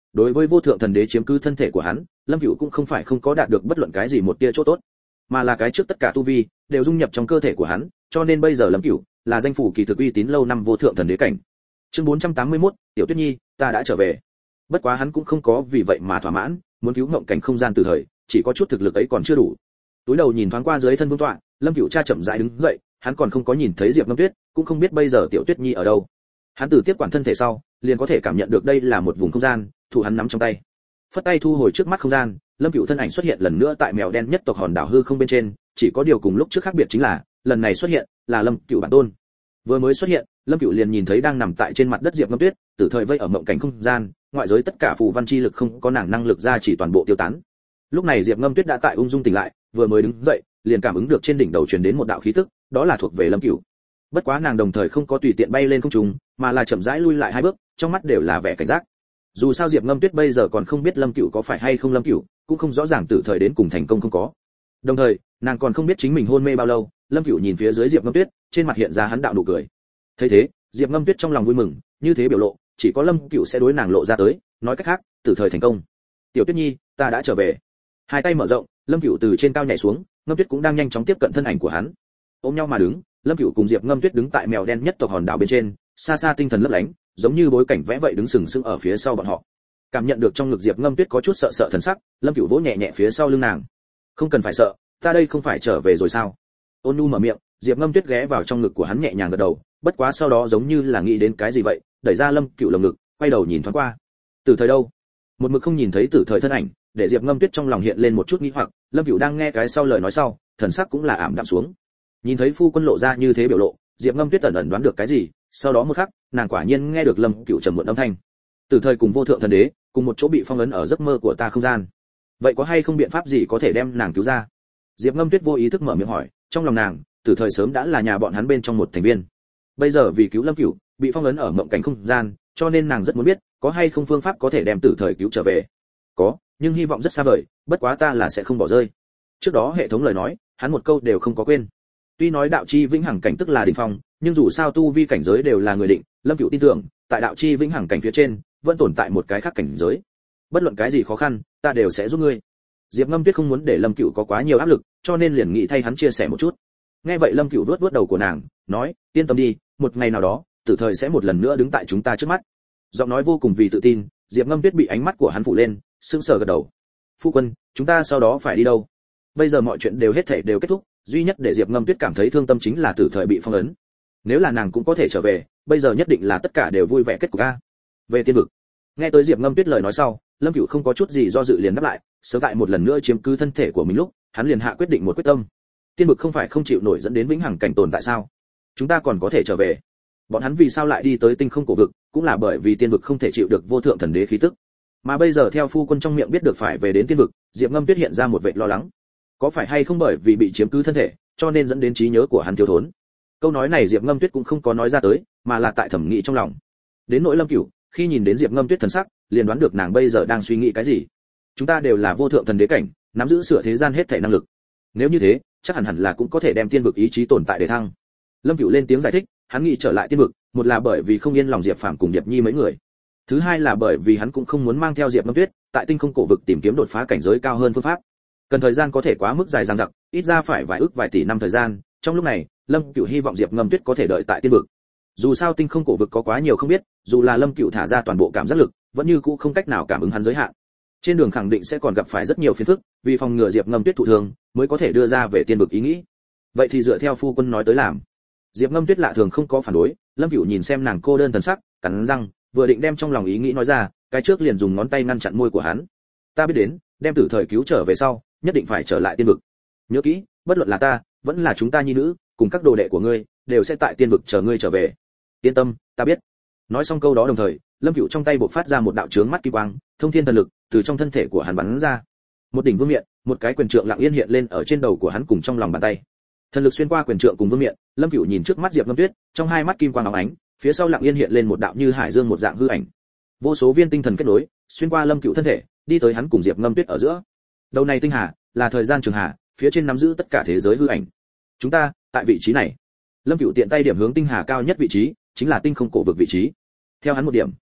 đối với vô thượng thần đế chiếm cứ thân thể của hắn, Lâm Cửu cũng không phải không có đạt được bất luận cái gì một tia chỗ tốt, mà là cái trước tất cả tu vi đều dung nhập trong cơ thể của hắn, cho nên bây giờ Lâm Cửu là danh phủ kỳ thực uy tín lâu năm vô thượng thần đế cảnh. Chương bốn trăm tám mươi mốt, Tiểu Tuyết Nhi, ta đã trở về. Bất quá hắn cũng không có vì vậy mà thỏa mãn, muốn cứu mộng cảnh không gian từ thời, chỉ có chút thực lực ấy còn chưa đủ. Túi đầu nhìn thoáng qua dưới thân vương tọa, Lâm Cửu cha chậm rãi đứng dậy, hắn còn không có nhìn thấy Diệp Ngâm Tuyết, cũng không biết bây giờ Tiểu Tuyết Nhi ở đâu. Hắn từ tiếp quản thân thể sau, liền có thể cảm nhận được đây là một vùng không gian, thủ hắn nắm trong tay. Phất tay thu hồi trước mắt không gian, Lâm Cửu thân ảnh xuất hiện lần nữa tại mèo đen nhất tộc hòn đảo hư không bên trên, chỉ có điều cùng lúc trước khác biệt chính là, lần này xuất hiện là Lâm Cửu bản tôn. Vừa mới xuất hiện, Lâm Cửu liền nhìn thấy đang nằm tại trên mặt đất Diệp Ngâm Tuyết, tử thời vây ở mộng cảnh không gian, ngoại giới tất cả phù văn chi lực không có nàng năng lực ra chỉ toàn bộ tiêu tán. Lúc này Diệp Ngâm Tuyết đã tại ung dung tỉnh lại, vừa mới đứng dậy, liền cảm ứng được trên đỉnh đầu truyền đến một đạo khí tức, đó là thuộc về Lâm Cửu. Bất quá nàng đồng thời không có tùy tiện bay lên không trung, mà là chậm rãi lui lại hai bước, trong mắt đều là vẻ cảnh giác. Dù sao Diệp Ngâm Tuyết bây giờ còn không biết Lâm Cửu có phải hay không Lâm Cửu, cũng không rõ ràng tử thời đến cùng thành công không có. Đồng thời, nàng còn không biết chính mình hôn mê bao lâu. Lâm Cửu nhìn phía dưới Diệp Ngâm Tuyết, trên mặt hiện ra hắn đạo nụ cười. Thấy thế, Diệp Ngâm Tuyết trong lòng vui mừng, như thế biểu lộ, chỉ có Lâm Cửu sẽ đối nàng lộ ra tới, nói cách khác, tử thời thành công. Tiểu Tuyết Nhi, ta đã trở về. Hai tay mở rộng, Lâm Cửu từ trên cao nhảy xuống, Ngâm Tuyết cũng đang nhanh chóng tiếp cận thân ảnh của hắn. Ôm nhau mà đứng, Lâm Cửu cùng Diệp Ngâm Tuyết đứng tại mèo đen nhất tộc hòn đảo bên trên, xa xa tinh thần lấp lánh, giống như bối cảnh vẽ vậy đứng sừng sững ở phía sau bọn họ. Cảm nhận được trong ngực Diệp Ngâm Tuyết có chút sợ sợ thần sắc, Lâm Cửu vỗ nhẹ nhẹ phía sau lưng nàng. Không cần phải sợ, ta đây không phải trở về rồi sao? Ôn Nhu mở miệng, Diệp Ngâm Tuyết ghé vào trong ngực của hắn nhẹ nhàng gật đầu, bất quá sau đó giống như là nghĩ đến cái gì vậy, đẩy ra Lâm Cửu lồng ngực, quay đầu nhìn thoáng qua. Tử thời đâu? Một mực không nhìn thấy Tử thời thân ảnh, để Diệp Ngâm Tuyết trong lòng hiện lên một chút nghi hoặc, Lâm Cửu đang nghe cái sau lời nói sau, thần sắc cũng là ảm đạm xuống. Nhìn thấy phu quân lộ ra như thế biểu lộ, Diệp Ngâm Tuyết ẩn ẩn đoán được cái gì, sau đó một khắc, nàng quả nhiên nghe được Lâm Cửu trầm muộn âm thanh. Tử thời cùng vô thượng thần đế, cùng một chỗ bị phong ấn ở giấc mơ của ta không gian. Vậy có hay không biện pháp gì có thể đem nàng cứu ra? Diệp Ngâm Tuyết vô ý thức mở miệng hỏi, trong lòng nàng, Tử thời sớm đã là nhà bọn hắn bên trong một thành viên. Bây giờ vì cứu Lâm Cửu, bị phong ấn ở mộng cảnh không gian, cho nên nàng rất muốn biết, có hay không phương pháp có thể đem Tử thời cứu trở về. Có, nhưng hy vọng rất xa vời, bất quá ta là sẽ không bỏ rơi. Trước đó hệ thống lời nói, hắn một câu đều không có quên. Tuy nói đạo chi vĩnh hằng cảnh tức là đỉnh phong, nhưng dù sao tu vi cảnh giới đều là người định, Lâm Cửu tin tưởng, tại đạo chi vĩnh hằng cảnh phía trên, vẫn tồn tại một cái khác cảnh giới. Bất luận cái gì khó khăn, ta đều sẽ giúp ngươi. Diệp Ngâm Tuyết không muốn để Lâm Cửu có quá nhiều áp lực, cho nên liền nghĩ thay hắn chia sẻ một chút. Nghe vậy Lâm Cửu vuốt vuốt đầu của nàng, nói, yên tâm đi, một ngày nào đó, Tử thời sẽ một lần nữa đứng tại chúng ta trước mắt. Giọng nói vô cùng vì tự tin, Diệp Ngâm Tuyết bị ánh mắt của hắn phụ lên, sững sờ gật đầu. Phu quân, chúng ta sau đó phải đi đâu? Bây giờ mọi chuyện đều hết thảy đều kết thúc, duy nhất để Diệp Ngâm Tuyết cảm thấy thương tâm chính là Tử thời bị phong ấn. Nếu là nàng cũng có thể trở về, bây giờ nhất định là tất cả đều vui vẻ kết cục a. Về tiên vực. Nghe tới Diệp Ngâm Tuyết lời nói sau, Lâm Cửu không có chút gì do dự liền đáp lại, sớm tại một lần nữa chiếm cứ thân thể của mình lúc, hắn liền hạ quyết định một quyết tâm. Tiên vực không phải không chịu nổi dẫn đến vĩnh hằng cảnh tồn tại sao? Chúng ta còn có thể trở về. Bọn hắn vì sao lại đi tới tinh không cổ vực, cũng là bởi vì tiên vực không thể chịu được vô thượng thần đế khí tức. Mà bây giờ theo phu quân trong miệng biết được phải về đến tiên vực, Diệp Ngâm Tuyết hiện ra một vẻ lo lắng. Có phải hay không bởi vì bị chiếm cứ thân thể, cho nên dẫn đến trí nhớ của hắn thiếu thốn? Câu nói này Diệp Ngâm Tuyết cũng không có nói ra tới, mà là tại thẩm nghĩ trong lòng. Đến nỗi Lâm Cửu, khi nhìn đến Diệp Ngâm Tuyết thần sắc, liền đoán được nàng bây giờ đang suy nghĩ cái gì. Chúng ta đều là vô thượng thần đế cảnh, nắm giữ sửa thế gian hết thảy năng lực. Nếu như thế, chắc hẳn hẳn là cũng có thể đem tiên vực ý chí tồn tại để thăng. Lâm Cửu lên tiếng giải thích, hắn nghĩ trở lại tiên vực, một là bởi vì không yên lòng Diệp Phàm cùng Điệp Nhi mấy người. Thứ hai là bởi vì hắn cũng không muốn mang theo Diệp Ngâm Tuyết, tại tinh không cổ vực tìm kiếm đột phá cảnh giới cao hơn phương pháp. Cần thời gian có thể quá mức dài dằng dặc, ít ra phải vài ức vài tỷ năm thời gian, trong lúc này, Lâm Cửu hy vọng Diệp Ngâm Tuyết có thể đợi tại tiên vực. Dù sao tinh không cổ vực có quá nhiều không biết, dù là Lâm Cửu thả ra toàn bộ cảm giác lực, vẫn như cũ không cách nào cảm ứng hắn giới hạn. Trên đường khẳng định sẽ còn gặp phải rất nhiều phiền phức, vì phòng ngừa Diệp Ngâm Tuyết thụ thương, mới có thể đưa ra về tiên vực ý nghĩ. Vậy thì dựa theo phu quân nói tới làm. Diệp Ngâm Tuyết lạ thường không có phản đối, Lâm Cửu nhìn xem nàng cô đơn thần sắc, cắn răng, vừa định đem trong lòng ý nghĩ nói ra, cái trước liền dùng ngón tay ngăn chặn môi của hắn. Ta biết đến, đem Tử thời cứu trở về sau, nhất định phải trở lại tiên vực. Nhớ kỹ, bất luận là ta, vẫn là chúng ta nhi nữ, cùng các đồ đệ của ngươi, đều sẽ tại tiên vực chờ ngươi trở về. Yên tâm, ta biết. Nói xong câu đó đồng thời, Lâm Cửu trong tay bộc phát ra một đạo chướng mắt kim quang, thông thiên thần lực từ trong thân thể của hắn bắn ra. Một đỉnh vương miện, một cái quyền trượng lặng yên hiện lên ở trên đầu của hắn cùng trong lòng bàn tay. Thần lực xuyên qua quyền trượng cùng vương miện, Lâm Cửu nhìn trước mắt Diệp Ngâm Tuyết, trong hai mắt kim quang óng ánh, phía sau lặng yên hiện lên một đạo như hải dương một dạng hư ảnh. Vô số viên tinh thần kết nối, xuyên qua Lâm Cửu thân thể, đi tới hắn cùng Diệp Ngâm Tuyết ở giữa. Đầu này tinh hà, là thời gian trường hà, phía trên nắm giữ tất cả thế giới hư ảnh. Chúng ta, tại vị trí này. Lâm Cửu tiện tay điểm hướng tinh hà cao nhất vị trí, chính là tinh không cổ vực vị trí. Theo hắn một điểm,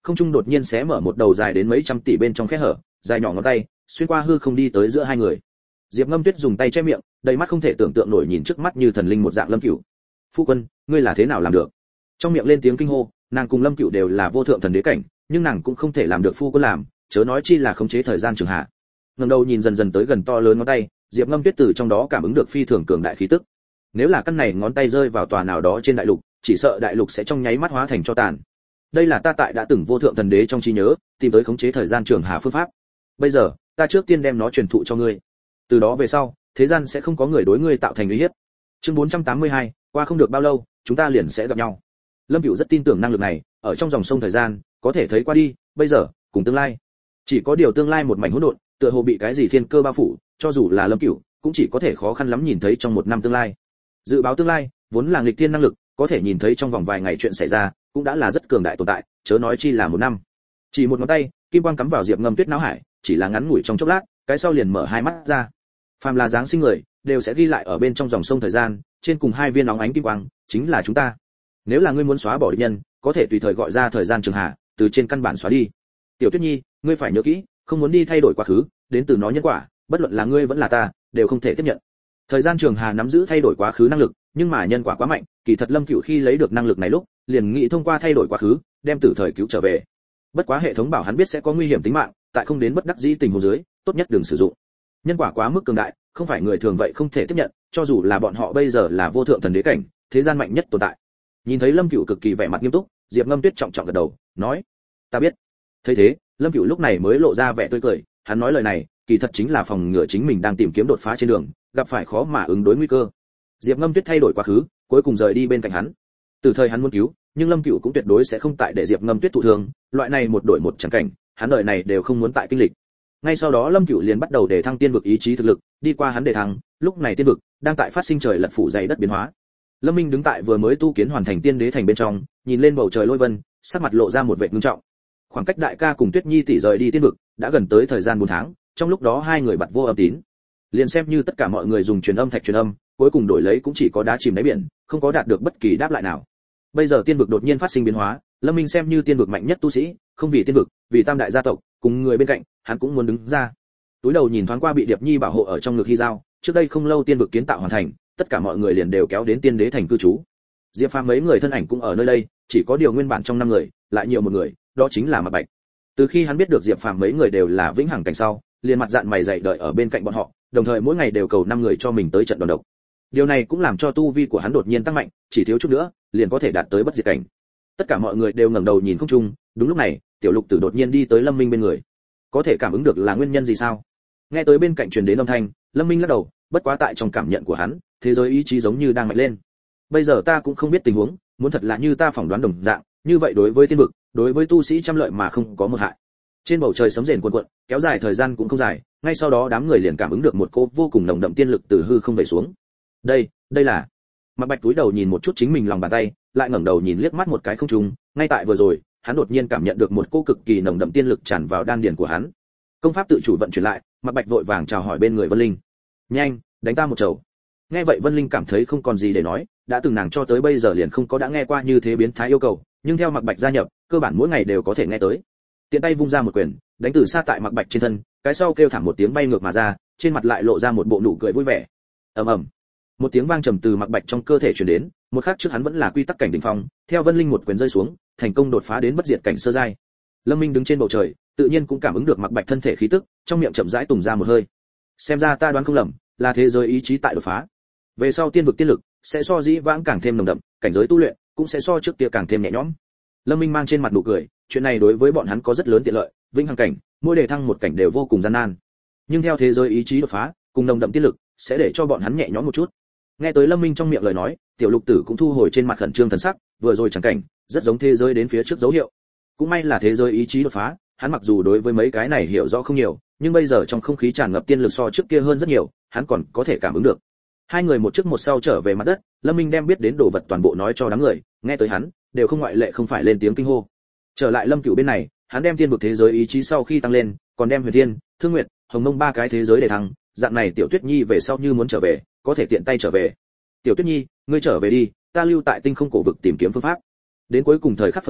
không trung đột nhiên xé mở một đầu dài đến mấy trăm tỷ bên trong khe hở, dài nhỏ ngón tay xuyên qua hư không đi tới giữa hai người. Diệp Ngâm Tuyết dùng tay che miệng, đầy mắt không thể tưởng tượng nổi nhìn trước mắt như thần linh một dạng Lâm Cửu. "Phu quân, ngươi là thế nào làm được?" Trong miệng lên tiếng kinh hô, nàng cùng Lâm Cửu đều là vô thượng thần đế cảnh, nhưng nàng cũng không thể làm được phu quân làm, chớ nói chi là khống chế thời gian trường hạ. Ngẩng đầu nhìn dần dần tới gần to lớn ngón tay, Diệp Ngâm Tuyết từ trong đó cảm ứng được phi thường cường đại khí tức. Nếu là căn này ngón tay rơi vào tòa nào đó trên đại lục, chỉ sợ đại lục sẽ trong nháy mắt hóa thành tro tàn. Đây là ta tại đã từng vô thượng thần đế trong trí nhớ, tìm tới khống chế thời gian trường hà phương pháp. Bây giờ, ta trước tiên đem nó truyền thụ cho ngươi. Từ đó về sau, thế gian sẽ không có người đối ngươi tạo thành uy hiếp. Chương bốn trăm tám mươi hai, qua không được bao lâu, chúng ta liền sẽ gặp nhau. Lâm Cửu rất tin tưởng năng lực này, ở trong dòng sông thời gian, có thể thấy qua đi, bây giờ, cùng tương lai. Chỉ có điều tương lai một mảnh hỗn độn, tựa hồ bị cái gì thiên cơ bao phủ, cho dù là Lâm Cửu, cũng chỉ có thể khó khăn lắm nhìn thấy trong một năm tương lai. Dự báo tương lai, vốn là nghịch thiên năng lực, có thể nhìn thấy trong vòng vài ngày chuyện xảy ra, cũng đã là rất cường đại tồn tại, chớ nói chi là một năm. Chỉ một ngón tay, kim quang cắm vào Diệp Ngâm Tuyết não hải, chỉ là ngắn ngủi trong chốc lát, cái sau liền mở hai mắt ra. Phàm là dáng sinh người, đều sẽ ghi lại ở bên trong dòng sông thời gian, trên cùng hai viên óng ánh kim quang, chính là chúng ta. Nếu là ngươi muốn xóa bỏ địch nhân, có thể tùy thời gọi ra thời gian trường hạ, từ trên căn bản xóa đi. Tiểu Tuyết Nhi, ngươi phải nhớ kỹ, không muốn đi thay đổi quá khứ, đến từ nó nhân quả, bất luận là ngươi vẫn là ta, đều không thể tiếp nhận. Thời gian trường hà nắm giữ thay đổi quá khứ năng lực, nhưng mà nhân quả quá mạnh, kỳ thật Lâm Cửu khi lấy được năng lực này lúc, liền nghĩ thông qua thay đổi quá khứ, đem tử thời cứu trở về. Bất quá hệ thống bảo hắn biết sẽ có nguy hiểm tính mạng, tại không đến bất đắc dĩ tình huống dưới, tốt nhất đừng sử dụng. Nhân quả quá mức cường đại, không phải người thường vậy không thể tiếp nhận, cho dù là bọn họ bây giờ là vô thượng thần đế cảnh, thế gian mạnh nhất tồn tại. Nhìn thấy Lâm Cửu cực kỳ vẻ mặt nghiêm túc, Diệp Ngâm Tuyết trọng trọng gật đầu, nói: "Ta biết." Thấy thế, Lâm Cửu lúc này mới lộ ra vẻ tươi cười, hắn nói lời này, kỳ thật chính là phòng ngừa chính mình đang tìm kiếm đột phá trên đường, gặp phải khó mà ứng đối nguy cơ. Diệp Ngâm Tuyết thay đổi quá khứ, cuối cùng rời đi bên cạnh hắn. Từ thời hắn muốn cứu, nhưng Lâm Cửu cũng tuyệt đối sẽ không tại để Diệp Ngâm Tuyết thụ thương, loại này một đổi một chẳng cảnh, hắn đời này đều không muốn tại kinh lịch. Ngay sau đó Lâm Cửu liền bắt đầu để thăng tiên vực ý chí thực lực, đi qua hắn để thăng, lúc này tiên vực đang tại phát sinh trời lật phủ dày đất biến hóa. Lâm Minh đứng tại vừa mới tu kiến hoàn thành tiên đế thành bên trong, nhìn lên bầu trời lôi vân, sắc mặt lộ ra một vẻ nghiêm trọng. Khoảng cách đại ca cùng Tuyết Nhi tỷ rời đi tiên vực, đã gần tới thời gian bốn tháng, trong lúc đó hai người bật vô âm tín. Liền xem như tất cả mọi người dùng truyền âm thạch truyền âm, cuối cùng đổi lấy cũng chỉ có đá chìm đáy biển, không có đạt được bất kỳ đáp lại nào. Bây giờ tiên vực đột nhiên phát sinh biến hóa, Lâm Minh xem như tiên vực mạnh nhất tu sĩ, không vì tiên vực, vì tam đại gia tộc, cùng người bên cạnh, hắn cũng muốn đứng ra. Túi đầu nhìn thoáng qua bị Điệp Nhi bảo hộ ở trong ngực Hy Giao, trước đây không lâu tiên vực kiến tạo hoàn thành, tất cả mọi người liền đều kéo đến tiên đế thành cư trú. Diệp Phàm mấy người thân ảnh cũng ở nơi đây, chỉ có điều nguyên bản trong năm người, lại nhiều một người, đó chính là Mạc Bạch. Từ khi hắn biết được Diệp Phàm mấy người đều là vĩnh hằng cảnh sau, liền mặt dạn mày dày đợi ở bên cạnh bọn họ, đồng thời mỗi ngày đều cầu năm người cho mình tới trận đòn độc. Điều này cũng làm cho tu vi của hắn đột nhiên tăng mạnh, chỉ thiếu chút nữa, liền có thể đạt tới bất diệt cảnh. Tất cả mọi người đều ngẩng đầu nhìn không trung, đúng lúc này, Tiểu Lục Tử đột nhiên đi tới Lâm Minh bên người. Có thể cảm ứng được là nguyên nhân gì sao? Nghe tới bên cạnh truyền đến âm thanh, Lâm Minh lắc đầu, bất quá tại trong cảm nhận của hắn, thế giới ý chí giống như đang mạnh lên. Bây giờ ta cũng không biết tình huống, muốn thật là như ta phỏng đoán đồng dạng, như vậy đối với tiên vực, đối với tu sĩ trăm lợi mà không có một hại. Trên bầu trời sấm rền cuồn cuộn, kéo dài thời gian cũng không dài, ngay sau đó đám người liền cảm ứng được một cô vô cùng nồng đậm tiên lực từ hư không về xuống. Đây, đây là. Mạc Bạch túi đầu nhìn một chút chính mình lòng bàn tay, lại ngẩng đầu nhìn liếc mắt một cái không trung, ngay tại vừa rồi, hắn đột nhiên cảm nhận được một cô cực kỳ nồng đậm tiên lực tràn vào đan điền của hắn. Công pháp tự chủ vận chuyển lại, Mạc Bạch vội vàng chào hỏi bên người Vân Linh. "Nhanh, đánh ta một chầu." Nghe vậy Vân Linh cảm thấy không còn gì để nói, đã từng nàng cho tới bây giờ liền không có đã nghe qua như thế biến thái yêu cầu, nhưng theo Mạc Bạch gia nhập, cơ bản mỗi ngày đều có thể nghe tới. Tiện tay vung ra một quyền, đánh từ xa tại Mạc Bạch trên thân, cái sau kêu thảm một tiếng bay ngược mà ra, trên mặt lại lộ ra một bộ nụ cười vui vẻ. Ầm ầm. Một tiếng vang trầm từ Mạc Bạch trong cơ thể truyền đến, một khắc trước hắn vẫn là quy tắc cảnh đỉnh phong, theo Vân Linh một quyền rơi xuống, thành công đột phá đến bất diệt cảnh sơ giai. Lâm Minh đứng trên bầu trời, tự nhiên cũng cảm ứng được Mạc Bạch thân thể khí tức, trong miệng chậm rãi tùng ra một hơi. Xem ra ta đoán không lầm, là thế giới ý chí tại đột phá. Về sau tiên vực tiên lực sẽ so dĩ vãng càng thêm nồng đậm, cảnh giới tu luyện cũng sẽ so trước kia càng thêm nhẹ nhõm. Lâm Minh mang trên mặt nụ cười, chuyện này đối với bọn hắn có rất lớn tiện lợi, vĩnh hằng cảnh, mỗi đề thăng một cảnh đều vô cùng gian nan. Nhưng theo thế giới ý chí đột phá, cùng nồng đậm tiên lực sẽ để cho bọn hắn nhẹ nhõm một chút. Nghe tới Lâm Minh trong miệng lời nói, Tiểu Lục Tử cũng thu hồi trên mặt khẩn trương thần sắc, vừa rồi chẳng cảnh, rất giống thế giới đến phía trước dấu hiệu. Cũng may là thế giới ý chí đột phá, hắn mặc dù đối với mấy cái này hiểu rõ không nhiều, nhưng bây giờ trong không khí tràn ngập tiên lực so trước kia hơn rất nhiều, hắn còn có thể cảm ứng được. Hai người một trước một sau trở về mặt đất, Lâm Minh đem biết đến đồ vật toàn bộ nói cho đám người, nghe tới hắn, đều không ngoại lệ không phải lên tiếng kinh hô. Trở lại Lâm Cửu bên này, hắn đem tiên vực thế giới ý chí sau khi tăng lên, còn đem Huyền Thiên, Thương Nguyệt, Hồng Mông ba cái thế giới để thăng, dạng này Tiểu Tuyết Nhi về sau như muốn trở về, có thể tiện tay trở về. Tiểu Tuyết Nhi, ngươi trở về đi, ta lưu tại tinh không cổ vực tìm kiếm phương pháp. Đến cuối cùng thời khắc phân ly,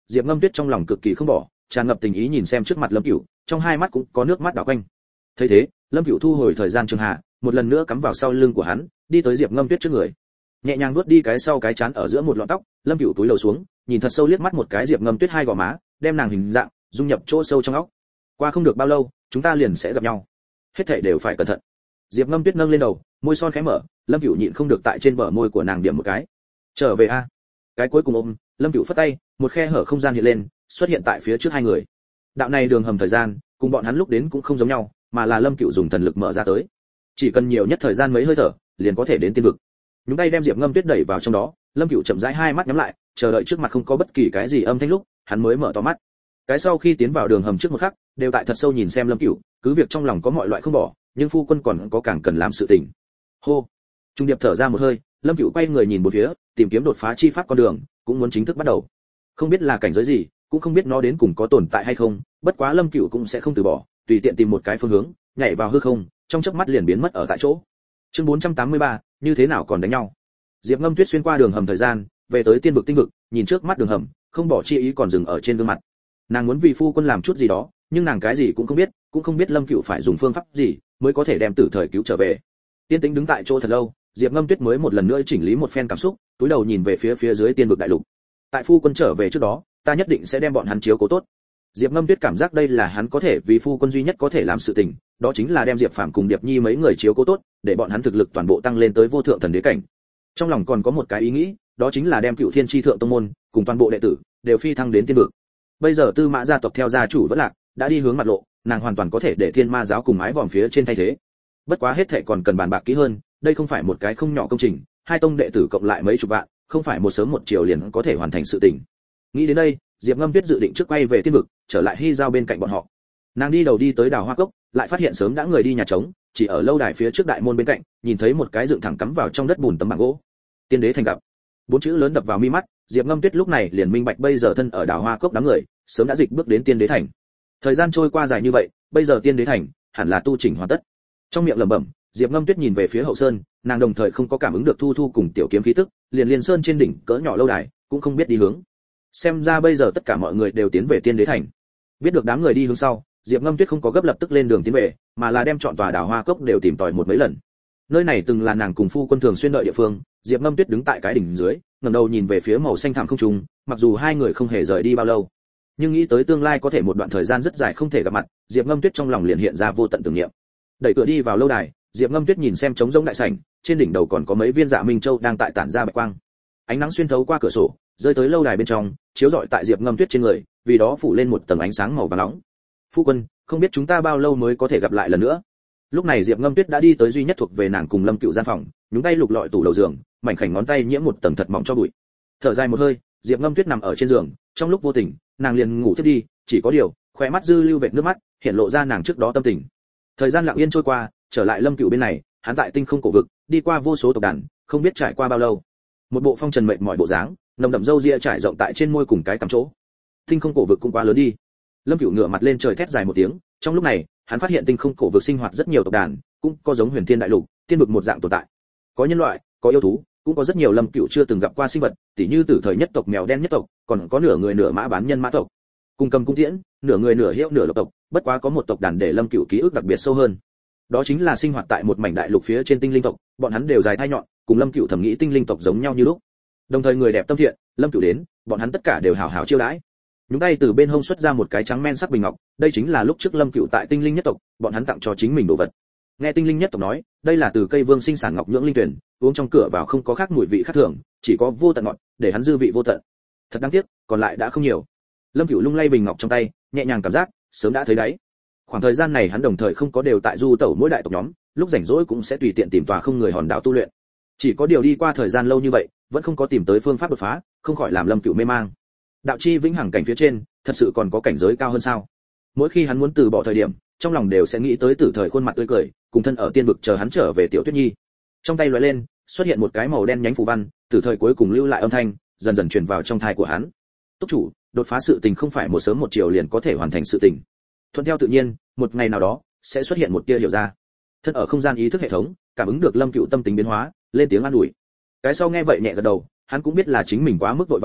Diệp Ngâm Tuyết trong lòng cực kỳ không bỏ, tràn ngập tình ý nhìn xem trước mặt Lâm Cửu, trong hai mắt cũng có nước mắt đảo quanh. Thấy thế, Lâm Cửu thu hồi thời gian trường hạ, một lần nữa cắm vào sau lưng của hắn, đi tới Diệp Ngâm Tuyết trước người. Nhẹ nhàng vuốt đi cái sau cái chán ở giữa một lọn tóc, Lâm Cửu túi lầu xuống, nhìn thật sâu liếc mắt một cái Diệp Ngâm Tuyết hai gò má, đem nàng hình dạng dung nhập chỗ sâu trong óc. Qua không được bao lâu, chúng ta liền sẽ gặp nhau. Hết thảy đều phải cẩn thận. Diệp Ngâm Tuyết nâng lên đầu, môi son khẽ mở, Lâm Cửu nhịn không được tại trên bờ môi của nàng điểm một cái. Trở về a. Cái cuối cùng ôm, Lâm Cửu phất tay, một khe hở không gian hiện lên, xuất hiện tại phía trước hai người. Đạo này đường hầm thời gian, cùng bọn hắn lúc đến cũng không giống nhau, mà là Lâm Cửu dùng thần lực mở ra tới. Chỉ cần nhiều nhất thời gian mấy hơi thở, liền có thể đến tiên vực. Nhúng tay đem Diệp Ngâm Tuyết đẩy vào trong đó, Lâm Cửu chậm rãi hai mắt nhắm lại, chờ đợi trước mặt không có bất kỳ cái gì âm thanh lúc, hắn mới mở to mắt. Cái sau khi tiến vào đường hầm trước một khắc, đều tại thật sâu nhìn xem Lâm Cửu, cứ việc trong lòng có mọi loại không bỏ, nhưng phu quân còn có càng cần làm sự tình. Hô. Trung điệp thở ra một hơi, Lâm Cửu quay người nhìn một phía, tìm kiếm đột phá chi pháp con đường, cũng muốn chính thức bắt đầu. Không biết là cảnh giới gì, cũng không biết nó đến cùng có tồn tại hay không, bất quá Lâm Cửu cũng sẽ không từ bỏ, tùy tiện tìm một cái phương hướng, nhảy vào hư không, trong chớp mắt liền biến mất ở tại chỗ. Chương bốn trăm tám mươi ba, như thế nào còn đánh nhau. Diệp Ngâm Tuyết xuyên qua đường hầm thời gian, về tới tiên vực tinh vực, nhìn trước mắt đường hầm, không bỏ chi ý còn dừng ở trên gương mặt. Nàng muốn vì phu quân làm chút gì đó, nhưng nàng cái gì cũng không biết, cũng không biết Lâm Cửu phải dùng phương pháp gì mới có thể đem Tử Thời cứu trở về. Tiên Tĩnh đứng tại chỗ thật lâu, Diệp Ngâm Tuyết mới một lần nữa chỉnh lý một phen cảm xúc, cúi đầu nhìn về phía phía dưới tiên vực đại lục. Tại phu quân trở về trước đó, ta nhất định sẽ đem bọn hắn chiếu cố tốt. Diệp Ngâm Tuyết cảm giác đây là hắn có thể vì phu quân duy nhất có thể làm sự tình, đó chính là đem Diệp Phàm cùng Điệp Nhi mấy người chiếu cố tốt, để bọn hắn thực lực toàn bộ tăng lên tới vô thượng thần đế cảnh. Trong lòng còn có một cái ý nghĩ, đó chính là đem Cựu Thiên Chi thượng tông môn cùng toàn bộ đệ tử đều phi thăng đến tiên vực. Bây giờ Tư Mã gia tộc theo gia chủ vẫn lạc, đã đi hướng mặt lộ, nàng hoàn toàn có thể để Thiên Ma giáo cùng mái vòm phía trên thay thế. Bất quá hết thảy còn cần bàn bạc kỹ hơn, đây không phải một cái không nhỏ công trình, hai tông đệ tử cộng lại mấy chục vạn, không phải một sớm một chiều liền có thể hoàn thành sự tình. Nghĩ đến đây, Diệp Ngâm Tuyết dự định trước quay về tiên vực, trở lại Hy Giao bên cạnh bọn họ. Nàng đi đầu đi tới Đào Hoa Cốc, lại phát hiện sớm đã người đi nhà trống, chỉ ở lâu đài phía trước đại môn bên cạnh, nhìn thấy một cái dựng thẳng cắm vào trong đất bùn tấm bảng gỗ. Tiên đế thành gặp. Bốn chữ lớn đập vào mi mắt, Diệp Ngâm Tuyết lúc này liền minh bạch bây giờ thân ở Đào Hoa Cốc đám người, sớm đã dịch bước đến tiên đế thành. Thời gian trôi qua dài như vậy, bây giờ tiên đế thành hẳn là tu chỉnh hoàn tất. Trong miệng lẩm bẩm, Diệp Ngâm Tuyết nhìn về phía hậu sơn, nàng đồng thời không có cảm ứng được Thu Thu cùng Tiểu Kiếm khí tức, liền liên sơn trên đỉnh cỡ nhỏ lâu đài, cũng không biết đi hướng. Xem ra bây giờ tất cả mọi người đều tiến về tiên đế thành. Biết được đám người đi hướng sau, Diệp Ngâm Tuyết không có gấp lập tức lên đường tiến về, mà là đem chọn tòa Đào Hoa Cốc đều tìm tòi một mấy lần. Nơi này từng là nàng cùng phu quân thường xuyên đợi địa phương, Diệp Ngâm Tuyết đứng tại cái đỉnh dưới, ngẩng đầu nhìn về phía màu xanh thẳm không trung, mặc dù hai người không hề rời đi bao lâu, nhưng nghĩ tới tương lai có thể một đoạn thời gian rất dài không thể gặp mặt, Diệp Ngâm Tuyết trong lòng liền hiện ra vô tận tưởng niệm. Đẩy cửa đi vào lâu đài, Diệp Ngâm Tuyết nhìn xem trống rỗng đại sảnh, trên đỉnh đầu còn có mấy viên Dạ Minh Châu đang tại tản ra bạch quang. Ánh nắng xuyên thấu qua cửa sổ, rơi tới lâu đài bên trong, chiếu rọi tại Diệp Ngâm Tuyết trên người, vì đó phủ lên một tầng ánh sáng màu vàng nóng. Phu quân, không biết chúng ta bao lâu mới có thể gặp lại lần nữa. Lúc này Diệp Ngâm Tuyết đã đi tới duy nhất thuộc về nàng cùng Lâm Cựu gian phòng, nhúng tay lục lọi tủ đầu giường, mảnh khảnh ngón tay nhiễm một tầng thật mỏng cho bụi. Thở dài một hơi, Diệp Ngâm Tuyết nằm ở trên giường, trong lúc vô tình, nàng liền ngủ tiếp đi, chỉ có điều, khóe mắt dư lưu vệt nước mắt, hiện lộ ra nàng trước đó tâm tình. Thời gian lặng yên trôi qua, trở lại Lâm Cựu bên này, hắn tại tinh không cổ vực, đi qua vô số tộc đàn, không biết trải qua bao lâu. Một bộ phong trần mệt mỏi bộ dáng, nồng đậm râu ria trải rộng tại trên môi cùng cái cằm chỗ. Tinh không cổ vực cũng quá lớn đi. Lâm Cựu ngửa mặt lên trời thét dài một tiếng, trong lúc này, hắn phát hiện tinh không cổ vực sinh hoạt rất nhiều tộc đàn, cũng có giống Huyền Thiên đại lục, tiên vực một dạng tồn tại. Có nhân loại, có yêu thú, cũng có rất nhiều Lâm Cựu chưa từng gặp qua sinh vật, tỉ như Tử Thời nhất tộc mèo đen nhất tộc, còn có nửa người nửa mã bán nhân mã tộc. Cùng cầm cung tiễn, nửa người nửa hiệu nửa lộc tộc, bất quá có một tộc đàn để Lâm Cựu ký ức đặc biệt sâu hơn. Đó chính là sinh hoạt tại một mảnh đại lục phía trên tinh linh tộc, bọn hắn đều dài thai nhọn, cùng Lâm Cựu thẩm nghĩ tinh linh tộc giống nhau như lúc. Đồng thời người đẹp tâm thiện, Lâm Cựu đến, bọn hắn tất cả đều hào hào chiêu đãi. Nhúng tay từ bên hông xuất ra một cái trắng men sắc bình ngọc, đây chính là lúc trước Lâm Cựu tại tinh linh nhất tộc, bọn hắn tặng cho chính mình đồ vật. Nghe tinh linh nhất tộc nói, đây là từ cây vương sinh sản ngọc nhưỡng linh tuyển, uống trong cửa vào không có khác mùi vị khác thường, chỉ có vô tận ngọt, để hắn dư vị vô tận. Thật đáng tiếc, còn lại đã không nhiều. Lâm Cựu lung lay bình ngọc trong tay, nhẹ nhàng cảm giác, sớm đã thấy đáy. Khoảng thời gian này hắn đồng thời không có đều tại du tẩu mỗi đại tộc nhóm, lúc rảnh rỗi cũng sẽ tùy tiện tìm tòa không người hòn đảo tu luyện. Chỉ có điều đi qua thời gian lâu như vậy, vẫn không có tìm tới phương pháp đột phá, không khỏi làm Lâm Cựu mê mang. Đạo chi vĩnh hằng cảnh phía trên, thật sự còn có cảnh giới cao hơn sao? Mỗi khi hắn muốn từ bỏ thời điểm, trong lòng đều sẽ nghĩ tới Tử Thời khuôn mặt tươi cười, cùng thân ở tiên vực chờ hắn trở về Tiểu Tuyết Nhi. Trong tay lóe lên, xuất hiện một cái màu đen nhánh phù văn, Tử Thời cuối cùng lưu lại âm thanh, dần dần truyền vào trong tai của hắn. Túc chủ, đột phá sự tình không phải một sớm một chiều liền có thể hoàn thành sự tình. Thuận theo tự nhiên, một ngày nào đó sẽ xuất hiện một tia hiểu ra. Thân ở không gian ý thức hệ thống, cảm ứng được Lâm Cựu tâm tình biến hóa, lên tiếng an ủi. Cái sau nghe vậy nhẹ gật đầu, hắn cũng biết là chính mình quá mức vội vàng,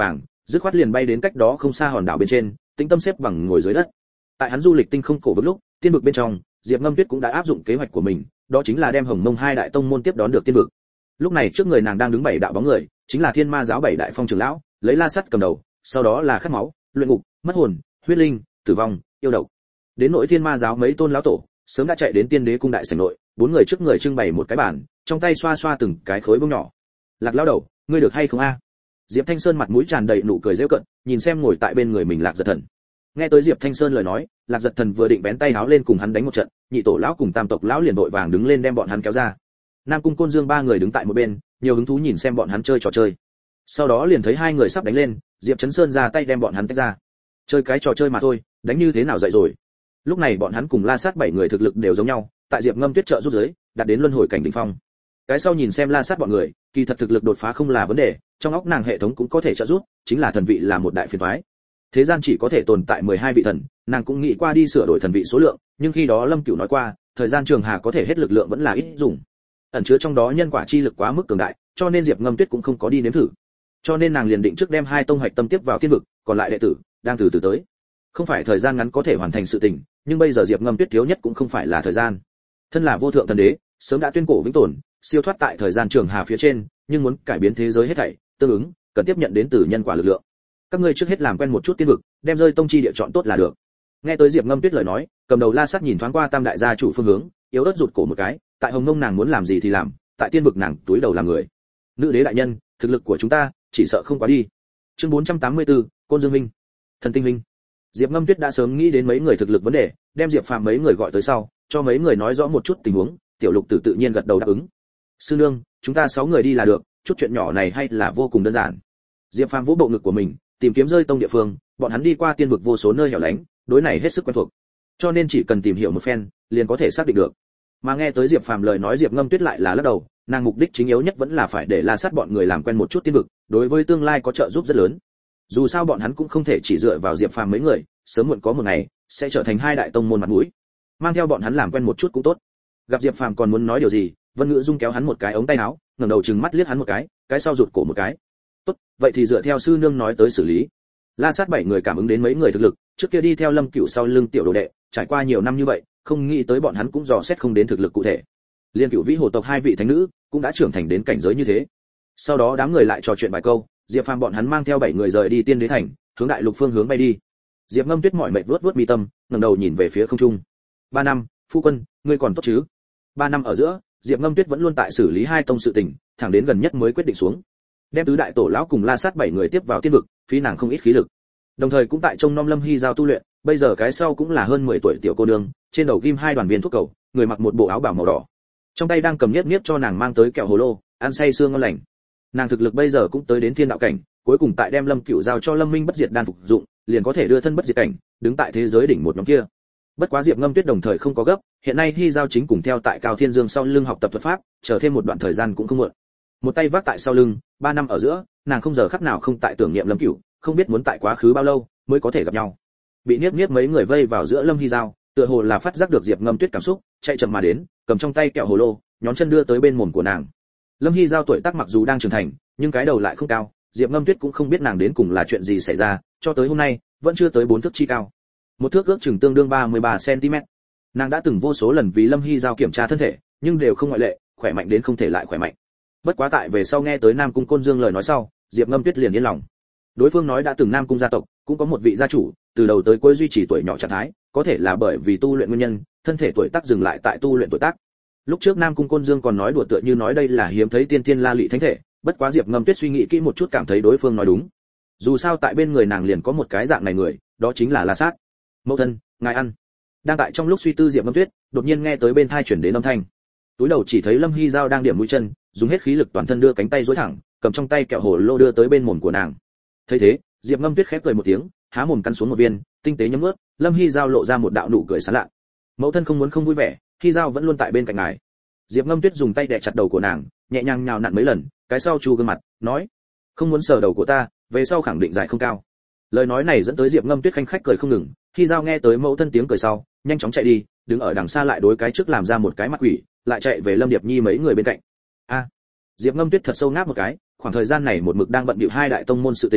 dứt khoát liền bay đến cách đó không xa hòn đảo bên trên, tĩnh tâm xếp bằng ngồi dưới đất. Tại hắn du lịch tinh không cổ vực lúc, tiên vực bên trong, Diệp Ngâm Tuyết cũng đã áp dụng kế hoạch của mình, đó chính là đem Hồng Mông hai đại tông môn tiếp đón được tiên vực. Lúc này trước người nàng đang đứng bảy đạo bóng người, chính là Thiên Ma giáo bảy đại phong trưởng lão, lấy La Sắt cầm đầu, sau đó là Khát Máu, Luyện Ngục, Mất Hồn, Huyết Linh, Tử Vong, Yêu Độc. Đến nội Thiên Ma giáo mấy tôn lão tổ, sớm đã chạy đến Tiên Đế cung đại sảnh nội, bốn người trước người trưng bày một cái bàn, trong tay xoa xoa từng cái khối bông nhỏ. Lạc lão đầu, ngươi được hay không a? Diệp Thanh Sơn mặt mũi tràn đầy nụ cười giễu cợt, nhìn xem ngồi tại bên người mình Lạc Giật Thần. Nghe tới Diệp Thanh Sơn lời nói, Lạc Giật Thần vừa định bén tay háo lên cùng hắn đánh một trận, nhị tổ lão cùng tam tộc lão liền vội vàng đứng lên đem bọn hắn kéo ra. Nam Cung Côn Dương ba người đứng tại một bên, nhiều hứng thú nhìn xem bọn hắn chơi trò chơi. Sau đó liền thấy hai người sắp đánh lên, Diệp Chấn Sơn ra tay đem bọn hắn tách ra. Chơi cái trò chơi mà thôi, đánh như thế nào dậy rồi. Lúc này bọn hắn cùng La Sát bảy người thực lực đều giống nhau, tại Diệp Ngâm Tuyết trợ giúp dưới, đạt đến luân hồi cảnh đỉnh phong. Cái sau nhìn xem La Sát bọn người, kỳ thật thực lực đột phá không là vấn đề, trong óc nàng hệ thống cũng có thể trợ giúp, chính là thần vị là một đại phiền toái. Thế gian chỉ có thể tồn tại mười hai vị thần, nàng cũng nghĩ qua đi sửa đổi thần vị số lượng, nhưng khi đó Lâm Cửu nói qua, thời gian trường hà có thể hết lực lượng vẫn là ít dùng. Ẩn chứa trong đó nhân quả chi lực quá mức cường đại, cho nên Diệp Ngâm Tuyết cũng không có đi nếm thử. Cho nên nàng liền định trước đem hai tông hoạch tâm tiếp vào tiên vực, còn lại đệ tử đang từ từ tới. Không phải thời gian ngắn có thể hoàn thành sự tình, nhưng bây giờ Diệp Ngâm Tuyết thiếu nhất cũng không phải là thời gian. Thân là vô thượng thần đế, sớm đã tuyên cổ vĩnh tồn, siêu thoát tại thời gian trường hà phía trên, nhưng muốn cải biến thế giới hết thảy, tương ứng cần tiếp nhận đến từ nhân quả lực lượng. Các ngươi trước hết làm quen một chút tiên vực, đem rơi tông chi địa chọn tốt là được. Nghe tới Diệp Ngâm Tuyết lời nói, cầm đầu La Sát nhìn thoáng qua tam đại gia chủ phương hướng, yếu ớt rụt cổ một cái, tại Hồng Mông nàng muốn làm gì thì làm, tại tiên vực nàng túi đầu làm người. Nữ đế đại nhân, thực lực của chúng ta chỉ sợ không quá đi. Chương bốn trăm tám mươi tư, Côn Dương Minh, Thần Tinh Minh. Diệp Ngâm Tuyết đã sớm nghĩ đến mấy người thực lực vấn đề, đem Diệp Phàm mấy người gọi tới sau, cho mấy người nói rõ một chút tình huống, Tiểu Lục Tử tự nhiên gật đầu đáp ứng. Sư nương, chúng ta sáu người đi là được, chút chuyện nhỏ này hay là vô cùng đơn giản. Diệp Phàm vỗ bộ ngực của mình, tìm kiếm rơi tông địa phương, bọn hắn đi qua tiên vực vô số nơi hẻo lánh, đối này hết sức quen thuộc. Cho nên chỉ cần tìm hiểu một phen, liền có thể xác định được. Mà nghe tới Diệp Phàm lời nói, Diệp Ngâm Tuyết lại là lắc đầu, nàng mục đích chính yếu nhất vẫn là phải để La Sát bọn người làm quen một chút tiên vực, đối với tương lai có trợ giúp rất lớn. Dù sao bọn hắn cũng không thể chỉ dựa vào Diệp Phàm mấy người, sớm muộn có một ngày sẽ trở thành hai đại tông môn mặt mũi. Mang theo bọn hắn làm quen một chút cũng tốt. Gặp Diệp Phàm còn muốn nói điều gì, Vân Ngữ Dung kéo hắn một cái ống tay áo, ngẩng đầu trừng mắt liếc hắn một cái, cái sau rụt cổ một cái. Tốt, vậy thì dựa theo sư nương nói tới xử lý. La Sát bảy người cảm ứng đến mấy người thực lực, trước kia đi theo Lâm Cửu sau lưng tiểu đồ đệ, trải qua nhiều năm như vậy, không nghĩ tới bọn hắn cũng dò xét không đến thực lực cụ thể. Liên Cửu Vĩ Hồ tộc hai vị thánh nữ cũng đã trưởng thành đến cảnh giới như thế. Sau đó đám người lại trò chuyện vài câu, Diệp Phàm bọn hắn mang theo bảy người rời đi Tiên Đế thành, hướng đại lục phương hướng bay đi. Diệp Ngâm Tuyết mỏi mệt vuốt vuốt mi tâm, ngẩng đầu nhìn về phía không trung. Ba năm, phu quân, ngươi còn tốt chứ? Ba năm ở giữa, Diệp Ngâm Tuyết vẫn luôn tại xử lý hai tông sự tình, thẳng đến gần nhất mới quyết định xuống. Đem tứ đại tổ lão cùng La Sát bảy người tiếp vào tiên vực, phí nàng không ít khí lực. Đồng thời cũng tại trông nom Lâm Hy giao tu luyện, bây giờ cái sau cũng là hơn mười tuổi tiểu cô nương, trên đầu ghim hai đoàn viên thuốc cầu, người mặc một bộ áo bào màu đỏ. Trong tay đang cầm nhiếp nhiếp cho nàng mang tới kẹo hồ lô, ăn say sương ngon lành. Nàng thực lực bây giờ cũng tới đến thiên đạo cảnh, cuối cùng tại đem Lâm Cửu giao cho Lâm Minh bất diệt đan phục dụng, liền có thể đưa thân bất diệt cảnh, đứng tại thế giới đỉnh một nhóm kia. Bất quá Diệp Ngâm Tuyết đồng thời không có gấp, hiện nay Hy giao chính cùng theo tại Cao Thiên Dương sau lưng học tập thuật pháp, chờ thêm một đoạn thời gian cũng không muộn. Một tay vác tại sau lưng, ba năm ở giữa, nàng không giờ khắc nào không tại tưởng niệm Lâm Cửu, không biết muốn tại quá khứ bao lâu mới có thể gặp nhau. Bị niếp niếp mấy người vây vào giữa Lâm Hy giao, tựa hồ là phát giác được Diệp Ngâm Tuyết cảm xúc, chạy chậm mà đến, cầm trong tay kẹo hồ lô, nhón chân đưa tới bên mồm của nàng. Lâm Hy giao tuổi tác mặc dù đang trưởng thành, nhưng cái đầu lại không cao, Diệp Ngâm Tuyết cũng không biết nàng đến cùng là chuyện gì xảy ra, cho tới hôm nay vẫn chưa tới bốn thước chi cao. Một thước ước chừng tương đương ba mươi ba xăng-ti-mét. Nàng đã từng vô số lần vì Lâm Hy giao kiểm tra thân thể, nhưng đều không ngoại lệ, khỏe mạnh đến không thể lại khỏe mạnh. Bất quá tại về sau nghe tới Nam Cung Côn Dương lời nói sau, Diệp Ngâm Tuyết liền yên lòng. Đối phương nói đã từng Nam Cung gia tộc cũng có một vị gia chủ, từ đầu tới cuối duy trì tuổi nhỏ trạng thái, có thể là bởi vì tu luyện nguyên nhân, thân thể tuổi tác dừng lại tại tu luyện tuổi tác. Lúc trước Nam Cung Côn Dương còn nói đùa tựa như nói đây là hiếm thấy tiên tiên la lị thánh thể, bất quá Diệp Ngâm Tuyết suy nghĩ kỹ một chút cảm thấy đối phương nói đúng. Dù sao tại bên người nàng liền có một cái dạng này người, đó chính là La Sát. Mẫu thân, ngài ăn. Đang tại trong lúc suy tư Diệp Ngâm Tuyết, đột nhiên nghe tới bên tai chuyển đến âm thanh. Túi đầu chỉ thấy Lâm Hy giao đang điểm mũi chân, dùng hết khí lực toàn thân đưa cánh tay duỗi thẳng, cầm trong tay kẹo hồ lô đưa tới bên mồm của nàng. Thấy thế, Diệp Ngâm Tuyết khép cười một tiếng, há mồm cắn xuống một viên, tinh tế nhấm nuốt, Lâm Hy giao lộ ra một đạo nụ cười sán lạ. Mẫu thân không muốn không vui vẻ, Hy giao vẫn luôn tại bên cạnh ngài. Diệp Ngâm Tuyết dùng tay đè chặt đầu của nàng, nhẹ nhàng nhào nặn mấy lần, cái sau chu gương mặt, nói: "Không muốn sờ đầu của ta, về sau khẳng định dài không cao." Lời nói này dẫn tới Diệp Ngâm Tuyết khanh khách cười không ngừng, Hy giao nghe tới mẫu thân tiếng cười sau, nhanh chóng chạy đi, đứng ở đằng xa lại đối cái trước làm ra một cái mặt quỷ, lại chạy về Lâm Điệp Nhi mấy người bên cạnh. A, Diệp Ngâm Tuyết thật sâu ngáp một cái, khoảng thời gian này một mực đang bận bịu hai đại tông môn sự tình,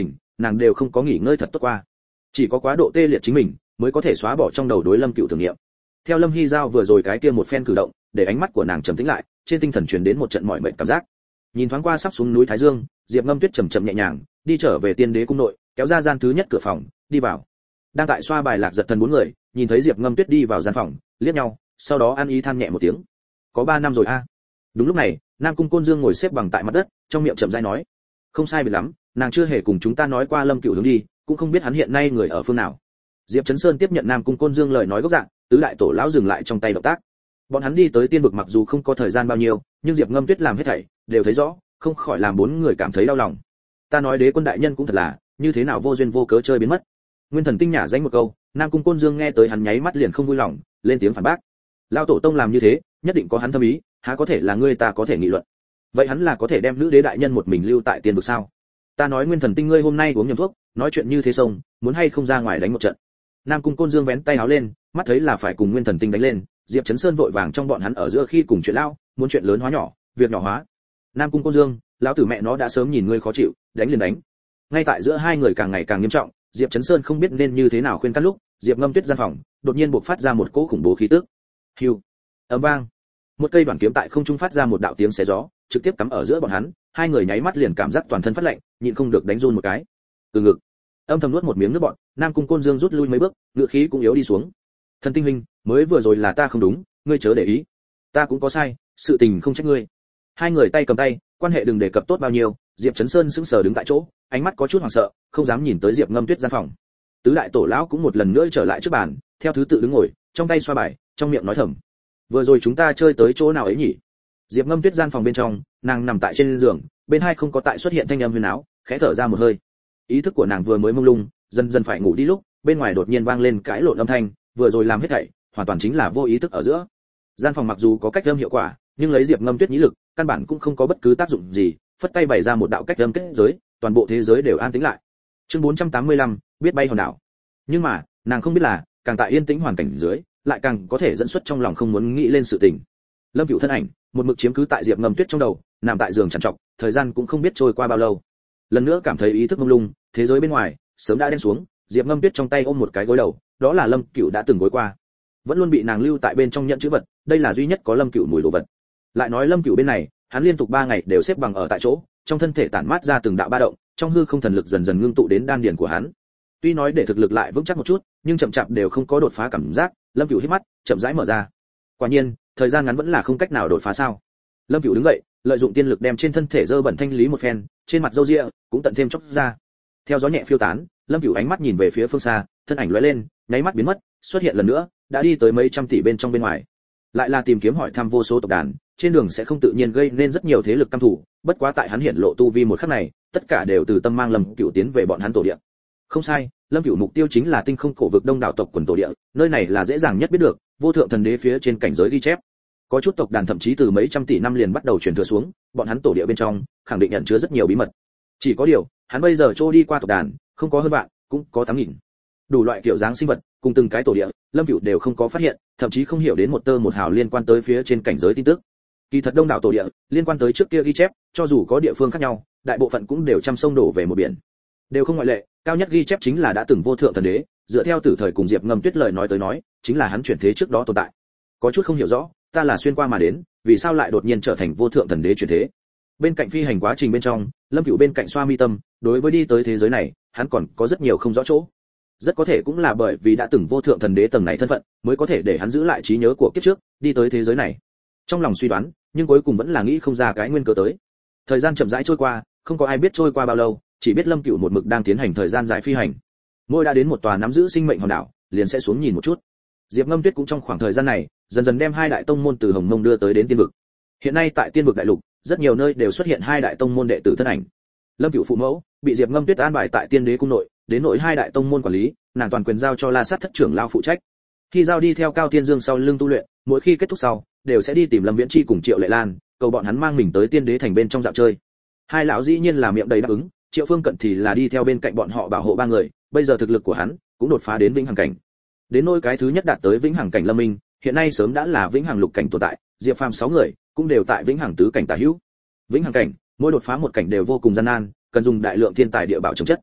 nàng đều không có nghỉ ngơi thật tốt qua, chỉ có quá độ tê liệt chính mình mới có thể xóa bỏ trong đầu đối Lâm Cựu tưởng niệm. Theo Lâm Hy Giao vừa rồi cái kia một phen cử động, để ánh mắt của nàng trầm tĩnh lại, trên tinh thần truyền đến một trận mỏi mệt cảm giác. Nhìn thoáng qua sắp xuống núi Thái Dương, Diệp Ngâm Tuyết chậm chậm nhẹ nhàng đi trở về Tiên Đế cung nội, kéo ra gian thứ nhất cửa phòng, đi vào. Đang tại xoa bài lạc giật thần bốn người, nhìn thấy Diệp Ngâm Tuyết đi vào gian phòng, liếc nhau, sau đó ăn ý than nhẹ một tiếng. Có ba năm rồi a. Đúng lúc này, Nam Cung Côn Dương ngồi xếp bằng tại mặt đất, trong miệng chậm rãi nói: "Không sai biệt lắm, nàng chưa hề cùng chúng ta nói qua Lâm Cựu hướng đi, cũng không biết hắn hiện nay người ở phương nào." Diệp Chấn Sơn tiếp nhận Nam Cung Côn Dương lời nói gốc dạng, tứ đại tổ lão dừng lại trong tay động tác. Bọn hắn đi tới tiên vực mặc dù không có thời gian bao nhiêu, nhưng Diệp Ngâm Tuyết làm hết thảy đều thấy rõ, không khỏi làm bốn người cảm thấy đau lòng. Ta nói Đế quân đại nhân cũng thật là, như thế nào vô duyên vô cớ chơi biến mất. Nguyên Thần Tinh nhả danh một câu, Nam Cung Côn Dương nghe tới hắn nháy mắt liền không vui lòng, lên tiếng phản bác. Lão tổ tông làm như thế, nhất định có hắn thâm ý, há có thể là ngươi ta có thể nghị luận. Vậy hắn là có thể đem nữ đế đại nhân một mình lưu tại tiên vực sao? Ta nói Nguyên Thần Tinh ngươi hôm nay uống nhầm thuốc, nói chuyện như thế sông, muốn hay không ra ngoài đánh một trận. Nam Cung Côn Dương vén tay áo lên, mắt thấy là phải cùng Nguyên Thần Tinh đánh lên, Diệp Chấn Sơn vội vàng trong bọn hắn ở giữa khi cùng chuyện lao, muốn chuyện lớn hóa nhỏ, việc nhỏ hóa. Nam Cung Côn Dương, lão tử mẹ nó đã sớm nhìn ngươi khó chịu, đánh liền đánh. Ngay tại giữa hai người càng ngày càng nghiêm trọng, Diệp Chấn Sơn không biết nên như thế nào khuyên can lúc, Diệp Ngâm Tuyết gian phòng đột nhiên bộc phát ra một cỗ khủng bố khí tức. Hưu, ầm vang, một cây đoạn kiếm tại không trung phát ra một đạo tiếng xé gió, trực tiếp cắm ở giữa bọn hắn, hai người nháy mắt liền cảm giác toàn thân phát lạnh, nhịn không được đánh run một cái. Từ ngực, âm thầm nuốt một miếng nước bọt, Nam Cung Côn Dương rút lui mấy bước, ngựa khí cũng yếu đi xuống. Thần Tinh huynh, mới vừa rồi là ta không đúng, ngươi chớ để ý. Ta cũng có sai, sự tình không trách ngươi. Hai người tay cầm tay, quan hệ đừng đề cập tốt bao nhiêu. Diệp Chấn Sơn sững sờ đứng tại chỗ, ánh mắt có chút hoảng sợ, không dám nhìn tới Diệp Ngâm Tuyết gian phòng. Tứ đại tổ lão cũng một lần nữa trở lại trước bàn, theo thứ tự đứng ngồi, trong tay xoa bài, trong miệng nói thầm. Vừa rồi chúng ta chơi tới chỗ nào ấy nhỉ? Diệp Ngâm Tuyết gian phòng bên trong, nàng nằm tại trên giường, bên hai không có tại xuất hiện thanh âm huyền áo, khẽ thở ra một hơi. Ý thức của nàng vừa mới mông lung, dần dần phải ngủ đi lúc, bên ngoài đột nhiên vang lên cãi lộn âm thanh, vừa rồi làm hết thảy, hoàn toàn chính là vô ý thức ở giữa. Gian phòng mặc dù có cách âm hiệu quả, nhưng lấy Diệp Ngâm Tuyết nhĩ lực, căn bản cũng không có bất cứ tác dụng gì, phất tay bày ra một đạo cách âm kết giới, toàn bộ thế giới đều an tĩnh lại. Chương bốn trăm tám mươi lăm, biết bay hòn đảo. Nhưng mà, nàng không biết là, càng tại yên tĩnh hoàn cảnh dưới, lại càng có thể dẫn xuất trong lòng không muốn nghĩ lên sự tình. Lâm Cựu thân ảnh, một mực chiếm cứ tại Diệp Ngâm Tuyết trong đầu, nằm tại giường trằn trọc, thời gian cũng không biết trôi qua bao lâu. Lần nữa cảm thấy ý thức mông lung, thế giới bên ngoài sớm đã đen xuống, Diệp Ngâm Tuyết trong tay ôm một cái gối đầu, đó là Lâm Cựu đã từng gối qua, vẫn luôn bị nàng lưu tại bên trong nhận chữ vật, đây là duy nhất có Lâm Cựu mùi đồ vật. Lại nói Lâm Cựu bên này, hắn liên tục ba ngày đều xếp bằng ở tại chỗ, trong thân thể tản mát ra từng đạo ba động, trong hư không thần lực dần dần ngưng tụ đến đan điền của hắn. Tuy nói để thực lực lại vững chắc một chút, nhưng chậm chạp đều không có đột phá cảm giác. Lâm Cựu hít mắt, chậm rãi mở ra. Quả nhiên, thời gian ngắn vẫn là không cách nào đột phá sao? Lâm Cựu đứng dậy, lợi dụng tiên lực đem trên thân thể dơ bẩn thanh lý một phen, trên mặt râu ria cũng tận thêm chốc ra. Theo gió nhẹ phiêu tán, Lâm Cựu ánh mắt nhìn về phía phương xa, thân ảnh lóe lên, nháy mắt biến mất, xuất hiện lần nữa, đã đi tới mấy trăm tỷ bên trong bên ngoài. Lại là tìm kiếm hỏi thăm vô số tộc đàn, trên đường sẽ không tự nhiên gây nên rất nhiều thế lực căm thù, bất quá tại hắn hiện lộ tu vi một khắc này, tất cả đều từ tâm mang Lâm Cựu tiến về bọn hắn tổ địa. Không sai, Lâm Cựu mục tiêu chính là tinh không cổ vực đông đảo tộc quần tổ địa, nơi này là dễ dàng nhất biết được, vô thượng thần đế phía trên cảnh giới ghi chép. Có chút tộc đàn thậm chí từ mấy trăm tỷ năm liền bắt đầu truyền thừa xuống, bọn hắn tổ địa bên trong khẳng định nhận chứa rất nhiều bí mật. Chỉ có điều, hắn bây giờ trôi đi qua tộc đàn, không có hơn vạn, cũng có tám nghìn. Đủ loại kiểu dáng sinh vật, cùng từng cái tổ địa, Lâm Cựu đều không có phát hiện, thậm chí không hiểu đến một tơ một hào liên quan tới phía trên cảnh giới tin tức. Kỳ thật đông đảo tổ địa, liên quan tới trước kia ghi chép, cho dù có địa phương khác nhau, đại bộ phận cũng đều trăm sông đổ về một biển. Đều không ngoại lệ, cao nhất ghi chép chính là đã từng vô thượng thần đế, dựa theo tử thời cùng Diệp Ngâm Tuyết lời nói tới nói, chính là hắn chuyển thế trước đó tồn tại. Có chút không hiểu rõ, ta là xuyên qua mà đến, vì sao lại đột nhiên trở thành vô thượng thần đế chuyển thế? Bên cạnh phi hành quá trình bên trong, Lâm Cựu bên cạnh xoa mi tâm, đối với đi tới thế giới này, hắn còn có rất nhiều không rõ chỗ. Rất có thể cũng là bởi vì đã từng vô thượng thần đế tầng này thân phận, mới có thể để hắn giữ lại trí nhớ của kiếp trước, đi tới thế giới này. Trong lòng suy đoán, nhưng cuối cùng vẫn là nghĩ không ra cái nguyên cớ tới. Thời gian chậm rãi trôi qua, không có ai biết trôi qua bao lâu, chỉ biết Lâm Cựu một mực đang tiến hành thời gian dài phi hành. Mỗi đã đến một tòa nắm giữ sinh mệnh hòn đảo, liền sẽ xuống nhìn một chút. Diệp Ngâm Tuyết cũng trong khoảng thời gian này, dần dần đem hai đại tông môn từ Hồng Mông đưa tới đến tiên vực. Hiện nay tại tiên vực đại lục, rất nhiều nơi đều xuất hiện hai đại tông môn đệ tử thân ảnh. Lâm Cựu phụ mẫu bị Diệp Ngâm Tuyết an bài tại Tiên Đế cung nội, đến nội hai đại tông môn quản lý, nàng toàn quyền giao cho La Sát thất trưởng lao phụ trách. Khi giao đi theo Cao Tiên Dương sau lưng tu luyện, mỗi khi kết thúc sau, đều sẽ đi tìm Lâm Viễn Chi cùng Triệu Lệ Lan, cầu bọn hắn mang mình tới Tiên Đế thành bên trong dạo chơi. Hai lão dĩ nhiên là miệng đầy đáp ứng, Triệu Phương Cận thì là đi theo bên cạnh bọn họ bảo hộ ba người, bây giờ thực lực của hắn cũng đột phá đến vĩnh hằng cảnh. Đến nỗi cái thứ nhất đạt tới vĩnh hằng cảnh Lâm Minh, hiện nay sớm đã là vĩnh hằng lục cảnh tồn tại, Diệp Phàm sáu người cũng đều tại vĩnh hằng tứ cảnh tả hữu. Vĩnh hằng cảnh, mỗi đột phá một cảnh đều vô cùng gian nan, cần dùng đại lượng thiên tài địa bảo chống chất.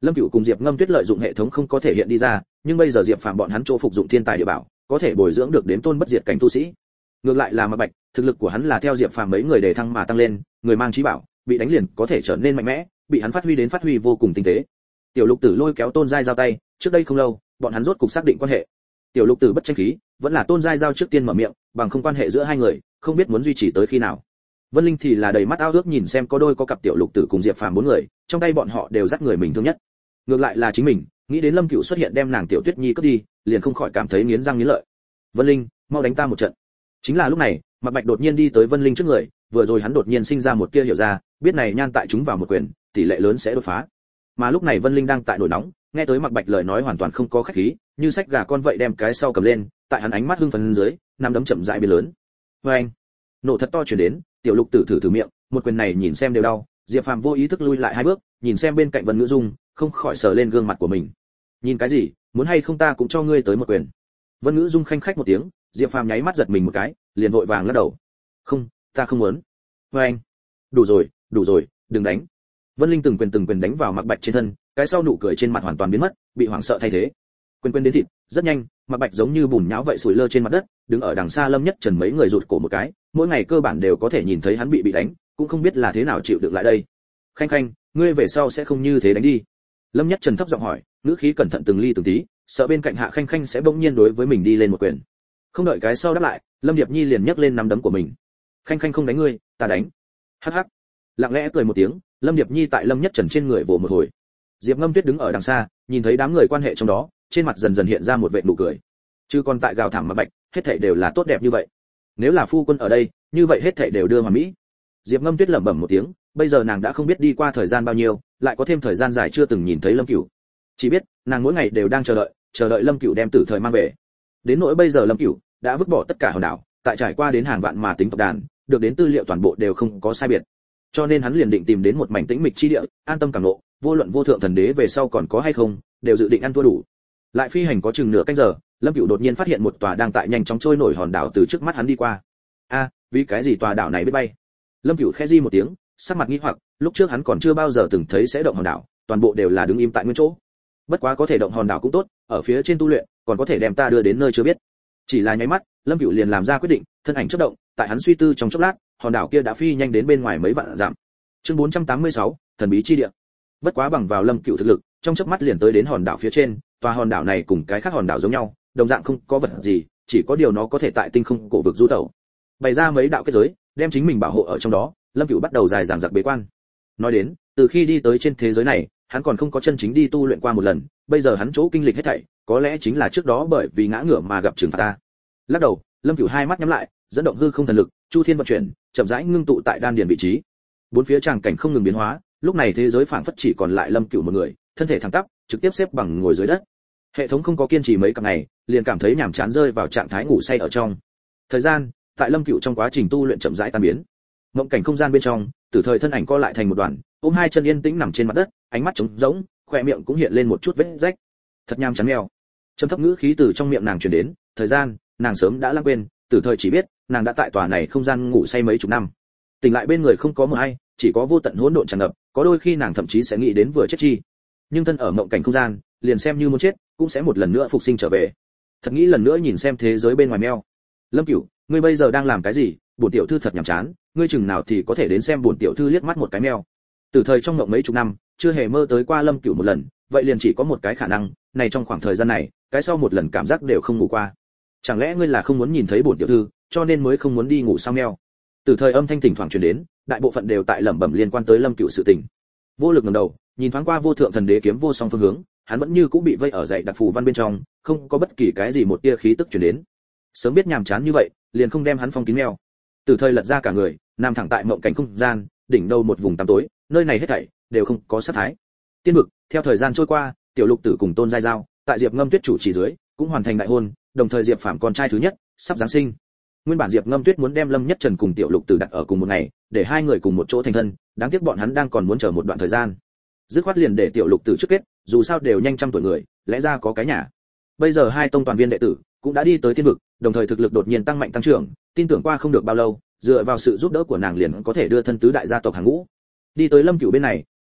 Lâm Cửu cùng Diệp Ngâm Tuyết lợi dụng hệ thống không có thể hiện đi ra, nhưng bây giờ Diệp Phàm bọn hắn chỗ phục dụng thiên tài địa bảo, có thể bồi dưỡng được đến tôn bất diệt cảnh tu sĩ. Ngược lại là Mạc Bạch, thực lực của hắn là theo Diệp Phàm mấy người đề thăng mà tăng lên, người mang chí bảo, bị đánh liền có thể trở nên mạnh mẽ, bị hắn phát huy đến phát huy vô cùng tinh tế. Tiểu Lục Tử lôi kéo Tôn Giai giao tay, trước đây không lâu, bọn hắn rốt cục xác định quan hệ. Tiểu Lục Tử bất tranh khí, vẫn là Tôn Giai giao trước tiên mở miệng, bằng không quan hệ giữa hai người, không biết muốn duy trì tới khi nào. Vân Linh thì là đầy mắt ao ước nhìn xem có đôi có cặp Tiểu Lục Tử cùng Diệp Phàm bốn người, trong tay bọn họ đều dắt người mình thương nhất. Ngược lại là chính mình, nghĩ đến Lâm Cửu xuất hiện đem nàng Tiểu Tuyết Nhi cướp đi, liền không khỏi cảm thấy nghiến răng nghiến lợi. Vân Linh, mau đánh ta một trận. Chính là lúc này, Mạc Bạch đột nhiên đi tới Vân Linh trước người, vừa rồi hắn đột nhiên sinh ra một tia hiểu ra, biết này nhan tại chúng vào một quyền, tỷ lệ lớn sẽ đột phá. Mà lúc này Vân Linh đang tại nổi nóng, nghe tới Mạc Bạch lời nói hoàn toàn không có khách khí, như sách gà con vậy đem cái sau cầm lên, tại hắn ánh mắt hưng phấn dưới, nắm đấm chậm rãi biến lớn. Oeng! Nổ thật to truyền đến, Tiểu Lục Tử thử thử miệng, một quyền này nhìn xem đều đau, Diệp Phàm vô ý thức lui lại hai bước, nhìn xem bên cạnh Vân Ngữ Dung, không khỏi sờ lên gương mặt của mình. Nhìn cái gì, muốn hay không ta cũng cho ngươi tới một quyền. Vân Ngữ Dung khanh khách một tiếng, Diệp Phàm nháy mắt giật mình một cái, liền vội vàng lắc đầu. Không, ta không muốn. Oeng! Đủ rồi, đủ rồi, đừng đánh. Vân Linh từng quyền từng quyền đánh vào Mạc Bạch trên thân, cái sau nụ cười trên mặt hoàn toàn biến mất, bị hoảng sợ thay thế. Quyền quyền đến thịt, rất nhanh, Mạc Bạch giống như bùn nhão vậy sủi lơ trên mặt đất, đứng ở đằng xa Lâm Nhất Trần mấy người rụt cổ một cái, mỗi ngày cơ bản đều có thể nhìn thấy hắn bị bị đánh, cũng không biết là thế nào chịu đựng lại đây. Khanh khanh, ngươi về sau sẽ không như thế đánh đi. Lâm Nhất Trần thấp giọng hỏi, ngữ khí cẩn thận từng ly từng tí, sợ bên cạnh Hạ Khanh Khanh sẽ bỗng nhiên đối với mình đi lên một quyền. Không đợi cái sau đáp lại, Lâm Điệp Nhi liền nhấc lên nắm đấm của mình. Khanh Khanh không đánh ngươi, ta đánh. Hắc hắc. Lặng lẽ cười một tiếng, Lâm Điệp Nhi tại Lâm Nhất Trần trên người vồ một hồi. Diệp Ngâm Tuyết đứng ở đằng xa, nhìn thấy đám người quan hệ trong đó, trên mặt dần dần hiện ra một vệt nụ cười. Chứ còn tại gào thảm Mạc Bạch, hết thảy đều là tốt đẹp như vậy. Nếu là phu quân ở đây, như vậy hết thảy đều đưa hoàn mỹ. Diệp Ngâm Tuyết lẩm bẩm một tiếng, bây giờ nàng đã không biết đi qua thời gian bao nhiêu, lại có thêm thời gian dài chưa từng nhìn thấy Lâm Cửu. Chỉ biết, nàng mỗi ngày đều đang chờ đợi, chờ đợi Lâm Cửu đem tử thời mang về. Đến nỗi bây giờ Lâm Cửu đã vứt bỏ tất cả hòn đảo, tại trải qua đến hàng vạn mà tính tộc đàn, được đến tư liệu toàn bộ đều không có sai biệt. Cho nên hắn liền định tìm đến một mảnh tĩnh mịch chi địa, an tâm cảm ngộ, vô luận vô thượng thần đế về sau còn có hay không, đều dự định ăn thua đủ. Lại phi hành có chừng nửa canh giờ, Lâm Cửu đột nhiên phát hiện một tòa đang tại nhanh chóng trôi nổi hòn đảo từ trước mắt hắn đi qua. A, vì cái gì tòa đảo này biết bay? Lâm Cửu khẽ di một tiếng, sắc mặt nghi hoặc, lúc trước hắn còn chưa bao giờ từng thấy sẽ động hòn đảo, toàn bộ đều là đứng im tại nguyên chỗ. Bất quá có thể động hòn đảo cũng tốt, ở phía trên tu luyện, còn có thể đem ta đưa đến nơi chưa biết. Chỉ là nháy mắt, Lâm Cửu liền làm ra quyết định, thân ảnh chớp động, tại hắn suy tư trong chốc lát, hòn đảo kia đã phi nhanh đến bên ngoài mấy vạn dặm. Chương bốn trăm tám mươi sáu, thần bí chi địa. Bất quá bằng vào Lâm Cửu thực lực, trong chớp mắt liền tới đến hòn đảo phía trên, tòa hòn đảo này cùng cái khác hòn đảo giống nhau, đồng dạng không có vật gì, chỉ có điều nó có thể tại tinh không cổ vực du tẩu. Bày ra mấy đạo kết giới, đem chính mình bảo hộ ở trong đó, Lâm Cửu bắt đầu dài dằng dặc bế quan. Nói đến, từ khi đi tới trên thế giới này, hắn còn không có chân chính đi tu luyện qua một lần, bây giờ hắn chỗ kinh lịch hết thảy, có lẽ chính là trước đó bởi vì ngã ngửa mà gặp trừng phạt ta. Lắc đầu, Lâm Cửu hai mắt nhắm lại, dẫn động hư không thần lực, chu thiên vận chuyển, chậm rãi ngưng tụ tại đan điền vị trí. Bốn phía tràng cảnh không ngừng biến hóa, lúc này thế giới phảng phất chỉ còn lại Lâm Cửu một người, thân thể thẳng tắp, trực tiếp xếp bằng ngồi dưới đất. Hệ thống không có kiên trì mấy cả ngày, liền cảm thấy nhàm chán rơi vào trạng thái ngủ say ở trong. Thời gian, tại Lâm Cửu trong quá trình tu luyện chậm rãi tan biến. Mộng cảnh không gian bên trong, Tử Thời thân ảnh co lại thành một đoàn, ôm hai chân yên tĩnh nằm trên mặt đất, ánh mắt trống rỗng, khóe miệng cũng hiện lên một chút vết rách. Thật nham chán mèo. Trầm thấp ngữ khí từ trong miệng nàng truyền đến, thời gian, nàng sớm đã lãng quên, Tử Thời chỉ biết, nàng đã tại tòa này không gian ngủ say mấy chục năm. Tỉnh lại bên người không có một ai, chỉ có vô tận hỗn độn tràn ngập, có đôi khi nàng thậm chí sẽ nghĩ đến vừa chết chi. Nhưng thân ở mộng cảnh không gian, liền xem như muốn chết, cũng sẽ một lần nữa phục sinh trở về. Thật nghĩ lần nữa nhìn xem thế giới bên ngoài meo. Lâm Cửu, ngươi bây giờ đang làm cái gì? Bổn tiểu thư thật nhàm chán, ngươi chừng nào thì có thể đến xem bổn tiểu thư liếc mắt một cái meo. Từ thời trong mộng mấy chục năm, chưa hề mơ tới qua Lâm Cửu một lần, vậy liền chỉ có một cái khả năng, này trong khoảng thời gian này, cái sau một lần cảm giác đều không ngủ qua. Chẳng lẽ ngươi là không muốn nhìn thấy bổn tiểu thư, cho nên mới không muốn đi ngủ sao meo? Từ thời âm thanh thỉnh thoảng truyền đến, đại bộ phận đều tại lẩm bẩm liên quan tới Lâm Cửu sự tình. Vô lực ngẩng đầu, nhìn thoáng qua vô thượng thần đế kiếm vô song phương hướng, hắn vẫn như cũng bị vây ở dãy đặc phù văn bên trong, không có bất kỳ cái gì một tia khí tức truyền đến. Sớm biết nhàm chán như vậy, liền không đem hắn phong kín meo. Từ thời lật ra cả người, nằm thẳng tại mộng cảnh không gian, đỉnh đầu một vùng tăm tối, nơi này hết thảy đều không có sát thái. Tiên vực, theo thời gian trôi qua, Tiểu Lục Tử cùng Tôn Giai Giao, tại Diệp Ngâm Tuyết chủ trì dưới, cũng hoàn thành đại hôn, đồng thời Diệp Phàm con trai thứ nhất, sắp giáng sinh. Nguyên bản Diệp Ngâm Tuyết muốn đem Lâm Nhất Trần cùng Tiểu Lục Tử đặt ở cùng một ngày, để hai người cùng một chỗ thành thân, đáng tiếc bọn hắn đang còn muốn chờ một đoạn thời gian. Dứt khoát liền để Tiểu Lục Tử trước kết, dù sao đều nhanh trăm tuổi người, lẽ ra có cái nhà. Bây giờ hai tông toàn viên đệ tử cũng đã đi tới tiên vực, đồng thời thực lực đột nhiên tăng mạnh tăng trưởng, tin tưởng qua không được bao lâu, dựa vào sự giúp đỡ của nàng liền có thể đưa thân tứ đại gia tộc hàng ngũ. Đi tới Lâm Cửu bên này,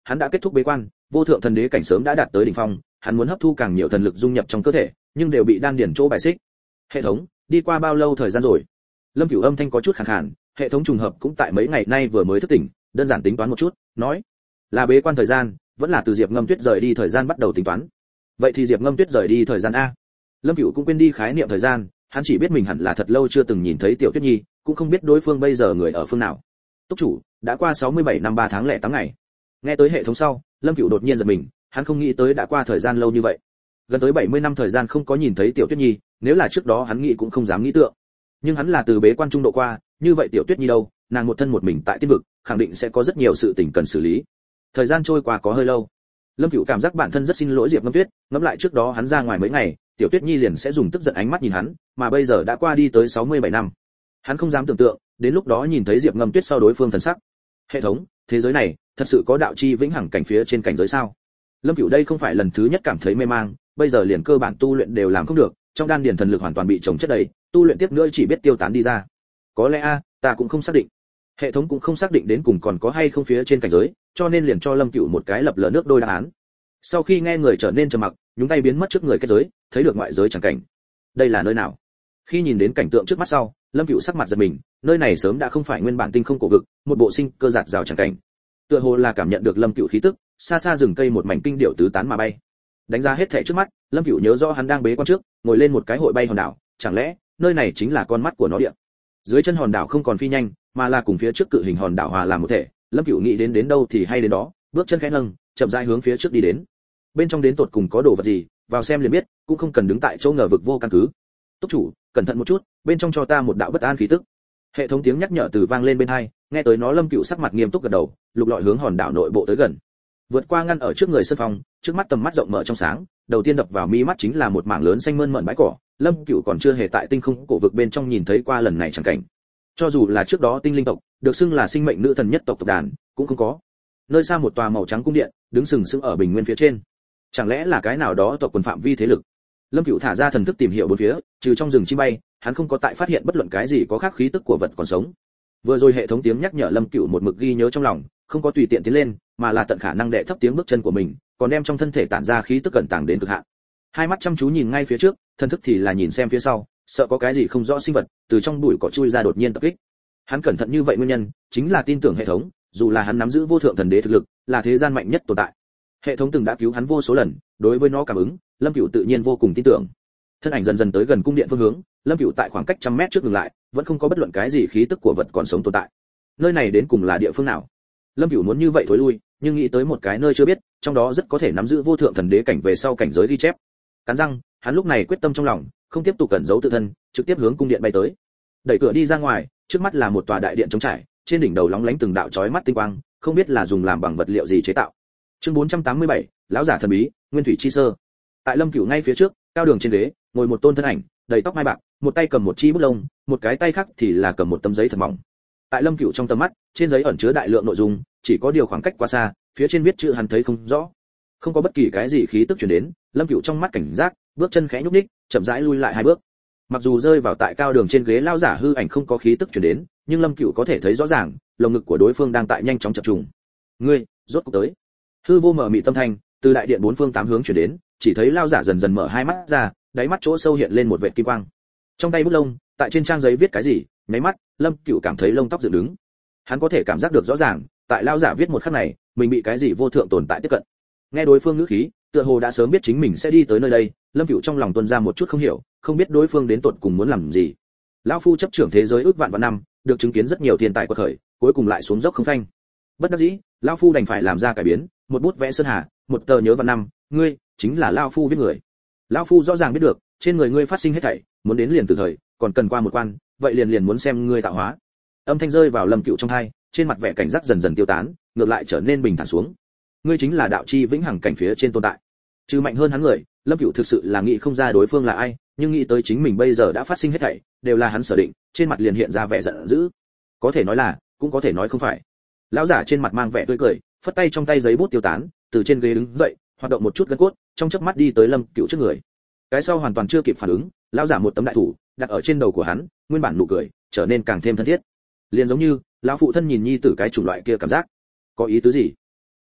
hắn đã kết thúc bế quan, vô thượng thần đế cảnh sớm đã đạt tới đỉnh phong, hắn muốn hấp thu càng nhiều thần lực dung nhập trong cơ thể, nhưng đều bị đan điển chỗ bài xích. Hệ thống, đi qua bao lâu thời gian rồi? Lâm Cửu âm thanh có chút khàn khàn, hệ thống trùng hợp cũng tại mấy ngày nay vừa mới thức tỉnh, đơn giản tính toán một chút, nói, là bế quan thời gian, vẫn là từ Diệp Ngâm Tuyết rời đi thời gian bắt đầu tính toán. Vậy thì Diệp Ngâm Tuyết rời đi thời gian a. Lâm Cửu cũng quên đi khái niệm thời gian, hắn chỉ biết mình hẳn là thật lâu chưa từng nhìn thấy Tiểu Tuyết Nhi, cũng không biết đối phương bây giờ người ở phương nào. Túc chủ, đã qua sáu mươi bảy năm ba tháng lẻ tám ngày. Nghe tới hệ thống sau, Lâm Cửu đột nhiên giật mình, hắn không nghĩ tới đã qua thời gian lâu như vậy. Gần tới bảy mươi năm thời gian không có nhìn thấy Tiểu Tuyết Nhi, nếu là trước đó hắn nghĩ cũng không dám nghĩ tượng. Nhưng hắn là từ bế quan trung độ qua, như vậy Tiểu Tuyết Nhi đâu, nàng một thân một mình tại tiên vực, khẳng định sẽ có rất nhiều sự tình cần xử lý. Thời gian trôi qua có hơi lâu. Lâm Cửu cảm giác bản thân rất xin lỗi Diệp Ngâm Tuyết, ngẫm lại trước đó hắn ra ngoài mấy ngày, Tiểu Tuyết Nhi liền sẽ dùng tức giận ánh mắt nhìn hắn, mà bây giờ đã qua đi tới sáu mươi bảy năm. Hắn không dám tưởng tượng, đến lúc đó nhìn thấy Diệp Ngâm Tuyết sau đối phương thần sắc. Hệ thống, thế giới này, thật sự có đạo chi vĩnh hằng cảnh phía trên cảnh giới sao? Lâm Cửu đây không phải lần thứ nhất cảm thấy mê mang, bây giờ liền cơ bản tu luyện đều làm không được, trong đan điền thần lực hoàn toàn bị trồng chất đầy, tu luyện tiếp nữa chỉ biết tiêu tán đi ra. Có lẽ a, ta cũng không xác định. Hệ thống cũng không xác định đến cùng còn có hay không phía trên cảnh giới, cho nên liền cho Lâm Cửu một cái lập lờ nước đôi đáp án. Sau khi nghe người trở nên trầm mặc, nhúng tay biến mất trước người kết giới, thấy được ngoại giới chẳng cảnh. Đây là nơi nào? Khi nhìn đến cảnh tượng trước mắt sau, Lâm Cửu sắc mặt giật mình, nơi này sớm đã không phải nguyên bản tinh không cổ vực, một bộ sinh cơ giạt rào chẳng cảnh. Tựa hồ là cảm nhận được Lâm Cửu khí tức, xa xa rừng cây một mảnh kinh điệu tứ tán mà bay. Đánh giá hết thảy trước mắt, Lâm Cửu nhớ rõ hắn đang bế quan trước, ngồi lên một cái hội bay hòn đảo, chẳng lẽ nơi này chính là con mắt của nó địa? Dưới chân hòn đảo không còn phi nhanh, mà là cùng phía trước cự hình hòn đảo hòa làm một thể. Lâm Cửu nghĩ đến đến đâu thì hay đến đó, bước chân khẽ nâng, chậm rãi hướng phía trước đi đến. Bên trong đến tột cùng có đồ vật gì, vào xem liền biết, cũng không cần đứng tại chỗ ngờ vực vô căn cứ. Túc chủ, cẩn thận một chút, bên trong cho ta một đạo bất an khí tức. Hệ thống tiếng nhắc nhở từ vang lên bên tai, nghe tới nó Lâm Cửu sắc mặt nghiêm túc gật đầu, lục lọi hướng hòn đảo nội bộ tới gần. Vượt qua ngăn ở trước người sân phòng, trước mắt tầm mắt rộng mở trong sáng, đầu tiên đập vào mi mắt chính là một mảng lớn xanh mơn mởn bãi cỏ. Lâm Cửu còn chưa hề tại tinh không cổ vực bên trong nhìn thấy qua lần này chẳng cảnh. Cho dù là trước đó tinh linh tộc, được xưng là sinh mệnh nữ thần nhất tộc tộc đàn, cũng không có. Nơi xa một tòa màu trắng cung điện, đứng sừng sững ở bình nguyên phía trên. Chẳng lẽ là cái nào đó tộc quần phạm vi thế lực? Lâm Cửu thả ra thần thức tìm hiểu bốn phía, trừ trong rừng chim bay, hắn không có tại phát hiện bất luận cái gì có khác khí tức của vật còn sống. Vừa rồi hệ thống tiếng nhắc nhở Lâm Cửu một mực ghi nhớ trong lòng, không có tùy tiện tiến lên, mà là tận khả năng đệ thấp tiếng bước chân của mình, còn đem trong thân thể tản ra khí tức cẩn tàng đến cực hạn. Hai mắt chăm chú nhìn ngay phía trước, thần thức thì là nhìn xem phía sau, sợ có cái gì không rõ sinh vật từ trong bụi cỏ chui ra đột nhiên tập kích. Hắn cẩn thận như vậy nguyên nhân chính là tin tưởng hệ thống, dù là hắn nắm giữ vô thượng thần đế thực lực, là thế gian mạnh nhất tồn tại. Hệ thống từng đã cứu hắn vô số lần, đối với nó cảm ứng, Lâm Cửu tự nhiên vô cùng tin tưởng. Thân ảnh dần dần tới gần cung điện phương hướng, Lâm Cửu tại khoảng cách trăm mét trước dừng lại, vẫn không có bất luận cái gì khí tức của vật còn sống tồn tại. Nơi này đến cùng là địa phương nào? Lâm Cửu muốn như vậy thối lui, nhưng nghĩ tới một cái nơi chưa biết, trong đó rất có thể nắm giữ vô thượng thần đế cảnh về sau cảnh giới ghi chép. Cắn răng, hắn lúc này quyết tâm trong lòng, không tiếp tục cẩn giấu tự thân, trực tiếp hướng cung điện bay tới. Đẩy cửa đi ra ngoài, trước mắt là một tòa đại điện trống trải, trên đỉnh đầu lóng lánh từng đạo chói mắt tinh quang, không biết là dùng làm bằng vật liệu gì chế tạo. Chương bốn trăm tám mươi bảy, lão giả thần bí, nguyên thủy chi sơ. Tại Lâm Cửu ngay phía trước, cao đường trên ghế, ngồi một tôn thân ảnh, đầy tóc mai bạc, một tay cầm một chi bút lông, một cái tay khác thì là cầm một tấm giấy thật mỏng. Tại Lâm Cửu trong tầm mắt, trên giấy ẩn chứa đại lượng nội dung, chỉ có điều khoảng cách quá xa, phía trên viết chữ hắn thấy không rõ. Không có bất kỳ cái gì khí tức truyền đến, Lâm Cửu trong mắt cảnh giác, bước chân khẽ nhúc nhích, chậm rãi lui lại hai bước. Mặc dù rơi vào tại cao đường trên ghế lão giả hư ảnh không có khí tức truyền đến, nhưng Lâm Cửu có thể thấy rõ ràng, lồng ngực của đối phương đang tại nhanh chóng chập trùng. Ngươi, rốt cuộc tới. Hư vô mở mị tâm thanh, từ đại điện bốn phương tám hướng truyền đến, chỉ thấy lão giả dần dần mở hai mắt ra, đáy mắt chỗ sâu hiện lên một vệt kim quang. Trong tay bút lông, tại trên trang giấy viết cái gì, nháy mắt, Lâm Cửu cảm thấy lông tóc dựng đứng. Hắn có thể cảm giác được rõ ràng, tại lão giả viết một khắc này, mình bị cái gì vô thượng tồn tại tiếp cận. Nghe đối phương ngữ khí, tựa hồ đã sớm biết chính mình sẽ đi tới nơi đây, Lâm Cửu trong lòng tuôn ra một chút không hiểu, không biết đối phương đến tột cùng muốn làm gì. Lão phu chấp trưởng thế giới ước vạn vạn năm, được chứng kiến rất nhiều thiên tài quật khởi, cuối cùng lại xuống dốc không phanh. Bất đắc dĩ, lão phu đành phải làm ra cải biến, một bút vẽ sơn hà, một tờ nhớ vạn năm, ngươi chính là lão phu viết người. Lão phu rõ ràng biết được, trên người ngươi phát sinh hết thảy, muốn đến liền từ thời, còn cần qua một quan, vậy liền liền muốn xem ngươi tạo hóa. Âm thanh rơi vào Lâm Cửu trong tai, trên mặt vẻ cảnh giác dần dần tiêu tán, ngược lại trở nên bình thản xuống. Ngươi chính là đạo chi vĩnh hằng cảnh phía trên tồn tại. Trừ mạnh hơn hắn người, Lâm Cửu thực sự là nghĩ không ra đối phương là ai, nhưng nghĩ tới chính mình bây giờ đã phát sinh hết thảy, đều là hắn sở định, trên mặt liền hiện ra vẻ giận dữ. Có thể nói là, cũng có thể nói không phải. Lão giả trên mặt mang vẻ tươi cười, phất tay trong tay giấy bút tiêu tán, từ trên ghế đứng dậy, hoạt động một chút gân cốt, trong chớp mắt đi tới Lâm Cửu trước người. Cái sau hoàn toàn chưa kịp phản ứng, lão giả một tấm đại thủ đặt ở trên đầu của hắn, nguyên bản nụ cười trở nên càng thêm thân thiết. Liền giống như lão phụ thân nhìn nhi tử cái chủng loại kia cảm giác. Có ý tứ gì?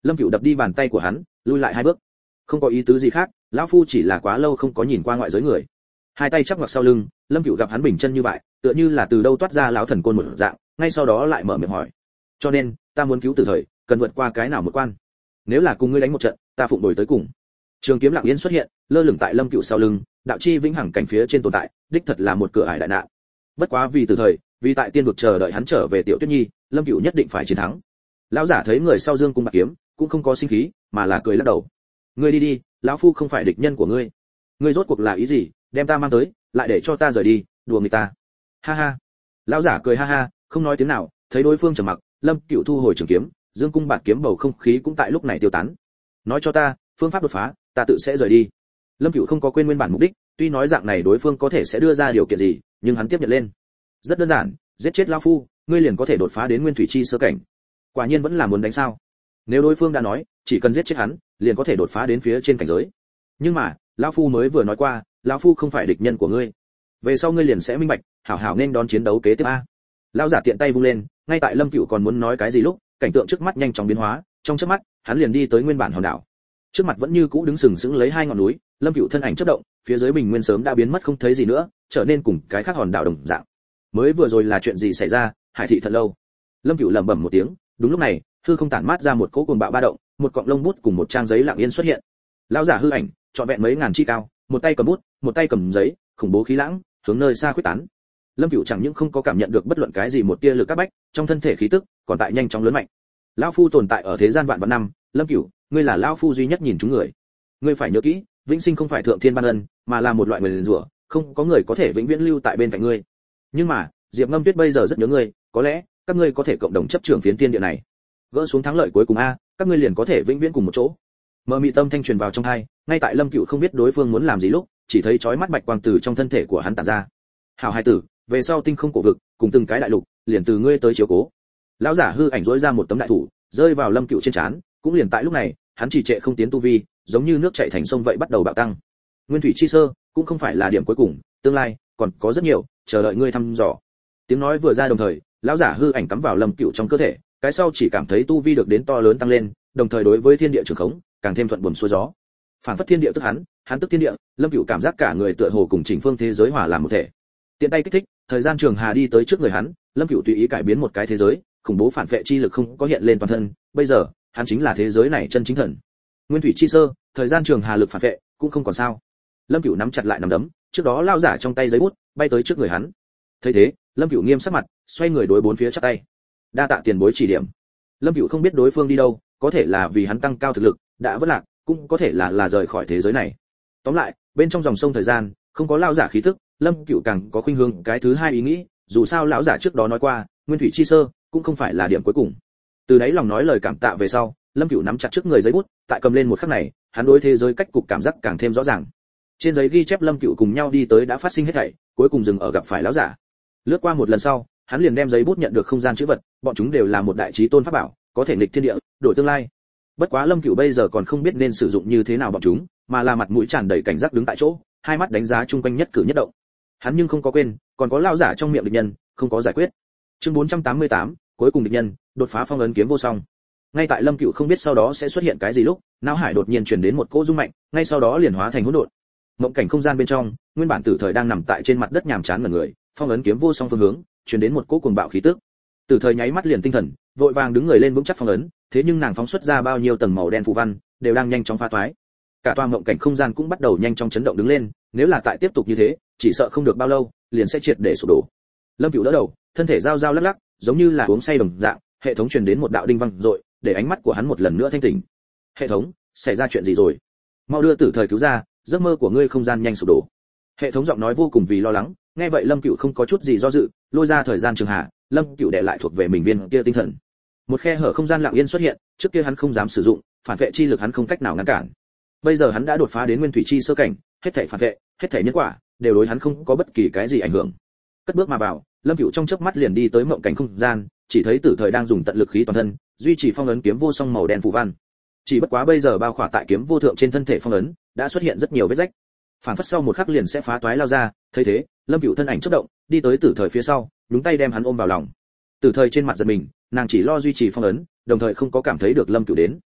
Lâm Cửu đập đi bàn tay của hắn, lui lại hai bước. Không có ý tứ gì khác, lão phu chỉ là quá lâu không có nhìn qua ngoại giới người. Hai tay chắp ngoặc sau lưng, Lâm Cửu gặp hắn bình chân như vậy, tựa như là từ đâu toát ra lão thần côn một dạng, ngay sau đó lại mở miệng hỏi. Cho nên, ta muốn cứu Tử Thời, cần vượt qua cái nào một quan? Nếu là cùng ngươi đánh một trận, ta phụng đổi tới cùng. Trường kiếm lặng yên xuất hiện, lơ lửng tại Lâm Cửu sau lưng, đạo chi vĩnh hằng cảnh phía trên tồn tại, đích thật là một cửa ải đại nạn. Bất quá vì Tử Thời, vì tại tiên vực chờ đợi hắn trở về Tiểu Tuyết Nhi, Lâm Cửu nhất định phải chiến thắng. Lão giả thấy người sau dương cung bạc kiếm, cũng không có sinh khí, mà là cười lắc đầu. Ngươi đi đi, lão phu không phải địch nhân của ngươi. Ngươi rốt cuộc là ý gì, đem ta mang tới, lại để cho ta rời đi, đùa người ta. Ha ha. Lão giả cười ha ha, không nói tiếng nào, thấy đối phương trầm mặc, Lâm Cửu thu hồi trường kiếm, dương cung bạc kiếm bầu không khí cũng tại lúc này tiêu tán. Nói cho ta, phương pháp đột phá, ta tự sẽ rời đi. Lâm Cửu không có quên nguyên bản mục đích, tuy nói dạng này đối phương có thể sẽ đưa ra điều kiện gì, nhưng hắn tiếp nhận lên. Rất đơn giản, giết chết lão phu, ngươi liền có thể đột phá đến nguyên thủy chi sơ cảnh. Quả nhiên vẫn là muốn đánh sao? Nếu đối phương đã nói, chỉ cần giết chết hắn, liền có thể đột phá đến phía trên cảnh giới. Nhưng mà, lão phu mới vừa nói qua, lão phu không phải địch nhân của ngươi. Về sau ngươi liền sẽ minh bạch, hảo hảo nên đón chiến đấu kế tiếp a. Lão giả tiện tay vung lên, ngay tại Lâm Cửu còn muốn nói cái gì lúc, cảnh tượng trước mắt nhanh chóng biến hóa, trong chớp mắt, hắn liền đi tới nguyên bản hòn đảo. Trước mặt vẫn như cũ đứng sừng sững lấy hai ngọn núi, Lâm Cửu thân ảnh chớp động, phía dưới bình nguyên sớm đã biến mất không thấy gì nữa, trở nên cùng cái khác hòn đảo đồng dạng. Mới vừa rồi là chuyện gì xảy ra, Hải thị thật lâu. Lâm Cửu lẩm bẩm một tiếng, đúng lúc này, hư không tản mát ra một cỗ cuồng bạo ba động, một cọng lông bút cùng một trang giấy lặng yên xuất hiện. Lão giả hư ảnh, trọn vẹn mấy ngàn chi cao, một tay cầm bút, một tay cầm giấy, khủng bố khí lãng, hướng nơi xa khuếch tán. Lâm Cửu chẳng những không có cảm nhận được bất luận cái gì một tia lực các bách, trong thân thể khí tức còn tại nhanh chóng lớn mạnh. Lão phu tồn tại ở thế gian vạn vạn năm, Lâm Cửu, ngươi là lão phu duy nhất nhìn chúng người. Ngươi phải nhớ kỹ, vĩnh sinh không phải thượng thiên ban ân, mà là một loại nguyền rủa, không có người có thể vĩnh viễn lưu tại bên cạnh ngươi. Nhưng mà, Diệp Ngâm Tuyết bây giờ rất nhớ ngươi, có lẽ các ngươi có thể cộng đồng chấp trưởng phiến tiên địa này. Gỡ xuống thắng lợi cuối cùng a, các ngươi liền có thể vĩnh viễn cùng một chỗ. Mơ mị tâm thanh truyền vào trong tai, ngay tại Lâm Cửu không biết đối phương muốn làm gì lúc, chỉ thấy chói mắt bạch quang từ trong thân thể của hắn tản ra. Hảo hai tử, về sau tinh không cổ vực, cùng từng cái đại lục, liền từ ngươi tới chiếu cố. Lão giả hư ảnh rỗi ra một tấm đại thủ, rơi vào Lâm Cửu trên trán, cũng liền tại lúc này, hắn chỉ trệ không tiến tu vi, giống như nước chảy thành sông vậy bắt đầu bạo tăng. Nguyên thủy chi sơ, cũng không phải là điểm cuối cùng, tương lai còn có rất nhiều, chờ đợi ngươi thăm dò. Tiếng nói vừa ra đồng thời, lão giả hư ảnh cắm vào Lâm Cửu trong cơ thể, cái sau chỉ cảm thấy tu vi được đến to lớn tăng lên, đồng thời đối với thiên địa trường khống càng thêm thuận buồm xuôi gió. Phản phất thiên địa tức hắn, hắn tức thiên địa, Lâm Cửu cảm giác cả người tựa hồ cùng chỉnh phương thế giới hòa làm một thể. Tiện tay kích thích, thời gian trường hà đi tới trước người hắn, Lâm Cửu tùy ý cải biến một cái thế giới, khủng bố phản vệ chi lực không có hiện lên toàn thân, bây giờ, hắn chính là thế giới này chân chính thần. Nguyên thủy chi sơ, thời gian trường hà lực phản vệ cũng không còn sao. Lâm Cửu nắm chặt lại nắm đấm, trước đó lao giả trong tay giấy bút, bay tới trước người hắn. Thấy thế, Lâm Cửu nghiêm sắc mặt, xoay người đối bốn phía chắp tay. Đa tạ tiền bối chỉ điểm. Lâm Cửu không biết đối phương đi đâu, có thể là vì hắn tăng cao thực lực, đã vất lạc, cũng có thể là là rời khỏi thế giới này. Tóm lại, bên trong dòng sông thời gian, không có lão giả khí tức, Lâm Cửu càng có khuynh hướng cái thứ hai ý nghĩ, dù sao lão giả trước đó nói qua, nguyên thủy chi sơ, cũng không phải là điểm cuối cùng. Từ đấy lòng nói lời cảm tạ về sau, Lâm Cửu nắm chặt trước người giấy bút, tại cầm lên một khắc này, hắn đối thế giới cách cục cảm giác càng thêm rõ ràng. Trên giấy ghi chép Lâm Cửu cùng nhau đi tới đã phát sinh hết thảy, cuối cùng dừng ở gặp phải lão giả. Lướt qua một lần sau, hắn liền đem giấy bút nhận được không gian chữ vật, bọn chúng đều là một đại chí tôn pháp bảo, có thể nghịch thiên địa, đổi tương lai. Bất quá Lâm Cửu bây giờ còn không biết nên sử dụng như thế nào bọn chúng, mà là mặt mũi tràn đầy cảnh giác đứng tại chỗ, hai mắt đánh giá chung quanh nhất cử nhất động. Hắn nhưng không có quên, còn có lão giả trong miệng địch nhân, không có giải quyết. Chương bốn trăm tám mươi tám, cuối cùng địch nhân, đột phá phong ấn kiếm vô song. Ngay tại Lâm Cửu không biết sau đó sẽ xuất hiện cái gì lúc, não hải đột nhiên truyền đến một cỗ rung mạnh, ngay sau đó liền hóa thành hỗn độn. Mộng cảnh không gian bên trong, nguyên bản Tử Thời đang nằm tại trên mặt đất nhàm chán ngẩn người, phong ấn kiếm vô song phương hướng, truyền đến một cỗ cuồng bạo khí tức. Tử Thời nháy mắt liền tinh thần, vội vàng đứng người lên vững chắc phong ấn, thế nhưng nàng phóng xuất ra bao nhiêu tầng màu đen phù văn, đều đang nhanh chóng phá toái. Cả toa mộng cảnh không gian cũng bắt đầu nhanh chóng chấn động đứng lên, nếu là tại tiếp tục như thế, chỉ sợ không được bao lâu, liền sẽ triệt để sụp đổ. Lâm Cửu đỡ đầu, thân thể giao giao lắc lắc, giống như là uống say đồng dạng, hệ thống truyền đến một đạo đinh vang rọi, để ánh mắt của hắn một lần nữa thanh tỉnh. Hệ thống, xảy ra chuyện gì rồi? Mau đưa Tử Thời cứu ra, giấc mơ của ngươi không gian nhanh sụp đổ. Hệ thống giọng nói vô cùng vì lo lắng, nghe vậy Lâm Cửu không có chút gì do dự, lôi ra thời gian trường hạ, Lâm Cửu để lại thuộc về mình viên kia tinh thần. Một khe hở không gian lặng yên xuất hiện, trước kia hắn không dám sử dụng, phản vệ chi lực hắn không cách nào ngăn cản. Bây giờ hắn đã đột phá đến nguyên thủy chi sơ cảnh, hết thảy phản vệ, hết thảy nhân quả, đều đối hắn không có bất kỳ cái gì ảnh hưởng. Cất bước mà vào, Lâm Cửu trong chớp mắt liền đi tới mộng cảnh không gian, chỉ thấy Tử Thời đang dùng tận lực khí toàn thân, duy trì phong ấn kiếm vô song màu đen phù văn. Chỉ bất quá bây giờ bao khỏa tại kiếm vô thượng trên thân thể phong ấn, đã xuất hiện rất nhiều vết rách. Phản phất sau một khắc liền sẽ phá toái lao ra, thấy thế, Lâm Cửu thân ảnh chớp động, đi tới Tử Thời phía sau, nhúng tay đem hắn ôm vào lòng. Tử Thời trên mặt giật mình, nàng chỉ lo duy trì phong ấn, đồng thời không có cảm thấy được Lâm Cửu đến.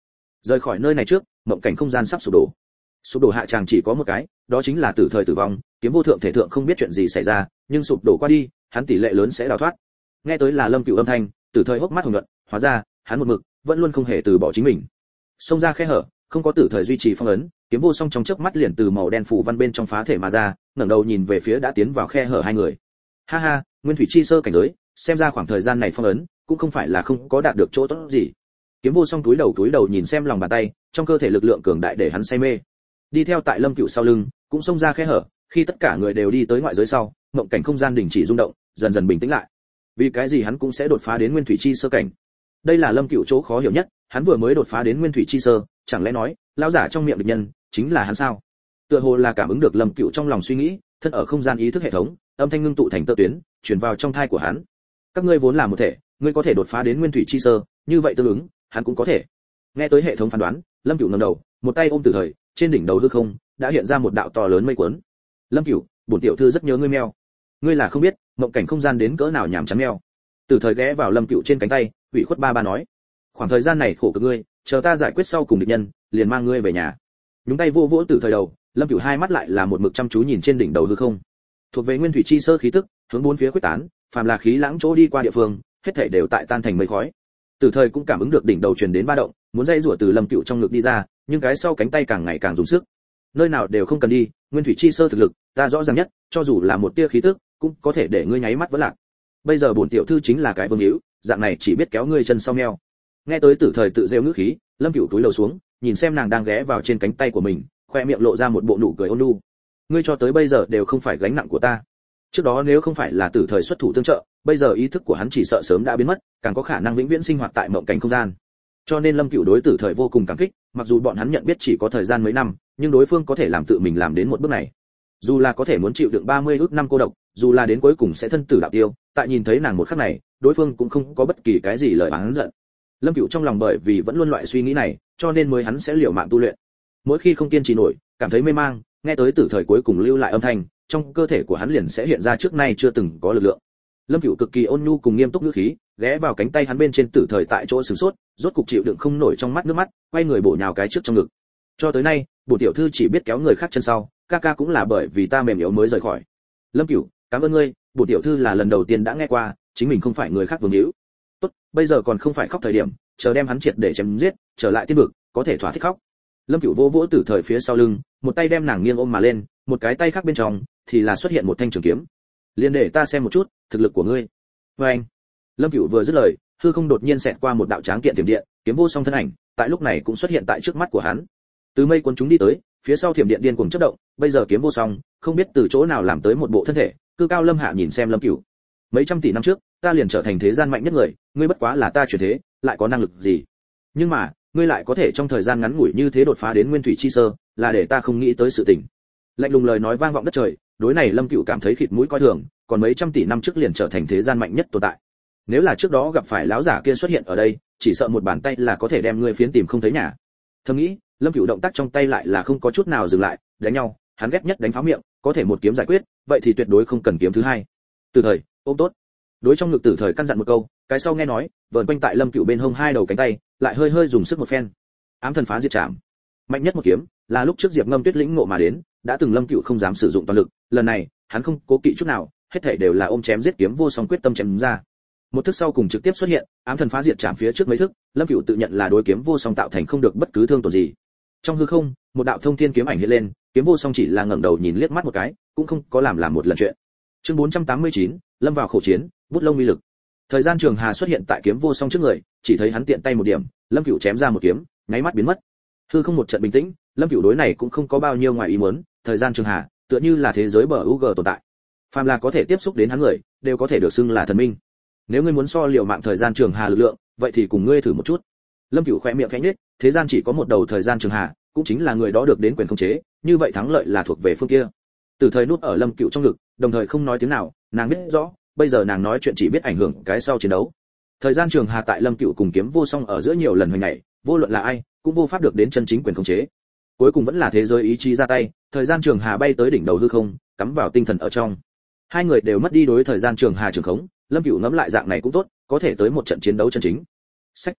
Rời khỏi nơi này trước, mộng cảnh không gian sắp sụp đổ. Sụp đổ hạ tràng chỉ có một cái, đó chính là tử thời tử vong, kiếm vô thượng thể thượng không biết chuyện gì xảy ra, nhưng sụp đổ qua đi, hắn tỷ lệ lớn sẽ đào thoát. Nghe tới là Lâm Cửu âm thanh, tử thời hốc mắt hồng nhuận, hóa ra, hắn một mực vẫn luôn không hề từ bỏ chính mình. Xông ra khe hở, không có tử thời duy trì phong ấn, kiếm vô song trong chớp mắt liền từ màu đen phủ văn bên trong phá thể mà ra, ngẩng đầu nhìn về phía đã tiến vào khe hở hai người. Ha ha, nguyên thủy chi sơ cảnh giới, xem ra khoảng thời gian này phong ấn cũng không phải là không có đạt được chỗ tốt gì. Kiếm vô song túi đầu túi đầu nhìn xem lòng bàn tay, trong cơ thể lực lượng cường đại để hắn say mê. Đi theo tại Lâm Cửu sau lưng, cũng xông ra khe hở, khi tất cả người đều đi tới ngoại giới sau, mộng cảnh không gian đình chỉ rung động, dần dần bình tĩnh lại. Vì cái gì hắn cũng sẽ đột phá đến nguyên thủy chi sơ cảnh? Đây là Lâm Cửu chỗ khó hiểu nhất, hắn vừa mới đột phá đến nguyên thủy chi sơ, chẳng lẽ nói, lão giả trong miệng địch nhân chính là hắn sao? Tựa hồ là cảm ứng được Lâm Cửu trong lòng suy nghĩ, thân ở không gian ý thức hệ thống, âm thanh ngưng tụ thành tơ tuyến, truyền vào trong thai của hắn. Các ngươi vốn là một thể, ngươi có thể đột phá đến nguyên thủy chi sơ, như vậy tương ứng, hắn cũng có thể. Nghe tới hệ thống phán đoán, Lâm Cửu ngẩng đầu, một tay ôm Tử Thời, trên đỉnh đầu hư không đã hiện ra một đạo to lớn mây cuốn. Lâm Cửu, bổn tiểu thư rất nhớ ngươi meo. Ngươi là không biết, mộng cảnh không gian đến cỡ nào nhảm chán meo. Tử Thời ghé vào Lâm Cửu trên cánh tay, ủy khuất ba ba nói, khoảng thời gian này khổ cực ngươi, chờ ta giải quyết sau cùng địch nhân, liền mang ngươi về nhà. Nhúng tay vô vỗ Tử Thời đầu, Lâm Cửu hai mắt lại là một mực chăm chú nhìn trên đỉnh đầu hư không. Thuộc về nguyên thủy chi sơ khí tức, hướng bốn phía khuếch tán, phàm là khí lãng chỗ đi qua địa phương, hết thảy đều tại tan thành mây khói. Tử Thời cũng cảm ứng được đỉnh đầu truyền đến ba động, muốn dây rủa từ Lâm Cửu trong ngực đi ra, nhưng cái sau cánh tay càng ngày càng dùng sức. Nơi nào đều không cần đi, nguyên thủy chi sơ thực lực, ta rõ ràng nhất, cho dù là một tia khí tức, cũng có thể để ngươi nháy mắt vỡ lạc. Bây giờ bổn tiểu thư chính là cái vương hữu, dạng này chỉ biết kéo ngươi chân sau meo. Nghe tới Tử Thời tự rêu ngữ khí, Lâm Cửu túi lầu xuống, nhìn xem nàng đang ghé vào trên cánh tay của mình, khoe miệng lộ ra một bộ nụ cười ôn nhu. Ngươi cho tới bây giờ đều không phải gánh nặng của ta. Trước đó nếu không phải là Tử Thời xuất thủ tương trợ, bây giờ ý thức của hắn chỉ sợ sớm đã biến mất, càng có khả năng vĩnh viễn sinh hoạt tại mộng cảnh không gian. Cho nên Lâm Cửu đối Tử Thời vô cùng cảm kích, mặc dù bọn hắn nhận biết chỉ có thời gian mấy năm, nhưng đối phương có thể làm tự mình làm đến một bước này. Dù là có thể muốn chịu đựng ba mươi ức năm cô độc, dù là đến cuối cùng sẽ thân tử đạo tiêu, tại nhìn thấy nàng một khắc này, đối phương cũng không có bất kỳ cái gì lời oán giận. Lâm Cửu trong lòng bởi vì vẫn luôn loại suy nghĩ này, cho nên mới hắn sẽ liều mạng tu luyện. Mỗi khi không kiên trì nổi, cảm thấy mê mang, nghe tới Tử Thời cuối cùng lưu lại âm thanh, trong cơ thể của hắn liền sẽ hiện ra trước nay chưa từng có lực lượng. Lâm Cửu cực kỳ ôn nhu cùng nghiêm túc ngữ khí, ghé vào cánh tay hắn bên trên Tử Thời tại chỗ sửng sốt, rốt cục chịu đựng không nổi trong mắt nước mắt, quay người bổ nhào cái trước trong ngực. Cho tới nay, bổn tiểu thư chỉ biết kéo người khác chân sau, ca ca cũng là bởi vì ta mềm yếu mới rời khỏi. Lâm Cửu, cảm ơn ngươi, bổn tiểu thư là lần đầu tiên đã nghe qua, chính mình không phải người khác vương hữu. Tốt, bây giờ còn không phải khóc thời điểm, chờ đem hắn triệt để chém giết, trở lại tiên vực, có thể thỏa thích khóc. Lâm Cửu vỗ vỗ Tử Thời phía sau lưng, một tay đem nàng nghiêng ôm mà lên, một cái tay khác bên trong thì là xuất hiện một thanh trường kiếm. Liên để ta xem một chút thực lực của ngươi. Và anh, Lâm Cửu vừa dứt lời, hư không đột nhiên xẹt qua một đạo tráng kiện tiềm điện, kiếm vô song thân ảnh, tại lúc này cũng xuất hiện tại trước mắt của hắn. Từ mây cuốn chúng đi tới, phía sau thiểm điện điên cuồng chớp động, bây giờ kiếm vô song, không biết từ chỗ nào làm tới một bộ thân thể, cư cao lâm hạ nhìn xem Lâm Cửu. Mấy trăm tỷ năm trước, ta liền trở thành thế gian mạnh nhất người, ngươi bất quá là ta chuyển thế, lại có năng lực gì? Nhưng mà, ngươi lại có thể trong thời gian ngắn ngủi như thế đột phá đến nguyên thủy chi sơ, là để ta không nghĩ tới sự tình. Lạnh lùng lời nói vang vọng đất trời, đối này Lâm Cửu cảm thấy khịt mũi coi thường, còn mấy trăm tỷ năm trước liền trở thành thế gian mạnh nhất tồn tại. Nếu là trước đó gặp phải lão giả kia xuất hiện ở đây, chỉ sợ một bàn tay là có thể đem ngươi phiến tìm không thấy nhà. Thầm nghĩ, Lâm Cửu động tác trong tay lại là không có chút nào dừng lại, đánh nhau, hắn ghét nhất đánh pháo miệng, có thể một kiếm giải quyết, vậy thì tuyệt đối không cần kiếm thứ hai. Từ Thời, ôm tốt. Đối trong ngực Tử Thời căn dặn một câu, cái sau nghe nói, vờn quanh tại Lâm Cửu bên hông hai đầu cánh tay, lại hơi hơi dùng sức một phen. Ám thần phá diệt trảm. Mạnh nhất một kiếm, là lúc trước Diệp Ngâm Tuyết lĩnh ngộ mà đến, đã từng Lâm Cửu không dám sử dụng toàn lực, lần này, hắn không cố kỵ chút nào, hết thảy đều là ôm chém giết kiếm vô song quyết tâm chém ra. Một thức sau cùng trực tiếp xuất hiện, ám thần phá diệt trảm phía trước mấy thức, Lâm Cửu tự nhận là đối kiếm vô song tạo thành không được bất cứ thương tổn gì. Trong hư không, một đạo thông thiên kiếm ảnh hiện lên, kiếm vô song chỉ là ngẩng đầu nhìn liếc mắt một cái, cũng không có làm làm một lần chuyện. Chương bốn trăm tám mươi chín, lâm vào khổ chiến, bút lông uy lực. Thời gian trường hà xuất hiện tại kiếm vô song trước người, chỉ thấy hắn tiện tay một điểm, Lâm Cửu chém ra một kiếm, nháy mắt biến mất. Hư không một trận bình tĩnh, Lâm Cửu đối này cũng không có bao nhiêu ngoài ý muốn, thời gian trường hà, tựa như là thế giới bờ u giê tồn tại. Phàm là có thể tiếp xúc đến hắn người, đều có thể được xưng là thần minh. Nếu ngươi muốn so liều mạng thời gian trường hà lực lượng, vậy thì cùng ngươi thử một chút. Lâm Cửu khẽ miệng khẽ nhếch, thế gian chỉ có một đầu thời gian trường hà, cũng chính là người đó được đến quyền khống chế, như vậy thắng lợi là thuộc về phương kia. Từ Thời núp ở Lâm Cửu trong ngực, đồng thời không nói tiếng nào, nàng biết rõ, bây giờ nàng nói chuyện chỉ biết ảnh hưởng cái sau chiến đấu. Thời gian trường hà tại Lâm Cửu cùng kiếm vô song ở giữa nhiều lần hồi nhảy, vô luận là ai, cũng vô pháp được đến chân chính quyền khống chế. Cuối cùng vẫn là thế giới ý chí ra tay, thời gian trường hà bay tới đỉnh đầu hư không, cắm vào tinh thần ở trong. Hai người đều mất đi đối thời gian trường hà trường khống, Lâm Cửu ngẫm lại dạng này cũng tốt, có thể tới một trận chiến đấu chân chính. Sách.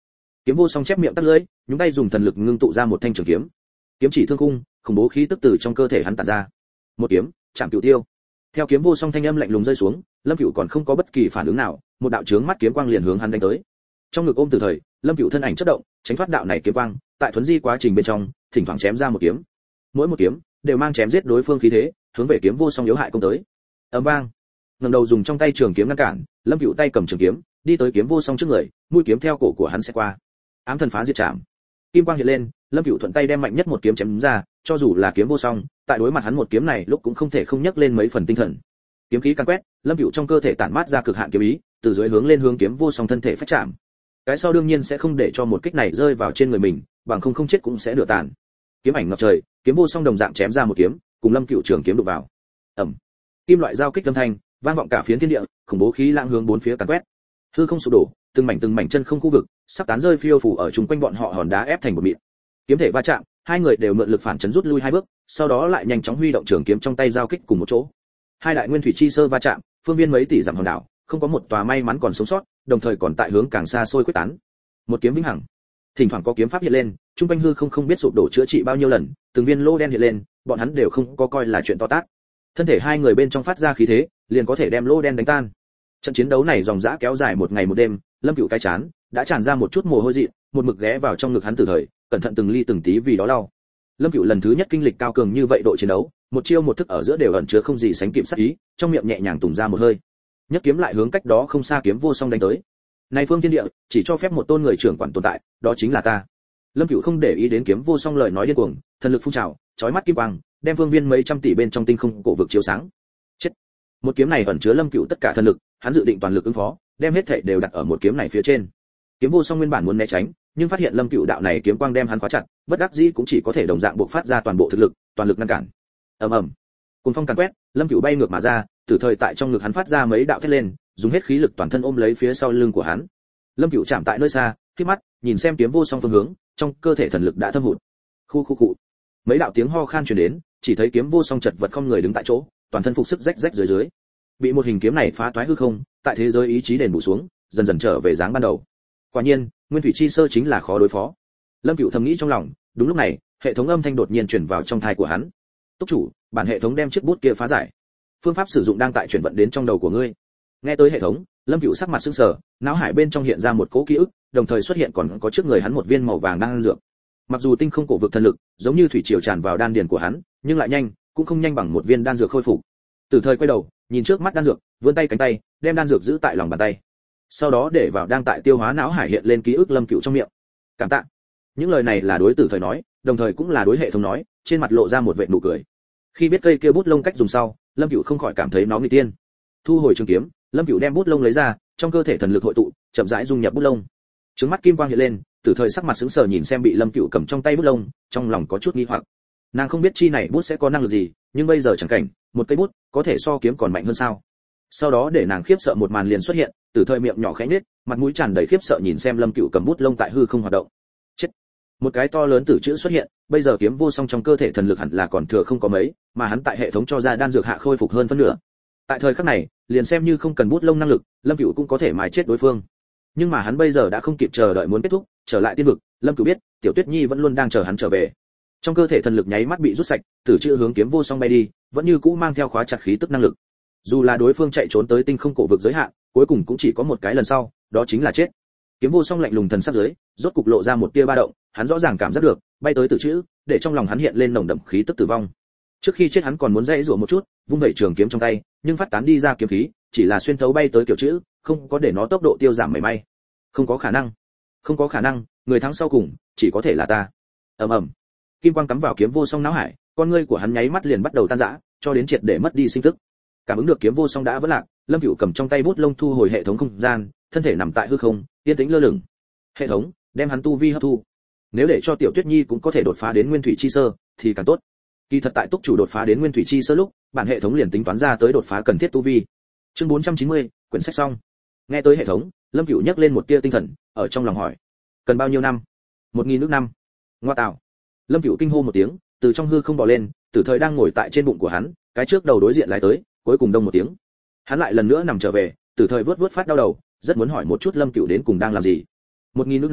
Kiếm Vô Song chép miệng tắt lưỡi, nhúng tay dùng thần lực ngưng tụ ra một thanh trường kiếm. Kiếm chỉ thương khung, khủng bố khí tức từ trong cơ thể hắn tản ra. Một kiếm, chạm cửu tiêu. Theo Kiếm Vô Song thanh âm lạnh lùng rơi xuống, Lâm Cửu còn không có bất kỳ phản ứng nào, một đạo chướng mắt kiếm quang liền hướng hắn đánh tới. Trong ngực ôm Tử Thời, Lâm Cửu thân ảnh chớp động, tránh thoát đạo này kiếm quang, tại thuấn di quá trình bên trong, thỉnh thoảng chém ra một kiếm. Mỗi một kiếm đều mang chém giết đối phương khí thế, hướng về Kiếm Vô Song yếu hại công tới. Ầm vang. Ngẩng đầu dùng trong tay trường kiếm ngăn cản, Lâm Cửu tay cầm trường kiếm, đi tới Kiếm Vô Song trước người, mũi kiếm theo cổ của hắn sẽ qua. Ám thần phá diệt trảm. Kim quang hiện lên, Lâm Cửu thuận tay đem mạnh nhất một kiếm chém ra, cho dù là Kiếm Vô Song, tại đối mặt hắn một kiếm này lúc cũng không thể không nhấc lên mấy phần tinh thần. Kiếm khí càn quét, Lâm Cửu trong cơ thể tản mát ra cực hạn kiếm ý, từ dưới hướng lên hướng Kiếm Vô Song thân thể phách chạm. Cái sau đương nhiên sẽ không để cho một kích này rơi vào trên người mình, bằng không không chết cũng sẽ nửa tàn. Kiếm ảnh ngập trời, Kiếm Vô Song đồng dạng chém ra một kiếm, cùng Lâm Cửu trường kiếm đụng vào. Ầm. Kim loại giao kích âm thanh, vang vọng cả phiến thiên địa, khủng bố khí lãng hướng bốn phía càn quét. Hư không sụp đổ, từng mảnh từng mảnh chân không khu vực, sắp tán rơi phiêu phù ở chung quanh bọn họ hòn đá ép thành một mịn. Kiếm thể va chạm, hai người đều mượn lực phản chấn rút lui hai bước, sau đó lại nhanh chóng huy động trường kiếm trong tay giao kích cùng một chỗ. Hai đại nguyên thủy chi sơ va chạm, phương viên mấy tỷ dặm hòn đảo, không có một tòa may mắn còn sống sót, đồng thời còn tại hướng càng xa xôi quyết tán. Một kiếm vĩnh hằng. Thỉnh thoảng có kiếm pháp hiện lên, trung quanh hư không không biết sụp đổ chữa trị bao nhiêu lần, từng viên lô đen hiện lên, bọn hắn đều không có coi là chuyện to tát. Thân thể hai người bên trong phát ra khí thế, liền có thể đem lô đen đánh tan. Trận chiến đấu này dòng dã kéo dài một ngày một đêm, Lâm Cửu cái chán đã tràn ra một chút mồ hôi dị, một mực ghé vào trong ngực hắn Tử Thời, cẩn thận từng ly từng tí vì đó đau. Lâm Cửu lần thứ nhất kinh lịch cao cường như vậy độ chiến đấu, một chiêu một thức ở giữa đều ẩn chứa không gì sánh kịp sát ý, trong miệng nhẹ nhàng tùng ra một hơi, nhấc kiếm lại hướng cách đó không xa Kiếm Vô Song đánh tới. Này phương thiên địa, chỉ cho phép một tôn người trưởng quản tồn tại, đó chính là ta. Lâm Cửu không để ý đến Kiếm Vô Song lời nói điên cuồng, thần lực phun trào, chói mắt kim quang, đem phương viên mấy trăm tỷ bên trong tinh không cổ vực chiếu sáng. Chết. Một kiếm này ẩn chứa Lâm Cửu tất cả thần lực, hắn dự định toàn lực ứng phó, đem hết thảy đều đặt ở một kiếm này phía trên. Kiếm Vô Song nguyên bản muốn né tránh, nhưng phát hiện Lâm Cửu đạo này kiếm quang đem hắn khóa chặt, bất đắc dĩ cũng chỉ có thể đồng dạng buộc phát ra toàn bộ thực lực, toàn lực ngăn cản. Ầm ầm. Cuồng phong càn quét, Lâm Cửu bay ngược mà ra, Tử Thời tại trong ngực hắn phát ra mấy đạo thét lên, dùng hết khí lực toàn thân ôm lấy phía sau lưng của hắn. Lâm Cửu chạm tại nơi xa, khép mắt, nhìn xem Kiếm Vô Song phương hướng, trong cơ thể thần lực đã thâm hụt. Khu khu cụ. Mấy đạo tiếng ho khan truyền đến, chỉ thấy Kiếm Vô Song chật vật không người đứng tại chỗ, toàn thân phục sức rách rách dưới dưới. Bị một hình kiếm này phá toái hư không, tại thế giới ý chí đền bù xuống, dần dần trở về dáng ban đầu. Quả nhiên, nguyên thủy chi sơ chính là khó đối phó. Lâm Cửu thầm nghĩ trong lòng, đúng lúc này, hệ thống âm thanh đột nhiên truyền vào trong tai của hắn. Túc chủ, bản hệ thống đem chiếc bút kia phá giải. Phương pháp sử dụng đang tại chuyển vận đến trong đầu của ngươi. Nghe tới hệ thống, Lâm Cửu sắc mặt sưng sờ, não hải bên trong hiện ra một cỗ ký ức, đồng thời xuất hiện còn có trước người hắn một viên màu vàng đan dược. Mặc dù tinh không cổ vực thần lực, giống như thủy triều tràn vào đan điền của hắn, nhưng lại nhanh, cũng không nhanh bằng một viên đan dược khôi phục. Từ thời quay đầu, nhìn trước mắt đan dược, vươn tay cánh tay, đem đan dược giữ tại lòng bàn tay. Sau đó để vào đang tại tiêu hóa não hải hiện lên ký ức Lâm Cửu trong miệng. Cảm tạ. Những lời này là đối Tử Thời nói, đồng thời cũng là đối hệ thống nói, trên mặt lộ ra một vệt nụ cười. Khi biết cây kia bút lông cách dùng sau, Lâm Cửu không khỏi cảm thấy nó nguy tiên. Thu hồi trường kiếm, Lâm Cửu đem bút lông lấy ra, trong cơ thể thần lực hội tụ, chậm rãi dung nhập bút lông. Trứng mắt kim quang hiện lên, Tử Thời sắc mặt sững sờ nhìn xem bị Lâm Cửu cầm trong tay bút lông, trong lòng có chút nghi hoặc. Nàng không biết chi này bút sẽ có năng lực gì, nhưng bây giờ chẳng cảnh, một cây bút có thể so kiếm còn mạnh hơn sao? Sau đó để nàng khiếp sợ một màn liền xuất hiện, Tử Thời miệng nhỏ khẽ nhếch, mặt mũi tràn đầy khiếp sợ nhìn xem Lâm Cửu cầm bút lông tại hư không hoạt động. Chết. Một cái to lớn tử chữ xuất hiện, bây giờ Kiếm Vô Song trong cơ thể thần lực hẳn là còn thừa không có mấy, mà hắn tại hệ thống cho ra đan dược hạ khôi phục hơn phân nửa. Tại thời khắc này, liền xem như không cần bút lông năng lực, Lâm Cửu cũng có thể mài chết đối phương. Nhưng mà hắn bây giờ đã không kịp chờ đợi muốn kết thúc, trở lại tiên vực, Lâm Cửu biết, Tiểu Tuyết Nhi vẫn luôn đang chờ hắn trở về. Trong cơ thể thần lực nháy mắt bị rút sạch, tử chữ hướng Kiếm Vô Song bay đi, vẫn như cũ mang theo khóa chặt khí tức năng lực. Dù là đối phương chạy trốn tới tinh không cổ vực giới hạn, cuối cùng cũng chỉ có một cái lần sau, đó chính là chết. Kiếm Vô Song lạnh lùng thần sắc dưới, rốt cục lộ ra một tia ba động, hắn rõ ràng cảm giác được, bay tới tử chữ, để trong lòng hắn hiện lên nồng đậm khí tức tử vong. Trước khi chết hắn còn muốn dãy rủa một chút, vung vẩy trường kiếm trong tay, nhưng phát tán đi ra kiếm khí, chỉ là xuyên thấu bay tới kiểu chữ, không có để nó tốc độ tiêu giảm mảy may. Không có khả năng, không có khả năng, người thắng sau cùng, chỉ có thể là ta. Ầm ầm. Kim quang cắm vào Kiếm Vô Song não hải, con ngươi của hắn nháy mắt liền bắt đầu tan rã, cho đến triệt để mất đi sinh tức. Cảm ứng được Kiếm Vô Song đã vỡ lạc, Lâm Cửu cầm trong tay bút lông thu hồi hệ thống không gian, thân thể nằm tại hư không, yên tĩnh lơ lửng. Hệ thống, đem hắn tu vi hấp thu. Nếu để cho Tiểu Tuyết Nhi cũng có thể đột phá đến Nguyên Thủy chi sơ, thì càng tốt. Kỳ thật tại túc chủ đột phá đến Nguyên Thủy chi sơ lúc, bản hệ thống liền tính toán ra tới đột phá cần thiết tu vi. Chương bốn trăm chín mươi, quyển sách xong. Nghe tới hệ thống, Lâm Cửu nhấc lên một tia tinh thần, ở trong lòng hỏi: cần bao nhiêu năm? Một nghìn nước năm. Ngoa tạo. Lâm Cửu kinh hô một tiếng, từ trong hư không bò lên, Tử Thời đang ngồi tại trên bụng của hắn, cái trước đầu đối diện lại tới, cuối cùng đông một tiếng. Hắn lại lần nữa nằm trở về, Tử Thời vớt vớt phát đau đầu, rất muốn hỏi một chút Lâm Cửu đến cùng đang làm gì. Một nghìn nước năm,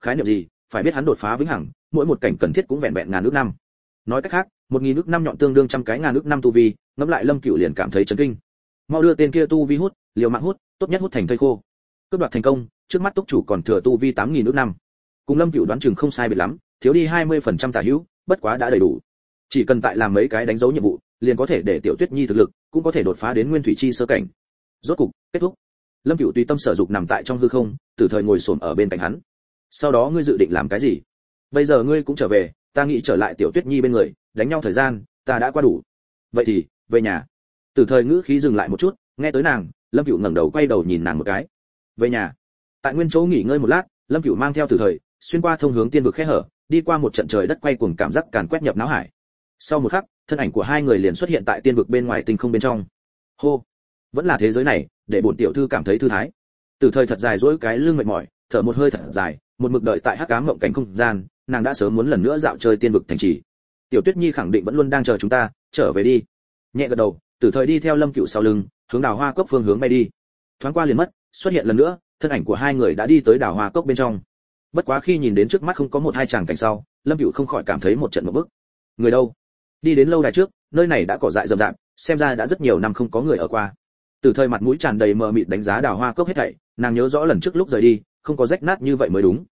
khái niệm gì, phải biết hắn đột phá vĩnh hằng, mỗi một cảnh cần thiết cũng vẹn vẹn ngàn ước năm. Nói cách khác, một nghìn ước năm nhọn tương đương trăm cái ngàn ước năm tu vi, ngẫm lại Lâm Cửu liền cảm thấy chấn kinh. Mau đưa tên kia tu vi hút, liều mạng hút, tốt nhất hút thành thây khô. Cướp đoạt thành công, trước mắt túc chủ còn thừa tu vi tám nghìn ước năm. Cùng Lâm Cửu đoán chừng không sai biệt lắm, thiếu đi hai mươi phần trăm tả hữu, bất quá đã đầy đủ. Chỉ cần tại làm mấy cái đánh dấu nhiệm vụ, liền có thể để Tiểu Tuyết Nhi thực lực cũng có thể đột phá đến nguyên thủy chi sơ cảnh. Rốt cục, kết thúc. Lâm Cửu tùy tâm sở dục nằm tại trong hư không, Tử Thời ngồi xổm ở bên cạnh hắn. Sau đó ngươi dự định làm cái gì? Bây giờ ngươi cũng trở về, ta nghĩ trở lại Tiểu Tuyết Nhi bên người, đánh nhau thời gian, ta đã qua đủ. Vậy thì, về nhà. Tử Thời ngữ khí dừng lại một chút, nghe tới nàng, Lâm Cửu ngẩng đầu quay đầu nhìn nàng một cái. Về nhà. Tại nguyên chỗ nghỉ ngơi một lát, Lâm Cửu mang theo Tử Thời, xuyên qua thông hướng tiên vực khe hở, đi qua một trận trời đất quay cuồng cảm giác càn quét nhập não hải. Sau một khắc, thân ảnh của hai người liền xuất hiện tại tiên vực bên ngoài tinh không bên trong. Hô, vẫn là thế giới này, để bổn tiểu thư cảm thấy thư thái. Tử Thời thật dài duỗi cái lưng mệt mỏi, thở một hơi thật dài, một mực đợi tại hắc ám mộng cảnh không gian, nàng đã sớm muốn lần nữa dạo chơi tiên vực thành trì. Tiểu Tuyết Nhi khẳng định vẫn luôn đang chờ chúng ta, trở về đi. Nhẹ gật đầu, Tử Thời đi theo Lâm Cửu sau lưng, hướng Đào Hoa Cốc phương hướng bay đi. Thoáng qua liền mất, xuất hiện lần nữa, thân ảnh của hai người đã đi tới Đào Hoa Cốc bên trong. Bất quá khi nhìn đến trước mắt không có một hai chàng cảnh sau, Lâm Cửu không khỏi cảm thấy một trận ngộp bức. Người đâu? Đi đến lâu đài trước, nơi này đã cỏ dại rậm rạp, xem ra đã rất nhiều năm không có người ở qua. Tử Thời mặt mũi tràn đầy mờ mịt đánh giá Đào Hoa Cốc hết thảy, nàng nhớ rõ lần trước lúc rời đi, không có rách nát như vậy mới đúng.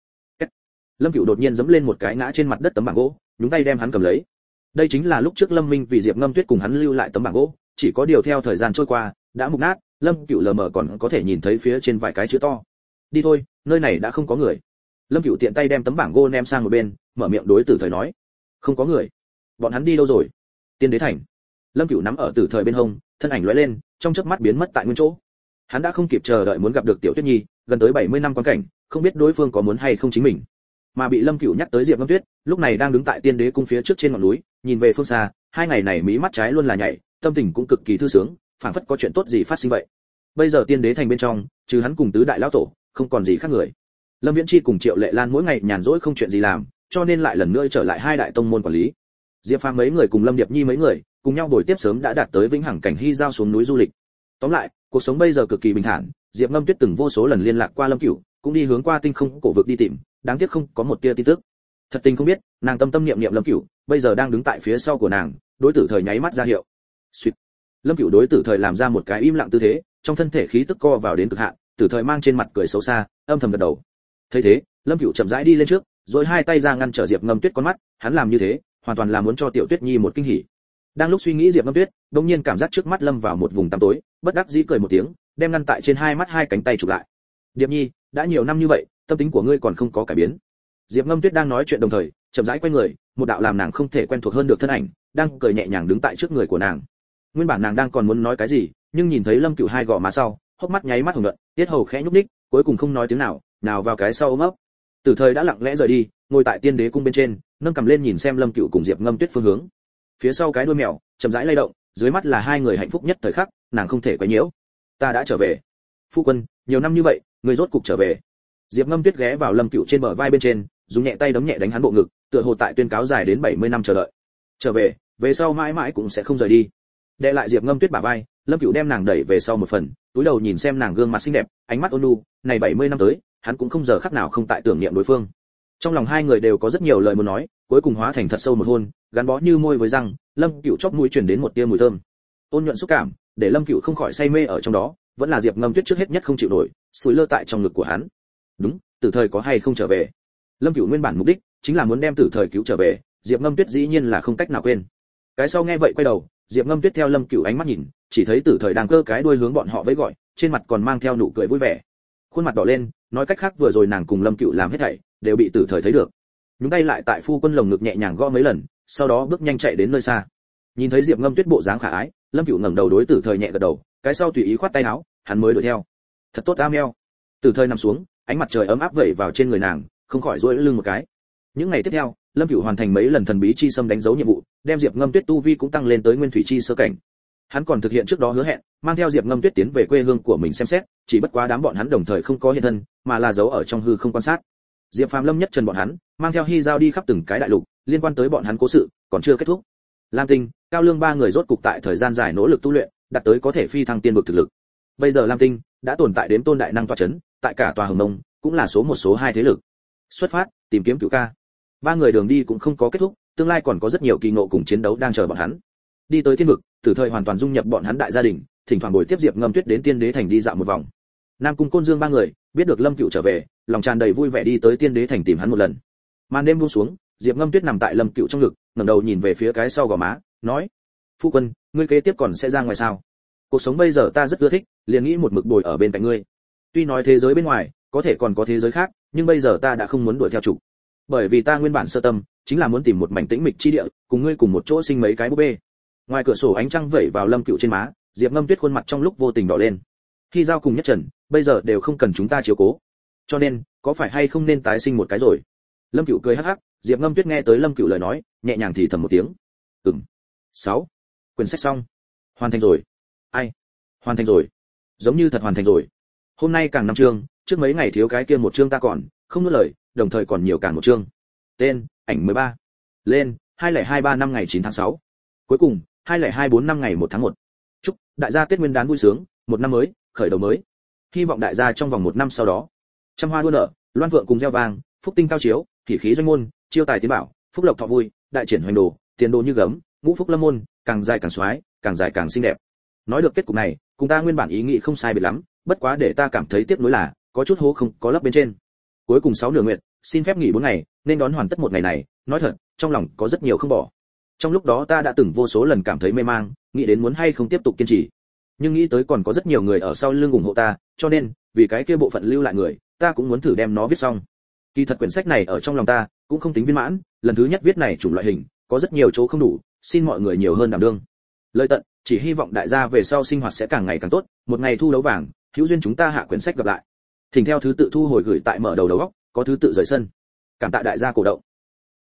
Lâm Cửu đột nhiên giẫm lên một cái ngã trên mặt đất tấm bảng gỗ, nhúng tay đem hắn cầm lấy. Đây chính là lúc trước Lâm Minh vì Diệp Ngâm Tuyết cùng hắn lưu lại tấm bảng gỗ, chỉ có điều theo thời gian trôi qua, đã mục nát, Lâm Cửu lờ mờ còn có thể nhìn thấy phía trên vài cái chữ to. Đi thôi, nơi này đã không có người. Lâm Cửu tiện tay đem tấm bảng gỗ ném sang một bên, mở miệng đối Tử Thời nói: "Không có người. Bọn hắn đi đâu rồi?" Tiên Đế Thành. Lâm Cửu nắm ở Tử Thời bên hông, thân ảnh lóe lên, trong chớp mắt biến mất tại nguyên chỗ. Hắn đã không kịp chờ đợi muốn gặp được Tiểu Tuyết Nhi, gần tới bảy mươi năm quan cảnh, không biết đối phương có muốn hay không chính mình. Mà bị Lâm Cửu nhắc tới Diệp Ngâm Tuyết, lúc này đang đứng tại Tiên Đế cung phía trước trên ngọn núi, nhìn về phương xa, hai ngày này mí mắt trái luôn là nhảy, tâm tình cũng cực kỳ thư sướng, phảng phất có chuyện tốt gì phát sinh vậy. Bây giờ Tiên Đế Thành bên trong, trừ hắn cùng tứ đại lão tổ, không còn gì khác người. Lâm Viễn Chi cùng Triệu Lệ Lan mỗi ngày nhàn rỗi không chuyện gì làm, cho nên lại lần nữa trở lại hai đại tông môn quản lý. Diệp Phàm mấy người cùng Lâm Điệp Nhi mấy người, cùng nhau buổi tiếp sớm đã đạt tới vĩnh hằng cảnh hy giao xuống núi du lịch. Tóm lại, cuộc sống bây giờ cực kỳ bình thản, Diệp Ngâm Tuyết từng vô số lần liên lạc qua Lâm Cửu, cũng đi hướng qua tinh không cổ vực đi tìm, đáng tiếc không có một tia tin tức. Thật tình không biết, nàng tâm tâm niệm niệm Lâm Cửu, bây giờ đang đứng tại phía sau của nàng, đối Tử Thời nháy mắt ra hiệu. Xuyệt. Lâm Cửu đối Tử Thời làm ra một cái im lặng tư thế, trong thân thể khí tức co vào đến cực hạn, Tử Thời mang trên mặt cười xấu xa, âm thầm gật đầu. Thấy thế, Lâm Cửu chậm rãi đi lên trước, rồi hai tay ra ngăn trở Diệp Ngâm Tuyết con mắt, hắn làm như thế, hoàn toàn là muốn cho Tiểu Tuyết Nhi một kinh hỉ. Đang lúc suy nghĩ Diệp Ngâm Tuyết, đột nhiên cảm giác trước mắt lâm vào một vùng tăm tối, bất đắc dĩ cười một tiếng, đem ngăn tại trên hai mắt hai cánh tay chụp lại. Điệp Nhi, đã nhiều năm như vậy, tâm tính của ngươi còn không có cải biến. Diệp Ngâm Tuyết đang nói chuyện đồng thời, chậm rãi quay người, một đạo làm nàng không thể quen thuộc hơn được thân ảnh, đang cười nhẹ nhàng đứng tại trước người của nàng. Nguyên bản nàng đang còn muốn nói cái gì, nhưng nhìn thấy Lâm Cửu hai gò má sau, hốc mắt nháy mắt hồng nhuận, tiết hầu khẽ nhúc nhích, cuối cùng không nói tiếng nào, nào vào cái sau ôm ấp. Tử Thời đã lặng lẽ rời đi, ngồi tại Tiên Đế cung bên trên, nâng cầm lên nhìn xem Lâm Cửu cùng Diệp Ngâm Tuyết phương hướng. Phía sau cái đuôi mèo chậm rãi lay động, dưới mắt là hai người hạnh phúc nhất thời khắc, nàng không thể quấy nhiễu. Ta đã trở về. Phu quân, nhiều năm như vậy, người rốt cục trở về. Diệp Ngâm Tuyết ghé vào Lâm Cửu trên bờ vai bên trên, dùng nhẹ tay đấm nhẹ đánh hắn bộ ngực, tựa hồ tại tuyên cáo dài đến bảy mươi năm chờ đợi. Trở về, về sau mãi mãi cũng sẽ không rời đi. Đè lại Diệp Ngâm Tuyết bả vai, Lâm Cửu đem nàng đẩy về sau một phần, túi đầu nhìn xem nàng gương mặt xinh đẹp, ánh mắt ôn nhu, này bảy mươi năm tới, hắn cũng không giờ khắc nào không tại tưởng niệm đối phương. Trong lòng hai người đều có rất nhiều lời muốn nói, cuối cùng hóa thành thật sâu một hôn, gắn bó như môi với răng, Lâm Cửu chóp mũi truyền đến một tia mùi thơm. Ôn nhuận xúc cảm, để Lâm Cửu không khỏi say mê ở trong đó, vẫn là Diệp Ngâm Tuyết trước hết nhất không chịu nổi, sủi lơ tại trong ngực của hắn. Đúng, Tử Thời có hay không trở về? Lâm Cửu nguyên bản mục đích chính là muốn đem Tử Thời cứu trở về, Diệp Ngâm Tuyết dĩ nhiên là không cách nào quên. Cái sau nghe vậy quay đầu, Diệp Ngâm Tuyết theo Lâm Cửu ánh mắt nhìn, chỉ thấy Tử Thời đang cơ cái đuôi hướng bọn họ vẫy gọi, trên mặt còn mang theo nụ cười vui vẻ. Khuôn mặt đỏ lên, nói cách khác vừa rồi nàng cùng Lâm Cửu làm hết thảy, đều bị Tử Thời thấy được. Nhúng tay lại tại phu quân lồng ngực nhẹ nhàng gõ mấy lần, sau đó bước nhanh chạy đến nơi xa. Nhìn thấy Diệp Ngâm Tuyết bộ dáng khả ái, Lâm Cửu ngẩng đầu đối Tử Thời nhẹ gật đầu, cái sau tùy ý khoát tay áo, hắn mới đuổi theo. Thật tốt a meo. Tử Thời nằm xuống, ánh mặt trời ấm áp vẩy vào trên người nàng, không khỏi duỗi lưng một cái. Những ngày tiếp theo, Lâm Cửu hoàn thành mấy lần thần bí chi xâm đánh dấu nhiệm vụ, đem Diệp Ngâm Tuyết tu vi cũng tăng lên tới nguyên thủy chi sơ cảnh. Hắn còn thực hiện trước đó hứa hẹn, mang theo Diệp Ngâm Tuyết tiến về quê hương của mình xem xét, chỉ bất quá đám bọn hắn đồng thời không có hiện thân, mà là giấu ở trong hư không quan sát. Diệp Phàm Lâm nhất trần bọn hắn, mang theo Hy Giao đi khắp từng cái đại lục, liên quan tới bọn hắn cố sự còn chưa kết thúc. Lam Tinh, Cao Lương ba người rốt cục tại thời gian dài nỗ lực tu luyện, đạt tới có thể phi thăng tiên vực thực lực. Bây giờ Lam Tinh đã tồn tại đến tôn đại năng tọa chấn, tại cả tòa Hồng Mông cũng là số một số hai thế lực. xuất phát, tìm kiếm Cửu ca. Ba người đường đi cũng không có kết thúc, tương lai còn có rất nhiều kỳ ngộ cùng chiến đấu đang chờ bọn hắn. Đi tới thiên vực, Tử Thời hoàn toàn dung nhập bọn hắn đại gia đình, thỉnh thoảng buổi tiếp Diệp Ngâm Tuyết đến Tiên Đế thành đi dạo một vòng. Nam Cung Côn Dương ba người biết được Lâm Cửu trở về, lòng tràn đầy vui vẻ đi tới Tiên Đế thành tìm hắn một lần. Màn đêm buông xuống, Diệp Ngâm Tuyết nằm tại Lâm Cửu trong ngực, ngẩng đầu nhìn về phía cái sau gò má, nói: "Phu quân, ngươi kế tiếp còn sẽ ra ngoài sao? Cuộc sống bây giờ ta rất ưa thích, liền nghĩ một mực bồi ở bên cạnh ngươi. Tuy nói thế giới bên ngoài có thể còn có thế giới khác, nhưng bây giờ ta đã không muốn đuổi theo chủ. Bởi vì ta nguyên bản sơ tâm chính là muốn tìm một mảnh tĩnh mịch chi địa, cùng ngươi cùng một chỗ sinh mấy cái búp bê." Ngoài cửa sổ ánh trăng vẩy vào Lâm Cửu trên má, Diệp Ngâm Tuyết khuôn mặt trong lúc vô tình đỏ lên. Khi giao cùng Nhất Trần, bây giờ đều không cần chúng ta chiếu cố, cho nên có phải hay không nên tái sinh một cái rồi? Lâm Cửu cười hắc hắc. Diệp Ngâm Tuyết nghe tới Lâm Cửu lời nói, nhẹ nhàng thì thầm một tiếng. Ừm. sáu. Quyển sách xong. Hoàn thành rồi. Ai? Hoàn thành rồi. Giống như thật hoàn thành rồi. Hôm nay càng năm chương, trước mấy ngày thiếu cái kia một chương ta còn không nuốt lời, đồng thời còn nhiều càng một chương. Tên: Ảnh mười ba. Lên: hai không hai ba năm ngày chín tháng sáu. Cuối cùng: hai không hai bốn năm ngày một tháng một. Chúc đại gia Tết Nguyên đán vui sướng, một năm mới, khởi đầu mới. Hy vọng đại gia trong vòng một năm sau đó, trăm hoa đua nở, loan vượng cùng gieo vàng, phúc tinh cao chiếu, thị khí doanh môn, chiêu tài tiến bảo, phúc lộc thọ vui, đại triển hoành đồ, tiền đồ như gấm, ngũ phúc lâm môn, càng dài càng xoái, càng dài càng xinh đẹp. Nói được kết cục này, cùng ta nguyên bản ý nghĩ không sai biệt lắm, bất quá để ta cảm thấy tiếc nuối là có chút hố không có lấp bên trên. Cuối cùng sáu nửa nguyện, xin phép nghỉ bốn ngày, nên đón hoàn tất một ngày này, nói thật, trong lòng có rất nhiều không bỏ. Trong lúc đó ta đã từng vô số lần cảm thấy mê mang, nghĩ đến muốn hay không tiếp tục kiên trì. Nhưng nghĩ tới còn có rất nhiều người ở sau lưng ủng hộ ta, cho nên, vì cái kia bộ phận lưu lại người, ta cũng muốn thử đem nó viết xong. Kỳ thật quyển sách này ở trong lòng ta cũng không tính viên mãn, lần thứ nhất viết này chủng loại hình, có rất nhiều chỗ không đủ, xin mọi người nhiều hơn đảm đương. Lời tận, chỉ hy vọng đại gia về sau sinh hoạt sẽ càng ngày càng tốt, một ngày thu đấu vàng, hữu duyên chúng ta hạ quyển sách gặp lại. Thỉnh theo thứ tự thu hồi gửi tại mở đầu đầu góc, có thứ tự rời sân. Cảm tạ đại gia cổ động.